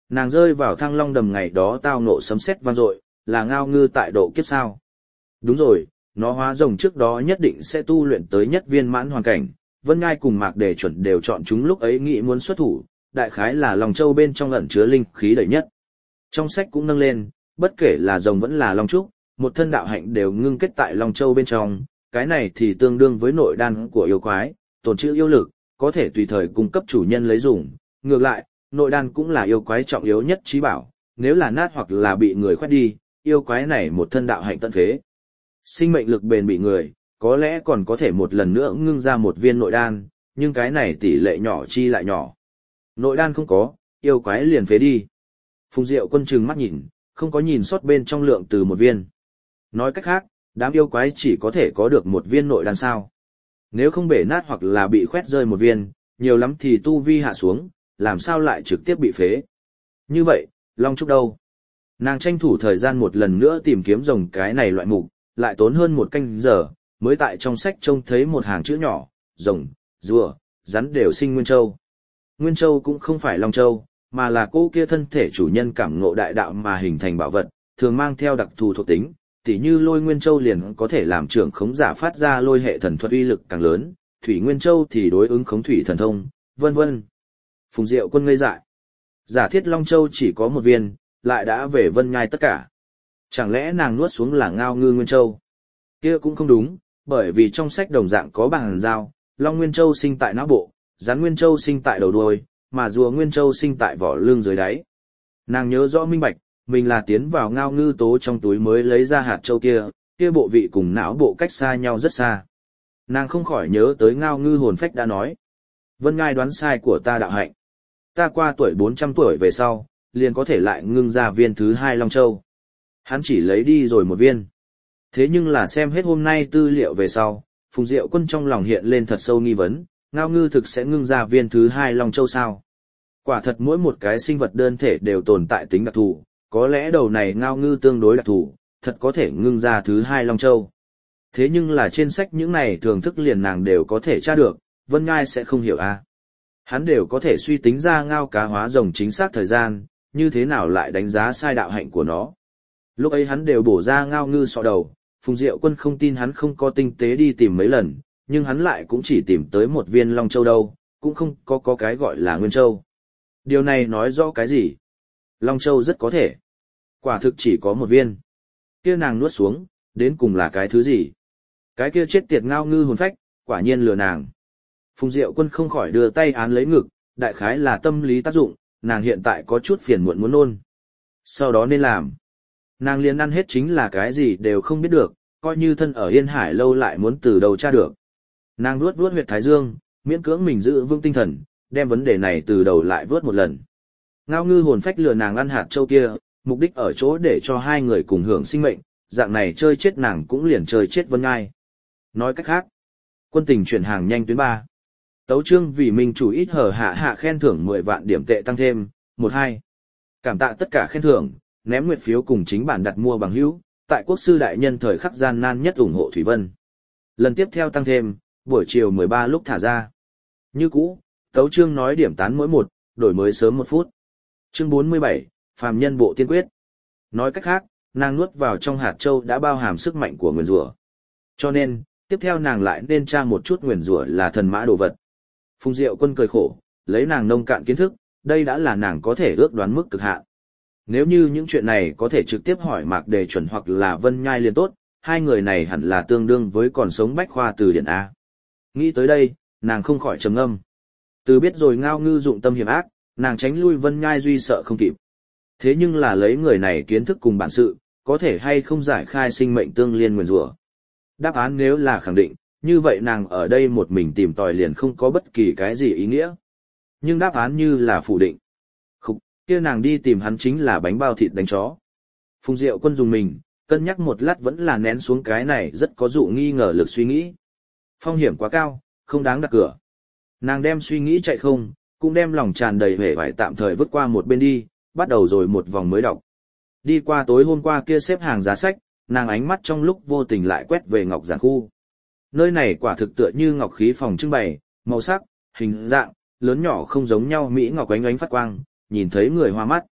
Nàng rơi vào Thăng Long đầm ngày đó tao ngộ sấm sét vang dội, là ngao ngư tại độ kiếp sao. Đúng rồi, nó hóa rồng trước đó nhất định sẽ tu luyện tới nhất viên mãn hoàn cảnh, Vân Ngai cùng Mạc Đề chuẩn đều chọn chúng lúc ấy nghĩ muốn xuất thủ, đại khái là Long Châu bên trong ẩn chứa linh khí đầy nhất. Trong sách cũng nâng lên, bất kể là rồng vẫn là Long Trúc, một thân đạo hạnh đều ngưng kết tại Long Châu bên trong, cái này thì tương đương với nội đan của yêu quái, tồn trữ yêu lực, có thể tùy thời cung cấp chủ nhân lấy dùng. Ngược lại, nội đan cũng là yêu quái trọng yếu nhất trí bảo, nếu là nát hoặc là bị người khoét đi, yêu quái này một thân đạo hạnh tận phế. Sinh mệnh lực bền bị người, có lẽ còn có thể một lần nữa ngưng ra một viên nội đan, nhưng cái này tỷ lệ nhỏ chi lại nhỏ. Nội đan không có, yêu quái liền phế đi. Phùng Diệu Quân trừng mắt nhìn, không có nhìn sót bên trong lượng từ một viên. Nói cách khác, đám yêu quái chỉ có thể có được một viên nội đan sao. Nếu không bể nát hoặc là bị khoét rơi một viên, nhiều lắm thì tu vi hạ xuống, làm sao lại trực tiếp bị phế. Như vậy, Long Trúc đâu? Nàng tranh thủ thời gian một lần nữa tìm kiếm rồng cái này loại mục, lại tốn hơn một canh giờ, mới tại trong sách trông thấy một hàng chữ nhỏ, rồng, rùa, rắn đều sinh Nguyên Châu. Nguyên Châu cũng không phải Long Châu, mà là cô kia thân thể chủ nhân cảm ngộ đại đạo mà hình thành bảo vật, thường mang theo đặc thù thuộc tính, tỉ như lôi Nguyên Châu liền có thể làm trưởng khống giả phát ra lôi hệ thần thuật uy lực càng lớn, thủy Nguyên Châu thì đối ứng khống thủy thần thông, vân vân. Phùng Diệu Quân ngây dại. Giả thiết Long Châu chỉ có một viên, lại đã về Vân Nhai tất cả. Chẳng lẽ nàng nuốt xuống là ngao ngư Nguyên Châu? Kia cũng không đúng, bởi vì trong sách đồng dạng có bằng giao, Long Nguyên Châu sinh tại não bộ, rắn Nguyên Châu sinh tại đầu đuôi, mà rùa Nguyên Châu sinh tại vỏ lưng dưới đáy. Nàng nhớ rõ minh bạch, mình là tiến vào ngao ngư tố trong túi mới lấy ra hạt châu kia, kia bộ vị cùng não bộ cách xa nhau rất xa. Nàng không khỏi nhớ tới ngao ngư hồn phách đã nói. Vân Ngai đoán sai của ta đạo hạnh. Ta qua tuổi bốn trăm tuổi về sau, liền có thể lại ngưng ra viên thứ hai Long Châu. Hắn chỉ lấy đi rồi một viên. Thế nhưng là xem hết hôm nay tư liệu về sau, Phùng Diệu Quân trong lòng hiện lên thật sâu nghi vấn, ngao ngư thực sẽ ngưng ra viên thứ hai Long Châu sao? Quả thật mỗi một cái sinh vật đơn thể đều tồn tại tính đặc thù, có lẽ đầu này ngao ngư tương đối đặc thù, thật có thể ngưng ra thứ hai Long Châu. Thế nhưng là trên sách những này thường thức liền nàng đều có thể tra được, Vân Ngai sẽ không hiểu a. Hắn đều có thể suy tính ra ngao cá hóa rồng chính xác thời gian, như thế nào lại đánh giá sai đạo hạnh của nó. Lúc ấy hắn đều bổ ra ngao ngư sọ đầu, Phùng Diệu Quân không tin hắn không có tinh tế đi tìm mấy lần, nhưng hắn lại cũng chỉ tìm tới một viên Long Châu đâu, cũng không có có cái gọi là Nguyên Châu. Điều này nói rõ cái gì? Long Châu rất có thể. Quả thực chỉ có một viên. Kia nàng nuốt xuống, đến cùng là cái thứ gì? Cái kia chết tiệt ngao ngư hồn phách, quả nhiên lừa nàng. Phùng Diệu Quân không khỏi đưa tay án lấy ngực, đại khái là tâm lý tác dụng, nàng hiện tại có chút phiền muộn muốn nôn. Sau đó nên làm. Nàng liền ăn hết chính là cái gì đều không biết được, coi như thân ở Yên Hải lâu lại muốn từ đầu tra được. Nàng vuốt vuốt huyệt thái dương, miễn cưỡng mình giữ vững tinh thần, đem vấn đề này từ đầu lại vớt một lần. Ngao ngư hồn phách lừa nàng ăn hạt châu kia, mục đích ở chỗ để cho hai người cùng hưởng sinh mệnh, dạng này chơi chết nàng cũng liền chơi chết Vân Ngai. Nói cách khác, quân tình chuyển hàng nhanh tuyến ba. Tấu chương vì mình chủ ít hở hạ hạ khen thưởng mười vạn điểm tệ tăng thêm, một hai. Cảm tạ tất cả khen thưởng, ném nguyệt phiếu cùng chính bản đặt mua bằng hữu, tại quốc sư đại nhân thời khắc gian nan nhất ủng hộ Thủy Vân. Lần tiếp theo tăng thêm, buổi chiều mười ba lúc thả ra. Như cũ, tấu chương nói điểm tán mỗi một, đổi mới sớm một phút. Chương bốn mươi bảy, phàm nhân bộ tiên quyết. Nói cách khác, nàng nuốt vào trong hạt châu đã bao hàm sức mạnh của nguyền rủa. Cho nên, tiếp theo nàng lại nên tra một chút nguyền rủa là thần mã đồ vật. Phùng Diệu Quân cười khổ, lấy nàng nông cạn kiến thức, đây đã là nàng có thể ước đoán mức cực hạn. Nếu như những chuyện này có thể trực tiếp hỏi Mạc Đề chuẩn hoặc là Vân Nhai liền tốt, hai người này hẳn là tương đương với còn sống bách khoa từ điển A. Nghĩ tới đây, nàng không khỏi trầm ngâm. Từ biết rồi ngao ngư dụng tâm hiểm ác, nàng tránh lui Vân Nhai duy sợ không kịp. Thế nhưng là lấy người này kiến thức cùng bản sự, có thể hay không giải khai sinh mệnh tương liên nguyền rủa. Đáp án nếu là khẳng định, như vậy nàng ở đây một mình tìm tòi liền không có bất kỳ cái gì ý nghĩa. Nhưng đáp án như là phủ định. Khúc, kia nàng đi tìm hắn chính là bánh bao thịt đánh chó. Phùng Diệu Quân dùng mình, cân nhắc một lát vẫn là nén xuống cái này rất có dụ nghi ngờ lực suy nghĩ. Phong hiểm quá cao, không đáng đặt cửa. Nàng đem suy nghĩ chạy không, cũng đem lòng tràn đầy vẻ vải tạm thời vứt qua một bên đi, bắt đầu rồi một vòng mới đọc. Đi qua tối hôm qua kia xếp hàng giá sách, nàng ánh mắt trong lúc vô tình lại quét về ngọc giản khu. Nơi này quả thực tựa như ngọc khí phòng trưng bày, màu sắc, hình dạng, lớn nhỏ không giống nhau mỹ ngọc ánh ánh phát quang, nhìn thấy người hoa mắt.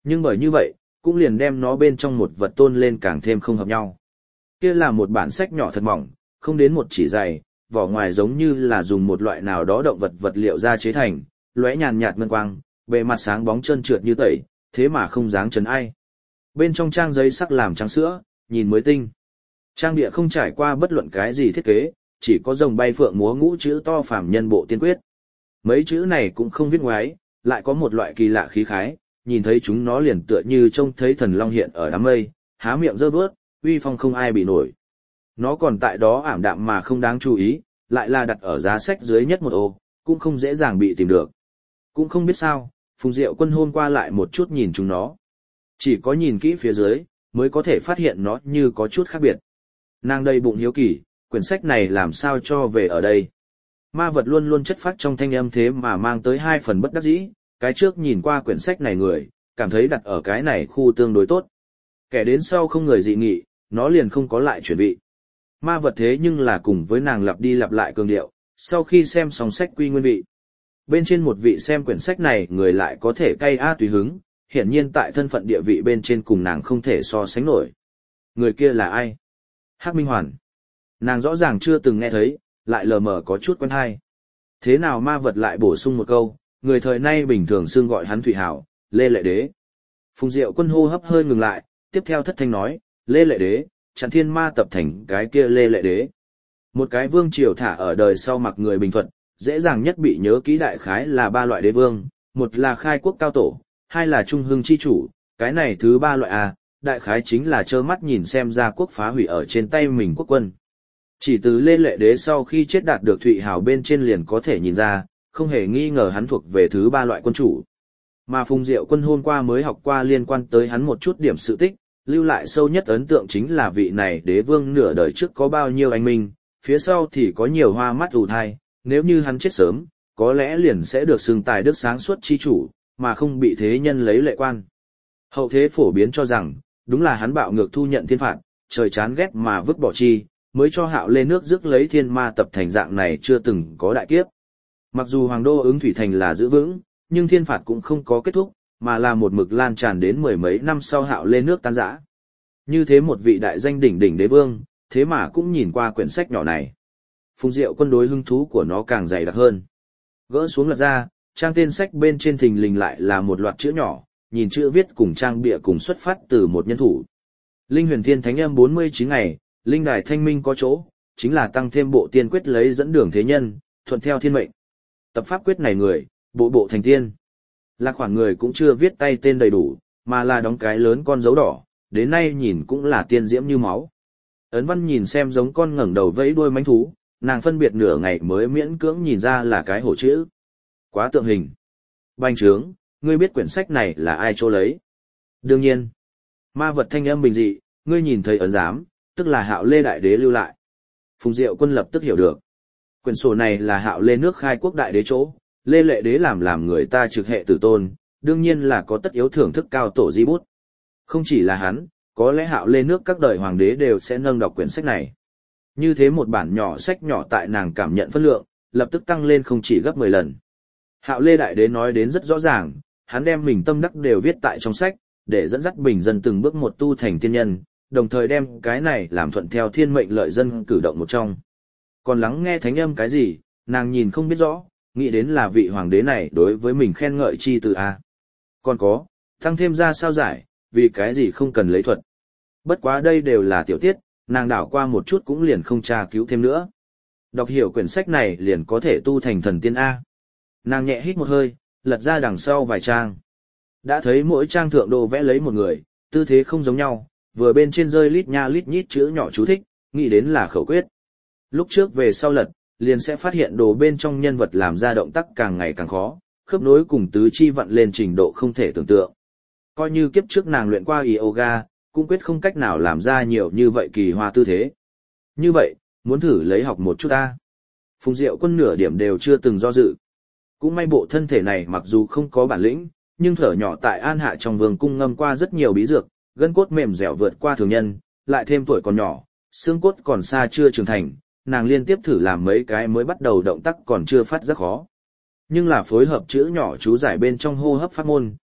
Nhưng bởi như vậy, cũng liền đem nó bên trong một vật tôn lên càng thêm không hợp nhau. Kia là một bản sách nhỏ thật mỏng, không đến một chỉ dày, vỏ ngoài giống như là dùng một loại nào đó động vật vật liệu ra chế thành, lóe nhàn nhạt ngân quang, bề mặt sáng bóng trơn trượt như tẩy, thế mà không dáng chấn ai. Bên trong trang giấy sắc làm trắng sữa, nhìn mới tinh. Trang địa không trải qua bất luận cái gì thiết kế, chỉ có rồng bay phượng múa ngũ chữ to phàm nhân bộ tiên quyết. Mấy chữ này cũng không viết ngoái, lại có một loại kỳ lạ khí khái, nhìn thấy chúng nó liền tựa như trông thấy thần long hiện ở đám mây, há miệng rơ vớt, uy phong không ai bị nổi. Nó còn tại đó ảm đạm mà không đáng chú ý, lại là đặt ở giá sách dưới nhất một ô, cũng không dễ dàng bị tìm được. Cũng không biết sao, Phùng Diệu Quân hôm qua lại một chút nhìn chúng nó. Chỉ có nhìn kỹ phía dưới, mới có thể phát hiện nó như có chút khác biệt. Nàng đầy bụng hiếu kỳ, quyển sách này làm sao cho về ở đây. Ma vật luôn luôn chất phát trong thanh âm thế mà mang tới hai phần bất đắc dĩ, cái trước nhìn qua quyển sách này người, cảm thấy đặt ở cái này khu tương đối tốt. Kẻ đến sau không người dị nghị, nó liền không có lại chuẩn bị. Ma vật thế nhưng là cùng với nàng lặp đi lặp lại cường điệu, sau khi xem xong sách quy nguyên vị. Bên trên một vị xem quyển sách này người lại có thể cay a tùy hứng, hiển nhiên tại thân phận địa vị bên trên cùng nàng không thể so sánh nổi. Người kia là ai? Hắc Minh Hoàn. Nàng rõ ràng chưa từng nghe thấy, lại lờ mờ có chút quen hay. Thế nào ma vật lại bổ sung một câu, người thời nay bình thường xưng gọi hắn Thủy Hảo, Lê Lệ Đế. Phùng Diệu Quân hô hấp hơi ngừng lại, tiếp theo thất thanh nói, Lê Lệ Đế, chặn thiên ma tập thành cái kia Lê Lệ Đế. Một cái vương triều thả ở đời sau mặc người bình thuận, dễ dàng nhất bị nhớ kỹ đại khái là ba loại đế vương, một là khai quốc cao tổ, hai là trung hưng chi chủ, cái này thứ ba loại A, đại khái chính là trơ mắt nhìn xem ra quốc phá hủy ở trên tay mình quốc quân. Chỉ từ Lê Lệ Đế sau khi chết đạt được Thụy Hào bên trên liền có thể nhìn ra, không hề nghi ngờ hắn thuộc về thứ ba loại quân chủ. Mà Phùng Diệu Quân hôm qua mới học qua liên quan tới hắn một chút điểm sự tích, lưu lại sâu nhất ấn tượng chính là vị này đế vương nửa đời trước có bao nhiêu anh minh, phía sau thì có nhiều hoa mắt ù thai, nếu như hắn chết sớm, có lẽ liền sẽ được xưng tài đức sáng suốt chi chủ, mà không bị thế nhân lấy lệ quan. Hậu thế phổ biến cho rằng, đúng là hắn bạo ngược thu nhận thiên phạt, trời chán ghét mà vứt bỏ chi, mới cho Hạo Lê nước rước lấy thiên ma tập thành dạng này chưa từng có đại kiếp. Mặc dù Hoàng đô ứng thủy thành là giữ vững, nhưng thiên phạt cũng không có kết thúc, mà là một mực lan tràn đến mười mấy năm sau Hạo Lê nước tan rã. Như thế một vị đại danh đỉnh đỉnh đế vương, thế mà cũng nhìn qua quyển sách nhỏ này. Phùng Diệu Quân đối hứng thú của nó càng dày đặc hơn. Gỡ xuống lật ra, trang tên sách bên trên thình lình lại là một loạt chữ nhỏ, nhìn chữ viết cùng trang bìa cùng xuất phát từ một nhân thủ. Linh Huyền Thiên Thánh Âm bốn mươi chín ngày, linh đài thanh minh có chỗ, chính là tăng thêm bộ tiên quyết lấy dẫn đường thế nhân, thuận theo thiên mệnh. Tập pháp quyết này người, bộ bộ thành tiên. Là khoản người cũng chưa viết tay tên đầy đủ, mà là đóng cái lớn con dấu đỏ, đến nay nhìn cũng là tiên diễm như máu. Ấn Văn nhìn xem giống con ngẩng đầu vẫy đuôi mánh thú, nàng phân biệt nửa ngày mới miễn cưỡng nhìn ra là cái hổ chữ. Quá tượng hình. Bành trướng, ngươi biết quyển sách này là ai chỗ lấy? Đương nhiên. Ma vật thanh âm bình dị, ngươi nhìn thấy ấn giám, tức là Hạo Lê đại đế lưu lại. Phùng Diệu Quân lập tức hiểu được. Quyển sổ này là Hạo Lê nước khai quốc đại đế chỗ, Lê Lệ đế làm làm người ta trực hệ tử tôn, đương nhiên là có tất yếu thưởng thức cao tổ di bút. Không chỉ là hắn, có lẽ Hạo Lê nước các đời hoàng đế đều sẽ nâng đọc quyển sách này. Như thế một bản nhỏ sách nhỏ tại nàng cảm nhận phân lượng, lập tức tăng lên không chỉ gấp mười lần. Hạo Lê đại đế nói đến rất rõ ràng, hắn đem mình tâm đắc đều viết tại trong sách, để dẫn dắt bình dân từng bước một tu thành tiên nhân, đồng thời đem cái này làm thuận theo thiên mệnh lợi dân cử động một trong. Còn lắng nghe thánh âm cái gì, nàng nhìn không biết rõ, nghĩ đến là vị hoàng đế này đối với mình khen ngợi chi từ A. Còn có, tăng thêm ra sao giải, vì cái gì không cần lấy thuật. Bất quá đây đều là tiểu tiết, nàng đảo qua một chút cũng liền không tra cứu thêm nữa. Đọc hiểu quyển sách này liền có thể tu thành thần tiên A. Nàng nhẹ hít một hơi, lật ra đằng sau vài trang. Đã thấy mỗi trang thượng đồ vẽ lấy một người, tư thế không giống nhau, vừa bên trên rơi lít nha lít nhít chữ nhỏ chú thích, nghĩ đến là khẩu quyết. Lúc trước về sau lật, liền sẽ phát hiện đồ bên trong nhân vật làm ra động tác càng ngày càng khó, khớp nối cùng tứ chi vận lên trình độ không thể tưởng tượng. Coi như kiếp trước nàng luyện qua yoga, cũng quyết không cách nào làm ra nhiều như vậy kỳ hoa tư thế. Như vậy, muốn thử lấy học một chút ta. Phùng Diệu Quân nửa điểm đều chưa từng do dự. Cũng may bộ thân thể này mặc dù không có bản lĩnh, nhưng thở nhỏ tại An Hạ trong vương cung ngâm qua rất nhiều bí dược, gân cốt mềm dẻo vượt qua thường nhân, lại thêm tuổi còn nhỏ, xương cốt còn xa chưa trưởng thành, nàng liên tiếp thử làm mấy cái mới bắt đầu động tác còn chưa phát rất khó. Nhưng là phối hợp chữ nhỏ chú giải bên trong hô hấp pháp môn,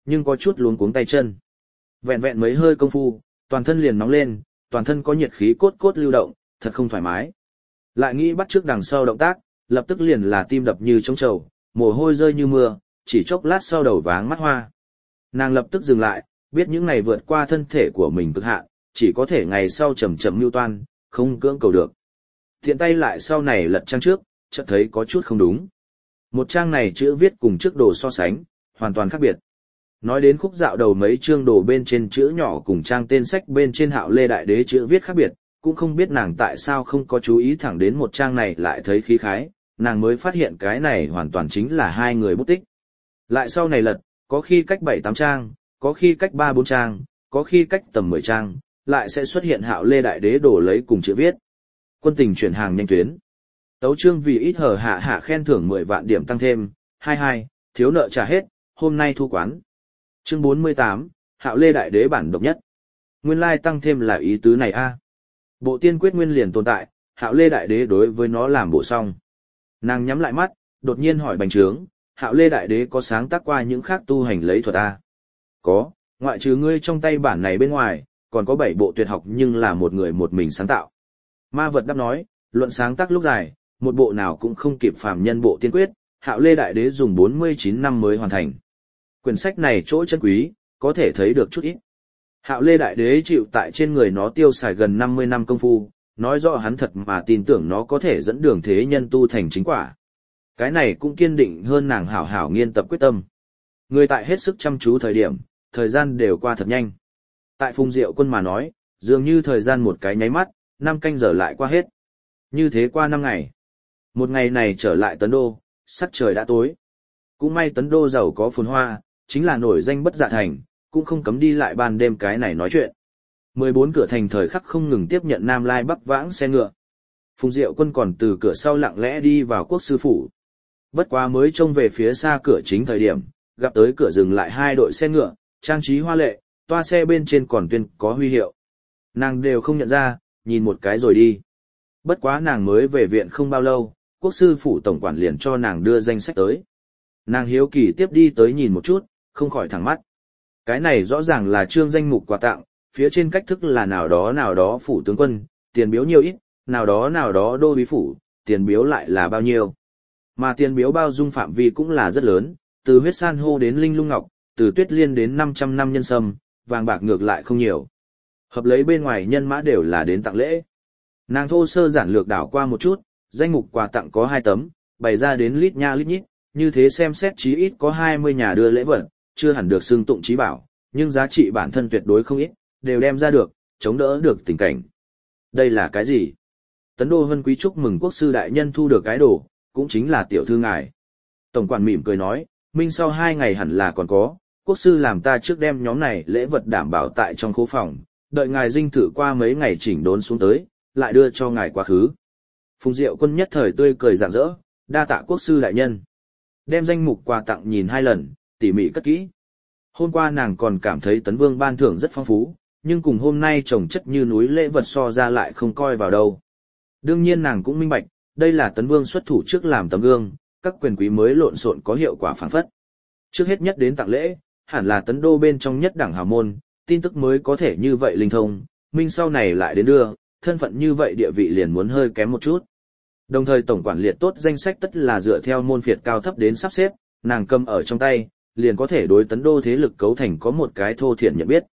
nhưng có chút luống cuống tay chân. Vẹn vẹn mấy hơi công phu, toàn thân liền nóng lên, toàn thân có nhiệt khí cốt cốt lưu động, thật không thoải mái. Lại nghĩ bắt trước đằng sau động tác, lập tức liền là tim đập như trống trầu, mồ hôi rơi như mưa, chỉ chốc lát sau đầu váng mắt hoa. Nàng lập tức dừng lại, biết những ngày vượt qua thân thể của mình cực hạn, chỉ có thể ngày sau chậm chậm mưu toan, không cưỡng cầu được. Thiện tay lại sau này lật trang trước, chợt thấy có chút không đúng. Một trang này chữ viết cùng trước đồ so sánh, hoàn toàn khác biệt. Nói đến khúc dạo đầu mấy chương đồ bên trên chữ nhỏ cùng trang tên sách bên trên Hạo Lê Đại Đế chữ viết khác biệt, cũng không biết nàng tại sao không có chú ý thẳng đến một trang này lại thấy khí khái, nàng mới phát hiện cái này hoàn toàn chính là hai người bút tích. Lại sau này lật, có khi cách bảy tám trang, có khi cách ba bốn trang, có khi cách tầm mười trang, lại sẽ xuất hiện Hạo Lê Đại Đế đổ lấy cùng chữ viết. Quân tình chuyển hàng nhanh tuyến. Tấu chương vì ít hở hạ hạ khen thưởng mười vạn điểm tăng thêm, hai hai, thiếu nợ trả hết, hôm nay thu quán. Chương bốn mươi tám, Hạo Lê Đại Đế bản độc nhất. Nguyên lai tăng thêm là ý tứ này a. Bộ tiên quyết nguyên liền tồn tại, Hạo Lê Đại Đế đối với nó làm bộ xong. Nàng nhắm lại mắt, đột nhiên hỏi Bành Trướng, Hạo Lê Đại Đế có sáng tác qua những khác tu hành lấy thuật a? Có, ngoại trừ ngươi trong tay bản này bên ngoài, còn có bảy bộ tuyệt học nhưng là một người một mình sáng tạo. Ma vật đáp nói, luận sáng tác lúc dài, một bộ nào cũng không kịp phàm nhân bộ tiên quyết, Hạo Lê Đại Đế dùng bốn mươi chín năm mới hoàn thành. Quyển sách này chỗ chân quý, có thể thấy được chút ít. Hạo Lê Đại Đế chịu tại trên người nó tiêu xài gần năm mươi năm công phu, nói rõ hắn thật mà tin tưởng nó có thể dẫn đường thế nhân tu thành chính quả. Cái này cũng kiên định hơn nàng hảo hảo nghiên tập quyết tâm. Người tại hết sức chăm chú thời điểm, thời gian đều qua thật nhanh. Tại Phùng Diệu Quân mà nói, dường như thời gian một cái nháy mắt, năm canh giờ lại qua hết. Như thế qua năm ngày. Một ngày này trở lại Tấn Đô, sắc trời đã tối. Cũng may Tấn Đô giàu có phồn hoa, chính là nổi danh bất dạ thành, cũng không cấm đi lại ban đêm cái này nói chuyện. mười bốn cửa thành thời khắc không ngừng tiếp nhận Nam Lai Bắc vãng xe ngựa. Phùng Diệu Quân còn từ cửa sau lặng lẽ đi vào quốc sư phủ. Bất quá mới trông về phía xa cửa chính thời điểm, gặp tới cửa dừng lại hai đội xe ngựa, trang trí hoa lệ, toa xe bên trên còn tuyên có huy hiệu. Nàng đều không nhận ra, nhìn một cái rồi đi. Bất quá nàng mới về viện không bao lâu, quốc sư phủ tổng quản liền cho nàng đưa danh sách tới. Nàng hiếu kỳ tiếp đi tới nhìn một chút, không khỏi thẳng mắt. Cái này rõ ràng là chương danh mục quà tặng, phía trên cách thức là nào đó nào đó phủ tướng quân, tiền biếu nhiều ít, nào đó nào đó đô bí phủ, tiền biếu lại là bao nhiêu. Mà tiền biếu bao dung phạm vi cũng là rất lớn, từ huyết san hô đến linh lung ngọc, từ tuyết liên đến năm trăm năm nhân sâm, vàng bạc ngược lại không nhiều. Hợp lấy bên ngoài nhân mã đều là đến tặng lễ. Nàng thô sơ giản lược đảo qua một chút, danh mục quà tặng có hai tấm, bày ra đến lít nha lít nhít, như thế xem xét chí ít có hai mươi nhà đưa lễ vật, chưa hẳn được xưng tụng trí bảo, nhưng giá trị bản thân tuyệt đối không ít, đều đem ra được, chống đỡ được tình cảnh. Đây là cái gì? Tấn Đô Vân Quý chúc mừng quốc sư đại nhân thu được cái đồ, cũng chính là tiểu thư ngài. Tổng quản mỉm cười nói, minh sau hai ngày hẳn là còn có, quốc sư làm ta trước đem nhóm này lễ vật đảm bảo tại trong khố phòng, đợi ngài dinh thử qua mấy ngày chỉnh đốn xuống tới, lại đưa cho ngài quá khứ. Phùng Diệu Quân nhất thời tươi cười rạng rỡ, đa tạ quốc sư đại nhân. Đem danh mục quà tặng nhìn hai lần, tỉ mỉ cất kỹ. Hôm qua nàng còn cảm thấy Tấn Vương ban thưởng rất phong phú, nhưng cùng hôm nay chồng chất như núi lễ vật so ra lại không coi vào đâu. Đương nhiên nàng cũng minh bạch, đây là Tấn Vương xuất thủ trước làm tấm gương, các quyền quý mới lộn xộn có hiệu quả phảng phất. Trước hết nhất đến tặng lễ, hẳn là Tấn Đô bên trong nhất đẳng hào môn, tin tức mới có thể như vậy linh thông, minh sau này lại đến đưa, thân phận như vậy địa vị liền muốn hơi kém một chút. Đồng thời tổng quản liệt tốt danh sách tất là dựa theo môn phiệt cao thấp đến sắp xếp, nàng cầm ở trong tay, liền có thể đối Tấn Đô thế lực cấu thành có một cái thô thiển nhận biết.